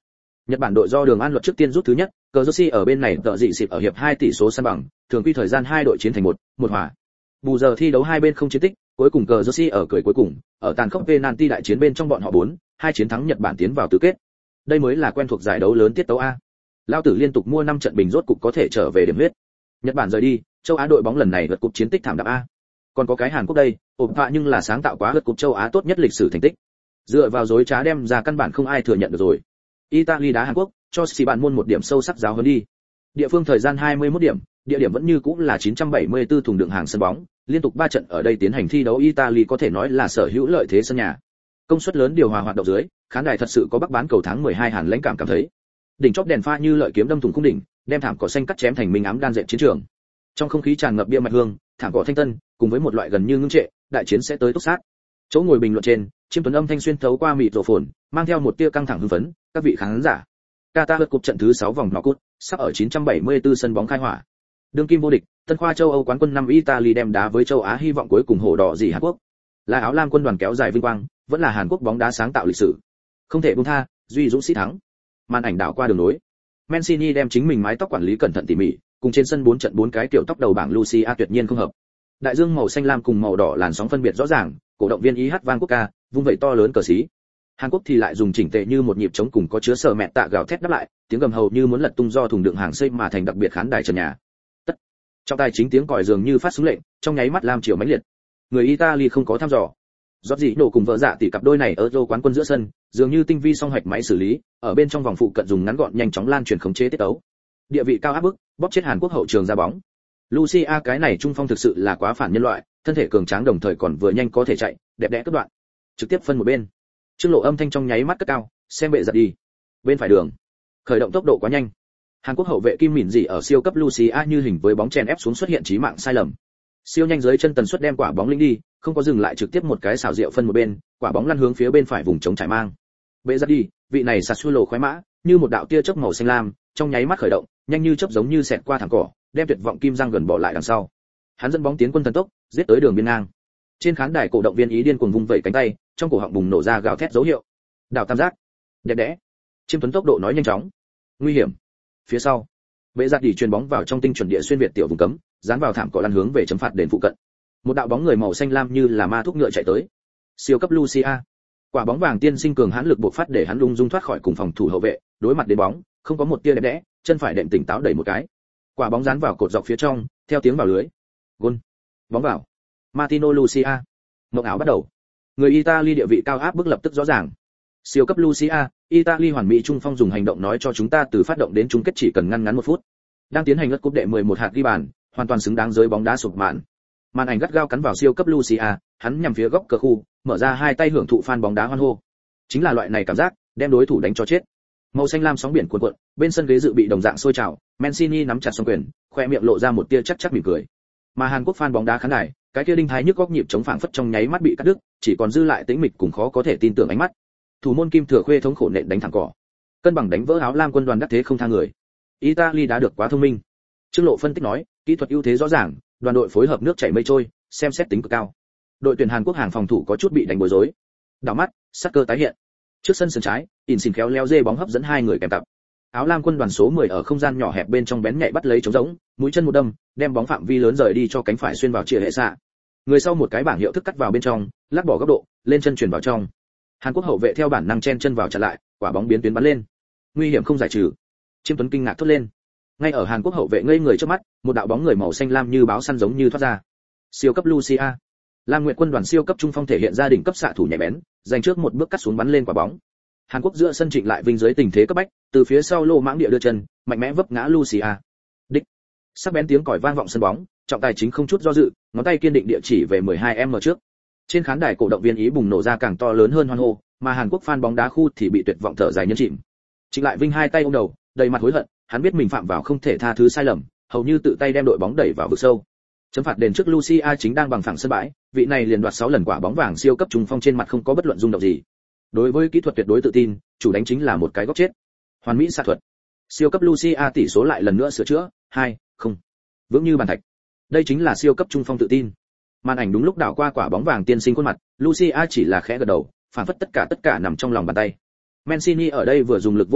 Nhật Bản đội do Đường An Luật trước tiên rút thứ nhất, cờ Jersey ở bên này tợ dị xịp ở hiệp 2 tỷ số san bằng, thường quy thời gian hai đội chiến thành một hòa. Bù giờ thi đấu hai bên không chiến tích, cuối cùng cờ Jersey ở cười cuối cùng, ở tàn khốc penalty đại chiến bên trong bọn họ 4-2 chiến thắng Nhật Bản tiến vào tứ kết. Đây mới là quen thuộc giải đấu lớn tiết tấu a. Lao tử liên tục mua 5 trận bình rốt cục có thể trở về điểm huyết. Nhật Bản rời đi, châu Á đội bóng lần này vượt cục chiến tích thảm đạm a. Còn có cái Hàn Quốc đây, ổn phạ nhưng là sáng tạo quá vượt cục châu Á tốt nhất lịch sử thành tích. Dựa vào dối trá đem ra căn bản không ai thừa nhận được rồi. Italy đá Hàn Quốc, cho xì bạn môn một điểm sâu sắc giáo hơn đi. Địa phương thời gian 21 điểm, địa điểm vẫn như cũ là 974 thùng đựng hàng sân bóng, liên tục 3 trận ở đây tiến hành thi đấu Italy có thể nói là sở hữu lợi thế sân nhà. Công suất lớn điều hòa hoạt động dưới, khán đài thật sự có bắc bán cầu tháng 12 Hàn lãnh cảm thấy. Đỉnh chóp đèn pha như lợi kiếm đâm thủng khung đỉnh, đem thảm cỏ xanh cắt chém thành minh ám đan dệt chiến trường. Trong không khí tràn ngập bia mạch hương, thảm cỏ thanh tân, cùng với một loại gần như ngưng trệ, đại chiến sẽ tới túc sát. Chỗ ngồi bình luận trên, Chiêm Tuấn âm thanh xuyên thấu qua mịt rổ phồn, mang theo một tia căng thẳng hưng phấn, các vị khán giả. Qatar vượt cúp trận thứ 6 vòng knock-out, sắp ở 974 sân bóng khai hỏa. Đương kim vô địch, tân khoa châu Âu quán quân năm Italy đem đá với châu Á hy vọng cuối cùng hổ đỏ gì Hàn Quốc. Là áo lam quân đoàn kéo dài vinh quang, vẫn là Hàn Quốc bóng đá sáng tạo lịch sử. Không thể buông tha, duy dũng sĩ thắng. Màn ảnh đảo qua đường nối. Mancini đem chính mình mái tóc quản lý cẩn thận tỉ mỉ, cùng trên sân 4 trận 4 cái kiểu tóc đầu bảng Lucia tuyệt nhiên không hợp. Đại dương màu xanh lam cùng màu đỏ làn sóng phân biệt rõ ràng, cổ động viên ý hát vang quốc ca, vung vẩy to lớn cờ xí. Hàn Quốc thì lại dùng chỉnh tề như một nhịp trống cùng có chứa sờ mẹ tạ gào thét đáp lại, tiếng gầm hầu như muốn lật tung do thùng đựng hàng xây mà thành đặc biệt khán đài trần nhà. Tất. Trong tai chính tiếng còi dường như phát súng lệnh, trong nháy mắt lam chiều mãnh liệt. Người Italy không có thăm dò. Giọt gì nổ cùng vợ dạ tỷ cặp đôi này ở Euro quán quân giữa sân, dường như tinh vi song hoạch máy xử lý, ở bên trong vòng phụ cận dùng ngắn gọn nhanh chóng lan truyền khống chế tiết tấu. Địa vị cao áp bức, bóp chết Hàn Quốc hậu trường ra bóng. Lucia cái này trung phong thực sự là quá phản nhân loại, thân thể cường tráng đồng thời còn vừa nhanh có thể chạy, đẹp đẽ cắt đoạn. Trực tiếp phân một bên. Trương Lộ âm thanh trong nháy mắt cất cao, xem bệ giật đi. Bên phải đường. Khởi động tốc độ quá nhanh. Hàn Quốc hậu vệ Kim Mỉn Dị ở siêu cấp Lucia như hình với bóng chèn ép xuống xuất hiện chí mạng sai lầm. Siêu nhanh dưới chân tần suất đem quả bóng lĩnh đi, không có dừng lại trực tiếp một cái xảo diệu phân một bên, quả bóng lăn hướng phía bên phải vùng chống trải mang. Bệ giật đi, vị này sạt xuôi lồ khoái mã, như một đạo tia chớp màu xanh lam, trong nháy mắt khởi động, nhanh như chớp giống như xẹt qua thẳng cỏ, đem tuyệt vọng kim răng gần bỏ lại đằng sau. Hắn dẫn bóng tiến quân thần tốc, giết tới đường biên ngang. Trên khán đài cổ động viên ý điên cuồng vung vẩy cánh tay, trong cổ họng bùng nổ ra gào thét dấu hiệu. Đảo tam giác, đẹp đẽ. Chiêm Tuấn tốc độ nói nhanh chóng, nguy hiểm. Phía sau, Bệ giật đi chuyền bóng vào trong tinh chuẩn địa xuyên việt tiểu vùng cấm, dán vào thảm cỏ lăn hướng về chấm phạt đền phụ cận. Một đạo bóng người màu xanh lam như là ma thúc ngựa chạy tới. Siêu cấp Lucia. Quả bóng vàng tiên sinh cường hãn lực bộc phát để hắn lung dung thoát khỏi cùng phòng thủ hậu vệ, đối mặt đến bóng, không có một tia đẹp đẽ, chân phải đệm tỉnh táo đẩy một cái. Quả bóng dán vào cột dọc phía trong, theo tiếng vào lưới. Gol. Bóng vào. Martino Lucia. Mộng ảo bắt đầu. Người Italy địa vị cao áp bức lập tức rõ ràng. Siêu cấp Lucia, Italy hoàn mỹ trung phong dùng hành động nói cho chúng ta từ phát động đến chung kết chỉ cần ngăn ngắn 1 phút. Đang tiến hành lượt cúp đệ 11 hạt ghi bàn, hoàn toàn xứng đáng giới bóng đá sụp mạn. Màn ảnh gắt gao cắn vào siêu cấp Lucia, hắn nhằm phía góc cờ khu, mở ra hai tay hưởng thụ fan bóng đá hoan hô. Chính là loại này cảm giác, đem đối thủ đánh cho chết. Màu xanh lam sóng biển cuộn cuộn, bên sân ghế dự bị đồng dạng sôi trào, Mancini nắm chặt song quyền, khoe miệng lộ ra một tia chắc mỉm cười. Mà Hàn Quốc fan bóng đá khán đài, cái kia đinh thái nhức góc nhịp chống phảng phất trong nháy mắt bị cắt đứt, chỉ còn dư lại tĩnh mịch cùng khó có thể tin tưởng ánh mắt. Thủ môn Kim Thừa Khuê thống khổ nện đánh thẳng cỏ. Cân bằng đánh vỡ áo lam quân đoàn đắc thế không tha người. Italy đá được quá thông minh. Trương Lộ phân tích nói, kỹ thuật ưu thế rõ ràng, đoàn đội phối hợp nước chảy mây trôi, xem xét tính cực cao. Đội tuyển Hàn Quốc hàng phòng thủ có chút bị đánh bối rối. Đảo mắt, sắc cơ tái hiện. Trước sân sườn trái, Insin khéo léo dê bóng hấp dẫn hai người kèm cặp. Áo lam quân đoàn số 10 ở không gian nhỏ hẹp bên trong bén nhạy bắt lấy trống rỗng, mũi chân một đâm, đem bóng phạm vi lớn rời đi cho cánh phải xuyên vào chìa hệ xạ. Người sau một cái bảng hiệu thức cắt vào bên trong, lắc bỏ góc độ, lên chân chuyển vào trong. Hàn Quốc hậu vệ theo bản năng chen chân vào chặn lại, quả bóng biến tuyến bắn lên. Nguy hiểm không giải trừ. Chiêm Tuấn kinh ngạc thốt lên. Ngay ở Hàn Quốc hậu vệ ngây người trước mắt, một đạo bóng người màu xanh lam như báo săn giống như thoát ra. Siêu cấp Lucia. Lam Nguyệt quân đoàn siêu cấp trung phong thể hiện ra đỉnh cấp xạ thủ nhạy bén, giành trước một bước cắt xuống bắn lên quả bóng. Hàn Quốc giữa sân Trịnh lại vinh dưới tình thế cấp bách, từ phía sau lô mãng địa đưa chân, mạnh mẽ vấp ngã Lucia. Đích. Sắc bén tiếng còi vang vọng sân bóng, trọng tài chính không chút do dự, ngón tay kiên định địa chỉ về 12m trước. Trên khán đài cổ động viên ý bùng nổ ra càng to lớn hơn hoan hô, mà Hàn Quốc fan bóng đá khu thì bị tuyệt vọng thở dài nhấn chìm. Trịnh lại vinh hai tay ôm đầu, đầy mặt hối hận, hắn biết mình phạm vào không thể tha thứ sai lầm, hầu như tự tay đem đội bóng đẩy vào vực sâu. Chấm phạt đền trước Lucia chính đang bằng phẳng sân bãi, vị này liền đoạt 6 lần quả bóng vàng siêu cấp trung phong trên mặt không có bất luận rung động gì. Đối với kỹ thuật tuyệt đối tự tin, chủ đánh chính là một cái góc chết. Hoàn mỹ xạ thuật. Siêu cấp Lucia tỷ số lại lần nữa sửa chữa, 2-0. Vững như bàn thạch. Đây chính là siêu cấp trung phong tự tin. Màn ảnh đúng lúc đảo qua quả bóng vàng tiên sinh khuôn mặt, Lucia chỉ là khẽ gật đầu, phản phất tất cả nằm trong lòng bàn tay. Mancini ở đây vừa dùng lực vỗ tay,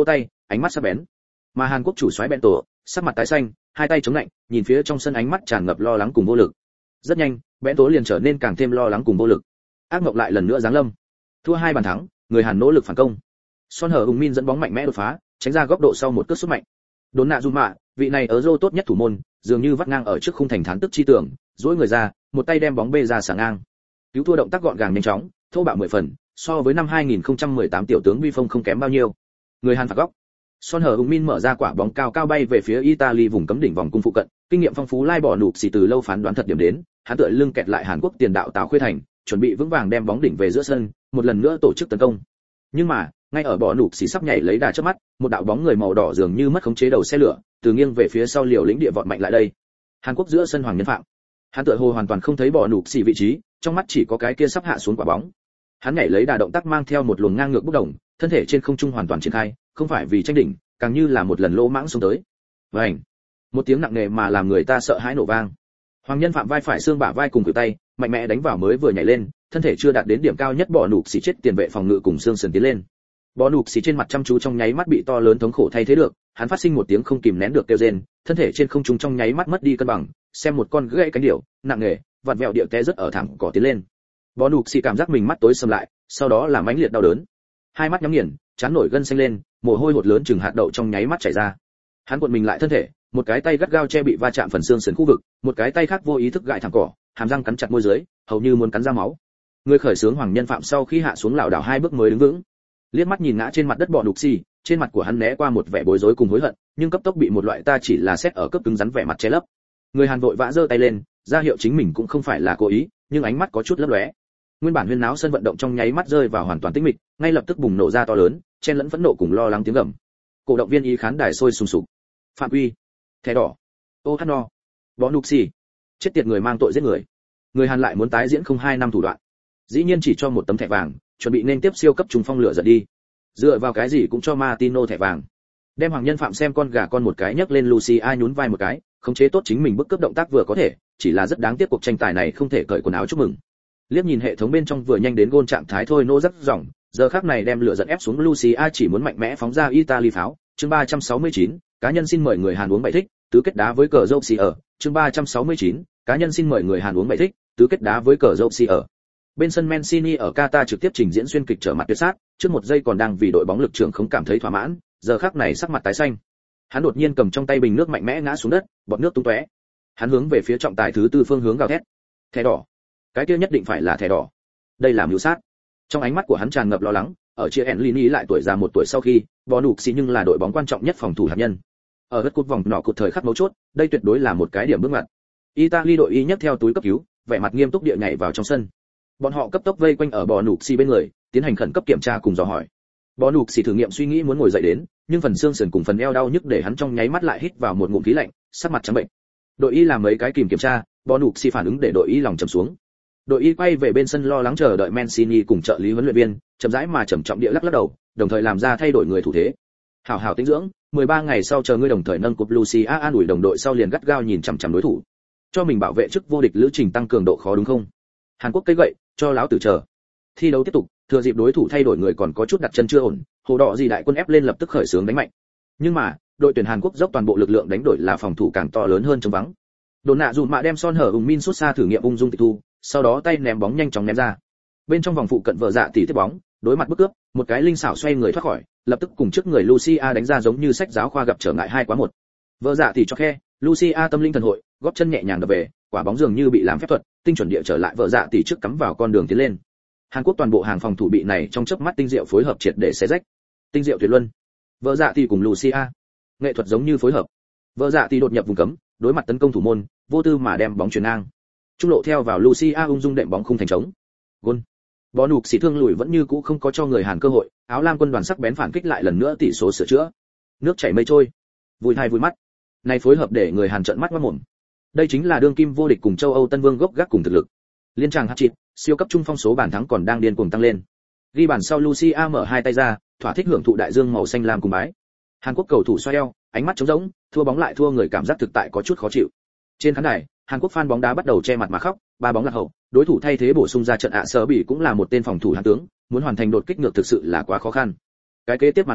ánh mắt sắc bén. Mà Hàn Quốc chủ soái Bento, sắc mặt tái xanh, hai tay chống lạnh, nhìn phía trong sân ánh mắt tràn ngập lo lắng cùng vô lực. Rất nhanh, Bento liền trở nên càng thêm lo lắng cùng vô lực. Ác mộng lại lần nữa giáng lâm. Thua 2 bàn thắng, người Hàn nỗ lực phản công. Son Hờ Ung Min dẫn bóng mạnh mẽ đột phá, tránh ra góc độ sau một cước sút mạnh. Đốn nạ Juma, vị này ở Euro tốt nhất thủ môn, dường như vắt ngang ở trước khung thành thán tức chi tưởng, duỗi người ra, một tay đem bóng bê ra xả ngang. Cứu thua động tác gọn gàng nhanh chóng, thô bạo 10 phần, so với năm 2018 tiểu tướng Vi Phong không kém bao nhiêu. Người Hàn phạt góc. Son Hờ Ung Min mở ra quả bóng cao cao bay về phía Italy vùng cấm đỉnh vòng cung phụ cận, kinh nghiệm phong phú lai bỏ nụp xì từ lâu phán đoán thật điểm đến, hắn tựa lưng kẹt lại Hàn Quốc tiền đạo Tào Khuê Thành, chuẩn bị vững vàng đem bóng đỉnh về giữa sân, một lần nữa tổ chức tấn công. Nhưng mà, ngay ở bỏ nụp xì sắp nhảy lấy đà trước mắt, một đạo bóng người màu đỏ dường như mất khống chế đầu xe lửa, từ nghiêng về phía sau liều lĩnh địa vọt mạnh lại đây. Hàn Quốc giữa sân Hoàng Nhân Phạm. Hắn tựa hồ hoàn toàn không thấy bỏ nụp xì vị trí, trong mắt chỉ có cái kia sắp hạ xuống quả bóng. Hắn nhảy lấy đà động tác mang theo một luồng ngang ngược bốc đồng, thân thể trên không trung hoàn toàn triển khai, không phải vì tranh đỉnh, càng như là một lần lỗ mãng xông tới. Vành. Một tiếng nặng nề mà làm người ta sợ hãi nổ vang. Hoàng Nhân Phạm vai phải xương bả vai cùng cử tay, mạnh mẽ đánh vào mới vừa nhảy lên, thân thể chưa đạt đến điểm cao nhất bỏ nụp xì chết tiền vệ phòng ngự cùng xương sườn tiến lên. Bỏ nụp xì trên mặt chăm chú trong nháy mắt bị to lớn thống khổ thay thế được, hắn phát sinh một tiếng không kìm nén được kêu rên, thân thể trên không trung trong nháy mắt mất đi cân bằng, xem một con gãy cánh điểu, nặng nề, vặn vẹo địa té rất ở thẳng cỏ tiến lên. Bỏ nụp xì cảm giác mình mắt tối sầm lại, sau đó là mãnh liệt đau đớn. Hai mắt nhắm nghiền, trán nổi gân xanh lên, mồ hôi hột lớn chừng hạt đậu trong nháy mắt chảy ra. Hắn cuộn mình lại thân thể, một cái tay gắt gao che bị va chạm phần xương sườn khu vực, một cái tay khác vô ý thức gãi thẳng cỏ, hàm răng cắn chặt môi dưới, hầu như muốn cắn ra máu. Người khởi xướng Hoàng Nhân Phạm sau khi hạ xuống lảo đảo 2 bước mới đứng vững. Liếc mắt nhìn ngã trên mặt đất Bỏ Nụp Xì, trên mặt của hắn né qua một vẻ bối rối cùng hối hận, nhưng cấp tốc bị một loại ta chỉ là xét ở cấp cứng rắn vẻ mặt che lấp. Người Hàn vội vã giơ tay lên, ra hiệu chính mình cũng không phải là cố ý, nhưng ánh mắt có chút lấp lóe. Nguyên bản huyên náo sân vận động trong nháy mắt rơi vào hoàn toàn tĩnh mịch, ngay lập tức bùng nổ ra to lớn, chen lẫn phẫn nộ cùng lo lắng tiếng gầm. Cổ động viên ý khán đài sôi sùng sục. Phạm quy, thẻ đỏ, ô hát no, Bỏ Nụp Xì, chết tiệt người mang tội giết người. Người Hàn lại muốn tái diễn không 2 năm thủ đoạn. Dĩ nhiên chỉ cho một tấm thẻ vàng, chuẩn bị nên tiếp siêu cấp trùng phong lửa giận đi. Dựa vào cái gì cũng cho Martino thẻ vàng. Đem Hoàng Nhân Phạm xem con gà con một cái nhấc lên Lucia nhún vai một cái, khống chế tốt chính mình bức cướp động tác vừa có thể, chỉ là rất đáng tiếc cuộc tranh tài này không thể cởi quần áo chúc mừng. Liếc nhìn hệ thống bên trong vừa nhanh đến gôn trạng thái thôi nô rất ròng, giờ khắc này đem lửa giận ép xuống Lucia chỉ muốn mạnh mẽ phóng ra Italy pháo. Chương 369, cá nhân xin mời người Hàn uống bậy thích, tứ kết đá với cờ dâu xì ở. Chương 369, cá nhân xin mời người Hàn uống bậy thích, tứ kết đá với cờ dâu xì ở. Bên sân Mancini ở Qatar trực tiếp trình diễn xuyên kịch trở mặt tuyệt sát, trước một giây còn đang vì đội bóng lực trưởng không cảm thấy thỏa mãn, giờ khắc này sắc mặt tái xanh. Hắn đột nhiên cầm trong tay bình nước mạnh mẽ ngã xuống đất, bọt nước tung tóe. Hắn hướng về phía trọng tài thứ tư phương hướng gào thét. Thẻ đỏ. Cái kia nhất định phải là thẻ đỏ. Đây là mưu sát. Trong ánh mắt của hắn tràn ngập lo lắng, ở chia Enlini lại tuổi già 1 tuổi sau khi, Bỏ Nụp Xì nhưng là đội bóng quan trọng nhất phòng thủ hạt nhân. Ở đất cột vòng nọ cột thời khắc mấu chốt, đây tuyệt đối là một cái điểm bước ngoặt. Italy đội y nhấc theo túi cấp cứu, vẻ mặt nghiêm túc địa nhảy vào trong sân. Bọn họ cấp tốc vây quanh ở Bỏ Nụp Xì bên người, tiến hành khẩn cấp kiểm tra cùng dò hỏi. Bỏ Nụp Xì thử nghiệm suy nghĩ muốn ngồi dậy đến, nhưng phần xương sườn cùng phần eo đau nhức để hắn trong nháy mắt lại hít vào một ngụm khí lạnh, sắc mặt trắng bệnh. Đội y làm mấy cái kiểm tra, Bỏ Nụp Xì phản ứng để đội y lòng trầm xuống. Đội y quay về bên sân lo lắng chờ đợi Mancini cùng trợ lý huấn luyện viên, chậm rãi mà trầm trọng địa lắc đầu, đồng thời làm ra thay đổi người thủ thế. Hảo hảo tĩnh dưỡng, 13 ngày sau chờ ngươi đồng thời nâng cúp Lucia an ủi đồng đội sau liền gắt gao nhìn chằm chằm đối thủ. Cho mình bảo vệ chức vô địch lữ trình tăng cường độ khó đúng không? Hàn Quốc cây gậy, cho láo tử chờ. Thi đấu tiếp tục, thừa dịp đối thủ thay đổi người còn có chút đặt chân chưa ổn, Hồ Đỏ gì đại quân ép lên lập tức khởi xướng đánh mạnh. Nhưng mà, đội tuyển Hàn Quốc dốc toàn bộ lực lượng đánh đổi là phòng thủ càng to lớn hơn chống vắng. Đồn nạ dùm mạ đem Son Hờ Ung Min sút xa thử nghiệm ung dung tịch thu, sau đó tay ném bóng nhanh chóng ném ra. Bên trong vòng phụ cận vợ dạ tỷ tiếp bóng, đối mặt bức cướp, một cái linh xảo xoay người thoát khỏi, lập tức cùng trước người Lucia đánh ra giống như sách giáo khoa gặp trở ngại 2-1. Vợ dạ tỷ cho khe, Lucia tâm linh thần hội, góp chân nhẹ nhàng đập về, quả bóng dường như bị làm phép thuật, tinh chuẩn địa trở lại vợ dạ tỷ trước cắm vào con đường tiến lên. Hàn Quốc toàn bộ hàng phòng thủ bị này trong chớp mắt tinh diệu phối hợp triệt để xé rách. Tinh diệu tuyệt luân. Vợ dạ tỷ cùng Lucia, nghệ thuật giống như phối hợp. Vợ dạ tỷ đột nhập vùng cấm, đối mặt tấn công thủ môn, vô tư mà đem bóng chuyền ngang. Trung lộ theo vào Lucia ung dung đệm bóng khung thành trống. Gol. Bỏ Nụp Xì thương lùi vẫn như cũ không có cho người Hàn cơ hội, áo lam quân đoàn sắc bén phản kích lại lần nữa tỷ số sửa chữa. Nước chảy mây trôi. Vui thai vui mắt. Này phối hợp để người Hàn trợn mắt ngoác mồm. Đây chính là đương kim vô địch cùng châu Âu Tân Vương gốc gác cùng thực lực. Liên tràng hat-trick, siêu cấp trung phong số bàn thắng còn đang điên cuồng tăng lên. Ghi bàn sau Lucia mở hai tay ra, thỏa thích hưởng thụ đại dương màu xanh lam cùng bái. Hàn Quốc cầu thủ xoay eo, ánh mắt trống rỗng, thua bóng lại thua người cảm giác thực tại có chút khó chịu. Trên khán đài, Hàn Quốc fan bóng đá bắt đầu che mặt mà khóc, 3 bóng lạc hậu, đối thủ thay thế bổ sung ra trận Sở Bỉ cũng là một tên phòng thủ hạng tướng, muốn hoàn thành đột kích ngược thực sự là quá khó khăn. Cái kế tiếp màn ảnh,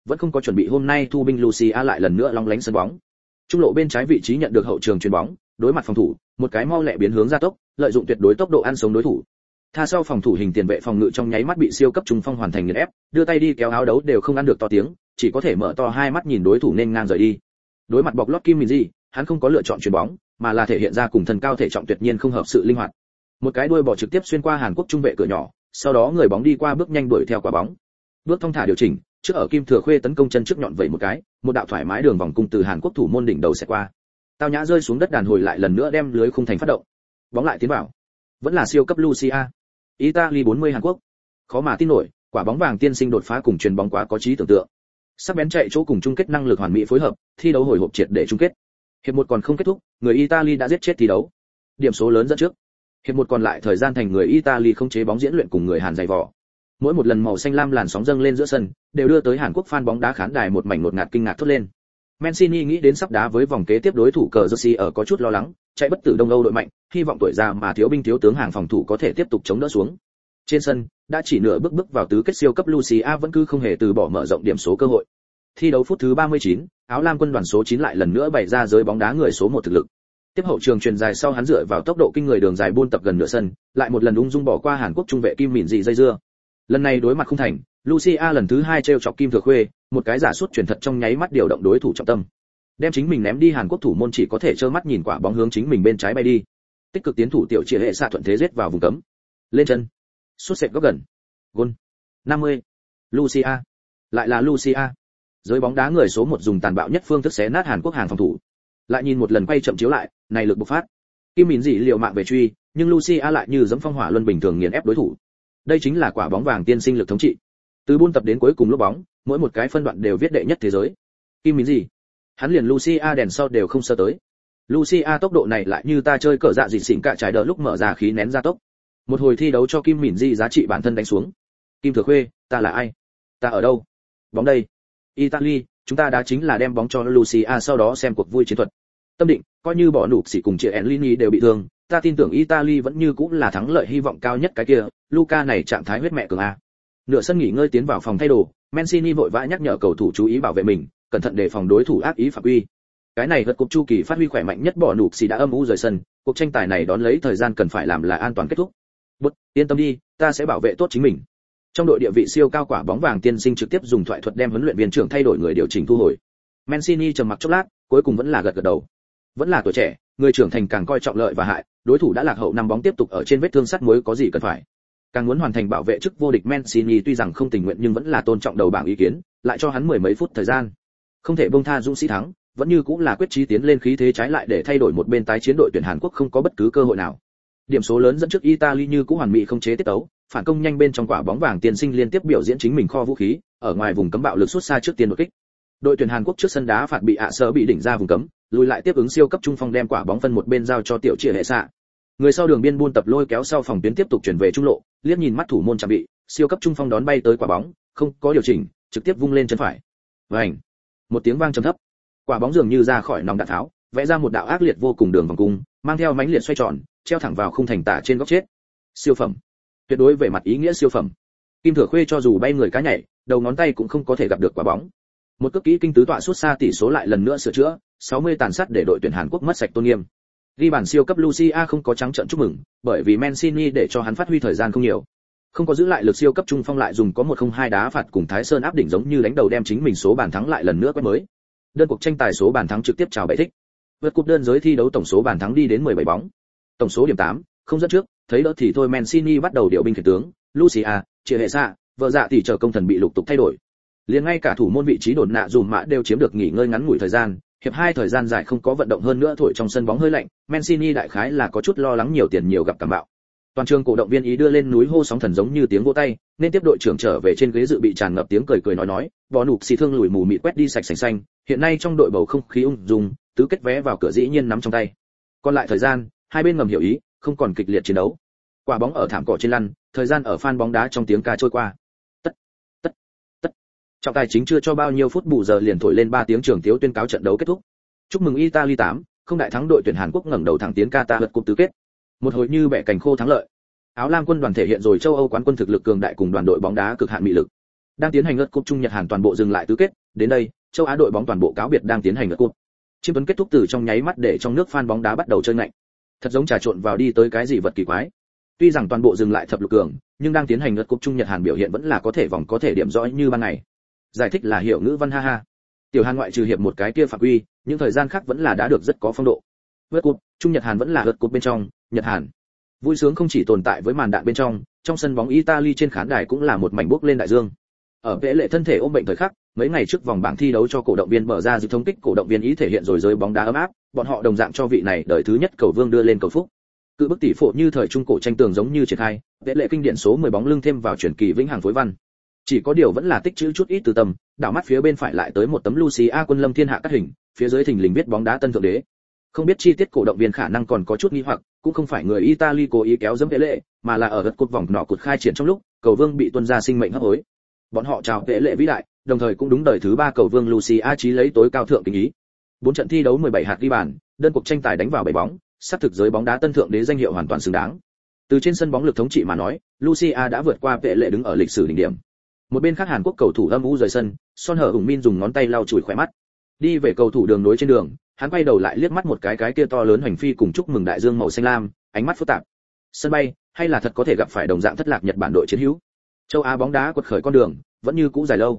vẫn không có chuẩn bị hôm nay thu binh Lucia lại lần nữa long lánh sân bóng. Trung lộ bên trái vị trí nhận được hậu trường chuyền bóng, đối mặt phòng thủ, một cái mau lẹ biến hướng ra tốc, lợi dụng tuyệt đối tốc độ ăn sống đối thủ. Tha sau phòng thủ hình tiền vệ phòng ngự trong nháy mắt bị siêu cấp trung phong hoàn thành nghiền ép, đưa tay đi kéo áo đấu đều không ăn được to tiếng, chỉ có thể mở to hai mắt nhìn đối thủ nên ngang rời đi. Đối mặt bọc lót Kim Min-ji, hắn không có lựa chọn chuyền bóng, mà là thể hiện ra cùng thần cao thể trọng tuyệt nhiên không hợp sự linh hoạt. Một cái đuôi bò trực tiếp xuyên qua Hàn Quốc trung vệ cửa nhỏ, sau đó người bóng đi qua bước nhanh đuổi theo quả bóng. Bước thong thả điều chỉnh, trước ở Kim Thừa Khuê tấn công chân trước nhọn vậy một cái, một đạo thoải mái đường vòng cung từ Hàn Quốc thủ môn đỉnh đầu sẽ qua. Tao nhã rơi xuống đất đàn hồi lại lần nữa đem lưới khung thành phát động. Bóng lại tiến vào. Vẫn là siêu cấp Lucia. Italy 40 Hàn Quốc. Khó mà tin nổi, quả bóng vàng tiên sinh đột phá cùng chuyền bóng quá có trí tưởng tượng. Sắc bén chạy chỗ cùng chung kết năng lực hoàn mỹ phối hợp, thi đấu hồi hộp triệt để chung kết. Hiệp một còn không kết thúc, người Italy đã giết chết thi đấu. Điểm số lớn dẫn trước. Hiệp một còn lại thời gian thành người Italy không chế bóng diễn luyện cùng người Hàn dày vò. Mỗi một lần màu xanh lam làn sóng dâng lên giữa sân, đều đưa tới Hàn Quốc fan bóng đá khán đài một mảnh ngột ngạt kinh ngạc thốt lên. Mancini nghĩ đến sắp đá với vòng kế tiếp đối thủ cờ Jersey ở có chút lo lắng, chạy bất tử Đông Âu đội mạnh, hy vọng tuổi già mà thiếu binh thiếu tướng hàng phòng thủ có thể tiếp tục chống đỡ xuống. Trên sân, đã chỉ nửa bước vào tứ kết siêu cấp Lucia vẫn cứ không hề từ bỏ mở rộng điểm số cơ hội. Thi đấu phút thứ 39, áo lam quân đoàn số 9 lại lần nữa bày ra giới bóng đá người số 1 thực lực. Tiếp hậu trường truyền dài sau hắn dựa vào tốc độ kinh người đường dài buôn tập gần nửa sân, lại một lần ung dung bỏ qua Hàn Quốc trung vệ Kim Min-ji dây dưa. Lần này đối mặt không thành, Lucia lần thứ 2 trêu chọc Kim Thừa Khuê, một cái giả sút truyền thật trong nháy mắt điều động đối thủ trọng tâm. Đem chính mình ném đi Hàn Quốc thủ môn chỉ có thể trơ mắt nhìn quả bóng hướng chính mình bên trái bay đi. Tích cực tiến thủ tiểu Triệu Hệ xạ thuận thế giết vào vùng cấm. Lên chân. Sút xẹt góc gần. Gol. 50. Lucia. Lại là Lucia. Giới bóng đá người số 1 dùng tàn bạo nhất phương thức xé nát Hàn Quốc hàng phòng thủ. Lại nhìn một lần quay chậm chiếu lại, này lực bộc phát. Kim Min-ji liều mạng về truy, nhưng Lucia lại như giẫm phong hỏa luân bình thường nghiền ép đối thủ. Đây chính là quả bóng vàng tiên sinh lực thống trị. Từ buôn tập đến cuối cùng lúc bóng, mỗi một cái phân đoạn đều viết đệ nhất thế giới. Kim Min-ji, hắn liền Lucia đèn sau đều không sơ tới. Lucia tốc độ này lại như ta chơi cờ dạ dịt xỉn cả trái đỡ lúc mở ra khí nén ra tốc. Một hồi thi đấu cho Kim Min-ji giá trị bản thân đánh xuống. Kim Thừa Khuê, ta là ai? Ta ở đâu? Bóng đây. Italy, chúng ta đã chính là đem bóng cho Lucia sau đó xem cuộc vui chiến thuật. Tâm định, coi như bỏ nụp xỉ cùng chị Enlini đều bị thương, ta tin tưởng Italy vẫn như cũng là thắng lợi hy vọng cao nhất cái kia. Luca này trạng thái huyết mẹ cường a. Nửa sân nghỉ ngơi tiến vào phòng thay đồ, Mancini vội vã nhắc nhở cầu thủ chú ý bảo vệ mình, cẩn thận đề phòng đối thủ ác ý phạm quy. Cái này vượt cục chu kỳ phát huy khỏe mạnh nhất bỏ nụp xỉ đã âm u rời sân, cuộc tranh tài này đón lấy thời gian cần phải làm là an toàn kết thúc. Bút, yên tâm đi, ta sẽ bảo vệ tốt chính mình. Trong đội địa vị siêu cao quả bóng vàng tiên sinh trực tiếp dùng thoại thuật đem huấn luyện viên trưởng thay đổi người điều chỉnh thu hồi. Mancini trầm mặc chốc lát, cuối cùng vẫn là gật đầu. Vẫn là tuổi trẻ, người trưởng thành càng coi trọng lợi và hại, đối thủ đã lạc hậu 5 bóng tiếp tục ở trên vết thương sắt muối có gì cần phải. Càng muốn hoàn thành bảo vệ chức vô địch Mancini tuy rằng không tình nguyện nhưng vẫn là tôn trọng đầu bảng ý kiến, lại cho hắn mười mấy phút thời gian. Không thể buông tha dũng sĩ thắng, vẫn như cũng là quyết chí tiến lên khí thế trái lại để thay đổi một bên tái chiến đội tuyển Hàn Quốc không có bất cứ cơ hội nào. Điểm số lớn dẫn trước Italy như cũng hoàn mỹ không chế tiết tấu, phản công nhanh bên trong quả bóng vàng tiên sinh liên tiếp biểu diễn chính mình kho vũ khí, ở ngoài vùng cấm bạo lực xuất xa trước tiên đột kích. Đội tuyển Hàn Quốc trước sân đá phạt bị ạ sở bị đỉnh ra vùng cấm, lùi lại tiếp ứng siêu cấp trung phong đem quả bóng phân một bên giao cho tiểu Triệu Hệ xạ. Người sau đường biên buôn tập lôi kéo sau phòng tuyến tiếp tục chuyển về trung lộ, liếc nhìn mắt thủ môn chạm bị, siêu cấp trung phong đón bay tới quả bóng, không có điều chỉnh, trực tiếp vung lên chân phải. Vành. Một tiếng vang trầm thấp. Quả bóng dường như ra khỏi nòng đạn tháo, vẽ ra một đạo ác liệt vô cùng đường vòng cung, mang theo mãnh liệt xoay tròn, treo thẳng vào khung thành tả trên góc chết. Siêu phẩm. Tuyệt đối về mặt ý nghĩa siêu phẩm. Kim Thừa Khuê cho dù bay người cá nhảy, đầu ngón tay cũng không có thể gặp được quả bóng. Một cước kỹ kinh tứ tọa suốt xa tỷ số lại lần nữa sửa chữa, 60 tàn sát để đội tuyển Hàn Quốc mất sạch tôn nghiêm. Ghi bàn siêu cấp Lucia không có trắng trợn chúc mừng, bởi vì Mancini để cho hắn phát huy thời gian không nhiều. Không có giữ lại lực siêu cấp trung phong lại dùng có 1-0-2 đá phạt cùng Thái Sơn áp đỉnh giống như đánh đầu đem chính mình số bàn thắng lại lần nữa quét mới. Đơn cuộc tranh tài số bàn thắng trực tiếp chào bảy thích. Vượt cúp đơn giới thi đấu tổng số bàn thắng đi đến 17 bóng. Tổng số điểm 8, không dẫn trước, thấy đỡ thì thôi Mancini bắt đầu điều binh khiển tướng, Lucia, Triệu Hệ xạ, vợ dạ thì chờ công thần bị lục tục thay đổi. Liền ngay cả thủ môn vị trí đồn nạ dùm mã đều chiếm được nghỉ ngơi ngắn ngủi thời gian, hiệp 2 thời gian dài không có vận động hơn nữa thổi trong sân bóng hơi lạnh, Mancini đại khái là có chút lo lắng nhiều tiền nhiều gặp cảm bạo. Toàn trường cổ động viên ý đưa lên núi hô sóng thần giống như tiếng vỗ tay, nên tiếp đội trưởng trở về trên ghế dự bị tràn ngập tiếng cười cười nói, bò nụp xì thương lùi mù mịt quét đi sạch sành xanh, hiện nay trong đội bầu không khí ung dung, tứ kết vé vào cửa dĩ nhiên nắm trong tay. Còn lại thời gian, hai bên ngầm hiểu ý, không còn kịch liệt chiến đấu. Quả bóng ở thảm cỏ trên lăn, thời gian ở fan bóng đá trong tiếng ca trôi qua. Tất. Trọng tài chính chưa cho bao nhiêu phút bù giờ liền thổi lên 3 tiếng trường tiếu tuyên cáo trận đấu kết thúc. Chúc mừng Italy 8, không đại thắng đội tuyển Hàn Quốc ngẩng đầu thẳng tiến Qatar lượt cúp tứ kết. Một hồi như bẻ cành khô thắng lợi. Áo lam quân đoàn thể hiện rồi châu Âu quán quân thực lực cường đại cùng đoàn đội bóng đá cực hạn mị lực. Đang tiến hành lượt cúp Trung Nhật Hàn toàn bộ dừng lại tứ kết, đến đây, châu Á đội bóng toàn bộ cáo biệt đang tiến hành lượt cúp. Chiếc vấn kết thúc từ trong nháy mắt để trong nước fan bóng đá bắt đầu chơi ngạnh. Thật giống trà trộn vào đi tới cái gì vật kỳ quái. Tuy rằng toàn bộ dừng lại thập lục cường, nhưng đang tiến hành lượt cúp Trung Nhật Hàn biểu hiện vẫn là có thể vòng có thể điểm rõ như ban ngày. Giải thích là hiểu ngữ văn ha ha. Tiểu Hàn ngoại trừ hiệp một cái kia phạm quy, những thời gian khác vẫn là đã được rất có phong độ. Lượt cúp Trung Nhật Hàn vẫn là lượt cúp bên trong, Nhật Hàn. Vui sướng không chỉ tồn tại với màn đạn bên trong sân bóng Italy trên khán đài cũng là một mảnh bốc lên đại dương. Ở Vệ Lệ thân thể ôm bệnh thời khắc, mấy ngày trước vòng bảng thi đấu cho cổ động viên mở ra dự thống kích cổ động viên ý thể hiện rồi giới bóng đá ấm áp, bọn họ đồng dạng cho vị này đời thứ nhất cầu vương đưa lên cầu phúc. Cự bức tỷ phổ như thời trung cổ tranh tường giống như triển khai, Vệ Lệ kinh điển số 10 bóng lưng thêm vào chuyển kỳ vĩnh hằng phối văn. Chỉ có điều vẫn là tích trữ chút ít từ tâm, đảo mắt phía bên phải lại tới một tấm Lucia quân lâm thiên hạ cắt hình, phía dưới thình lình viết bóng đá tân thượng đế. Không biết chi tiết cổ động viên khả năng còn có chút nghi hoặc, cũng không phải người Italy cố ý kéo dẫm Vệ Lệ, mà là ở gật cột vòng nọ cột khai triển trong lúc, cầu vương bị tuân ra sinh mệnh hấp hối. Bọn họ chào Vệ Lệ vĩ đại, đồng thời cũng đúng đời thứ 3 cầu vương Lucia chí lấy tối cao thượng kính ý. 4 trận thi đấu 17 hạt ghi bàn, đơn cuộc tranh tài đánh vào 7 bóng, sắp thực giới bóng đá tân thượng đế danh hiệu hoàn toàn xứng đáng. Từ trên sân bóng lực thống trị mà nói, Lucia đã vượt qua Vệ Lệ đứng ở lịch sử đỉnh điểm. Một bên khác Hàn Quốc cầu thủ âm u rời sân, Son Hở Hùng Min dùng ngón tay lau chùi khóe mắt. Đi về cầu thủ đường nối trên đường, hắn quay đầu lại liếc mắt một cái kia to lớn hoành phi cùng chúc mừng đại dương màu xanh lam, ánh mắt phức tạp. Sân bay, hay là thật có thể gặp phải đồng dạng thất lạc Nhật Bản đội chiến hữu. Châu Á bóng đá quật khởi con đường, vẫn như cũ dài lâu.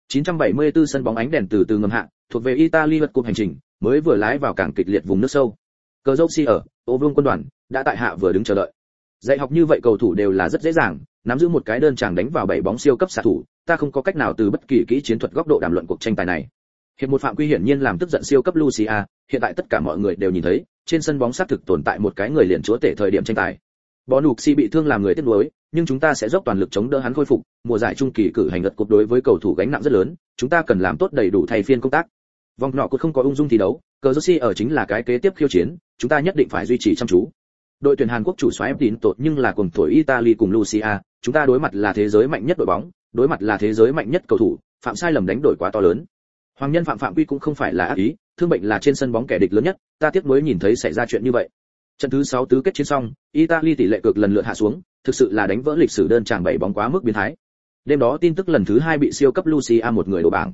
974 sân bóng ánh đèn từ từ ngầm hạ, thuộc về Italy vượt cúp hành trình, mới vừa lái vào cảng kịch liệt vùng nước sâu. Cờ dốc si ở, Ô Vương quân đoàn đã tại hạ vừa đứng chờ đợi. Dạy học như vậy cầu thủ đều là rất dễ dàng, nắm giữ một cái đơn chàng đánh vào 7 bóng siêu cấp xạ thủ, ta không có cách nào từ bất kỳ kỹ chiến thuật góc độ đàm luận cuộc tranh tài này. Hiệp một phạm quy hiển nhiên làm tức giận siêu cấp Lucia, hiện tại tất cả mọi người đều nhìn thấy, trên sân bóng xác thực tồn tại một cái người liền chúa tể thời điểm tranh tài. Bonucci bị thương làm người tiếc nuối, nhưng chúng ta sẽ dốc toàn lực chống đỡ hắn khôi phục, mùa giải trung kỳ cử hành lượt cúp đối với cầu thủ gánh nặng rất lớn, chúng ta cần làm tốt đầy đủ thay phiên công tác. Vòng nọ cột không có ung dung thi đấu, cờ Jersey ở chính là cái kế tiếp khiêu chiến, chúng ta nhất định phải duy trì chăm chú. Đội tuyển Hàn Quốc chủ soái tín tột nhưng là cùng tuổi Italy cùng Lucia, chúng ta đối mặt là thế giới mạnh nhất đội bóng, đối mặt là thế giới mạnh nhất cầu thủ, phạm sai lầm đánh đổi quá to lớn. Hoàng nhân phạm quy cũng không phải là ác ý, thương bệnh là trên sân bóng kẻ địch lớn nhất, ta tiếc nuối nhìn thấy xảy ra chuyện như vậy. Trận thứ 6 tứ kết chiến xong, Italy tỷ lệ cược lần lượt hạ xuống, thực sự là đánh vỡ lịch sử đơn chàng 7 bóng quá mức biến thái. Đêm đó tin tức lần thứ 2 bị siêu cấp Lucia một người đổ bảng.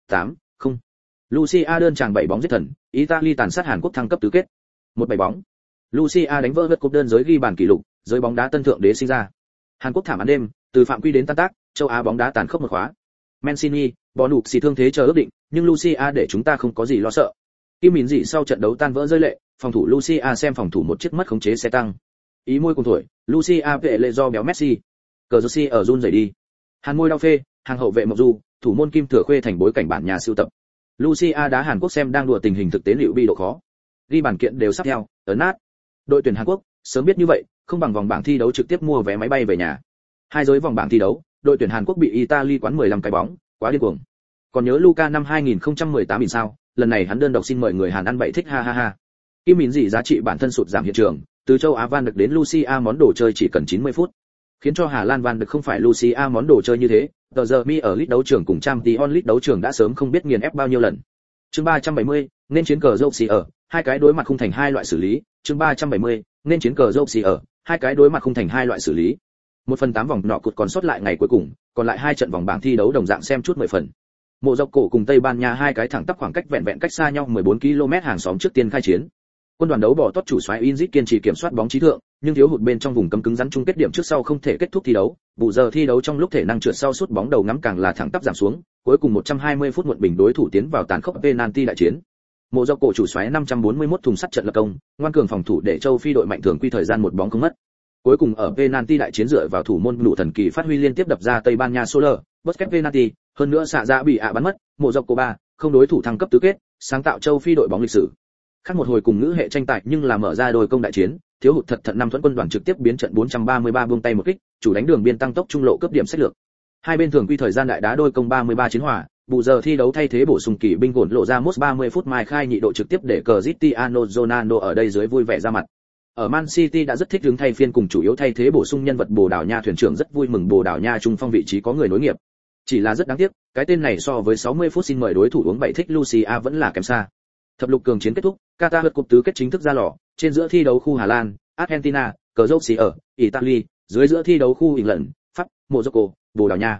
8-0. Lucia đơn chàng 7 bóng giết thần, Italy tàn sát Hàn Quốc thăng cấp tứ kết. 1-7 bóng. Lucia đánh vỡ vượt cúp đơn giới ghi bàn kỷ lục, giới bóng đá tân thượng đế sinh ra. Hàn Quốc thảm án đêm, từ phạm quy đến tan tác, châu Á bóng đá tàn khốc một khóa. Mancini, Bonucci thương thế chờ ước định, nhưng Lucia để chúng ta không có gì lo sợ. Kim Min Dị sau trận đấu tan vỡ rơi lệ, phòng thủ Lucia xem phòng thủ một chiếc mất khống chế xe tăng. Ý môi cùng tuổi, Lucia vệ lệ do béo Messi. Cờ Jersey ở run rẩy đi. Hàn môi đau phê, hàng hậu vệ Mộc Du, thủ môn Kim Thừa Khuê thành bối cảnh bản nhà sưu tập. Lucia đá Hàn Quốc xem đang đùa tình hình thực tế liệu bị độ khó. Ghi bàn kiện đều sắp theo, ấn nát. Đội tuyển Hàn Quốc, sớm biết như vậy, không bằng vòng bảng thi đấu trực tiếp mua vé máy bay về nhà. Hai giới vòng bảng thi đấu, đội tuyển Hàn Quốc bị Italy quán 15 cái bóng, quá điên cuồng. Còn nhớ Luka năm 2018 nhìn sao, lần này hắn đơn độc xin mời người Hàn ăn bậy thích ha ha ha. Kim Min Dị giá trị bản thân sụt giảm hiện trường, từ châu Á Van được đến Lucia món đồ chơi chỉ cần 90 phút. Khiến cho Hà Lan Van được không phải Lucia món đồ chơi như thế, tờ giờ mi ở lít đấu trường cùng Champions League đấu trường đã sớm không biết nghiền ép bao nhiêu lần. Chương 370, nên chiến cờ dốc xì ở, hai cái đối mặt không thành hai loại xử lý, chương 370, nên chiến cờ dốc xì ở, hai cái đối mặt không thành hai loại xử lý. 1/8 vòng nọ cột còn sót lại ngày cuối cùng, còn lại 2 trận vòng bảng thi đấu đồng dạng xem chút 10 phần. Mộ Dọc Cổ cùng Tây Ban Nha hai cái thẳng tắp khoảng cách vẹn vẹn cách xa nhau 14 km hàng xóm trước tiên khai chiến. Quân đoàn đấu bỏ tốt chủ soái Inzit kiên trì kiểm soát bóng trí thượng, nhưng thiếu hụt bên trong vùng cấm cứng rắn chung kết điểm trước sau không thể kết thúc thi đấu. Bù giờ thi đấu trong lúc thể năng trượt sau sút bóng đầu ngắm càng là thẳng tắp giảm xuống, cuối cùng 120 phút muộn bình đối thủ tiến vào tàn khốc penalty đại chiến. Mộ Dọc Cổ chủ soái 541 thùng sắt trận lập công, ngoan cường phòng thủ để châu Phi đội mạnh thường quy thời gian một bóng không mất. Cuối cùng ở penalty đại chiến dựa vào thủ môn đủ thần kỳ phát huy liên tiếp đập ra Tây Ban Nha Soler, Busquets penalty, hơn nữa xạ ra bị bắn mất, Mộ Dọc Cổ 3, không đối thủ thăng cấp tứ kết, sáng tạo châu Phi đội bóng lịch sử. Khác một hồi cùng ngữ hệ tranh tài nhưng là mở ra đôi công đại chiến, thiếu hụt thật năm thuẫn quân đoàn trực tiếp biến trận 433 buông tay một kích, chủ đánh đường biên tăng tốc trung lộ cấp điểm sách lược. Hai bên thường quy thời gian đại đá đôi công 33 chiến hòa, bù giờ thi đấu thay thế bổ sung kỳ binh gồn lộ ra mốt 30 phút mai khai nhị độ trực tiếp để Cristiano Ronaldo ở đây dưới vui vẻ ra mặt. Ở Man City đã rất thích đứng thay phiên cùng chủ yếu thay thế bổ sung nhân vật Bồ Đào Nha thuyền trưởng rất vui mừng Bồ Đào Nha trung phong vị trí có người nối nghiệp. Chỉ là rất đáng tiếc, cái tên này so với 60 phút xin mời đối thủ uống 7 thích Lucia vẫn là kém xa. Thập lục cường chiến kết thúc, Qatar vượt cúp tứ kết chính thức ra lò, trên giữa thi đấu khu Hà Lan, Argentina, cờ dốc xì ở, Italy, dưới giữa thi đấu khu England, Pháp, Morocco, Bồ Đào Nha.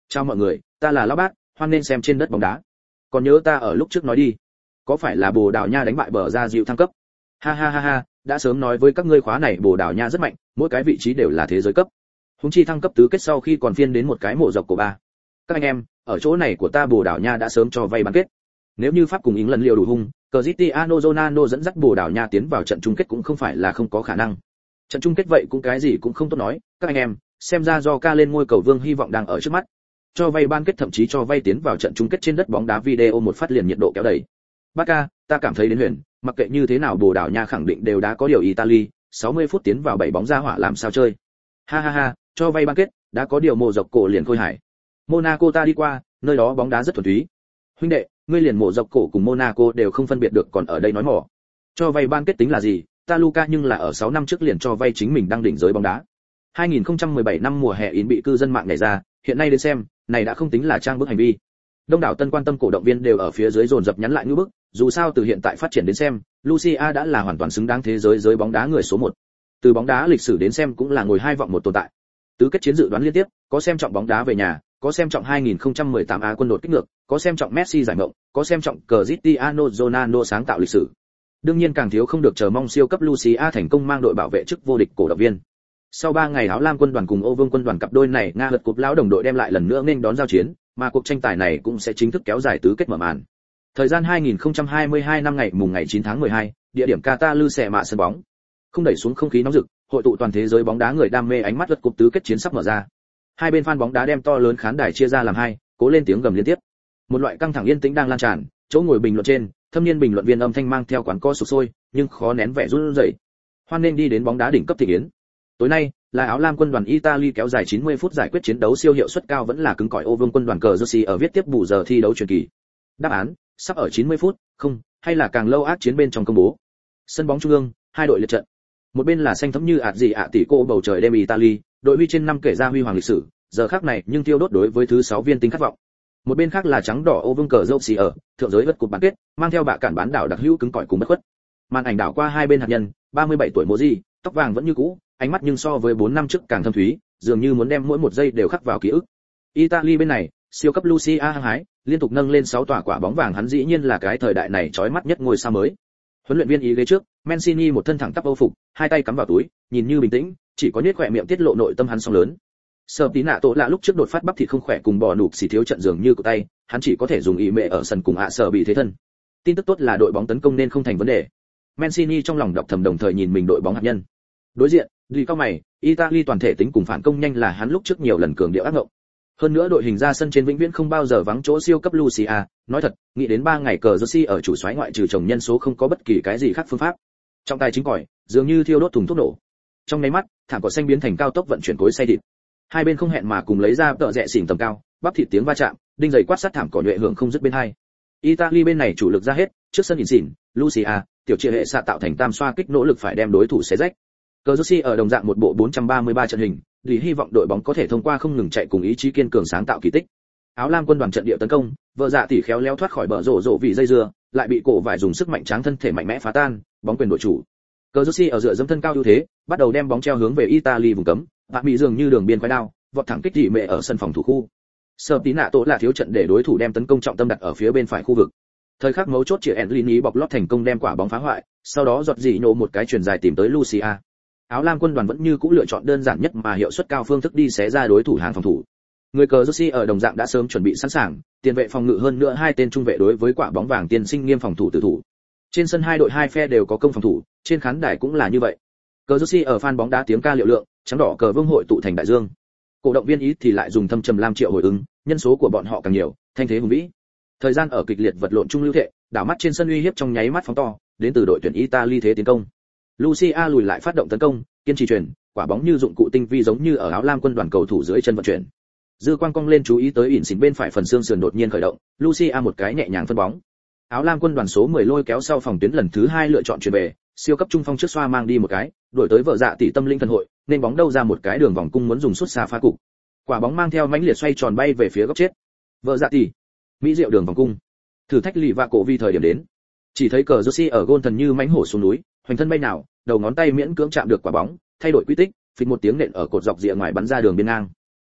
Chào mọi người, ta là Lão Bác, hoan nên xem trên đất bóng đá. Còn nhớ ta ở lúc trước nói đi, có phải là Bồ Đào Nha đánh bại bờ ra dịu thăng cấp? Ha ha ha ha, đã sớm nói với các ngươi khóa này Bồ Đào Nha rất mạnh, mỗi cái vị trí đều là thế giới cấp. Húng chi thăng cấp tứ kết sau khi còn phiên đến một cái mộ dọc của ba. Các anh em, ở chỗ này của ta Bồ Đào Nha đã sớm cho vay bán kết. Nếu như Pháp cùng England liều đủ hung, Cristiano Ronaldo dẫn dắt Bồ Đào Nha tiến vào trận chung kết cũng không phải là không có khả năng. Trận chung kết vậy cũng cái gì cũng không tốt nói, các anh em, xem ra do ca lên ngôi cầu vương hy vọng đang ở trước mắt. Cho vay ban kết thậm chí cho vay tiến vào trận chung kết trên đất bóng đá video một phát liền nhiệt độ kéo đầy. Barca, ta cảm thấy đến huyền, mặc kệ như thế nào Bồ Đào Nha khẳng định đều đã có điều Italy, 60 phút tiến vào 7 bóng ra hỏa làm sao chơi. Ha ha ha, cho vay ban kết, đã có điều mộ dọc cổ liền khôi hải. Monaco ta đi qua, nơi đó bóng đá rất thuần túy. Huynh đệ, ngươi liền mộ dọc cổ cùng Monaco đều không phân biệt được còn ở đây nói mỏ. Cho vay ban kết tính là gì, ta Luca nhưng là ở 6 năm trước liền cho vay chính mình đang đỉnh giới bóng đá. 2017 năm mùa hè in bị cư dân mạng nhảy ra, hiện nay đến xem, này đã không tính là trang bức hành vi. Đông đảo tân quan tâm cổ động viên đều ở phía dưới dồn dập nhắn lại ngữ bức, dù sao từ hiện tại phát triển đến xem, Lucia đã là hoàn toàn xứng đáng thế giới giới bóng đá người số 1. Từ bóng đá lịch sử đến xem cũng là ngồi hai vọng một tồn tại. Tứ kết chiến dự đoán liên tiếp, có xem trọng bóng đá về nhà, có xem trọng 2018 Á quân đột kích ngược, có xem trọng Messi giải mộng, có xem trọng Cristiano Ronaldo sáng tạo lịch sử. Đương nhiên càng thiếu không được chờ mong siêu cấp Lucia thành công mang đội bảo vệ chức vô địch cổ động viên. Sau 3 ngày áo lam quân đoàn cùng Ô Vương quân đoàn cặp đôi này Nga lật cúp lão đồng đội đem lại lần nữa nên đón giao chiến, mà cuộc tranh tài này cũng sẽ chính thức kéo dài tứ kết mở màn. Thời gian 2022 năm ngày mùng ngày 9 tháng 12, địa điểm Qatar Lư Xẻ Mạ sân bóng. Không đẩy xuống không khí nóng rực, hội tụ toàn thế giới bóng đá người đam mê ánh mắt lật cúp tứ kết chiến sắp mở ra. Hai bên fan bóng đá đem to lớn khán đài chia ra làm hai, cố lên tiếng gầm liên tiếp. Một loại căng thẳng yên tĩnh đang lan tràn, chỗ ngồi bình luận trên, thâm niên bình luận viên âm thanh mang theo quán co sục sôi, nhưng khó nén vẻ run rẩy. Hoan nên đi đến bóng đá đỉnh cấp thị yến. Tối nay, là áo lam quân đoàn Italy kéo dài 90 phút giải quyết chiến đấu siêu hiệu suất cao vẫn là cứng cỏi Ô Vương quân đoàn cờ Jersey ở viết tiếp bù giờ thi đấu truyền kỳ. Đáp án, sắp ở 90 phút, không, hay là càng lâu ác chiến bên trong công bố. Sân bóng trung ương, hai đội liệt trận. Một bên là xanh thẫm như ạt gì ạ tỷ cô bầu trời đêm Italy, đội huy trên năm kể ra huy hoàng lịch sử, giờ khắc này nhưng tiêu đốt đối với thứ 6 viên tinh khát vọng. Một bên khác là trắng đỏ Ô Vương cờ Jersey ở thượng giới vượt cột bán kết, mang theo bạ cản bán đảo đặc hữu cứng cỏi cùng bất khuất. Màn ảnh đảo qua hai bên hạt nhân, 37 tuổi Moji, tóc vàng vẫn như cũ, ánh mắt nhưng so với 4 năm trước càng thâm thúy, dường như muốn đem mỗi một giây đều khắc vào ký ức. Italy bên này, siêu cấp Lucia hăng hái, liên tục nâng lên 6 tòa quả bóng vàng, hắn dĩ nhiên là cái thời đại này chói mắt nhất ngôi sao mới. Huấn luyện viên ý ghế trước, Mancini một thân thẳng tắp Âu phục, hai tay cắm vào túi, nhìn như bình tĩnh, chỉ có nhếch khóe miệng tiết lộ nội tâm hắn sóng lớn. Sở tí nạ tổ là lúc trước đột phát bắp thịt không khỏe cùng bò nụp xì thiếu trận dường như của tay, hắn chỉ có thể dùng ý mẹ ở sân cùng ạ sở bị thế thân. Tin tức tốt là đội bóng tấn công nên không thành vấn đề. Mancini trong lòng đọc thầm đồng thời nhìn mình đội bóng hạt nhân. Đối diện, đi cao mày, Italy toàn thể tính cùng phản công nhanh là hắn lúc trước nhiều lần cường điệu ác ngộng. Hơn nữa đội hình ra sân trên vĩnh viễn không bao giờ vắng chỗ siêu cấp Lucia, nói thật, nghĩ đến 3 ngày cờ Jersey ở chủ soái ngoại trừ chồng nhân số không có bất kỳ cái gì khác phương pháp. Trong tay chính còi, dường như thiêu đốt thùng thuốc nổ. Trong nháy mắt, thảm cỏ xanh biến thành cao tốc vận chuyển cối xay thịt. Hai bên không hẹn mà cùng lấy ra tợ rẽ xỉn tầm cao, bắp thịt tiếng va chạm, đinh giày quát sát thảm cỏ nhuệ hưởng không dứt bên hai. Italy bên này chủ lực ra hết, trước sân nhìn xỉn, Lucia, tiểu chia hệ xạ tạo thành tam xoa kích nỗ lực phải đem đối thủ xé rách. Cờ Jersey ở đồng dạng một bộ 433 trận hình, vì hy vọng đội bóng có thể thông qua không ngừng chạy cùng ý chí kiên cường sáng tạo kỳ tích. Áo lam quân đoàn trận địa tấn công, vợ dạ tỷ khéo léo thoát khỏi bờ rổ vì dây dưa, lại bị cổ vải dùng sức mạnh tráng thân thể mạnh mẽ phá tan, bóng quyền đội chủ. Cờ Jersey ở dựa dẫm thân cao ưu thế, bắt đầu đem bóng treo hướng về Italy vùng cấm, bạc bị dường như đường biên quái đao, vọt thẳng kích tỉ mẹ ở sân phòng thủ khu. Sở tí nạ tổ là thiếu trận để đối thủ đem tấn công trọng tâm đặt ở phía bên phải khu vực. Thời khắc mấu chốt chỉ Enlini bọc lót thành công đem quả bóng phá hoại, sau đó giọt dị nổ một cái chuyền dài tìm tới Lucia. Áo lam quân đoàn vẫn như cũ lựa chọn đơn giản nhất mà hiệu suất cao phương thức đi xé ra đối thủ hàng phòng thủ. Người cờ Jersey ở đồng dạng đã sớm chuẩn bị sẵn sàng, tiền vệ phòng ngự hơn nữa hai tên trung vệ đối với quả bóng vàng tiên sinh nghiêm phòng thủ tử thủ. Trên sân hai đội hai phe đều có công phòng thủ, trên khán đài cũng là như vậy. Cờ Jersey ở fan bóng đá tiếng ca liệu lượng, trắng đỏ cờ vương hội tụ thành đại dương. Cổ động viên ý thì lại dùng thâm trầm lam triệu hồi ứng, nhân số của bọn họ càng nhiều, thanh thế hùng vĩ. Thời gian ở kịch liệt vật lộn chung lưu thệ, đảo mắt trên sân uy hiếp trong nháy mắt phóng to, đến từ đội tuyển Italy thế tiến công. Lucia lùi lại phát động tấn công, kiên trì chuyển, quả bóng như dụng cụ tinh vi giống như ở áo lam quân đoàn cầu thủ dưới chân vận chuyển. Dư quang cong lên chú ý tới ỉn xỉn bên phải phần xương sườn đột nhiên khởi động, Lucia một cái nhẹ nhàng phân bóng. Áo lam quân đoàn số 10 lôi kéo sau phòng tuyến lần thứ 2 lựa chọn chuyển về, siêu cấp trung phong trước xoa mang đi một cái, đuổi tới vợ dạ tỷ tâm linh thần hội, nên bóng đâu ra một cái đường vòng cung muốn dùng sút xa phá cục. Quả bóng mang theo mãnh liệt xoay tròn bay về phía góc chết. Vợ dạ tỷ, mỹ diệu đường vòng cung. Thử thách lì và cổ vi thời điểm đến. Chỉ thấy cờ Jersey ở gôn thần như mãnh hổ xuống núi, hoành thân bay nào, đầu ngón tay miễn cưỡng chạm được quả bóng, thay đổi quy tích, phịch một tiếng nện ở cột dọc rìa ngoài bắn ra đường biên ngang.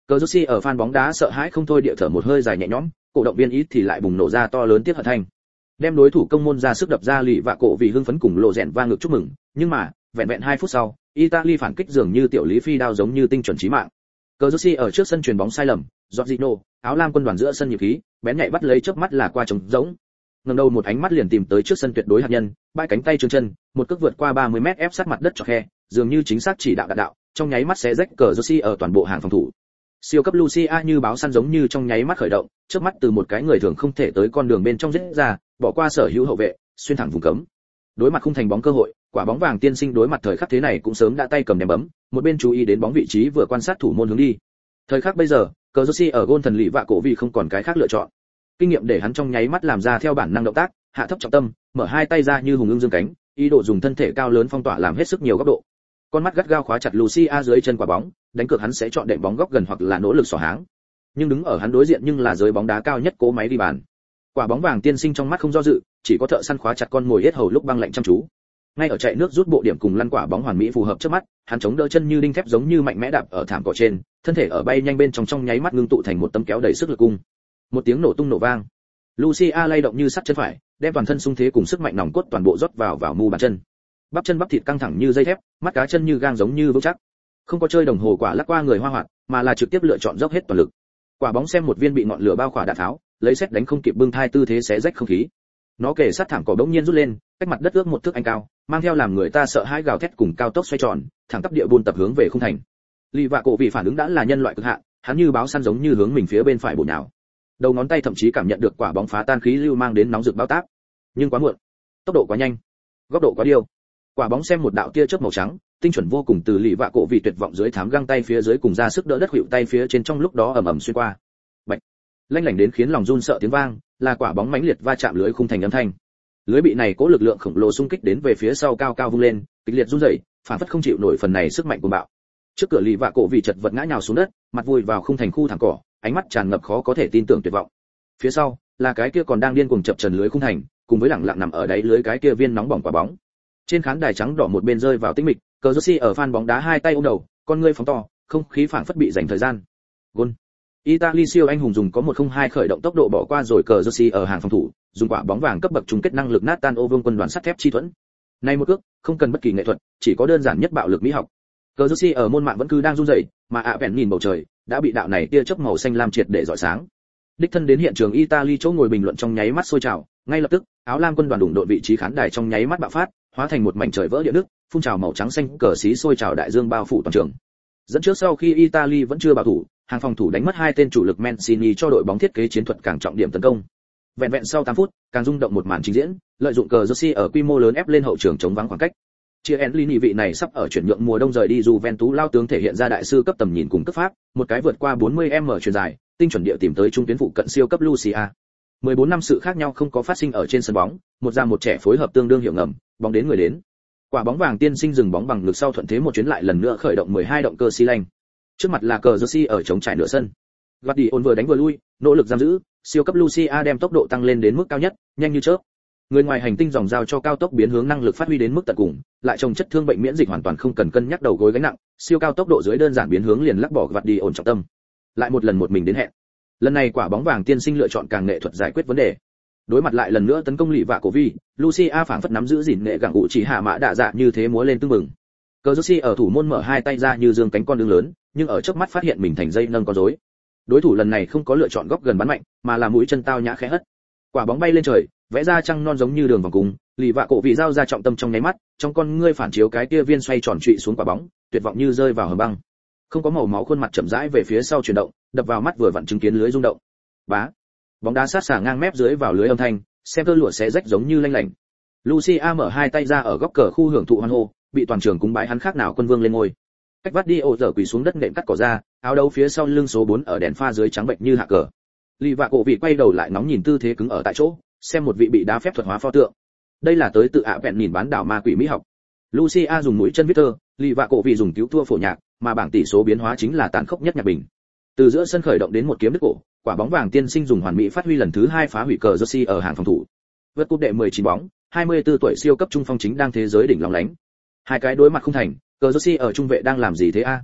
Cờ Jersey ở fan bóng đá sợ hãi không thôi địa thở một hơi dài nhẹ nhõm, cổ động viên ít thì lại bùng nổ ra to lớn tiếc hận thanh. Đem đối thủ công môn ra sức đập ra lì vạ cổ vì hưng phấn cùng lộ rèn vang ngực chúc mừng, nhưng mà, vẹn vẹn 2 phút sau, Italy phản kích dường như tiểu lý phi đao giống như tinh chuẩn chí mạng. Cờ Jersey ở trước sân chuyền bóng sai lầm, Jorginho, áo lam quân đoàn giữa sân nhịp khí, bén nhạy bắt lấy chớp mắt là qua trống rỗng. Ngẩng đầu một ánh mắt liền tìm tới trước sân tuyệt đối hạt nhân, bãi cánh tay trường chân, một cước vượt qua 30m ép sát mặt đất cho khe, dường như chính xác chỉ đạo đạn đạo, trong nháy mắt xé rách Cờ Jersey ở toàn bộ hàng phòng thủ. Siêu cấp Lucia như báo săn giống như trong nháy mắt khởi động, chớp mắt từ một cái người thường không thể tới con đường bên trong giết ra, bỏ qua sở hữu hậu vệ, xuyên thẳng vùng cấm. Đối mặt khung thành bóng cơ hội, quả bóng vàng tiên sinh đối mặt thời khắc thế này cũng sớm đã tay cầm ném bấm, một bên chú ý đến bóng vị trí vừa quan sát thủ môn hướng đi. Thời khắc bây giờ, Cờ Jersey ở gôn thần lì vạ cổ vì không còn cái khác lựa chọn. Kinh nghiệm để hắn trong nháy mắt làm ra theo bản năng động tác, hạ thấp trọng tâm, mở hai tay ra như hùng ưng dương cánh, ý đồ dùng thân thể cao lớn phong tỏa làm hết sức nhiều góc độ. Con mắt gắt gao khóa chặt Lucia dưới chân quả bóng, đánh cược hắn sẽ chọn đệm bóng góc gần hoặc là nỗ lực xỏ háng. Nhưng đứng ở hắn đối diện nhưng là giới bóng đá cao nhất cố máy đi bàn. Quả bóng vàng tiên sinh trong mắt không do dự, chỉ có thợ săn khóa chặt con mồi yết hầu lúc băng lạnh chăm chú. Ngay ở chạy nước rút bộ điểm cùng lăn quả bóng hoàn mỹ phù hợp trước mắt, hắn chống đỡ chân như đinh thép giống như mạnh mẽ đạp ở thảm cỏ trên, thân thể ở bay nhanh bên trong nháy mắt ngưng tụ thành một tấm kéo đầy sức lực cung. Một tiếng nổ tung nổ vang. Lucia lay động như sắt chân phải, đem toàn thân xung thế cùng sức mạnh nòng cốt toàn bộ rót vào mu bàn chân. Bắp chân bắp thịt căng thẳng như dây thép, mắt cá chân như gang giống như vững chắc. Không có chơi đồng hồ quả lắc qua người hoa hoạt, mà là trực tiếp lựa chọn dốc hết toàn lực. Quả bóng xem một viên bị ngọn lửa bao khỏa đạn tháo, lấy xét đánh không kịp bưng thai tư thế xé rách không khí. Nó kề sát thảm cỏ bỗng nhiên rút lên, cách mặt đất ước một thước anh cao, mang theo làm người ta sợ hãi gào thét cùng cao tốc xoay tròn, thẳng tắp địa buôn tập hướng về khung thành. Lì vạ cổ vì phản ứng đã là nhân loại cực hạn, hắn như báo săn giống như hướng mình phía bên phải bổ nhào. Đầu ngón tay thậm chí cảm nhận được quả bóng phá tan khí lưu mang đến nóng rực bao táp. Nhưng quá muộn, tốc độ quá nhanh, góc độ quá điêu. Quả bóng xem một đạo tia chớp màu trắng, tinh chuẩn vô cùng từ lì vạ cổ vì tuyệt vọng dưới thám găng tay phía dưới cùng ra sức đỡ đất hữu tay phía trên trong lúc đó ầm ầm xuyên qua. Bạch, lanh lảnh đến khiến lòng run sợ tiếng vang, là quả bóng mãnh liệt va chạm lưới khung thành âm thanh. Lưới bị này cố lực lượng khổng lồ xung kích đến về phía sau cao cao vung lên, kịch liệt run rẩy, phản phất không chịu nổi phần này sức mạnh của bạo. Trước cửa lì vạ cổ vì chật vật ngã nhào xuống đất, mặt vùi vào khung thành khu thẳng cỏ, ánh mắt tràn ngập khó có thể tin tưởng tuyệt vọng. Phía sau là cái kia còn đang điên cuồng chập trần lưới khung thành, cùng với lẳng lặng nằm ở đáy lưới cái kia viên nóng bỏng quả bóng. Trên khán đài trắng đỏ một bên rơi vào tĩnh mịch, Cờ Jersey ở fan bóng đá hai tay ôm đầu, con ngươi phóng to, không khí phảng phất bị dành thời gian. Gol. Italy siêu anh hùng dùng có 102 khởi động tốc độ bỏ qua rồi Cờ Jersey ở hàng phòng thủ, dùng quả bóng vàng cấp bậc chung kết năng lực nát tan ô vương quân đoàn sắt thép chi thuẫn. Này một cước, không cần bất kỳ nghệ thuật, chỉ có đơn giản nhất bạo lực mỹ học. Cờ Jersey ở môn mạng vẫn cứ đang run rẩy, mà ạ vẹn nhìn bầu trời, đã bị đạo này tia chớp màu xanh lam triệt để rọi sáng. Đích thân đến hiện trường Italy chỗ ngồi bình luận trong nháy mắt sôi trào, ngay lập tức, áo lam quân đoàn đụng đội vị trí khán đài trong nháy mắt bạo phát, hóa thành một mảnh trời vỡ địa nước, phun trào màu trắng xanh cờ xí sôi trào đại dương bao phủ toàn trường. Dẫn trước sau khi Italy vẫn chưa bảo thủ, hàng phòng thủ đánh mất hai tên chủ lực Mancini cho đội bóng thiết kế chiến thuật càng trọng điểm tấn công. Vẹn vẹn sau 8 phút, càng rung động một màn trình diễn, lợi dụng Cờ Jersey ở quy mô lớn ép lên hậu trường chống vắng khoảng cách. Chiellini vị này sắp ở chuyển nhượng mùa đông rời đi Juventus lao tướng thể hiện ra đại sư cấp tầm nhìn cùng cấp pháp, một cái vượt qua 40m chuyền dài, tinh chuẩn địa tìm tới trung tuyến phụ cận siêu cấp Lucia. 14 năm sự khác nhau không có phát sinh ở trên sân bóng, một già một trẻ phối hợp tương đương hiệu ngầm, bóng đến người đến. Quả bóng vàng tiên sinh dừng bóng bằng lực sau thuận thế một chuyến lại lần nữa khởi động 12 động cơ xi lanh. Trước mặt là Cờ Jersey ở chống trải nửa sân. Guardiola vừa đánh vừa lui, nỗ lực giam giữ, siêu cấp Lucia đem tốc độ tăng lên đến mức cao nhất, nhanh như chớp. Người ngoài hành tinh dòng giao cho cao tốc biến hướng năng lực phát huy đến mức tận cùng, lại trồng chất thương bệnh miễn dịch hoàn toàn không cần cân nhắc đầu gối gánh nặng, siêu cao tốc độ dưới đơn giản biến hướng liền lắc bỏ Guardiola trọng tâm. Lại một lần một mình đến hẹn. Lần này quả bóng vàng tiên sinh lựa chọn càng nghệ thuật giải quyết vấn đề. Đối mặt lại lần nữa tấn công lì vạ cổ vi, Lucia phảng phất nắm giữ gìn nghệ gặng ụ chỉ hạ mã đạ dạ như thế múa lên tưng mừng. Cờ Jersey ở thủ môn mở hai tay ra như dương cánh con đường lớn, nhưng ở chớp mắt phát hiện mình thành dây nâng con rối. Đối thủ lần này không có lựa chọn góc gần bắn mạnh, mà là mũi chân tao nhã khẽ hất. Quả bóng bay lên trời, vẽ ra trăng non giống như đường vòng cung, lì vạ cổ vị giao ra trọng tâm trong nháy mắt, trong con ngươi phản chiếu cái kia viên xoay tròn trụy xuống quả bóng, tuyệt vọng như rơi vào hầm băng. Không có màu máu khuôn mặt chậm rãi về phía sau chuyển động, đập vào mắt vừa vặn chứng kiến lưới rung động. Bá. Bóng đá sát xả ngang mép dưới vào lưới âm thanh, xem tơ lụa xé rách giống như lanh lảnh. Lucia mở hai tay ra ở góc cờ khu hưởng thụ hoan hô, bị toàn trường cúng bái hắn khác nào quân vương lên ngôi. Cách vắt đi ổ dở quỳ xuống đất nện cắt cỏ ra, áo đấu phía sau lưng số 4 ở đèn pha dưới trắng bệnh như hạ cờ. Lì vạ cổ vị quay đầu lại ngóng nhìn tư thế cứng ở tại chỗ, xem một vị bị đá phép thuật hóa pho tượng. Đây là tới tự ạ vẹn nhìn bán đảo ma quỷ mỹ học. Lucia dùng mũi chân viết thơ, lì vạ cổ vị dùng cứu thua phổ nhạc, mà bảng tỷ số biến hóa chính là tàn khốc nhất nhạc bình. Từ giữa sân khởi động đến một kiếm đứt cổ, quả bóng vàng tiên sinh dùng hoàn mỹ phát huy lần thứ 2 phá hủy Cờ Jersey ở hàng phòng thủ. Vượt cúp đệ 19 bóng, 24 tuổi siêu cấp trung phong chính đang thế giới đỉnh lóng lánh. Hai cái đối mặt không thành, Cờ Jersey ở trung vệ đang làm gì thế a?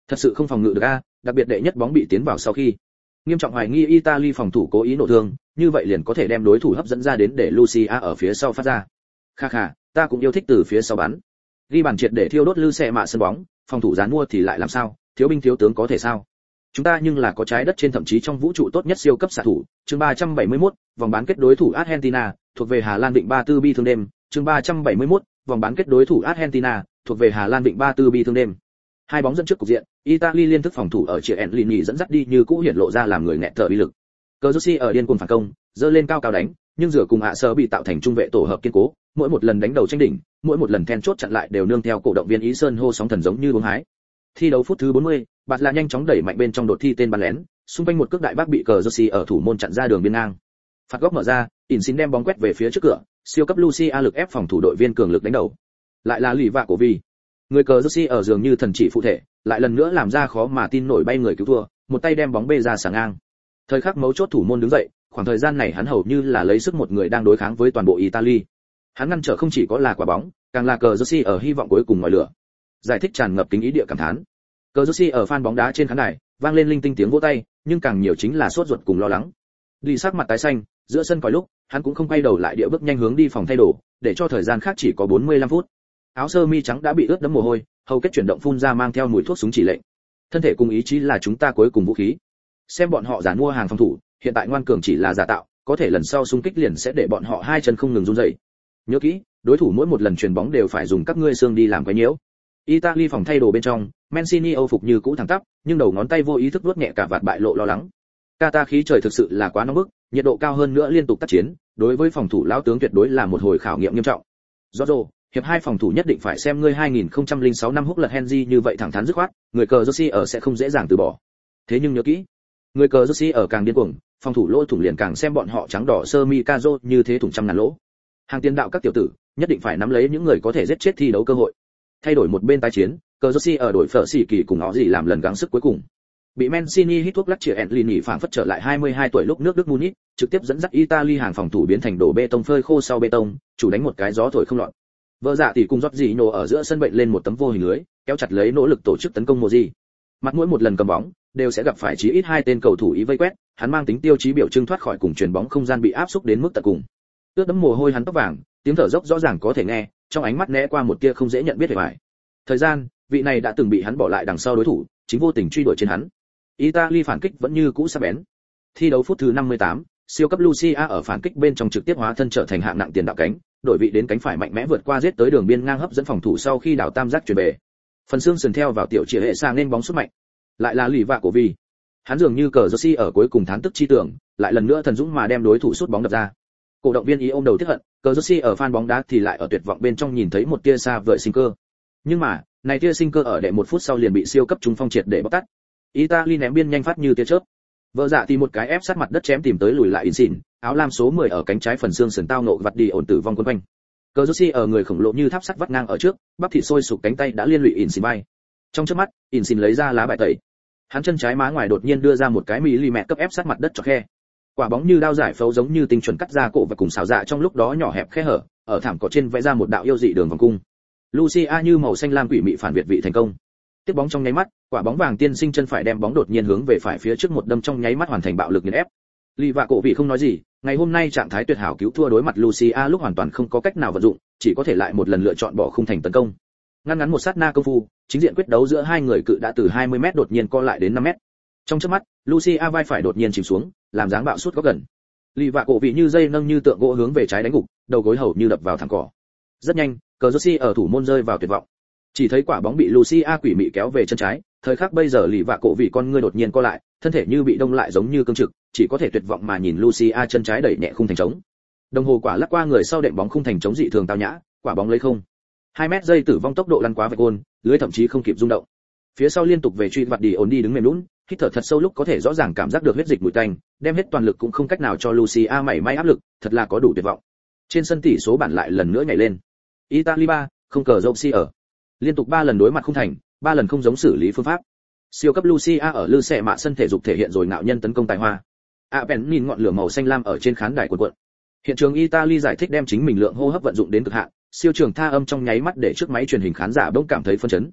Thật sự không phòng ngự được a, đặc biệt đệ nhất bóng bị tiến vào sau khi. Nghiêm trọng hoài nghi Italy phòng thủ cố ý nổ thương, như vậy liền có thể đem đối thủ hấp dẫn ra đến để Lucia ở phía sau phát ra. Kha kha, ta cũng yêu thích từ phía sau bắn. Ghi bàn triệt để thiêu đốt lư xe mạ sân bóng, phòng thủ gián mua thì lại làm sao, thiếu binh thiếu tướng có thể sao? Chúng ta nhưng là có trái đất trên thậm chí trong vũ trụ tốt nhất siêu cấp xạ thủ. Chương 371, vòng bán kết đối thủ Argentina, thuộc về Hà Lan Vịnh Ba Tư bi thương đêm. Chương 371, vòng bán kết đối thủ Argentina, thuộc về Hà Lan Vịnh Ba Tư bi thương đêm. Hai bóng dẫn trước cục diện, Italy liên thức phòng thủ ở chia Enlini dẫn dắt đi như cũ hiển lộ ra làm người nghẹt thở uy lực. Cazorsi ở điên cuồng phản công, dơ lên cao cao đánh, nhưng rửa cùng hạ sơ bị tạo thành trung vệ tổ hợp kiên cố, mỗi một lần đánh đầu tranh đỉnh, mỗi một lần then chốt chặn lại đều nương theo cổ động viên Ý Sơn hô sóng thần giống như uống hái. Thi đấu phút thứ 40, Bạt là nhanh chóng đẩy mạnh bên trong đột thi tên bắn lén, xung quanh một cước đại bác bị Cazorsi ở thủ môn chặn ra đường biên ngang. Phạt góc mở ra, Insigne đem bóng quét về phía trước cửa, siêu cấp Lucia lực ép phòng thủ đội viên cường lực đánh đầu. Lại là lì vạ của vì người Cazorsi ở dường như thần chỉ phụ thể, lại lần nữa làm ra khó mà tin nổi bay người cứu thua, một tay đem bóng bê ra sàng ngang. Thời khắc mấu chốt thủ môn đứng dậy, khoảng thời gian này hắn hầu như là lấy sức một người đang đối kháng với toàn bộ Italy. Hắn ngăn trở không chỉ có là quả bóng, càng là Cazorsi ở hy vọng cuối cùng ngòi lửa. Giải thích tràn ngập kính ý địa cảm thán. Cazorsi ở fan bóng đá trên khán đài, vang lên linh tinh tiếng vỗ tay, nhưng càng nhiều chính là sốt ruột cùng lo lắng. Đi sắc mặt tái xanh, giữa sân còi lúc, hắn cũng không quay đầu lại địa bước nhanh hướng đi phòng thay đồ, để cho thời gian khác chỉ có 45 phút. Áo sơ mi trắng đã bị ướt đẫm mồ hôi, hầu kết chuyển động phun ra mang theo mùi thuốc súng chỉ lệnh. Thân thể cùng ý chí là chúng ta cuối cùng vũ khí. Xem bọn họ giàn mua hàng phòng thủ, hiện tại ngoan cường chỉ là giả tạo, có thể lần sau xung kích liền sẽ để bọn họ hai chân không ngừng run rẩy. Nhớ kỹ, đối thủ mỗi một lần chuyền bóng đều phải dùng các ngươi xương đi làm cái nhiễu. Italy phòng thay đồ bên trong, Mancini âu phục như cũ thẳng tắp, nhưng đầu ngón tay vô ý thức vuốt nhẹ cả vạt bại lộ lo lắng. Qatar khí trời thực sự là quá nóng bức, nhiệt độ cao hơn nữa liên tục tác chiến, đối với phòng thủ lão tướng tuyệt đối là một hồi khảo nghiệm nghiêm trọng. Giorgio, hiệp 2 phòng thủ nhất định phải xem ngươi 2006 năm húc lật Henry như vậy thẳng thắn dứt khoát, người Cazorsi ở sẽ không dễ dàng từ bỏ. Thế nhưng nhớ kỹ, người Cazorsi ở càng điên cuồng, phòng thủ lỗ thủng liền càng xem bọn họ trắng đỏ sơ mi Cazo như thế thủng trăm ngàn lỗ. Hàng tiền đạo các tiểu tử, nhất định phải nắm lấy những người có thể giết chết thi đấu cơ hội. Thay đổi một bên tái chiến, Cazorsi ở đội phở xỉ kỳ cùng họ gì làm lần gắng sức cuối cùng. Bị Mancini hít thuốc lắc chĩa Enlini phảng phất trở lại 22 tuổi lúc nước Đức Munich, trực tiếp dẫn dắt Italy hàng phòng thủ biến thành đổ bê tông phơi khô sau bê tông, chủ đánh một cái gió thổi không loạn. Vợ dạ thì cùng Jorginho ở giữa sân bệnh lên một tấm vô hình lưới, kéo chặt lấy nỗ lực tổ chức tấn công Moji. Mặt mỗi một lần cầm bóng, đều sẽ gặp phải chí ít hai tên cầu thủ ý vây quét, hắn mang tính tiêu chí biểu trưng thoát khỏi cùng chuyền bóng không gian bị áp xúc đến mức tận cùng. Ướt đẫm mồ hôi hắn tóc vàng, tiếng thở dốc rõ ràng có thể nghe, trong ánh mắt né qua một tia không dễ nhận biết vẻ. Thời gian, vị này đã từng bị hắn bỏ lại đằng sau đối thủ, chính vô tình truy đuổi trên hắn. Italy phản kích vẫn như cũ sắc bén. Thi đấu phút thứ 58, siêu cấp Lucia ở phản kích bên trong trực tiếp hóa thân trở thành hạng nặng tiền đạo cánh, đổi vị đến cánh phải mạnh mẽ vượt qua giết tới đường biên ngang hấp dẫn phòng thủ sau khi đảo tam giác chuyển về. Phần xương sườn theo vào tiểu chia hệ sang nên bóng sút mạnh. Lại là lì vạ của vì. Hắn dường như Cazorsi ở cuối cùng thán tức chi tưởng, lại lần nữa thần dũng mà đem đối thủ sút bóng đập ra. Cổ động viên ý ôm đầu tiếc hận, Cazorsi ở fan bóng đá thì lại ở tuyệt vọng bên trong nhìn thấy một tia xa vời sinh cơ. Nhưng mà, này tia sinh cơ ở đệ 1 phút sau liền bị siêu cấp trung phong triệt để bóc tắt. Italy ném biên nhanh phát như tia chớp. Vợ dạ thì một cái ép sát mặt đất chém tìm tới lùi lại Insigne, áo lam số 10 ở cánh trái phần xương sườn tao nộ vặt đi ổn tử vong quấn quanh. Cazorsi ở người khổng lồ như tháp sắt vắt ngang ở trước, bắp thịt sôi sục cánh tay đã liên lụy Insigne bay. Trong chớp mắt, Insigne lấy ra lá bài tẩy. Hắn chân trái má ngoài đột nhiên đưa ra một cái mm cấp ép sát mặt đất cho khe. Quả bóng như đao giải phẫu giống như tinh chuẩn cắt ra cổ và cùng xào dạ trong lúc đó nhỏ hẹp khe hở, ở thảm cỏ trên vẽ ra một đạo yêu dị đường vòng cung. Lucia như màu xanh lam quỷ mị phản việt vị thành công. Tiếp bóng trong nháy mắt, quả bóng vàng tiên sinh chân phải đem bóng đột nhiên hướng về phải phía trước một đâm trong nháy mắt hoàn thành bạo lực nghiền ép. Lì vạ cổ vị không nói gì, ngày hôm nay trạng thái tuyệt hảo cứu thua đối mặt Lucia lúc hoàn toàn không có cách nào vận dụng, chỉ có thể lại một lần lựa chọn bỏ khung thành tấn công. Ngăn ngắn một sát na công phu, chính diện quyết đấu giữa hai người cự đã từ 20m đột nhiên co lại đến 5m. Trong chớp mắt, Lucia vai phải đột nhiên chìm xuống, làm dáng bạo sút góc gần. Lì vạ cổ vị như dây nâng như tượng gỗ hướng về trái đánh gục, đầu gối hầu như đập vào thẳng cỏ. Rất nhanh, Cazorsi ở thủ môn rơi vào tuyệt vọng. Chỉ thấy quả bóng bị Lucia quỷ mị kéo về chân trái, thời khắc bây giờ lì vạ cổ vị con ngươi đột nhiên co lại, thân thể như bị đông lại giống như cương trực, chỉ có thể tuyệt vọng mà nhìn Lucia chân trái đẩy nhẹ khung thành trống. Đồng hồ quả lắc qua người sau đệm bóng khung thành trống dị thường tao nhã, quả bóng lấy không. 2m giây tử vong tốc độ lăn quá vạch gôn, lưới thậm chí không kịp rung động. Phía sau liên tục về truy vặt đi ổn đi đứng mềm nhũn, hít thở thật sâu lúc có thể rõ ràng cảm giác được huyết dịch mùi tanh, đem hết toàn lực cũng không cách nào cho Lucia mảy may áp lực, thật là có đủ tuyệt vọng. Trên sân tỷ số bản lại lần nữa nhảy lên. Italy 3, không cờ rộng si ở. Liên tục 3 lần đối mặt không thành, 3 lần không giống xử lý phương pháp. Siêu cấp Lucia ở lư xẻ mạ sân thể dục thể hiện rồi ngạo nhân tấn công tài hoa. Apen nhìn ngọn lửa màu xanh lam ở trên khán đài cuộn cuộn. Hiện trường Italy giải thích đem chính mình lượng hô hấp vận dụng đến cực hạn, siêu trường tha âm trong nháy mắt để trước máy truyền hình khán giả bỗng cảm thấy phân chấn.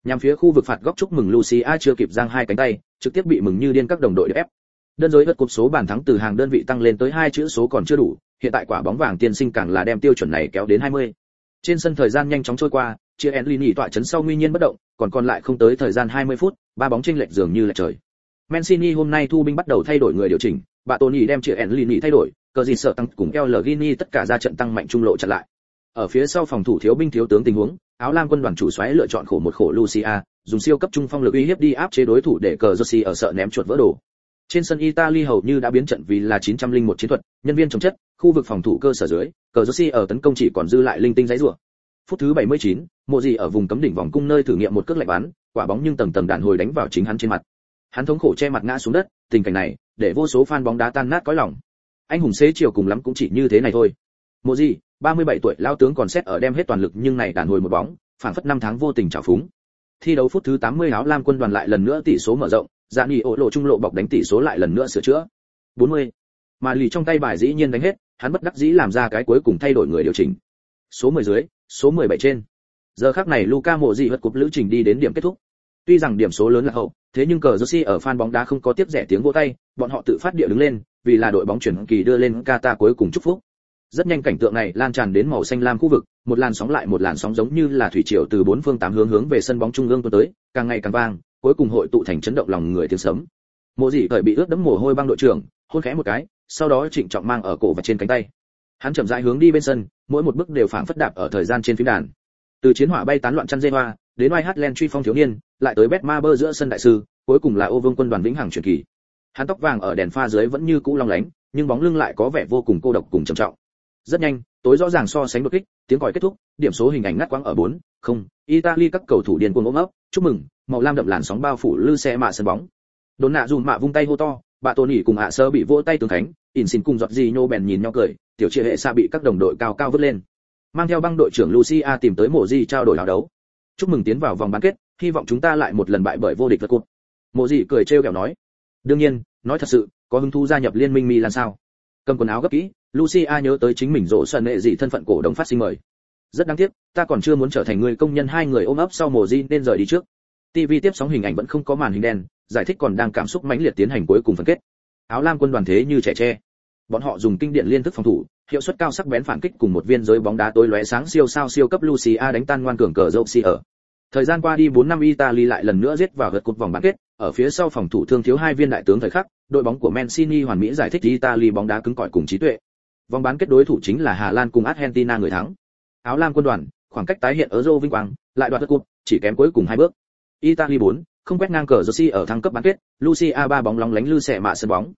Nhằm phía khu vực phạt góc chúc mừng Lucia chưa kịp giang hai cánh tay, trực tiếp bị mừng như điên các đồng đội ép. Đơn giới vượt cột số bàn thắng từ hàng đơn vị tăng lên tới 2 chữ số còn chưa đủ, hiện tại quả bóng vàng tiên sinh càng là đem tiêu chuẩn này kéo đến 20. Trên sân thời gian nhanh chóng trôi qua, chia Enlini tọa chấn sau nguy nhiên bất động, còn lại không tới thời gian 20 phút, ba bóng chênh lệch dường như là trời. Mancini hôm nay thu binh bắt đầu thay đổi người điều chỉnh, bà Tony đem chia Enlini thay đổi, cờ gì sợ tăng cùng El Gini tất cả ra trận tăng mạnh trung lộ chặn lại. Ở phía sau phòng thủ thiếu binh thiếu tướng tình huống, áo lam quân đoàn chủ soái lựa chọn khổ một khổ Lucia, dùng siêu cấp trung phong lực uy hiếp đi áp chế đối thủ để cờ Rossi ở sợ ném chuột vỡ đồ. Trên sân Italy hầu như đã biến trận vì là 901 chiến thuật, nhân viên chống chất, khu vực phòng thủ cơ sở dưới, cờ Rossi ở tấn công chỉ còn dư lại linh tinh giấy rủa. Phút thứ 79, Mộ gì ở vùng cấm đỉnh vòng cung nơi thử nghiệm một cước lạnh bắn, quả bóng nhưng tầng tầng đạn hồi đánh vào chính hắn trên mặt. Hắn thống khổ che mặt ngã xuống đất, tình cảnh này để vô số fan bóng đá tan nát cõi lòng. Anh hùng xế chiều cùng lắm cũng chỉ như thế này thôi. Mộ gì, 37 tuổi lao tướng còn xét ở đem hết toàn lực nhưng này đạn hồi một bóng, phảng phất năm tháng vô tình trào phúng. Thi đấu phút thứ 80 áo lam quân đoàn lại lần nữa tỷ số mở rộng, Gianni ổ lộ trung lộ bọc đánh tỷ số lại lần nữa sửa chữa. 40. Mà lì trong tay bài dĩ nhiên đánh hết, hắn bất đắc dĩ làm ra cái cuối cùng thay đổi người điều chỉnh. Số 10 dưới, số 17 trên. Giờ khắc này Luca Mộ gì vượt cúp lữ trình đi đến điểm kết thúc. Tuy rằng điểm số lớn là hậu, thế nhưng cờ Jersey ở fan bóng đá không có tiếp rẻ tiếng vỗ tay, bọn họ tự phát địa đứng lên, vì là đội bóng chuyển kỳ đưa lên Qatar cuối cùng chúc phúc. Rất nhanh cảnh tượng này lan tràn đến màu xanh lam khu vực, một làn sóng lại một làn sóng giống như là thủy triều từ bốn phương tám hướng về sân bóng trung ương tuôn tới, càng ngày càng vang, cuối cùng hội tụ thành chấn động lòng người tiếng sấm. Mộ gì thời bị ướt đẫm mồ hôi băng đội trưởng, hôn khẽ một cái, sau đó trịnh trọng mang ở cổ và trên cánh tay. Hắn chậm rãi hướng đi bên sân, mỗi một bước đều phảng phất đạp ở thời gian trên phím đàn. Từ chiến hỏa bay tán loạn chăn dê hoa, đến oai hát len truy phong thiếu niên, lại tới Betmaber giữa sân đại sư, cuối cùng là ô vương quân đoàn vĩnh hằng truyền kỳ. Hắn tóc vàng ở đèn pha dưới vẫn như cũ long lánh, nhưng bóng lưng lại có vẻ vô cùng cô độc cùng trầm trọng. Rất nhanh, tối rõ ràng so sánh đột kích, tiếng còi kết thúc, điểm số hình ảnh ngắt quãng ở 4-0, Italy các cầu thủ điên cuồng ôm ấp, chúc mừng, màu lam đậm làn sóng bao phủ lư xe mạ sân bóng. Đốn nạ dùm mạ vung tay hô to, bà Tony cùng ạ sơ bị vỗ tay tướng thánh, xin cùng giọt gì nhô bèn nhìn nhau cười, tiểu chia hệ xa bị các đồng đội cao cao vứt lên. Mang theo băng đội trưởng Lucia tìm tới Mộ Di trao đổi áo đấu. Chúc mừng tiến vào vòng bán kết, hy vọng chúng ta lại một lần bại bởi vô địch vật cột. Mộ Di cười trêu ghẹo nói. Đương nhiên, nói thật sự, có hứng thú gia nhập liên minh Milan sao? Cầm quần áo gấp kỹ, Lucia nhớ tới chính mình rộ sân nệ gì thân phận cổ đông phát sinh mời. Rất đáng tiếc, ta còn chưa muốn trở thành người công nhân, hai người ôm ấp sau Mộ Di nên rời đi trước. TV tiếp sóng hình ảnh vẫn không có màn hình đen, giải thích còn đang cảm xúc mãnh liệt tiến hành cuối cùng phân kết. Áo lam quân đoàn thế như trẻ tre. Bọn họ dùng kinh điển liên thức phòng thủ, hiệu suất cao sắc bén phản kích cùng một viên giới bóng đá tối lóe sáng siêu sao siêu cấp Lucia đánh tan ngoan cường cờ Rossi ở. Thời gian qua đi 4 năm Italy lại lần nữa giết vào vượt cột vòng bán kết, ở phía sau phòng thủ thương thiếu hai viên đại tướng thời khắc, đội bóng của Mancini hoàn mỹ giải thích Italy bóng đá cứng cỏi cùng trí tuệ. Vòng bán kết đối thủ chính là Hà Lan cùng Argentina người thắng. Áo lam quân đoàn, khoảng cách tái hiện Euro vinh quang, lại đoạt cúp, chỉ kém cuối cùng 2 bước. Italy 4, không quét ngang cờ Rossi ở thăng cấp bán kết, Lucia 3 bóng lóng lánh lư xẻ mạ sân bóng.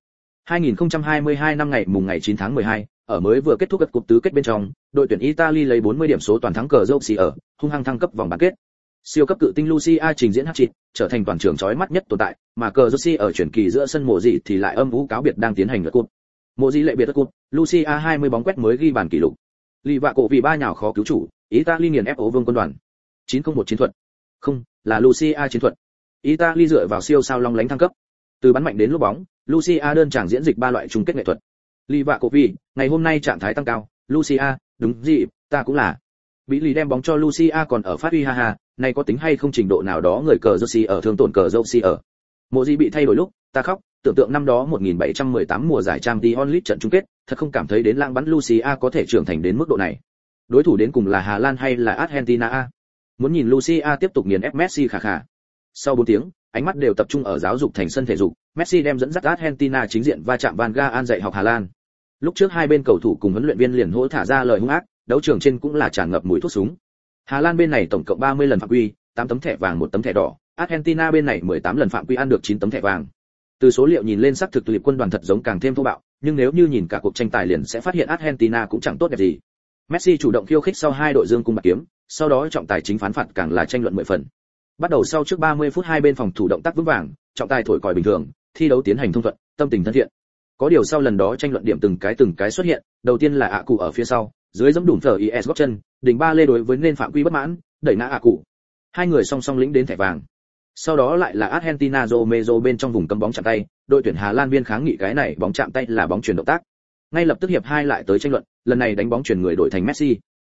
2022 năm ngày mùng ngày 9 tháng 12, ở mới vừa kết thúc các cuộc tứ kết bên trong, đội tuyển Italy lấy 40 điểm số toàn thắng cờ Rossi ở, hung hăng thăng cấp vòng bán kết. Siêu cấp cự tinh Lucia trình diễn hat-trick, trở thành toàn trường chói mắt nhất tồn tại, mà cờ Rossi ở chuyển kỳ giữa sân Mộ Dị thì lại âm u cáo biệt đang tiến hành lượt cúp. Mộ Dị lệ biệt lượt cúp, Lucia 20 bóng quét mới ghi bàn kỷ lục. Lì vạ cổ vì ba nhào khó cứu chủ, Italy nghiền ép ố vương quân đoàn. 901 chiến thuật. Không, là Lucia chiến thuật. Italy dựa vào siêu sao long lánh thăng cấp. Từ bắn mạnh đến lốp bóng, Lucia đơn giản diễn dịch ba loại chung kết nghệ thuật. Lì vạ cổ vì, ngày hôm nay trạng thái tăng cao, Lucia, đúng gì, ta cũng là. Bị lì đem bóng cho Lucia còn ở phát huy ha ha, này có tính hay không trình độ nào đó người cờ Rossi ở thương tổn cờ Rossi ở. Mộ Dị bị thay đổi lúc, ta khóc, tưởng tượng năm đó 1718 mùa giải Champions League trận chung kết, thật không cảm thấy đến lãng bắn Lucia có thể trưởng thành đến mức độ này. Đối thủ đến cùng là Hà Lan hay là Argentina a? Muốn nhìn Lucia tiếp tục nghiền ép Messi khà khà. Sau 4 tiếng, ánh mắt đều tập trung ở giáo dục thành sân thể dục, Messi đem dẫn dắt Argentina chính diện va chạm Van Gaal dạy học Hà Lan. Lúc trước hai bên cầu thủ cùng huấn luyện viên liền hỗ thả ra lời hung ác, đấu trường trên cũng là tràn ngập mùi thuốc súng. Hà Lan bên này tổng cộng 30 lần phạm quy, 8 tấm thẻ vàng 1 tấm thẻ đỏ, Argentina bên này 18 lần phạm quy ăn được 9 tấm thẻ vàng. Từ số liệu nhìn lên sắc thực liệp quân đoàn thật giống càng thêm thô bạo, nhưng nếu như nhìn cả cuộc tranh tài liền sẽ phát hiện Argentina cũng chẳng tốt đẹp gì. Messi chủ động khiêu khích sau hai đội dương cung bạc kiếm, sau đó trọng tài chính phán phạt càng là tranh luận 10 phần. Bắt đầu sau trước 30 phút hai bên phòng thủ động tác vững vàng, trọng tài thổi còi bình thường, thi đấu tiến hành thông thuận, tâm tình thân thiện. Có điều sau lần đó tranh luận điểm từng cái xuất hiện, đầu tiên là ạ cụ ở phía sau, dưới giẫm đủng thở is gót chân, đỉnh ba lê đối với nên phạm quy bất mãn, đẩy ngã ạ cụ. Hai người song song lĩnh đến thẻ vàng. Sau đó lại là Argentina Romero bên trong vùng cấm bóng chạm tay, đội tuyển Hà Lan viên kháng nghị cái này bóng chạm tay là bóng chuyền động tác. Ngay lập tức hiệp 2 lại tới tranh luận, lần này đánh bóng chuyển người đổi thành Messi.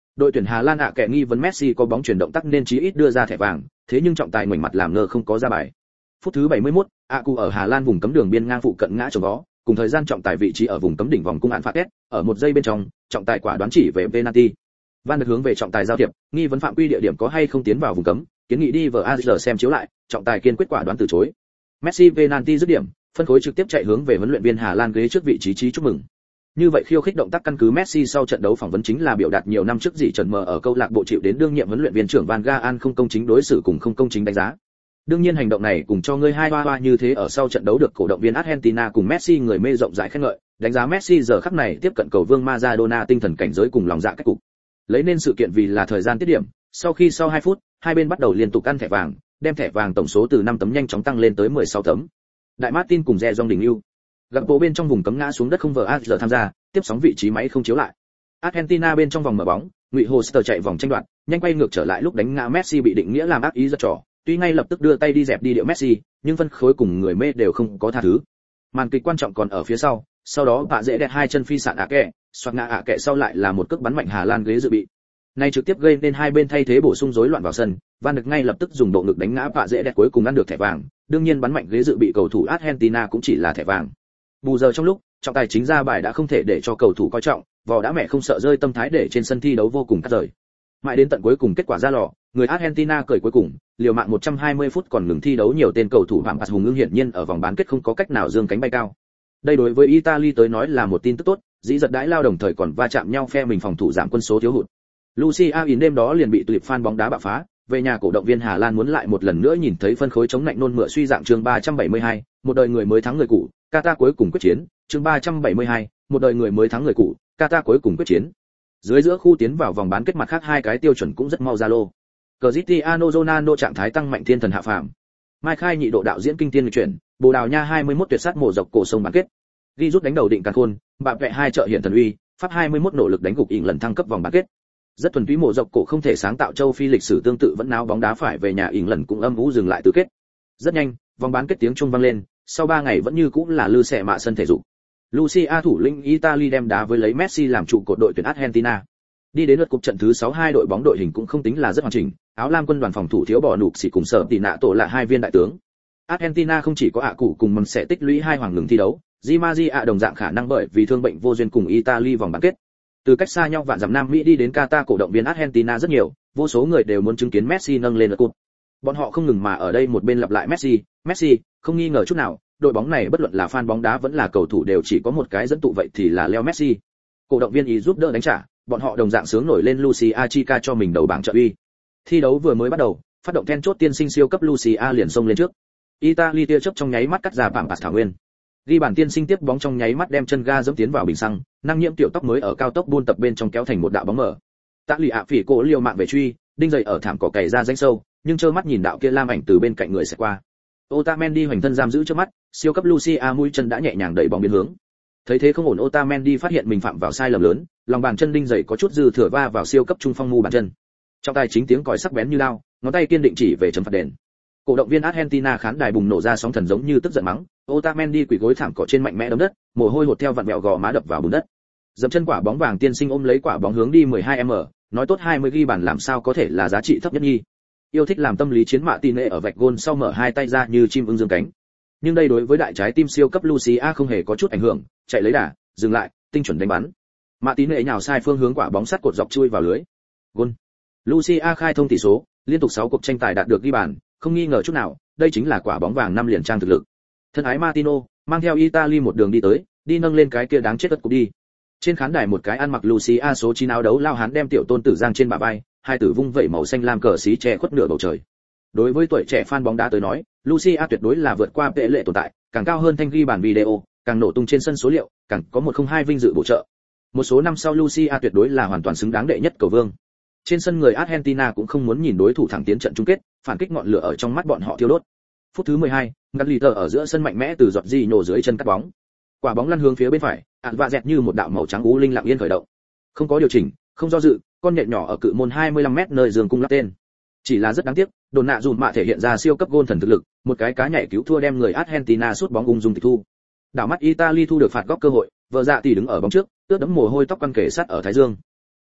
Đội tuyển Hà Lan kẻ nghi vấn Messi có bóng chuyển động tác nên chí ít đưa ra thẻ vàng, thế nhưng trọng tài ngoảnh mặt làm ngơ không có ra bài. Phút thứ 71, Aku ở Hà Lan vùng cấm đường biên ngang phụ cận ngã chồng vó, cùng thời gian trọng tài vị trí ở vùng cấm đỉnh vòng cung án phạt kết, ở một giây bên trong, trọng tài quả đoán chỉ về penalty. Van được hướng về trọng tài giao thiệp, nghi vấn phạm quy địa điểm có hay không tiến vào vùng cấm, kiến nghị đi VAR xem chiếu lại, trọng tài kiên quyết quả đoán từ chối. Messi penalty dứt điểm, phân khối trực tiếp chạy hướng về huấn luyện viên Hà Lan ghế trước vị trí chúc mừng. Như vậy khiêu khích động tác căn cứ Messi sau trận đấu phỏng vấn chính là biểu đạt nhiều năm trước gì trần mờ ở câu lạc bộ chịu đến đương nhiệm huấn luyện viên trưởng Van Gaal không công chính đối xử cùng không công chính đánh giá. Đương nhiên hành động này cùng cho ngươi hai hoa như thế ở sau trận đấu được cổ động viên Argentina cùng Messi người mê rộng rãi khen ngợi, đánh giá Messi giờ khắc này tiếp cận cầu vương Maradona tinh thần cảnh giới cùng lòng dạ cách cục. Lấy nên sự kiện vì là thời gian tiết điểm, sau 2 phút, hai bên bắt đầu liên tục ăn thẻ vàng, đem thẻ vàng tổng số từ 5 tấm nhanh chóng tăng lên tới 16 tấm. Đại Martin cùng Rê Jong đỉnh ưu. Gặp bộ bên trong vùng cấm ngã xuống đất không VAR tham gia, tiếp sóng vị trí máy không chiếu lại. Argentina bên trong vòng mở bóng, Ngụy Hoster chạy vòng tranh đoạt, nhanh quay ngược trở lại lúc đánh ngã Messi bị định nghĩa làm ác ý giật trò, tuy ngay lập tức đưa tay đi dẹp đi điệu Messi, nhưng phân khối cùng người mê đều không có tha thứ. Màn kịch quan trọng còn ở phía sau đó bạ dễ đẹp hai chân phi sạn kẹ, xoạc ngã kẹ sau lại là một cước bắn mạnh Hà Lan ghế dự bị. Này trực tiếp gây nên hai bên thay thế bổ sung rối loạn vào sân, Van được ngay lập tức dùng bộ ngực đánh ngã bạ dễ đẹp cuối cùng ăn được thẻ vàng, đương nhiên bắn mạnh ghế dự bị cầu thủ Argentina cũng chỉ là thẻ vàng. Bù giờ trong lúc, trọng tài chính ra bài đã không thể để cho cầu thủ coi trọng, vò đã mẹ không sợ rơi tâm thái để trên sân thi đấu vô cùng cắt rời. Mãi đến tận cuối cùng kết quả ra lò, người Argentina cười cuối cùng, liều mạng 120 phút còn ngừng thi đấu nhiều tên cầu thủ phạm phạt hùng ưng hiển nhiên ở vòng bán kết không có cách nào dương cánh bay cao. Đây đối với Italy tới nói là một tin tức tốt, dĩ giật đãi lao đồng thời còn va chạm nhau phe mình phòng thủ giảm quân số thiếu hụt. Lucia in đêm đó liền bị tụi fan bóng đá bạo phá, về nhà cổ động viên Hà Lan muốn lại một lần nữa nhìn thấy phân khối chống lạnh nôn mửa suy dạng chương 372, một đời người mới thắng người cũ, Qatar cuối cùng quyết chiến, chương 372, một đời người mới thắng người cũ, Qatar cuối cùng quyết chiến. Dưới giữa khu tiến vào vòng bán kết mặt khác hai cái tiêu chuẩn cũng rất mau ra lô. Cristiano Ronaldo trạng thái tăng mạnh thiên thần hạ phàm. Mai Khai nhị độ đạo diễn kinh tiên người chuyển, Bồ Đào Nha 21 tuyệt sát mổ dọc cổ sông bán kết. Ghi rút đánh đầu định càn khôn, bạ vẹ hai trợ hiện thần uy, Pháp 21 nỗ lực đánh gục ỉn lần thăng cấp vòng bán kết. Rất thuần túy mổ dọc cổ không thể sáng tạo châu Phi lịch sử tương tự vẫn náo bóng đá phải về nhà ỉn lần cũng âm u dừng lại tứ kết. Rất nhanh, vòng bán kết tiếng chuông vang lên, sau 3 ngày vẫn như cũng là lư xẻ mạ sân thể dục. Lucia thủ lĩnh Italy đem đá với lấy Messi làm trụ cột đội tuyển Argentina. Đi đến lượt cục trận thứ 6 hai đội bóng đội hình cũng không tính là rất hoàn chỉnh, áo lam quân đoàn phòng thủ thiếu bỏ nục xỉ cùng sở tỷ nạ tổ là hai viên đại tướng. Argentina không chỉ có ạ cụ cùng mầm sẽ tích lũy hai hoàng ngừng thi đấu, Di Maria đồng dạng khả năng bởi vì thương bệnh vô duyên cùng Italy vòng bán kết. Từ cách xa nhau vạn dặm Nam Mỹ đi đến Qatar cổ động viên Argentina rất nhiều, vô số người đều muốn chứng kiến Messi nâng lên lượt cúp. Bọn họ không ngừng mà ở đây một bên lặp lại Messi, không nghi ngờ chút nào, đội bóng này bất luận là fan bóng đá vẫn là cầu thủ đều chỉ có một cái dẫn tụ vậy thì là Leo Messi. Cổ động viên ý giúp đỡ đánh trả, bọn họ đồng dạng sướng nổi lên Lucia Chica cho mình đầu bảng trợ uy. Thi đấu vừa mới bắt đầu, phát động then chốt tiên sinh siêu cấp Lucia liền xông lên trước. Italy tia chớp trong nháy mắt cắt ra bảng pass thảo nguyên. Ghi bàn tiên sinh tiếp bóng trong nháy mắt đem chân ga dẫm tiến vào bình xăng, năng nhiễm tiểu tóc mới ở cao tốc buôn tập bên trong kéo thành một đạo bóng mở. Tạ lì ạ phỉ cổ liều mạng về truy, đinh dậy ở thảm cỏ cày ra rãnh sâu, nhưng trơ mắt nhìn đạo kia lam ảnh từ bên cạnh người sẽ qua. Otamendi hoành thân giam giữ trước mắt, siêu cấp Lucia mũi chân đã nhẹ nhàng đẩy bóng biến hướng. Thấy thế không ổn, Otamendi phát hiện mình phạm vào sai lầm lớn, lòng bàn chân đinh dậy có chút dư thừa va vào siêu cấp trung phong mu bàn chân. Trong tay chính tiếng còi sắc bén như dao, ngón tay kiên định chỉ về chấm phạt đền. Cổ động viên Argentina khán đài bùng nổ ra sóng thần giống như tức giận mắng, Otamendi quỳ gối thảm cỏ trên mạnh mẽ đấm đất, mồ hôi hột theo vặn vẹo gò má đập vào bùn đất. Dẫm chân quả bóng vàng tiên sinh ôm lấy quả bóng hướng đi 12m, nói tốt 20 ghi bàn làm sao có thể là giá trị thấp nhất nhi. Yêu thích làm tâm lý chiến mạ tì nệ ở vạch gôn sau mở hai tay ra như chim ưng dương cánh. Nhưng đây đối với đại trái tim siêu cấp Lucia không hề có chút ảnh hưởng, chạy lấy đà, dừng lại, tinh chuẩn đánh bắn. Mạ tì nệ nhào sai phương hướng quả bóng sắt cột dọc chui vào lưới. Gôn. Lucia khai thông tỷ số, liên tục 6 cuộc tranh tài đạt được ghi bàn, không nghi ngờ chút nào, đây chính là quả bóng vàng 5 liền trang thực lực. Thân ái Martino, mang theo Italy một đường đi tới, đi nâng lên cái kia đáng chết đất cục đi. Trên khán đài một cái ăn mặc Lucia số 9 áo đấu lao hán đem tiểu tôn tử giang trên bả vai, hai tử vung vẩy màu xanh lam cờ xí che khuất nửa bầu trời. Đối với tuổi trẻ fan bóng đá tới nói, Lucia tuyệt đối là vượt qua Pele tồn tại, càng cao hơn thanh ghi bàn video, càng nổ tung trên sân số liệu, càng có 102 vinh dự bổ trợ. Một số năm sau Lucia tuyệt đối là hoàn toàn xứng đáng đệ nhất cầu vương. Trên sân người Argentina cũng không muốn nhìn đối thủ thẳng tiến trận chung kết, phản kích ngọn lửa ở trong mắt bọn họ thiêu đốt. Phút thứ 12, Gatlitter ở giữa sân mạnh mẽ từ giọt gì nhổ dưới chân cắt bóng. Quả bóng lăn hướng phía bên phải, ạn vạ dẹt như một đạo màu trắng u linh lặng yên khởi động. Không có điều chỉnh, không do dự, con nhện nhỏ ở cự môn 25m nơi giường cung lắp tên. Chỉ là rất đáng tiếc, đồn nạ dùn mạ thể hiện ra siêu cấp gôn thần thực lực, một cái cá nhảy cứu thua đem người Argentina sút bóng ung dung tịch thu. Đảo mắt Italy thu được phạt góc cơ hội, vợ dạ tỷ đứng ở bóng trước, ướt đẫm mồ hôi tóc quăn kề sát ở thái dương.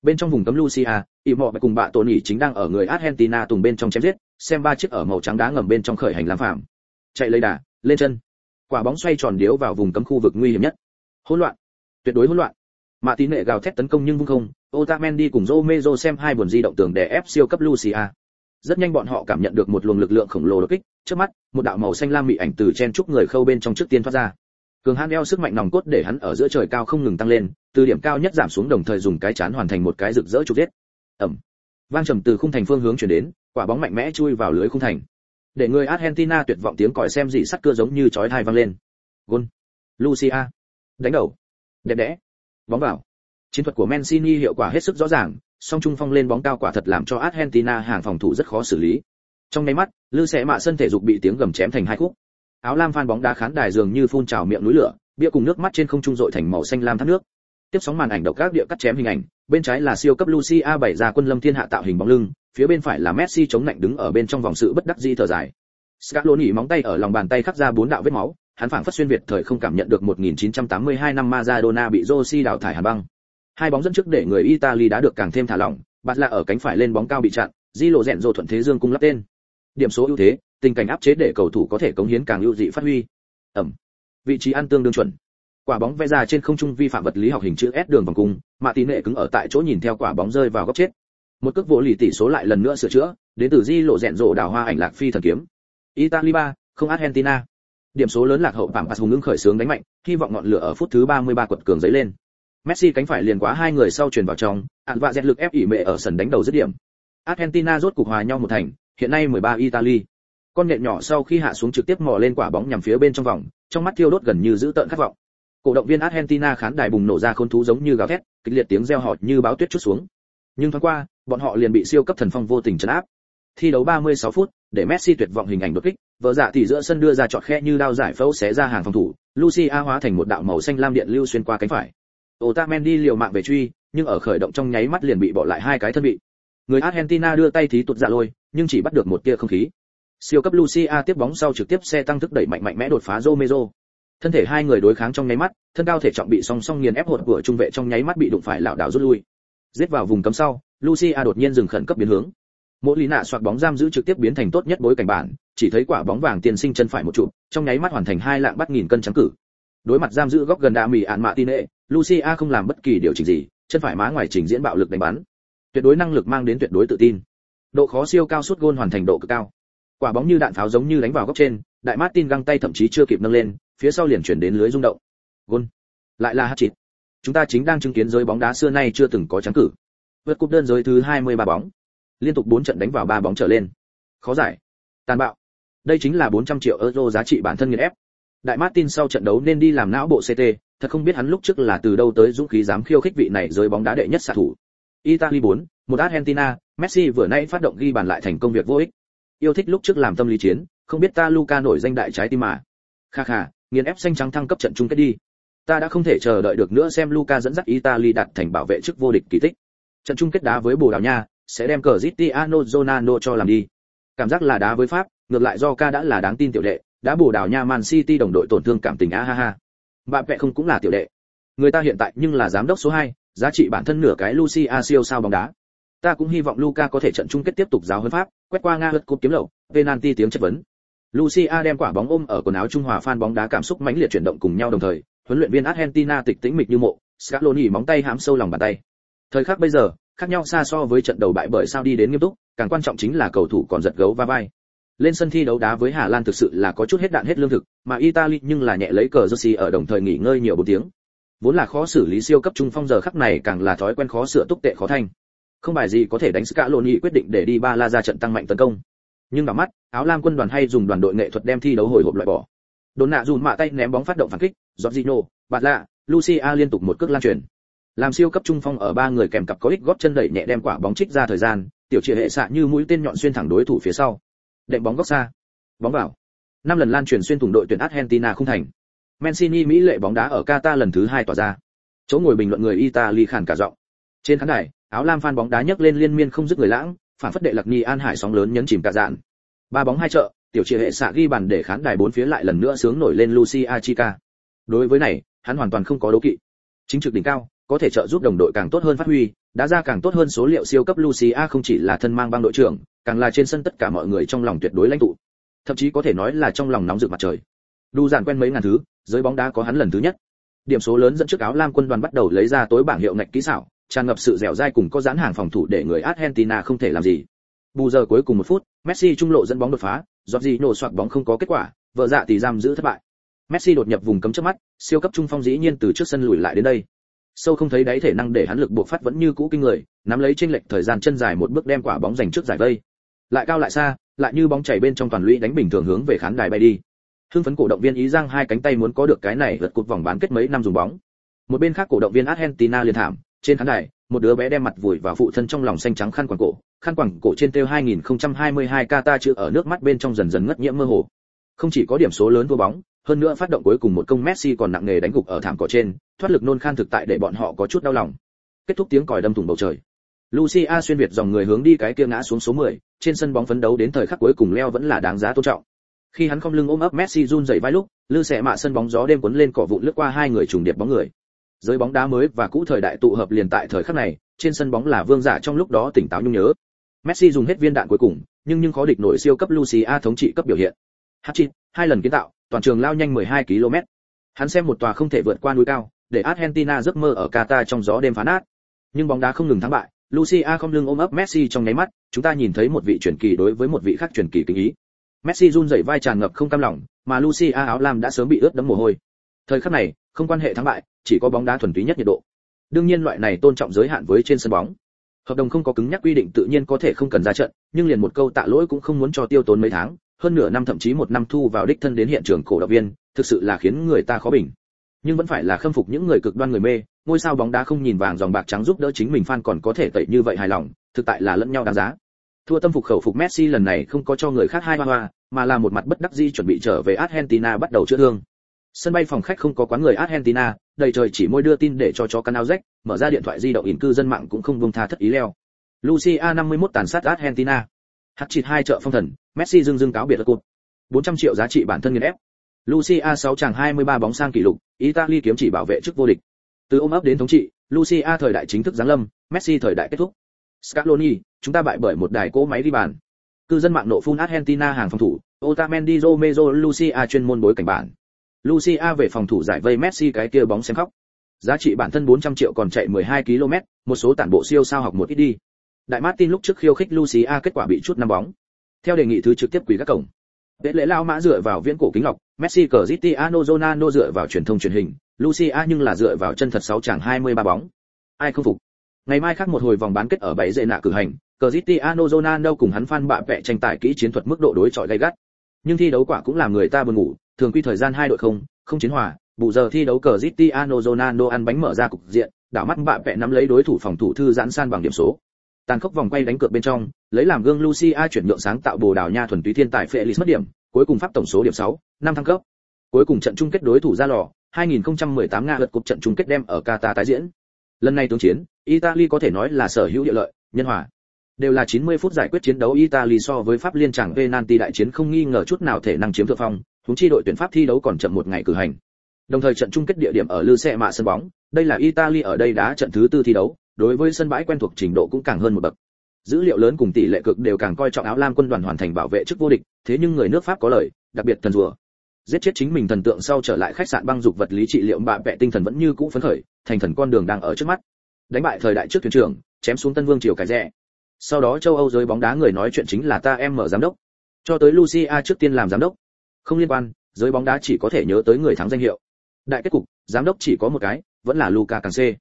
Bên trong vùng cấm Lucia, Imo và cùng bạn Tony chính đang ở người Argentina tùng bên trong chém giết, xem ba chiếc ở màu trắng đá ngầm bên trong khởi hành làm phạm. Chạy lấy đà, lên chân. Quả bóng xoay tròn điếu vào vùng cấm khu vực nguy hiểm nhất. Hỗn loạn, tuyệt đối hỗn loạn. Mạ Tín Nệ gào thét tấn công nhưng vung không, Otamendi cùng Romero xem hai buồn di động tường để ép siêu cấp Lucia. Rất nhanh bọn họ cảm nhận được một luồng lực lượng khổng lồ đột kích, trước mắt, một đạo màu xanh lam mị ảnh từ chen trúc người khâu bên trong trước tiên thoát ra. Cường hãn eo sức mạnh nòng cốt để hắn ở giữa trời cao không ngừng tăng lên, từ điểm cao nhất giảm xuống đồng thời dùng cái chán hoàn thành một cái rực rỡ trục giết. Ầm. Vang trầm từ khung thành phương hướng truyền đến, quả bóng mạnh mẽ chui vào lưới khung thành. Để người Argentina tuyệt vọng tiếng còi xem dị sắt cưa giống như chói tai vang lên. Gol. Lucia. Đánh đầu. Đẹp đẽ. Bóng vào. Chiến thuật của Mancini hiệu quả hết sức rõ ràng, song trung phong lên bóng cao quả thật làm cho Argentina hàng phòng thủ rất khó xử lý. Trong nháy mắt, lư xẻ mạ sân thể dục bị tiếng gầm chém thành hai khúc. Áo lam fan bóng đá khán đài dường như phun trào miệng núi lửa, bia cùng nước mắt trên không trung dội thành màu xanh lam thác nước. Tiếp sóng màn ảnh độc các địa cắt chém hình ảnh, bên trái là siêu cấp Lucia bày ra quân lâm thiên hạ tạo hình bóng lưng, phía bên phải là Messi chống nạnh đứng ở bên trong vòng sự bất đắc dĩ thở dài. Scaloni móng tay ở lòng bàn tay khắc ra 4 đạo vết máu, hắn phảng phất xuyên việt thời không cảm nhận được 1982 năm Maradona bị Rossi đào thải hàn băng. Hai bóng dẫn trước để người Italy đá được càng thêm thả lỏng, bạt là ở cánh phải lên bóng cao bị chặn, Di lộ rèn rồ thuận thế dương cung lắp tên. Điểm số ưu thế, tình cảnh áp chế để cầu thủ có thể cống hiến càng ưu dị phát huy. Vị trí ăn tương đương chuẩn. Quả bóng vẽ ra trên không trung vi phạm vật lý học hình chữ S đường vòng cung, Mạ Tín Nệ cứng ở tại chỗ nhìn theo quả bóng rơi vào góc chết. Một cước vô lì tỷ số lại lần nữa sửa chữa, đến từ Di lộ rèn rồ đảo hoa ảnh lạc phi thần kiếm. Italy 3, không Argentina. Điểm số lớn lạc hậu Pampas hùng ngưng khởi sướng đánh mạnh, hy vọng ngọn lửa ở phút thứ 33 quật cường dấy lên. Messi cánh phải liền quá hai người sau truyền vào trong, ạn và dẹt lực ép ỉ mệ ở sân đánh đầu dứt điểm. Argentina rốt cục hòa nhau một thành, hiện nay 13 Italy. Con nhện nhỏ sau khi hạ xuống trực tiếp mò lên quả bóng nhằm phía bên trong vòng, trong mắt thiêu đốt gần như dữ tợn khát vọng. Cổ động viên Argentina khán đài bùng nổ ra khôn thú giống như gào thét, kịch liệt tiếng reo hò như báo tuyết trút xuống. Nhưng thoáng qua, bọn họ liền bị siêu cấp thần phong vô tình trấn áp. Thi đấu 36 phút, để Messi tuyệt vọng hình ảnh đột kích, vỡ dạ thì giữa sân đưa ra chọt khe như đao giải phẫu xé ra hàng phòng thủ, Lucia hóa thành một đạo màu xanh lam điện lưu xuyên qua cánh phải. Otamendi liều mạng về truy, nhưng ở khởi động trong nháy mắt liền bị bỏ lại hai cái thân bị. Người Argentina đưa tay thí tụt dạ lôi, nhưng chỉ bắt được một tia không khí. Siêu cấp Lucia tiếp bóng sau trực tiếp xe tăng thức đẩy mạnh mẽ đột phá Romero. Thân thể hai người đối kháng trong nháy mắt, thân cao thể trọng bị song song nghiền ép hụt của trung vệ trong nháy mắt bị đụng phải lảo đảo rút lui. Giết vào vùng cấm sau, Lucia đột nhiên dừng khẩn cấp biến hướng. Mỗi lý nạ xoạc bóng giam giữ trực tiếp biến thành tốt nhất bối cảnh bản, chỉ thấy quả bóng vàng tiên sinh chân phải một trụ, trong nháy mắt hoàn thành hai lạng bắt nghìn cân trắng cử. Đối mặt giam giữ góc gần đạ mì ạn Mạ Tín Nệ, Lucia không làm bất kỳ điều chỉnh gì, chân phải má ngoài trình diễn bạo lực đánh bắn. Tuyệt đối năng lực mang đến tuyệt đối tự tin. Độ khó siêu cao sút gôn hoàn thành độ cực cao. Quả bóng như đạn pháo giống như đánh vào góc trên, đại Martin găng tay thậm chí chưa kịp nâng lên, phía sau liền chuyển đến lưới rung động. Gôn. Lại là hat-trick. Chúng ta chính đang chứng kiến giới bóng đá xưa nay chưa từng có trắng cử. Vượt cúp đơn giới thứ 23 bóng. Liên tục 4 trận đánh vào 3 bóng trở lên. Khó giải. Tàn bạo. Đây chính là 400 triệu euro giá trị bản thân nghiền ép. Đại Martin sau trận đấu nên đi làm não bộ CT, thật không biết hắn lúc trước là từ đâu tới dũng khí dám khiêu khích vị này giới bóng đá đệ nhất xạ thủ. Italy 4, một Argentina, Messi vừa nãy phát động ghi bàn lại thành công việc vô ích. Yêu thích lúc trước làm tâm lý chiến, không biết ta Luca nổi danh đại trái tim mà. Kha kha, nghiền ép xanh trắng thăng cấp trận chung kết đi. Ta đã không thể chờ đợi được nữa xem Luca dẫn dắt Italy đạt thành bảo vệ chức vô địch kỳ tích. Trận chung kết đá với Bồ Đào Nha sẽ đem Cristiano Ronaldo cho làm đi. Cảm giác là đá với Pháp, ngược lại do ca đã là đáng tin tiểu đệ, đã Bồ Đào Nha Man City đồng đội tổn thương cảm tình a ha ha. Bạn vẽ không cũng là tiểu đệ. Người ta hiện tại nhưng là giám đốc số 2, giá trị bản thân nửa cái Lucia siêu sao bóng đá. Ta cũng hy vọng Luca có thể trận chung kết tiếp tục giáo huấn Pháp, quét qua Nga vượt cúp kiếm lậu, penalty tiếng chất vấn. Lucia đem quả bóng ôm ở quần áo Trung Hòa fan bóng đá cảm xúc mãnh liệt chuyển động cùng nhau đồng thời, huấn luyện viên Argentina tịch tĩnh mịch như mộ, Scaloni móng tay hãm sâu lòng bàn tay. Thời khắc bây giờ, khác nhau xa so với trận đầu bại bởi sao đi đến nghiêm túc, càng quan trọng chính là cầu thủ còn giật gấu va vai. Lên sân thi đấu đá với Hà Lan thực sự là có chút hết đạn hết lương thực, mà Italy nhưng là nhẹ lấy cờ jersey ở đồng thời nghỉ ngơi nhiều 4 tiếng. Vốn là khó xử lý siêu cấp trung phong giờ khắc này càng là thói quen khó sửa túc tệ khó thanh. Không bài gì có thể đánh Scaloni quyết định để đi ba la ra trận tăng mạnh tấn công. Nhưng đảo mắt, áo lam quân đoàn hay dùng đoàn đội nghệ thuật đem thi đấu hồi hộp loại bỏ. Đồn nạ dùn mạ tay ném bóng phát động phản kích, Jorginho, bạt lạ, Lucia liên tục một cước lan truyền. Làm siêu cấp trung phong ở 3 người kèm cặp có ích góp chân đẩy nhẹ đem quả bóng trích ra thời gian, tiểu triệt hệ xạ như mũi tên nhọn xuyên thẳng đối thủ phía sau. Đệm bóng góc xa. Bóng vào. 5 lần lan truyền xuyên thủng đội tuyển Argentina không thành. Mancini mỹ lệ bóng đá ở Qatar lần thứ 2 tỏa ra. Chỗ ngồi bình luận người Italy khàn cả giọng. Trên khán đài, áo lam fan bóng đá nhấc lên liên miên không dứt người lãng, phản phất đệ lạc Ni An Hải sóng lớn nhấn chìm cả dạn. 3 bóng 2 trợ, tiểu triệt hệ xạ ghi bàn để khán đài bốn phía lại lần nữa sướng nổi lên Lucia Chica. Đối với này, hắn hoàn toàn không có đấu kỵ. Chính trực đỉnh cao, có thể trợ giúp đồng đội càng tốt hơn phát huy, đã ra càng tốt hơn số liệu siêu cấp Lucia không chỉ là thân mang băng đội trưởng, càng là trên sân tất cả mọi người trong lòng tuyệt đối lãnh tụ. Thậm chí có thể nói là trong lòng nóng rực mặt trời. Đủ dàn quen mấy ngàn thứ, giới bóng đá có hắn lần thứ nhất. Điểm số lớn dẫn trước áo lam quân đoàn bắt đầu lấy ra tối bảng hiệu ngạch kỹ xảo, tràn ngập sự dẻo dai cùng có dán hàng phòng thủ để người Argentina không thể làm gì. Bù giờ cuối cùng 1 phút, Messi trung lộ dẫn bóng đột phá, Jorginho xoạc bóng không có kết quả, vợ dạ thì giam giữ thất bại. Messi đột nhập vùng cấm trước mắt, siêu cấp trung phong dĩ nhiên từ trước sân lùi lại đến đây. Sâu không thấy đáy thể năng để hắn lực buộc phát vẫn như cũ kinh người, nắm lấy chênh lệch thời gian chân dài một bước đem quả bóng giành trước giải vây. Lại cao lại xa, lại như bóng chảy bên trong toàn lũy đánh bình thường hướng về khán đài bay đi. Hưng phấn cổ động viên ý giang hai cánh tay muốn có được cái này vượt cột vòng bán kết mấy năm dùng bóng. Một bên khác cổ động viên Argentina liền thảm, trên khán đài, một đứa bé đem mặt vùi vào phụ thân trong lòng xanh trắng khăn quàng cổ trên treo 2022 Qatar chữ ở nước mắt bên trong dần dần ngất nhiễm mơ hồ. Không chỉ có điểm số lớn thua bóng, hơn nữa phát động cuối cùng một công Messi còn nặng nề đánh gục ở thảm cỏ trên, thoát lực nôn khan thực tại để bọn họ có chút đau lòng. Kết thúc tiếng còi đâm thủng bầu trời. Lucia xuyên việt dòng người hướng đi cái kia ngã xuống số 10, trên sân bóng phấn đấu đến thời khắc cuối cùng leo vẫn là đáng giá tôn trọng. Khi hắn không lưng ôm ấp Messi run rẩy vai lúc, lư xẻ mạ sân bóng gió đêm cuốn lên cỏ vụn lướt qua hai người trùng điệp bóng người. Giới bóng đá mới và cũ thời đại tụ hợp liền tại thời khắc này, trên sân bóng là vương giả trong lúc đó tỉnh táo nhung nhớ. Messi dùng hết viên đạn cuối cùng, nhưng khó địch nổi siêu cấp Lucia thống trị cấp biểu hiện. Hat-trick, 2 lần kiến tạo, toàn trường lao nhanh 12 km. Hắn xem một tòa không thể vượt qua núi cao, để Argentina giấc mơ ở Qatar trong gió đêm phá nát. Nhưng bóng đá không ngừng thắng bại, Lucia không lưng ôm ấp Messi trong nháy mắt, chúng ta nhìn thấy một vị truyền kỳ đối với một vị khác truyền kỳ kính ý. Messi run rẩy vai tràn ngập không cam lòng, mà Lucia áo lam đã sớm bị ướt đẫm mồ hôi. Thời khắc này, không quan hệ thắng bại, chỉ có bóng đá thuần túy nhất nhiệt độ. Đương nhiên loại này tôn trọng giới hạn với trên sân bóng. Hợp đồng không có cứng nhắc quy định tự nhiên có thể không cần ra trận, nhưng liền một câu tạ lỗi cũng không muốn cho tiêu tốn mấy tháng, hơn nửa năm thậm chí 1 năm thu vào đích thân đến hiện trường cổ động viên, thực sự là khiến người ta khó bình. Nhưng vẫn phải là khâm phục những người cực đoan người mê, ngôi sao bóng đá không nhìn vàng dòng bạc trắng giúp đỡ chính mình fan còn có thể tẩy như vậy hài lòng, thực tại là lẫn nhau đáng giá. Thua tâm phục khẩu phục Messi lần này không có cho người khác hai hoa, mà là một mặt bất đắc dĩ chuẩn bị trở về Argentina bắt đầu chữa thương. Sân bay phòng khách không có quán người Argentina, đầy trời chỉ môi đưa tin để cho chó cắn áo rách, mở ra điện thoại di động ỉn cư dân mạng cũng không buông tha thất ý leo. Lucia 51 tàn sát Argentina. Hat-trick 2 trợ phong thần, Messi dưng cáo biệt cột. 400 triệu giá trị bản thân nghiền ép. Lucia 6 chàng 23 bóng sang kỷ lục, Italy kiếm chỉ bảo vệ chức vô địch. Từ ôm ấp đến thống trị, Lucia thời đại chính thức giáng lâm, Messi thời đại kết thúc. Scaloni, chúng ta bại bởi một đài cỗ máy đi bàn. Cư dân mạng nộ phun Argentina hàng phòng thủ, Otamendi Romero Lucia chuyên môn bối cảnh bản. Lucia về phòng thủ giải vây Messi cái kia bóng xem khóc. Giá trị bản thân 400 triệu còn chạy 12 km, một số tản bộ siêu sao học một ít đi. Đại Martin lúc trước khiêu khích Lucia kết quả bị chút 5 bóng. Theo đề nghị thứ trực tiếp quỳ các cổng. Vệ lễ lao mã dựa vào viễn cổ kính lọc, Messi Cristiano Ronaldo dựa vào truyền thông truyền hình, Lucia nhưng là dựa vào chân thật 6 chàng 23 bóng. Ai không phục? Ngày mai khác một hồi vòng bán kết ở 7 dệ nạ cử hành, Cristiano Ronaldo cùng hắn fan bạ vẽ tranh tài kỹ chiến thuật mức độ đối chọi gay gắt. Nhưng thi đấu quả cũng làm người ta buồn ngủ, thường quy thời gian 2 đội không chiến hòa, bù giờ thi đấu Cristiano Ronaldo ăn bánh mở ra cục diện, đảo mắt bạ vẽ nắm lấy đối thủ phòng thủ thư giãn san bằng điểm số. Tàn khốc vòng quay đánh cược bên trong, lấy làm gương Lucia chuyển nhượng sáng tạo Bồ Đào Nha thuần túy thiên tài Felix mất điểm, cuối cùng pháp tổng số điểm 6, 5 thăng cấp. Cuối cùng trận chung kết đối thủ ra lò, 2018 Nga lượt cúp trận chung kết đem ở Qatar tái diễn. Lần này tướng chiến, Italy có thể nói là sở hữu địa lợi, nhân hòa. Đều là 90 phút giải quyết chiến đấu Italy so với Pháp liên tràng penalty đại chiến không nghi ngờ chút nào thể năng chiếm thượng phong, huống chi đội tuyển Pháp thi đấu còn chậm 1 ngày cử hành. Đồng thời trận chung kết địa điểm ở Luce Mạ sân bóng, đây là Italy ở đây đá trận thứ 4 thi đấu, đối với sân bãi quen thuộc trình độ cũng càng hơn một bậc. Dữ liệu lớn cùng tỷ lệ cực đều càng coi trọng áo lam quân đoàn hoàn thành bảo vệ chức vô địch, thế nhưng người nước Pháp có lời, đặc biệt thần rùa. Giết chết chính mình thần tượng sau trở lại khách sạn băng dục vật lý trị liệu bạ vẽ tinh thần vẫn như cũ phấn khởi, thành thần con đường đang ở trước mắt. Đánh bại thời đại trước thuyền trưởng, chém xuống Tân Vương triều cái rẻ. Sau đó châu Âu giới bóng đá người nói chuyện chính là ta em mở giám đốc. Cho tới Lucia trước tiên làm giám đốc. Không liên quan, giới bóng đá chỉ có thể nhớ tới người thắng danh hiệu. Đại kết cục, giám đốc chỉ có một cái, vẫn là Luca Canse.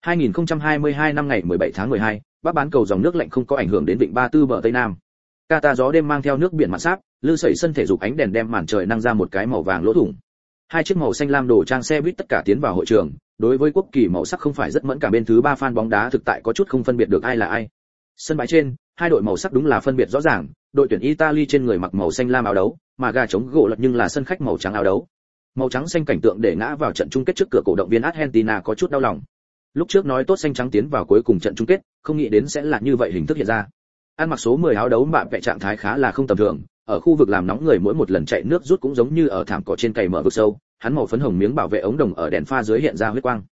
2022 năm ngày 17 tháng 12, Bắc bán cầu dòng nước lạnh không có ảnh hưởng đến vịnh Ba Tư bờ Tây Nam. Qatar gió đêm mang theo nước biển mặn sáp, lư sẩy sân thể dục ánh đèn đem màn trời năng ra một cái màu vàng lỗ thủng. 2 chiếc màu xanh lam đồ trang xe buýt tất cả tiến vào hội trường, đối với quốc kỳ màu sắc không phải rất mẫn cảm, bên thứ 3 fan bóng đá thực tại có chút không phân biệt được ai là ai. Sân bãi trên, hai đội màu sắc đúng là phân biệt rõ ràng, đội tuyển Italy trên người mặc màu xanh lam áo đấu, mà gà trống gỗ lật nhưng là sân khách màu trắng áo đấu. Màu trắng xanh cảnh tượng để ngã vào trận chung kết trước cửa cổ động viên Argentina có chút đau lòng. Lúc trước nói tốt xanh trắng tiến vào cuối cùng trận chung kết, không nghĩ đến sẽ là như vậy hình thức hiện ra. Ăn mặc số 10 áo đấu bạ vẽ trạng thái khá là không tầm thường, ở khu vực làm nóng người mỗi một lần chạy nước rút cũng giống như ở thảm cỏ trên cày mở vực sâu, hắn màu phấn hồng miếng bảo vệ ống đồng ở đèn pha dưới hiện ra huyết quang.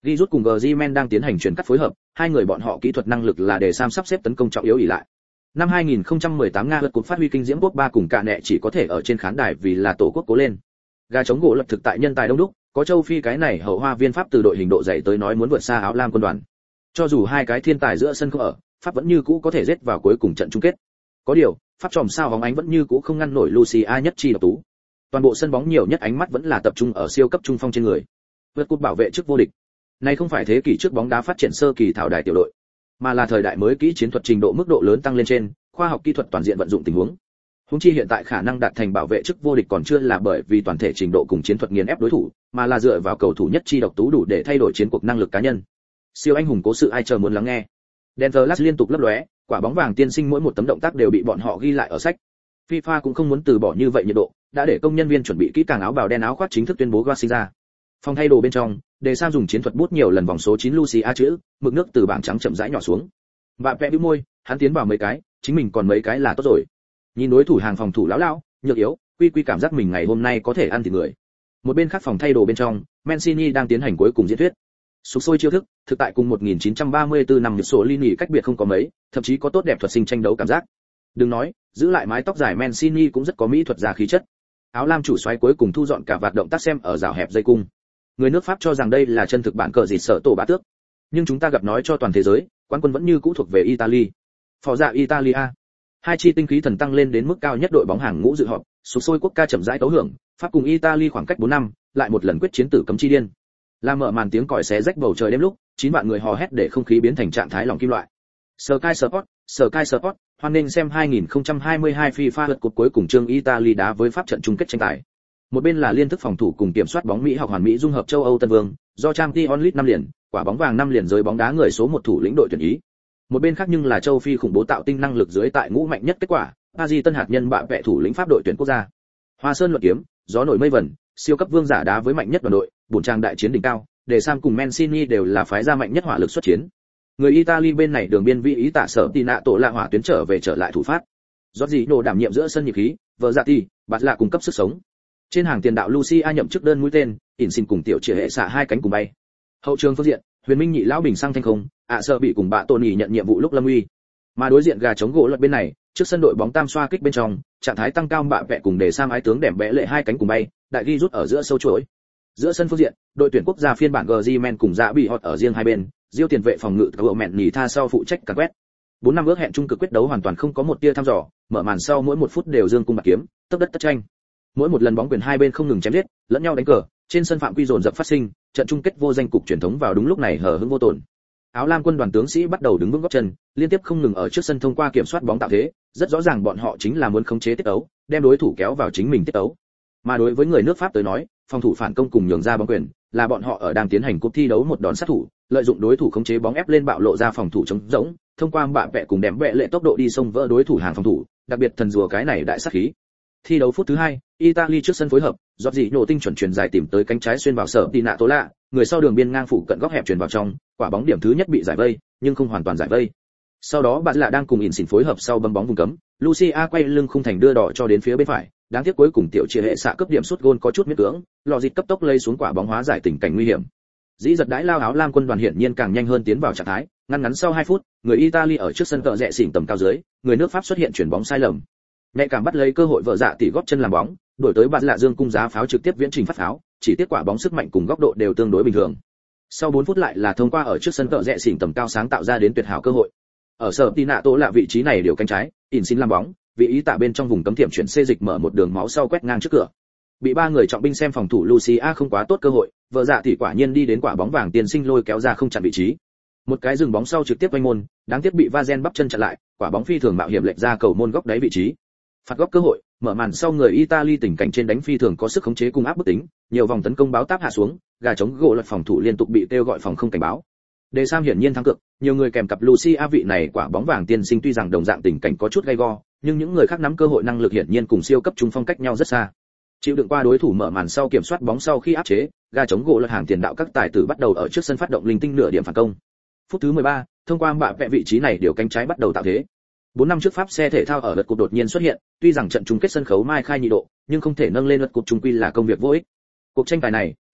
Giroud cùng Griezmann đang tiến hành chuyển cắt phối hợp, hai người bọn họ kỹ thuật năng lực là để Sam sắp xếp tấn công trọng yếu ỷ lại. Năm 2018 Nga vượt cột phát huy kinh diễm Pogba cùng cả nẹ chỉ có thể ở trên khán đài vì là tổ quốc cố lên. Gà chống gỗ lập thực tại nhân tài đông đúc, có châu Phi cái này hậu hoa viên Pháp từ đội hình độ dày tới nói muốn vượt xa áo lam quân đoàn. Cho dù hai cái thiên tài giữa sân không ở, Pháp vẫn như cũ có thể giết vào cuối cùng trận chung kết. Có điều, Pháp chòm sao bóng ánh vẫn như cũ không ngăn nổi Lucia nhất chi độc tú. Toàn bộ sân bóng nhiều nhất ánh mắt vẫn là tập trung ở siêu cấp trung phong trên người. Vượt cột bảo vệ chức vô địch. Này không phải thế kỷ trước bóng đá phát triển sơ kỳ thảo đài tiểu đội, mà là thời đại mới kỹ chiến thuật trình độ mức độ lớn tăng lên trên, khoa học kỹ thuật toàn diện vận dụng tình huống. Huống chi hiện tại khả năng đạt thành bảo vệ chức vô địch còn chưa là bởi vì toàn thể trình độ cùng chiến thuật nghiền ép đối thủ, mà là dựa vào cầu thủ nhất chi độc tú đủ để thay đổi chiến cuộc năng lực cá nhân. Siêu anh hùng cố sự ai chờ muốn lắng nghe. Denver Last liên tục lấp lóe, quả bóng vàng tiên sinh mỗi một tấm động tác đều bị bọn họ ghi lại ở sách. FIFA cũng không muốn từ bỏ như vậy nhiệt độ, đã để công nhân viên chuẩn bị kỹ càng áo bào đen áo khoác chính thức tuyên bố Goa sinh ra. Phòng thay đồ bên trong, để Sam dùng chiến thuật bút nhiều lần vòng số 9 Lucia chữ, mực nước từ bảng trắng chậm rãi nhỏ xuống. Bạn vẽ bĩu môi, hắn tiến vào mấy cái, chính mình còn mấy cái là tốt rồi. Nhìn đối thủ hàng phòng thủ lão, nhược yếu, quy cảm giác mình ngày hôm nay có thể ăn thịt người. Một bên khác phòng thay đồ bên trong, Mancini đang tiến hành cuối cùng diễn thuyết. Sục sôi chiêu thức, thực tại cùng 1934 năm Mussolini cách biệt không có mấy, thậm chí có tốt đẹp thuật sinh tranh đấu cảm giác. Đừng nói, giữ lại mái tóc dài Mancini cũng rất có mỹ thuật gia khí chất. Áo lam chủ soái cuối cùng thu dọn cả vạt động tác xem ở rào hẹp dây cung. Người nước Pháp cho rằng đây là chân thực bản cờ dịt sợ tổ bá tước. Nhưng chúng ta gặp nói cho toàn thế giới, quán quân vẫn như cũ thuộc về Italy. Phò dạ Italia. Hai chi tinh khí thần tăng lên đến mức cao nhất đội bóng hàng ngũ dự họp, sục sôi quốc ca chậm rãi tấu hưởng, Pháp cùng Italy khoảng cách 4 năm, lại một lần quyết chiến tử cấm chi điên. La mở màn tiếng còi xé rách bầu trời đêm lúc, 9 vạn người hò hét để không khí biến thành trạng thái lòng kim loại. Sky Sport, hoan nghênh xem 2022 FIFA lượt cột cuối cùng chương Italy đá với Pháp trận chung kết tranh tài. Một bên là liên thức phòng thủ cùng kiểm soát bóng Mỹ học hoàn Mỹ dung hợp châu Âu Tân Vương, do Champions League 5 liền, quả bóng vàng 5 liền giới bóng đá người số 1 thủ lĩnh đội tuyển Ý. Một bên khác nhưng là châu Phi khủng bố tạo tinh năng lực dưới tại ngũ mạnh nhất kết quả, Paris Tân hạt nhân bạ vẽ thủ lĩnh Pháp đội tuyển quốc gia. Hoa Sơn luận kiếm, gió nổi mây vẩn, siêu cấp vương giả đá với mạnh nhất đoàn đội, bổn trang đại chiến đỉnh cao, để Sam cùng Mancini đều là phái ra mạnh nhất hỏa lực xuất chiến. Người Italy bên này đường biên vị ý tạ sở Tina tổ là hỏa tuyến trở lại thủ phát. Jorginho đảm nhiệm giữa sân nhịp khí, Verratti, bạt lạ cung cấp sức sống. Trên hàng tiền đạo Lucia nhậm chức đơn mũi tên, Insigne cùng tiểu chỉ hệ xạ hai cánh cùng bay. Hậu trường phương diện, Huyền Minh nhị lão bình sang thanh không, sợ bị cùng bạ Tony nhận nhiệm vụ lúc lâm uy. Mà đối diện gà chống gỗ lật bên này, trước sân đội bóng tam xoa kích bên trong, trạng thái tăng cao bạ vẽ cùng để Sam ái tướng đẻm bẽ lệ hai cánh cùng bay, đại ghi rút ở giữa sâu chuỗi. Giữa sân phương diện, đội tuyển quốc gia phiên bản Griezmann cùng Dạ bị hot ở riêng hai bên, Diêu tiền vệ phòng ngự của mẹn nhì tha sau phụ trách càn quét. 4 năm ước hẹn chung cực quyết đấu hoàn toàn không có một tia thăm dò, mở màn sau mỗi 1 phút đều dương cung bạc kiếm, tấp đất tất tranh. Mỗi một lần bóng quyền hai bên không ngừng chém giết, lẫn nhau đánh cờ, trên sân phạm quy dồn dập phát sinh, trận chung kết vô danh cục truyền thống vào đúng lúc này hờ hững vô tổn. Áo lam quân đoàn tướng sĩ bắt đầu đứng vững gót chân, liên tiếp không ngừng ở trước sân thông qua kiểm soát bóng tạo thế, rất rõ ràng bọn họ chính là muốn khống chế tiết tấu, đem đối thủ kéo vào chính mình tiết tấu. Mà đối với người nước Pháp tới nói, phòng thủ phản công cùng nhường ra bóng quyền, là bọn họ ở đang tiến hành cuộc thi đấu một đòn sát thủ, lợi dụng đối thủ khống chế bóng ép lên bạo lộ ra phòng thủ trống rỗng, thông qua bạ vẽ cùng đệm vẽ lệ tốc độ đi xông vỡ đối thủ hàng phòng thủ, đặc biệt thần rùa cái này đại sát khí. Thi đấu phút thứ 2, Italy trước sân phối hợp, Jorginho tinh chuẩn truyền dài tìm tới cánh trái xuyên vào sở Tina Tola, người sau đường biên ngang phủ cận góc hẹp truyền vào trong, quả bóng điểm thứ nhất bị giải vây, nhưng không hoàn toàn giải vây. Sau đó bạn là đang cùng Insigne phối hợp sau bấm bóng vùng cấm, Lucia quay lưng khung thành đưa đỏ cho đến phía bên phải, đáng tiếc cuối cùng tiểu chia hệ xạ cấp điểm sút gôn có chút miễn cưỡng, lò dịt cấp tốc lây xuống quả bóng hóa giải tình cảnh nguy hiểm. Dĩ giật đãi lao áo lam quân đoàn hiển nhiên càng nhanh hơn tiến vào trạng thái, ngắn sau 2 phút, người Italy ở trước sân cờ rẽ xỉn tầm cao dưới, người nước Pháp xuất hiện chuyển bóng sai lầm. Nhạy cảm bắt lấy cơ hội vợ dạ tỉ góp chân làm bóng, đổi tới bạn lạ dương cung giá pháo trực tiếp viễn trình phát pháo, chỉ tiếc quả bóng sức mạnh cùng góc độ đều tương đối bình thường. Sau 4 phút lại là thông qua ở trước sân cờ rẽ xỉn tầm cao sáng tạo ra đến tuyệt hảo cơ hội. Ở sở Tina Tô là vị trí này điều cánh trái, Insigne làm bóng, vị ý tạ bên trong vùng cấm thiểm chuyển xê dịch mở một đường máu sau quét ngang trước cửa. Bị 3 người trọng binh xem phòng thủ Lucia không quá tốt cơ hội, vợ dạ thì quả nhiên đi đến quả bóng vàng tiền sinh lôi kéo ra không chặn vị trí. Một cái dừng bóng sau trực tiếp quanh môn, đáng tiếc bị Vazen bắp chân chặn lại, quả bóng phi thường mạo hiểm lệch ra cầu môn góc đáy vị trí. Phạt góc cơ hội, mở màn sau người Italy tình cảnh trên đánh phi thường có sức khống chế cung áp bức tính, nhiều vòng tấn công báo táp hạ xuống, gà chống gỗ lật phòng thủ liên tục bị kêu gọi phòng không cảnh báo. Đề Sam hiển nhiên thắng cực, nhiều người kèm cặp Lucia vị này quả bóng vàng tiên sinh tuy rằng đồng dạng tình cảnh có chút gay go, nhưng những người khác nắm cơ hội năng lực hiển nhiên cùng siêu cấp trung phong cách nhau rất xa. Chịu đựng qua đối thủ mở màn sau kiểm soát bóng sau khi áp chế, gà chống gỗ lật hàng tiền đạo các tài tử bắt đầu ở trước sân phát động linh tinh nửa điểm phản công. Phút thứ 13, thông qua bạ vẽ vị trí này điều cánh trái bắt đầu tạo thế. 4 năm trước Pháp xe thể thao ở lượt cột đột nhiên xuất hiện, tuy rằng trận chung kết sân khấu mai khai nhị độ, nhưng không thể nâng lên lượt cột chung quy là công việc vô ích. Cuộc tranh tài này,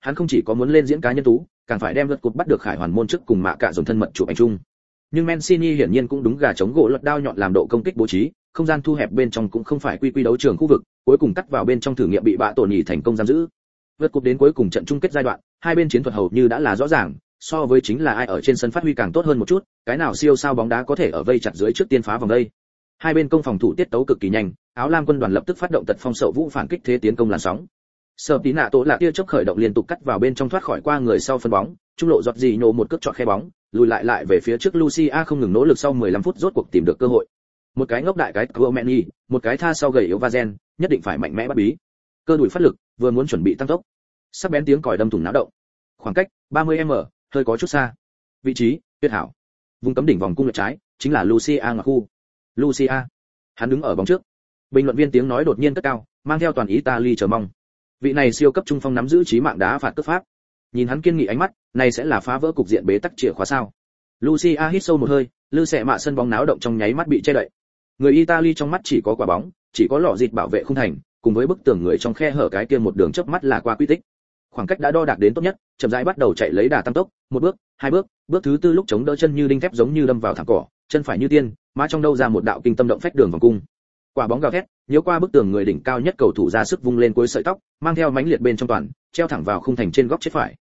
hắn không chỉ có muốn lên diễn cá nhân tú, càng phải đem lượt cột bắt được khải hoàn môn trước cùng mạ cả dồn thân mật chụp ảnh chung. Nhưng Mancini hiển nhiên cũng đúng gà chống gỗ lật đao nhọn làm độ công kích bố trí, không gian thu hẹp bên trong cũng không phải quy đấu trường khu vực, cuối cùng cắt vào bên trong thử nghiệm bị bạ tổ nhỉ thành công giam giữ. Vượt cúp đến cuối cùng trận chung kết giai đoạn, hai bên chiến thuật hầu như đã là rõ ràng, so với chính là ai ở trên sân phát huy càng tốt hơn một chút, cái nào siêu sao bóng đá có thể ở vây chặt dưới trước tiên phá vòng đây. Hai bên công phòng thủ tiết tấu cực kỳ nhanh, áo lam quân đoàn lập tức phát động tật phong sậu vũ phản kích thế tiến công làn sóng. Sở tí nạ tổ là tia chớp khởi động liên tục cắt vào bên trong thoát khỏi qua người sau phân bóng, trung lộ giọt gì nhổ một cước chọn khe bóng, lùi lại về phía trước Lucia không ngừng nỗ lực sau 15 phút rốt cuộc tìm được cơ hội. Một cái ngốc đại cái Clemeni, một cái tha sau gầy yếu Vazen, nhất định phải mạnh mẽ bắt bí. Cơ đùi phát lực, vừa muốn chuẩn bị tăng tốc. Sắc bén tiếng còi đâm thủng náo động. Khoảng cách 30m, hơi có chút xa. Vị trí, tuyệt hảo. Vùng cấm đỉnh vòng cung lượt trái, chính là Lucia ngoặc khu. Lucia. Hắn đứng ở bóng trước. Bình luận viên tiếng nói đột nhiên cất cao, mang theo toàn Italy chờ mong. Vị này siêu cấp trung phong nắm giữ chí mạng đá phạt cướp pháp. Nhìn hắn kiên nghị ánh mắt, này sẽ là phá vỡ cục diện bế tắc chìa khóa sao? Lucia hít sâu một hơi, lư xẻ mạ sân bóng náo động trong nháy mắt bị che đậy. Người Italy trong mắt chỉ có quả bóng, chỉ có lọ dịt bảo vệ khung thành, cùng với bức tường người trong khe hở cái kia một đường chớp mắt là qua quy tích. Khoảng cách đã đo đạc đến tốt nhất, chậm rãi bắt đầu chạy lấy đà tăng tốc, một bước, hai bước, bước thứ tư lúc chống đỡ chân như đinh thép giống như đâm vào thẳng cỏ, chân phải như tiên, má trong đâu ra một đạo kinh tâm động phách đường vòng cung. Quả bóng gào thét, nhiễu qua bức tường người đỉnh cao nhất cầu thủ ra sức vung lên cuối sợi tóc, mang theo mãnh liệt bên trong toàn, treo thẳng vào khung thành trên góc chết phải.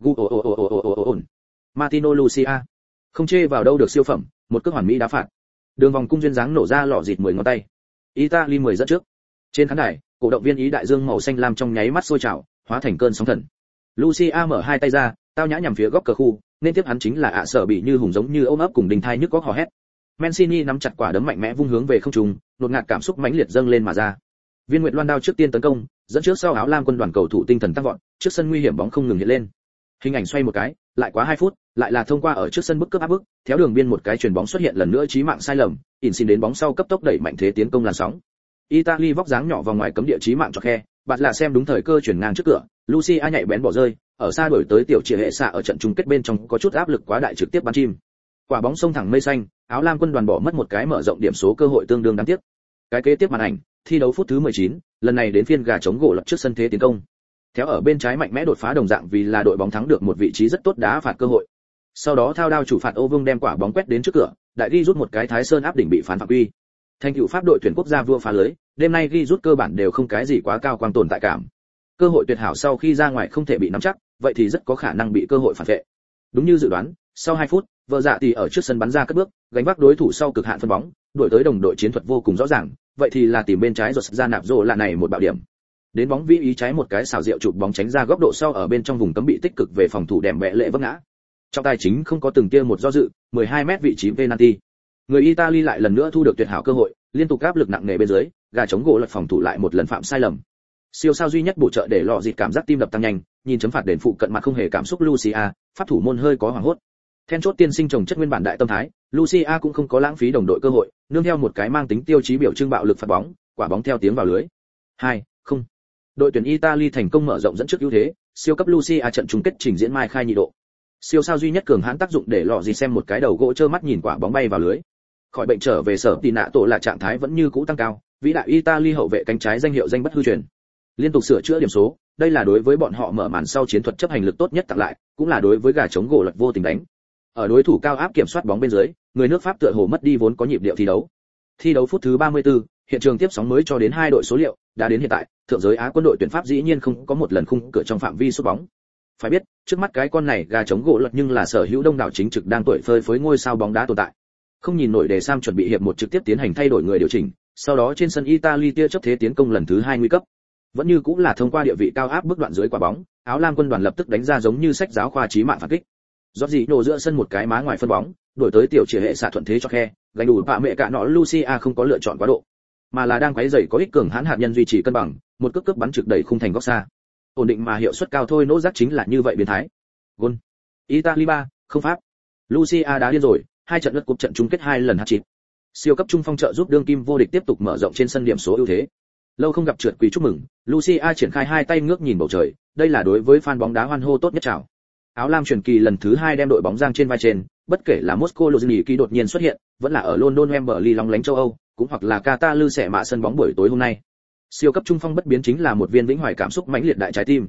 Martino Lucia. Không chê vào đâu được siêu phẩm, một cước hoàn mỹ đá phạt. Đường vòng cung duyên dáng nổ ra lọ dịt 10 ngón tay. Italy 10 dẫn trước. Trên khán đài, cổ động viên ý đại dương màu xanh lam trong nháy mắt sôi trào, hóa thành cơn sóng thần. Lucia mở hai tay ra, tao nhã nhằm phía góc cờ khu, nên tiếp hắn chính là ạ sở bị như hùng giống như ôm ấp cùng đình thai nhức góc hò hét. Mancini nắm chặt quả đấm mạnh mẽ vung hướng về không trung, đột ngạt cảm xúc mãnh liệt dâng lên mà ra. Viên Nguyệt Loan đao trước tiên tấn công, dẫn trước sau áo lam quân đoàn cầu thủ tinh thần tăng vọt, trước sân nguy hiểm bóng không ngừng hiện lên. Hình ảnh xoay một cái, lại quá 2 phút, lại là thông qua ở trước sân bức cướp áp bức, theo đường biên một cái chuyền bóng xuất hiện lần nữa chí mạng sai lầm, xin đến bóng sau cấp tốc đẩy mạnh thế tiến công làn sóng. Italy vóc dáng nhỏ vào ngoài cấm địa chí mạng cho khe, bạn là xem đúng thời cơ chuyển ngang trước cửa, Lucia nhạy bén bỏ rơi, ở xa đổi tới tiểu triệt hệ xạ ở trận chung kết bên trong có chút áp lực quá đại trực tiếp bắn chim. Quả bóng xông thẳng mây xanh, áo lam quân đoàn bỏ mất một cái mở rộng điểm số cơ hội tương đương đáng tiếc. Cái kế tiếp màn ảnh, thi đấu phút thứ 19, lần này đến phiên gà chống gỗ lập trước sân thế tiến công. Theo ở bên trái mạnh mẽ đột phá đồng dạng vì là đội bóng thắng được một vị trí rất tốt đá phạt cơ hội. Sau đó thao đao chủ phạt Ô Vương đem quả bóng quét đến trước cửa, đại ghi rút một cái Thái Sơn áp đỉnh bị phán phạm quy. Thành tựu Pháp đội tuyển quốc gia vua phá lưới, đêm nay ghi rút cơ bản đều không cái gì quá cao quang tồn tại cảm. Cơ hội tuyệt hảo sau khi ra ngoài không thể bị nắm chắc, vậy thì rất có khả năng bị cơ hội phản vệ. Đúng như dự đoán, sau 2 phút, vợ dạ thì ở trước sân bắn ra cất bước, gánh vác đối thủ sau cực hạn phân bóng, đuổi tới đồng đội chiến thuật vô cùng rõ ràng, vậy thì là tìm bên trái rồi ra nạp rồ là này một bạo điểm. Đến bóng vĩ ý trái một cái xảo diệu chụp bóng tránh ra góc độ sau ở bên trong vùng cấm bị tích cực về phòng thủ đệm bẹ lệ vấp ngã. Trong tài chính không có từng kia một do dự, 12m vị trí penalty. Người Italy lại lần nữa thu được tuyệt hảo cơ hội, liên tục áp lực nặng nề bên dưới, gà chống gỗ lật phòng thủ lại một lần phạm sai lầm. Siêu sao duy nhất bổ trợ để lọ dịt cảm giác tim đập tăng nhanh, nhìn chấm phạt đền phụ cận mặt không hề cảm xúc Lucia, pháp thủ môn hơi có hoảng hốt. Then chốt tiên sinh trồng chất nguyên bản đại tâm thái, Lucia cũng không có lãng phí đồng đội cơ hội, nương theo một cái mang tính tiêu chí biểu trưng bạo lực phạt bóng, quả bóng theo tiếng vào lưới. 2-0. Đội tuyển Italy thành công mở rộng dẫn trước ưu thế, siêu cấp Lucia trận chung kết trình diễn mai khai nhị độ. Siêu sao duy nhất cường hãn tác dụng để lọ gì xem một cái đầu gỗ trơ mắt nhìn quả bóng bay vào lưới. Khỏi bệnh trở về sở tì nạ tổ là trạng thái vẫn như cũ tăng cao, vĩ đại Italy hậu vệ cánh trái danh hiệu danh bất hư truyền. Liên tục sửa chữa điểm số, đây là đối với bọn họ mở màn sau chiến thuật chấp hành lực tốt nhất tặng lại, cũng là đối với gà chống gỗ lật vô tình đánh. Ở đối thủ cao áp kiểm soát bóng bên dưới, người nước Pháp tựa hồ mất đi vốn có nhịp điệu thi đấu. Thi đấu phút thứ 34, hiện trường tiếp sóng mới cho đến 2 đội số liệu, đã đến hiện tại, thượng giới Á quân đội tuyển Pháp dĩ nhiên không có một lần khung cửa trong phạm vi sút bóng. Phải biết, trước mắt cái con này gà chống gỗ lật nhưng là sở hữu đông đảo chính trực đang tuổi phơi phới ngôi sao bóng đá tồn tại. Không nhìn nổi để Sam chuẩn bị hiệp một trực tiếp tiến hành thay đổi người điều chỉnh, sau đó trên sân Italy tia chớp thế tiến công lần thứ 2 nguy cấp. Vẫn như cũng là thông qua địa vị cao áp bước đoạn dưới quả bóng, áo lam quân đoàn lập tức đánh ra giống như sách giáo khoa chí mạng phản kích. Giọt gì nổ giữa sân một cái má ngoài phân bóng, đổi tới tiểu chỉ hệ xạ thuận thế cho khe, gánh đủ bạ mẹ cả nọ Lucia không có lựa chọn quá độ, mà là đang quấy rầy có ích cường hãn hạt nhân duy trì cân bằng, một cước cước bắn trực đẩy khung thành góc xa. Ổn định mà hiệu suất cao thôi nỗ giác chính là như vậy biến thái. Gol. Italy 3, không Pháp. Lucia đá điên rồi, 2 trận lượt cúp trận chung kết 2 lần hat-trick. Siêu cấp trung phong trợ giúp đương kim vô địch tiếp tục mở rộng trên sân điểm số ưu thế. Lâu không gặp trượt quỳ chúc mừng, Lucia triển khai 2 tay ngước nhìn bầu trời, đây là đối với fan bóng đá hoan hô tốt nhất chào. Áo lam truyền kỳ lần thứ 2 đem đội bóng giang trên vai trên, bất kể là Moscow Luzhniki đột nhiên xuất hiện, vẫn là ở London Wembley long lánh châu Âu, cũng hoặc là Qatar lư xẻ mạ sân bóng buổi tối hôm nay. Siêu cấp trung phong bất biến chính là một viên vĩnh hoài cảm xúc mãnh liệt đại trái tim.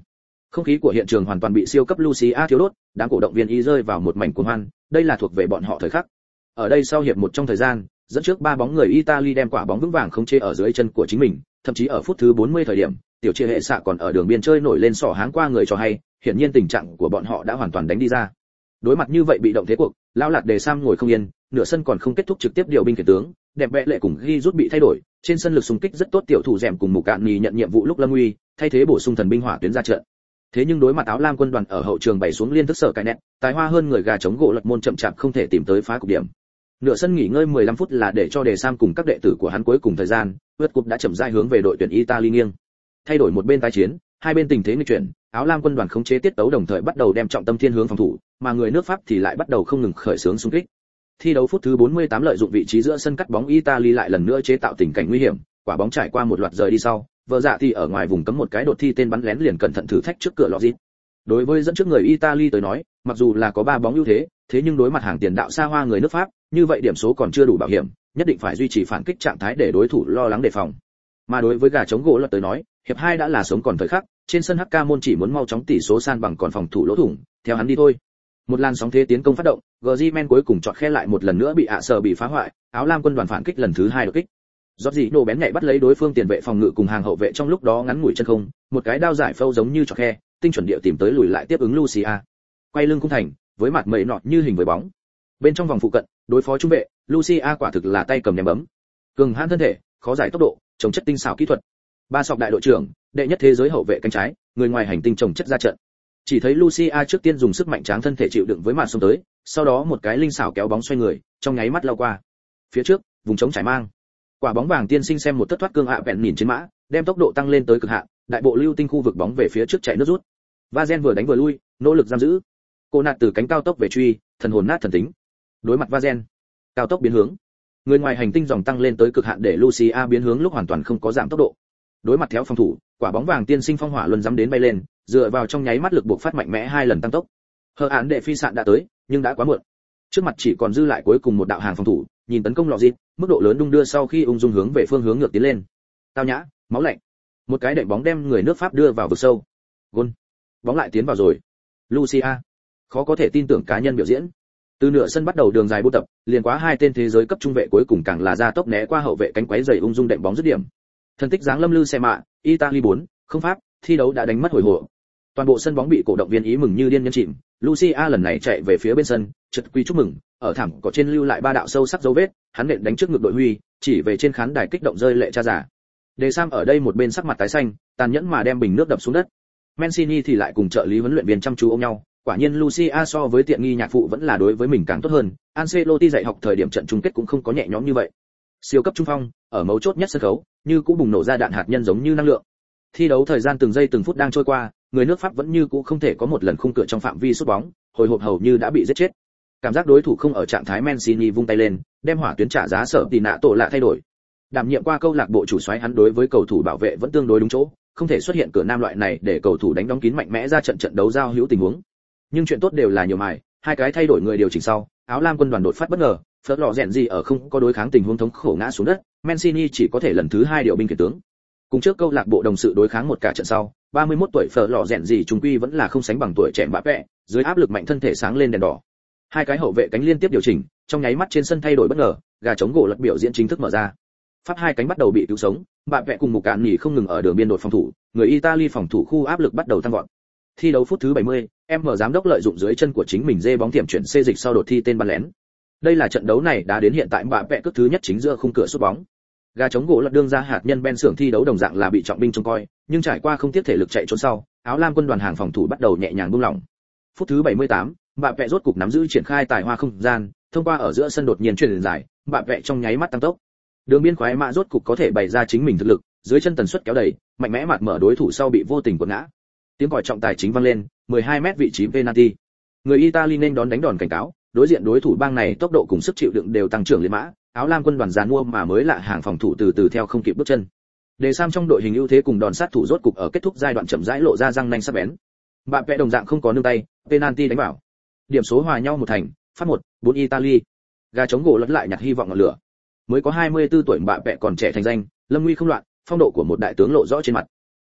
Không khí của hiện trường hoàn toàn bị siêu cấp Lucia thiếu đốt, đám cổ động viên ý rơi vào một mảnh cuồng hoan, đây là thuộc về bọn họ thời khắc. Ở đây sau hiệp một trong thời gian, dẫn trước 3 bóng người Italy đem quả bóng vững vàng khống chế ở dưới chân của chính mình, thậm chí ở phút thứ 40 thời điểm, tiểu chia hệ xạ còn ở đường biên chơi nổi lên sỏ háng qua người cho hay, hiển nhiên tình trạng của bọn họ đã hoàn toàn đánh đi ra. Đối mặt như vậy bị động thế cuộc, lão lạt đề Sam ngồi không yên, nửa sân còn không kết thúc trực tiếp điều binh khiển tướng, đẹp vẽ lệ cùng ghi rút bị thay đổi, trên sân lực xung kích rất tốt, tiểu thủ rèm cùng mục cạn nhì nhận nhiệm vụ lúc lâm nguy, thay thế bổ sung thần binh hỏa tuyến ra trận. Thế nhưng đối mặt áo lam quân đoàn ở hậu trường bày xuống liên thức sở cái nét, tài hoa hơn người gà chống gỗ lật môn chậm chạp không thể tìm tới phá cục điểm. Nửa sân nghỉ ngơi 15 phút là để cho đề Sam cùng các đệ tử của hắn cuối cùng thời gian, vượt cúp đã chậm rãi hướng về đội tuyển Italy nghiêng. Thay đổi một bên tái chiến, hai bên tình thế nghịch chuyển, áo lam quân đoàn khống chế tiết tấu đồng thời bắt đầu đem trọng tâm thiên hướng phòng thủ, mà người nước Pháp thì lại bắt đầu không ngừng khởi xướng xung kích. Thi đấu phút thứ 48 lợi dụng vị trí giữa sân cắt bóng Italy lại lần nữa chế tạo tình cảnh nguy hiểm, quả bóng trải qua một loạt rời đi sau, vợ dạ thì ở ngoài vùng cấm một cái đột thi tên bắn lén liền cẩn thận thử thách trước cửa lọt dít. Đối với dẫn trước người Italy tới nói, mặc dù là có 3 bóng ưu thế, thế nhưng đối mặt hàng tiền đạo xa hoa người nước Pháp, như vậy điểm số còn chưa đủ bảo hiểm, nhất định phải duy trì phản kích trạng thái để đối thủ lo lắng đề phòng. Mà đối với gà chống gỗ lật tới nói, hiệp 2 đã là sống còn thời khắc, trên sân HK môn chỉ muốn mau chóng tỷ số san bằng còn phòng thủ lỗ thủng, theo hắn đi thôi. Một làn sóng thế tiến công phát động, Griezmann cuối cùng chọt khe lại một lần nữa bị ạ sở bị phá hoại, áo lam quân đoàn phản kích lần thứ 2 đột kích. Jorginho bén nhạy bắt lấy đối phương tiền vệ phòng ngự cùng hàng hậu vệ trong lúc đó ngắn ngủi chân không, một cái đao giải phâu giống như chọt khe, tinh chuẩn địa tìm tới lùi lại tiếp ứng Lucia. Quay lưng cung thành, với mặt mẩy nọt như hình với bóng. Bên trong vòng phụ cận, đối phó trung vệ, Lucia quả thực là tay cầm ném bấm. Cường hãn thân thể, khó giải tốc độ, chống chất tinh xảo kỹ thuật. Ba sọc đại đội trưởng, đệ nhất thế giới hậu vệ cánh trái, người ngoài hành tinh trồng chất ra trận. Chỉ thấy Lucia trước tiên dùng sức mạnh tráng thân thể chịu đựng với màn xông tới, sau đó một cái linh xảo kéo bóng xoay người, trong nháy mắt lao qua. Phía trước, vùng trống trải mang. Quả bóng vàng tiên sinh xem một tất thoát cương ạ vẹn nhìn trên mã, đem tốc độ tăng lên tới cực hạn, đại bộ lưu tinh khu vực bóng về phía trước chạy nước rút. Vazen vừa đánh vừa lui, nỗ lực giam giữ. Cô nạt từ cánh cao tốc về truy, thần hồn nát thần tính. Đối mặt Vazen, cao tốc biến hướng. Người ngoài hành tinh dòng tăng lên tới cực hạn để Lucia biến hướng lúc hoàn toàn không có giảm tốc độ. Đối mặt theo phòng thủ, quả bóng vàng tiên sinh phong hỏa luân dám đến bay lên, dựa vào trong nháy mắt lực buộc phát mạnh mẽ 2 lần tăng tốc. Hờ án đệ phi sạn đã tới, nhưng đã quá muộn. Trước mặt chỉ còn dư lại cuối cùng một đạo hàng phòng thủ, nhìn tấn công lọ dịt, mức độ lớn đung đưa sau khi ung dung hướng về phương hướng ngược tiến lên. Tao nhã, máu lạnh. Một cái đệm bóng đem người nước Pháp đưa vào vực sâu. Gol. Bóng lại tiến vào rồi. Lucia. Khó có thể tin tưởng cá nhân biểu diễn. Từ nửa sân bắt đầu đường dài buôn tập, liền quá 2 tên thế giới cấp trung vệ cuối cùng càng là ra tốc né qua hậu vệ cánh quấy giày ung dung đệm bóng dứt điểm. Thần tích dáng lâm lư xe mạ, Italy 4, không Pháp, thi đấu đã đánh mất hồi hộp. Toàn bộ sân bóng bị cổ động viên ý mừng như điên nhấn chìm, Lucia lần này chạy về phía bên sân, chật quy chúc mừng, ở thảm cỏ trên lưu lại 3 đạo sâu sắc dấu vết, hắn nện đánh trước ngực đội huy, chỉ về trên khán đài kích động rơi lệ cha giả. Đề Sam ở đây một bên sắc mặt tái xanh, tàn nhẫn mà đem bình nước đập xuống đất. Mancini thì lại cùng trợ lý huấn luyện viên chăm chú ôm nhau, quả nhiên Lucia so với tiện nghi nhạc phụ vẫn là đối với mình càng tốt hơn, Ancelotti dạy học thời điểm trận chung kết cũng không có nhẹ nhõm như vậy. Siêu cấp trung phong, ở mấu chốt nhất sân khấu, như cũ bùng nổ ra đạn hạt nhân giống như năng lượng. Thi đấu thời gian từng giây từng phút đang trôi qua, người nước Pháp vẫn như cũ không thể có một lần khung cửa trong phạm vi sút bóng, hồi hộp hầu như đã bị giết chết. Cảm giác đối thủ không ở trạng thái, Mancini vung tay lên, đem hỏa tuyến trả giá sở tỷ nạ tổ lạ thay đổi. Đảm nhiệm qua câu lạc bộ chủ soái hắn đối với cầu thủ bảo vệ vẫn tương đối đúng chỗ, không thể xuất hiện cửa nam loại này để cầu thủ đánh đóng kín mạnh mẽ ra trận đấu giao hữu tình huống. Nhưng chuyện tốt đều là nhiều mài, 2 cái thay đổi người điều chỉnh sau, áo lam quân đoàn đột phát bất ngờ, phớt lọ rèn gì ở không có đối kháng tình huống thống khổ ngã xuống đất, Mancini chỉ có thể lần thứ 2 điều binh khiển tướng. Cùng trước câu lạc bộ đồng sự đối kháng một cả trận sau, 31 tuổi phở lọ rèn gì trung quy vẫn là không sánh bằng tuổi trẻ Mbappé, dưới áp lực mạnh thân thể sáng lên đèn đỏ. 2 cái hậu vệ cánh liên tiếp điều chỉnh, trong nháy mắt trên sân thay đổi bất ngờ, gà chống gỗ lật biểu diễn chính thức mở ra. Pháp 2 cánh bắt đầu bị cứu sống, Mbappé cùng một cạn nhỉ không ngừng ở đường biên đột phòng thủ, người Italy phòng thủ khu áp lực bắt đầu tăng vọt. Thi đấu phút thứ 70, M giám đốc lợi dụng dưới chân của chính mình dê bóng tiệm chuyển xê dịch sau đột thi tên bắn lén. Đây là trận đấu này đã đến hiện tại Mbappé cước thứ nhất chính giữa khung cửa sút bóng. Gà chống gỗ lật đương ra hạt nhân Ben xưởng thi đấu đồng dạng là bị trọng binh trông coi, nhưng trải qua không tiếc thể lực chạy trốn sau, áo lam quân đoàn hàng phòng thủ bắt đầu nhẹ nhàng buông lỏng. Phút thứ 78, Mbappé rốt cục nắm giữ triển khai tài hoa không gian, thông qua ở giữa sân đột nhiên chuyển dài, Mbappé trong nháy mắt tăng tốc. Đường biên khoái mã rốt cục có thể bày ra chính mình thực lực, dưới chân tần suất kéo đẩy, mạnh mẽ mạt mở đối thủ sau bị vô tình quật ngã. Tiếng còi trọng tài chính vang lên, 12m vị trí penalty. Người Italy nên đón đánh đòn cảnh cáo, đối diện đối thủ bang này tốc độ cùng sức chịu đựng đều tăng trưởng lên mã, áo lam quân đoàn giàn mua mà mới lạ hàng phòng thủ từ từ theo không kịp bước chân. Đề Sam trong đội hình ưu thế cùng đòn sát thủ rốt cục ở kết thúc giai đoạn chậm rãi lộ ra răng nanh sắc bén. Mbappé đồng dạng không có nương tay, penalty đánh vào. Điểm số hòa nhau một thành, Pháp 1, 4 Italy. Gà chống gỗ lẫn lại nhặt hy vọng ngọn lửa. Mới có 24 tuổi Mbappé còn trẻ thành danh, lâm nguy không loạn, phong độ của một đại tướng lộ rõ trên mặt.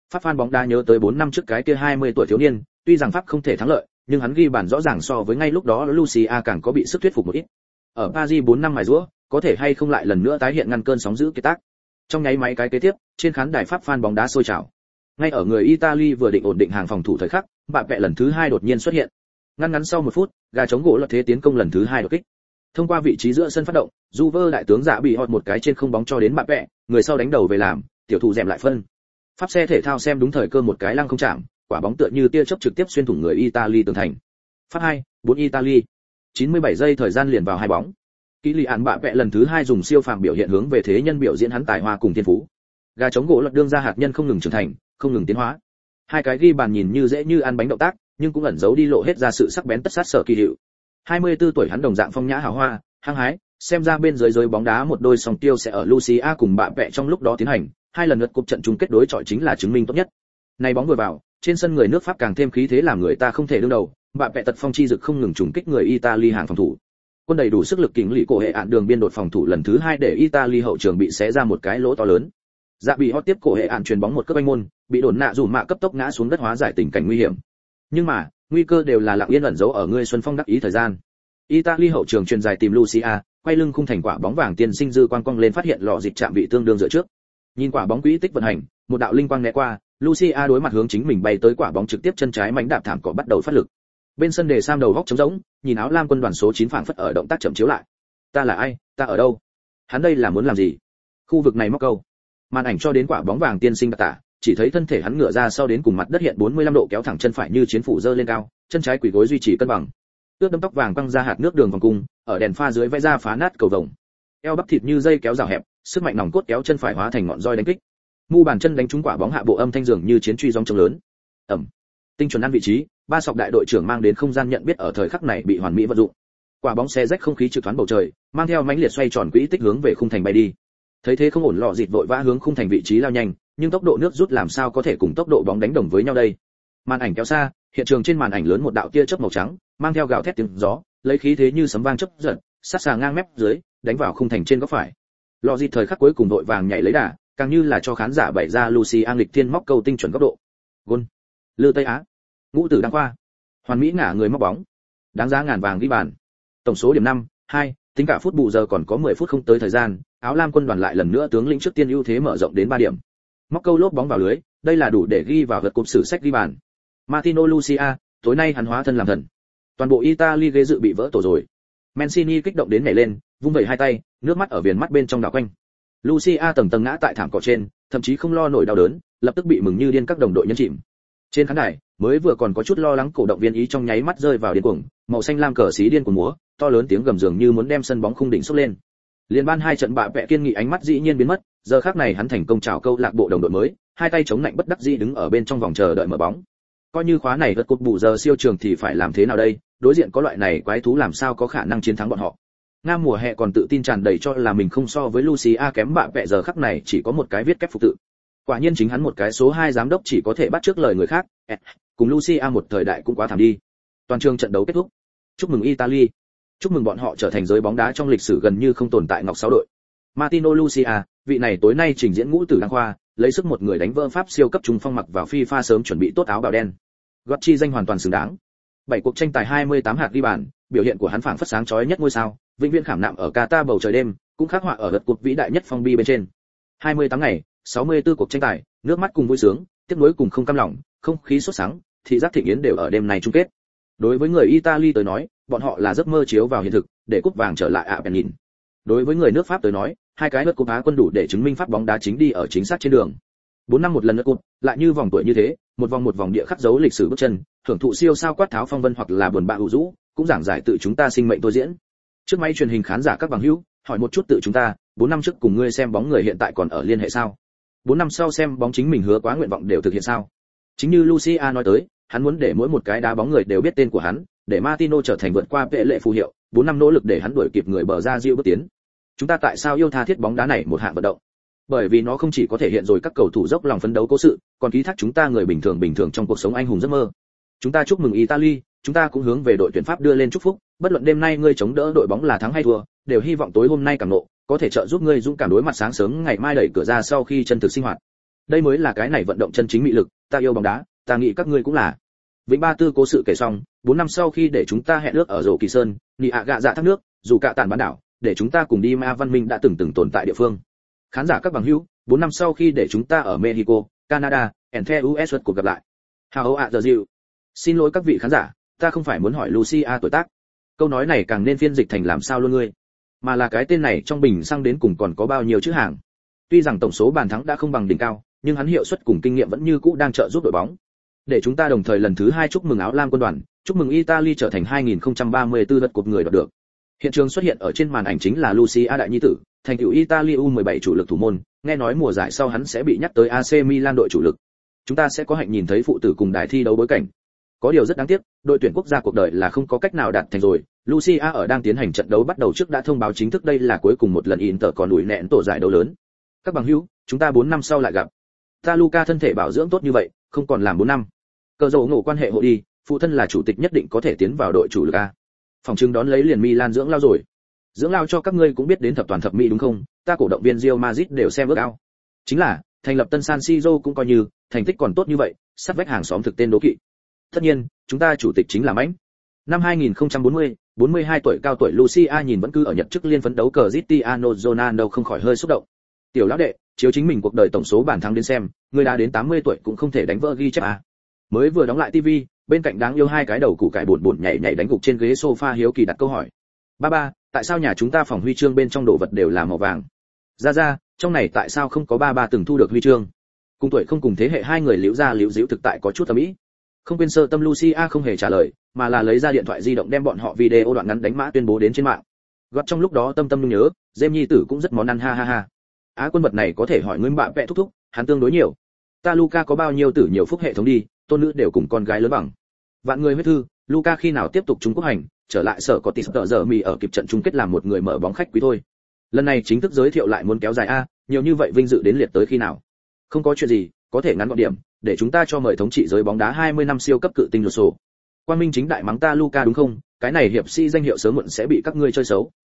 Pháp fan bóng đá nhớ tới 4 năm trước cái kia 20 tuổi thiếu niên, tuy rằng Pháp không thể thắng lợi, nhưng hắn ghi bàn rõ ràng so với ngay lúc đó Lucia càng có bị sức thuyết phục một ít. Ở Paris 4 năm mài giũa, có thể hay không lại lần nữa tái hiện ngăn cơn sóng dữ kế tác. Trong nháy máy cái kế tiếp, trên khán đài Pháp fan bóng đá sôi trào. Ngay ở người Italy vừa định ổn định hàng phòng thủ thời khắc, bạ vẽ lần thứ 2 đột nhiên xuất hiện. Ngắn sau 1 phút, gà chống gỗ lật thế tiến công lần thứ 2 đột kích. Thông qua vị trí giữa sân phát động, Juve đại tướng Dạ bị hot một cái trên không bóng cho đến bạ vẽ, người sau đánh đầu về làm, tiểu thủ dèm lại phân. Pháp xe thể thao xem đúng thời cơ một cái lăng không chạm, quả bóng tựa như tia chớp trực tiếp xuyên thủng người Italy tường thành. Pháp 2, 4 Italy. 97 giây thời gian liền vào 2 bóng. Kylian bạ vẽ lần thứ 2 dùng siêu phàm biểu hiện hướng về thế nhân biểu diễn hắn tài hoa cùng thiên phú. Gà chống gỗ lật đương ra hạt nhân không ngừng trưởng thành, không ngừng tiến hóa. Hai cái ghi bàn nhìn như dễ như ăn bánh động tác, nhưng cũng ẩn giấu đi lộ hết ra sự sắc bén tất sát sở kỳ hiệu. 24 tuổi hắn đồng dạng phong nhã hào hoa, hăng hái, xem ra bên dưới bóng đá một đôi song tiêu sẽ ở Lucia cùng bạ vẽ trong lúc đó tiến hành, 2 lần lượt cuộc trận chung kết đối chọi chính là chứng minh tốt nhất. Này bóng vừa vào, trên sân người nước Pháp càng thêm khí thế làm người ta không thể đương đầu, bạ vẽ tật phong chi dực không ngừng trùng kích người Italy hàng phòng thủ. Quân đầy đủ sức lực kính lì cổ hệ ạn đường biên đột phòng thủ lần thứ 2 để Italy hậu trường bị xé ra một cái lỗ to lớn. Dạ bị hot tiếp cổ hệ ạn truyền bóng một cấp anh môn, bị đồn nạ dùm mạ cấp tốc ngã xuống đất hóa giải tình cảnh nguy hiểm. Nhưng mà, nguy cơ đều là lặng yên ẩn giấu ở người Xuân Phong đắc ý thời gian. Italy hậu trường truyền dài tìm Lucia, quay lưng khung thành quả bóng vàng tiên sinh dư quang cong lên phát hiện lọ dịch chạm vị tương đương giữa trước. Nhìn quả bóng quỹ tích vận hành, một đạo linh quang né qua, Lucia đối mặt hướng chính mình bay tới quả bóng trực tiếp chân trái mánh đạp thảm cỏ bắt đầu phát lực. Bên sân đề Sam đầu góc trống rỗng, nhìn áo lam quân đoàn số 9 phảng phất ở động tác chậm chiếu lại. Ta là ai, ta ở đâu? Hắn đây là muốn làm gì? Khu vực này móc câu. Màn ảnh cho đến quả bóng vàng tiên sinh đặc tả, chỉ thấy thân thể hắn ngửa ra sau đến cùng mặt đất hiện 45 độ kéo thẳng chân phải như chiến phủ giơ lên cao, chân trái quỳ gối duy trì cân bằng. Ướt đẫm tóc vàng băng ra hạt nước đường vòng cung, ở đèn pha dưới vẽ ra phá nát cầu vồng. Eo bắp thịt như dây kéo rào hẹp, sức mạnh nòng cốt kéo chân phải hóa thành ngọn roi đánh kích. Mu bàn chân đánh trúng quả bóng hạ bộ âm thanh dường như chiến truy gióng trống lớn. Ầm. Tinh chuẩn ăn vị trí, ba sọc đại đội trưởng mang đến không gian nhận biết ở thời khắc này bị hoàn mỹ vận dụng. Quả bóng xé rách không khí trực thoáng bầu trời, mang theo mãnh liệt xoay tròn quỹ tích hướng về khung thành bay đi. Thấy thế không ổn lọ dịt vội vã hướng khung thành vị trí lao nhanh, nhưng tốc độ nước rút làm sao có thể cùng tốc độ bóng đánh đồng với nhau đây. Màn ảnh kéo xa, hiện trường trên màn ảnh lớn một đạo tia chớp màu trắng, mang theo gào thét tiếng gió, lấy khí thế như sấm vang chớp giật, sát xà ngang mép dưới, đánh vào khung thành trên góc phải. Lọ dịt thời khắc cuối cùng đội vàng nhảy lấy đà, càng như là cho khán giả bày ra Lucy An lịch thiên móc câu tinh chuẩn góc độ. Gol. Lư Tây Á. Ngũ tử đăng khoa. Hoàn mỹ ngả người móc bóng. Đáng giá ngàn vàng ghi bàn. Tổng số điểm 5, 2, tính cả phút bù giờ còn có 10 phút không tới thời gian, áo lam quân đoàn lại lần nữa tướng lĩnh trước tiên ưu thế mở rộng đến 3 điểm. Móc câu lốp bóng vào lưới, đây là đủ để ghi vào vượt cột sử sách ghi bàn. Martino Lucia, tối nay hắn hóa thân làm thần. Toàn bộ Italy ghế dự bị vỡ tổ rồi. Mancini kích động đến nhảy lên, vung vẩy hai tay, nước mắt ở viền mắt bên trong đảo quanh. Lucia tầng tầng ngã tại thảm cỏ trên, thậm chí không lo nổi đau đớn, lập tức bị mừng như điên các đồng đội nhấn chìm. Trên khán đài, mới vừa còn có chút lo lắng cổ động viên ý trong nháy mắt rơi vào điên cuồng, màu xanh lam cờ xí điên cuồng múa, to lớn tiếng gầm dường như muốn đem sân bóng khung đỉnh sốc lên. Liên ban hai trận bạ vẽ kiên nghị ánh mắt dĩ nhiên biến mất, giờ khắc này hắn thành công chào câu lạc bộ đồng đội mới, hai tay chống lạnh bất đắc dĩ đứng ở bên trong vòng chờ đợi mở bóng. Coi như khóa này vượt cột bù giờ siêu trường thì phải làm thế nào đây, đối diện có loại này quái thú làm sao có khả năng chiến thắng bọn họ. Nga mùa hè còn tự tin tràn đầy cho là mình không so với Lucia kém bạ vẽ, giờ khắc này chỉ có một cái viết kép phục tự. Quả nhiên chính hắn một cái số 2 giám đốc chỉ có thể bắt trước lời người khác, cùng Lucia một thời đại cũng quá thảm đi. Toàn trường trận đấu kết thúc. Chúc mừng Italy. Chúc mừng bọn họ trở thành giới bóng đá trong lịch sử gần như không tồn tại ngọc sáu đội. Martino Lucia, vị này tối nay trình diễn ngũ tử đăng khoa, lấy sức một người đánh vỡ Pháp siêu cấp trung phong mặc vào FIFA sớm chuẩn bị tốt áo bào đen. Gót chi danh hoàn toàn xứng đáng. 7 cuộc tranh tài 28 hạt ghi bàn, biểu hiện của hắn phảng phất sáng chói nhất ngôi sao, vĩnh viễn khảm nạm ở Qatar bầu trời đêm, cũng khắc họa ở lượt cuộc vĩ đại nhất phong bi bên trên. 28 ngày, 64 cuộc tranh tài, nước mắt cùng vui sướng, tiếc nuối cùng không cam lòng, không khí sốt sắng, thị giác thịnh yến đều ở đêm này chung kết. Đối với người Italy tới nói, bọn họ là giấc mơ chiếu vào hiện thực, để cúp vàng trở lại ạ Benin. Đối với người nước Pháp tới nói, hai cái lượt cúp Á quân đủ để chứng minh Pháp bóng đá chính đi ở chính xác trên đường. 4 năm một lần lượt cúp, lại như vòng tuổi như thế, một vòng địa khắc dấu lịch sử bước chân, hưởng thụ siêu sao quát tháo phong vân hoặc là buồn bã hữu dũ, cũng giảng giải tự chúng ta sinh mệnh tôi diễn. Trước máy truyền hình khán giả các bằng hữu, hỏi một chút tự chúng ta, 4 năm trước cùng ngươi xem bóng người hiện tại còn ở liên hệ sao? 4 năm sau xem bóng chính mình hứa quá nguyện vọng đều thực hiện sao? Chính như Lucia nói tới, hắn muốn để mỗi một cái đá bóng người đều biết tên của hắn, để Martino trở thành vượt qua vệ lệ phù hiệu, 4 năm nỗ lực để hắn đuổi kịp người bờ ra diệu bước tiến. Chúng ta tại sao yêu tha thiết bóng đá này một hạng vận động? Bởi vì nó không chỉ có thể hiện rồi các cầu thủ dốc lòng phấn đấu cố sự, còn ký thác chúng ta người bình thường trong cuộc sống anh hùng giấc mơ. Chúng ta chúc mừng Italy, chúng ta cũng hướng về đội tuyển Pháp đưa lên chúc phúc, bất luận đêm nay ngươi chống đỡ đội bóng là thắng hay thua, đều hy vọng tối hôm nay cảm nộ có thể trợ giúp ngươi dũng cảm đối mặt sáng sớm ngày mai đẩy cửa ra sau khi chân thực sinh hoạt. Đây mới là cái này vận động chân chính mị lực, ta yêu bóng đá, ta nghĩ các ngươi cũng là. Vĩnh Ba Tư cố sự kể xong, 4 năm sau khi để chúng ta hẹn ước ở Rổ Kỳ Sơn, Nị ạ gạ dạ thác nước, dù cả tản bán đảo, để chúng ta cùng đi Ma Văn Minh đã từng tồn tại địa phương. Khán giả các bằng hữu, 4 năm sau khi để chúng ta ở Mexico, Canada, and US cuộc gặp lại. How are you? Xin lỗi các vị khán giả, ta không phải muốn hỏi Lucia tuổi tác. Câu nói này càng nên phiên dịch thành làm sao luôn ngươi, mà là cái tên này trong bình xăng đến cùng còn có bao nhiêu chữ hàng. Tuy rằng tổng số bàn thắng đã không bằng đỉnh cao, nhưng hắn hiệu suất cùng kinh nghiệm vẫn như cũ đang trợ giúp đội bóng. Để chúng ta đồng thời lần thứ 2 chúc mừng áo lam quân đoàn, chúc mừng Italy trở thành 2034 lượt cuộc người đoạt được. Hiện trường xuất hiện ở trên màn ảnh chính là Lucia đại nhi tử, thành tựu Italy U17 chủ lực thủ môn, nghe nói mùa giải sau hắn sẽ bị nhắc tới AC Milan đội chủ lực. Chúng ta sẽ có hạnh nhìn thấy phụ tử cùng đài thi đấu bối cảnh. Có điều rất đáng tiếc, đội tuyển quốc gia cuộc đời là không có cách nào đạt thành rồi. Lucia ở đang tiến hành trận đấu bắt đầu trước đã thông báo chính thức đây là cuối cùng một lần Inter còn đuổi nẹn tổ giải đấu lớn. Các bằng hữu, chúng ta 4 năm sau lại gặp. Ta Luca thân thể bảo dưỡng tốt như vậy, không còn làm 4 năm. Cờ dầu ngộ quan hệ hộ đi, phụ thân là chủ tịch nhất định có thể tiến vào đội chủ lực a. Phòng trưng đón lấy liền Milan dưỡng lao rồi. Dưỡng lao cho các ngươi cũng biết đến thập toàn thập mỹ đúng không? Ta cổ động viên Real Madrid đều xem ước ao. Chính là, thành lập Tân San Siro cũng coi như, thành tích còn tốt như vậy, sắp vách hàng xóm thực tên đố kỵ. Tất nhiên, chúng ta chủ tịch chính là Mãnh. Năm 2040, 42 tuổi cao tuổi Lucia nhìn vẫn cứ ở Nhật chức liên phấn đấu Cristiano Ronaldo không khỏi hơi xúc động. Tiểu lão đệ, chiếu chính mình cuộc đời tổng số bàn thắng đến xem, người đã đến 80 tuổi cũng không thể đánh vỡ ghi chép à. Mới vừa đóng lại TV, bên cạnh đáng yêu hai cái đầu củ cải buồn nhảy đánh gục trên ghế sofa hiếu kỳ đặt câu hỏi. Ba, tại sao nhà chúng ta phòng huy chương bên trong đồ vật đều là màu vàng? Ra, trong này tại sao không có ba từng thu được huy chương? Cùng tuổi không cùng thế hệ hai người liễu ra liễu díu thực tại có chút tầm ý. Không quên sơ tâm Lucia không hề trả lời, mà là lấy ra điện thoại di động đem bọn họ video đoạn ngắn đánh mã tuyên bố đến trên mạng. Gót trong lúc đó tâm nhung nhớ, James nhi tử cũng rất món ăn ha. Á quân vật này có thể hỏi ngươi bạn vẽ thúc, hắn tương đối nhiều. Ta Luca có bao nhiêu tử nhiều phúc hệ thống đi, tôn nữ đều cùng con gái lớn bằng. Vạn người huyết thư, Luca khi nào tiếp tục Trung Quốc hành, trở lại sở có tỷ tợ giờ mì ở kịp trận chung kết làm một người mở bóng khách quý thôi. Lần này chính thức giới thiệu lại muốn kéo dài a, nhiều như vậy vinh dự đến liệt tới khi nào? Không có chuyện gì, có thể ngắn gọn điểm, để chúng ta cho mời thống trị giới bóng đá 20 năm siêu cấp cự tinh lột sổ. Quang Minh chính đại mắng ta Luca đúng không? Cái này hiệp sĩ danh hiệu sớm muộn sẽ bị các ngươi chơi xấu.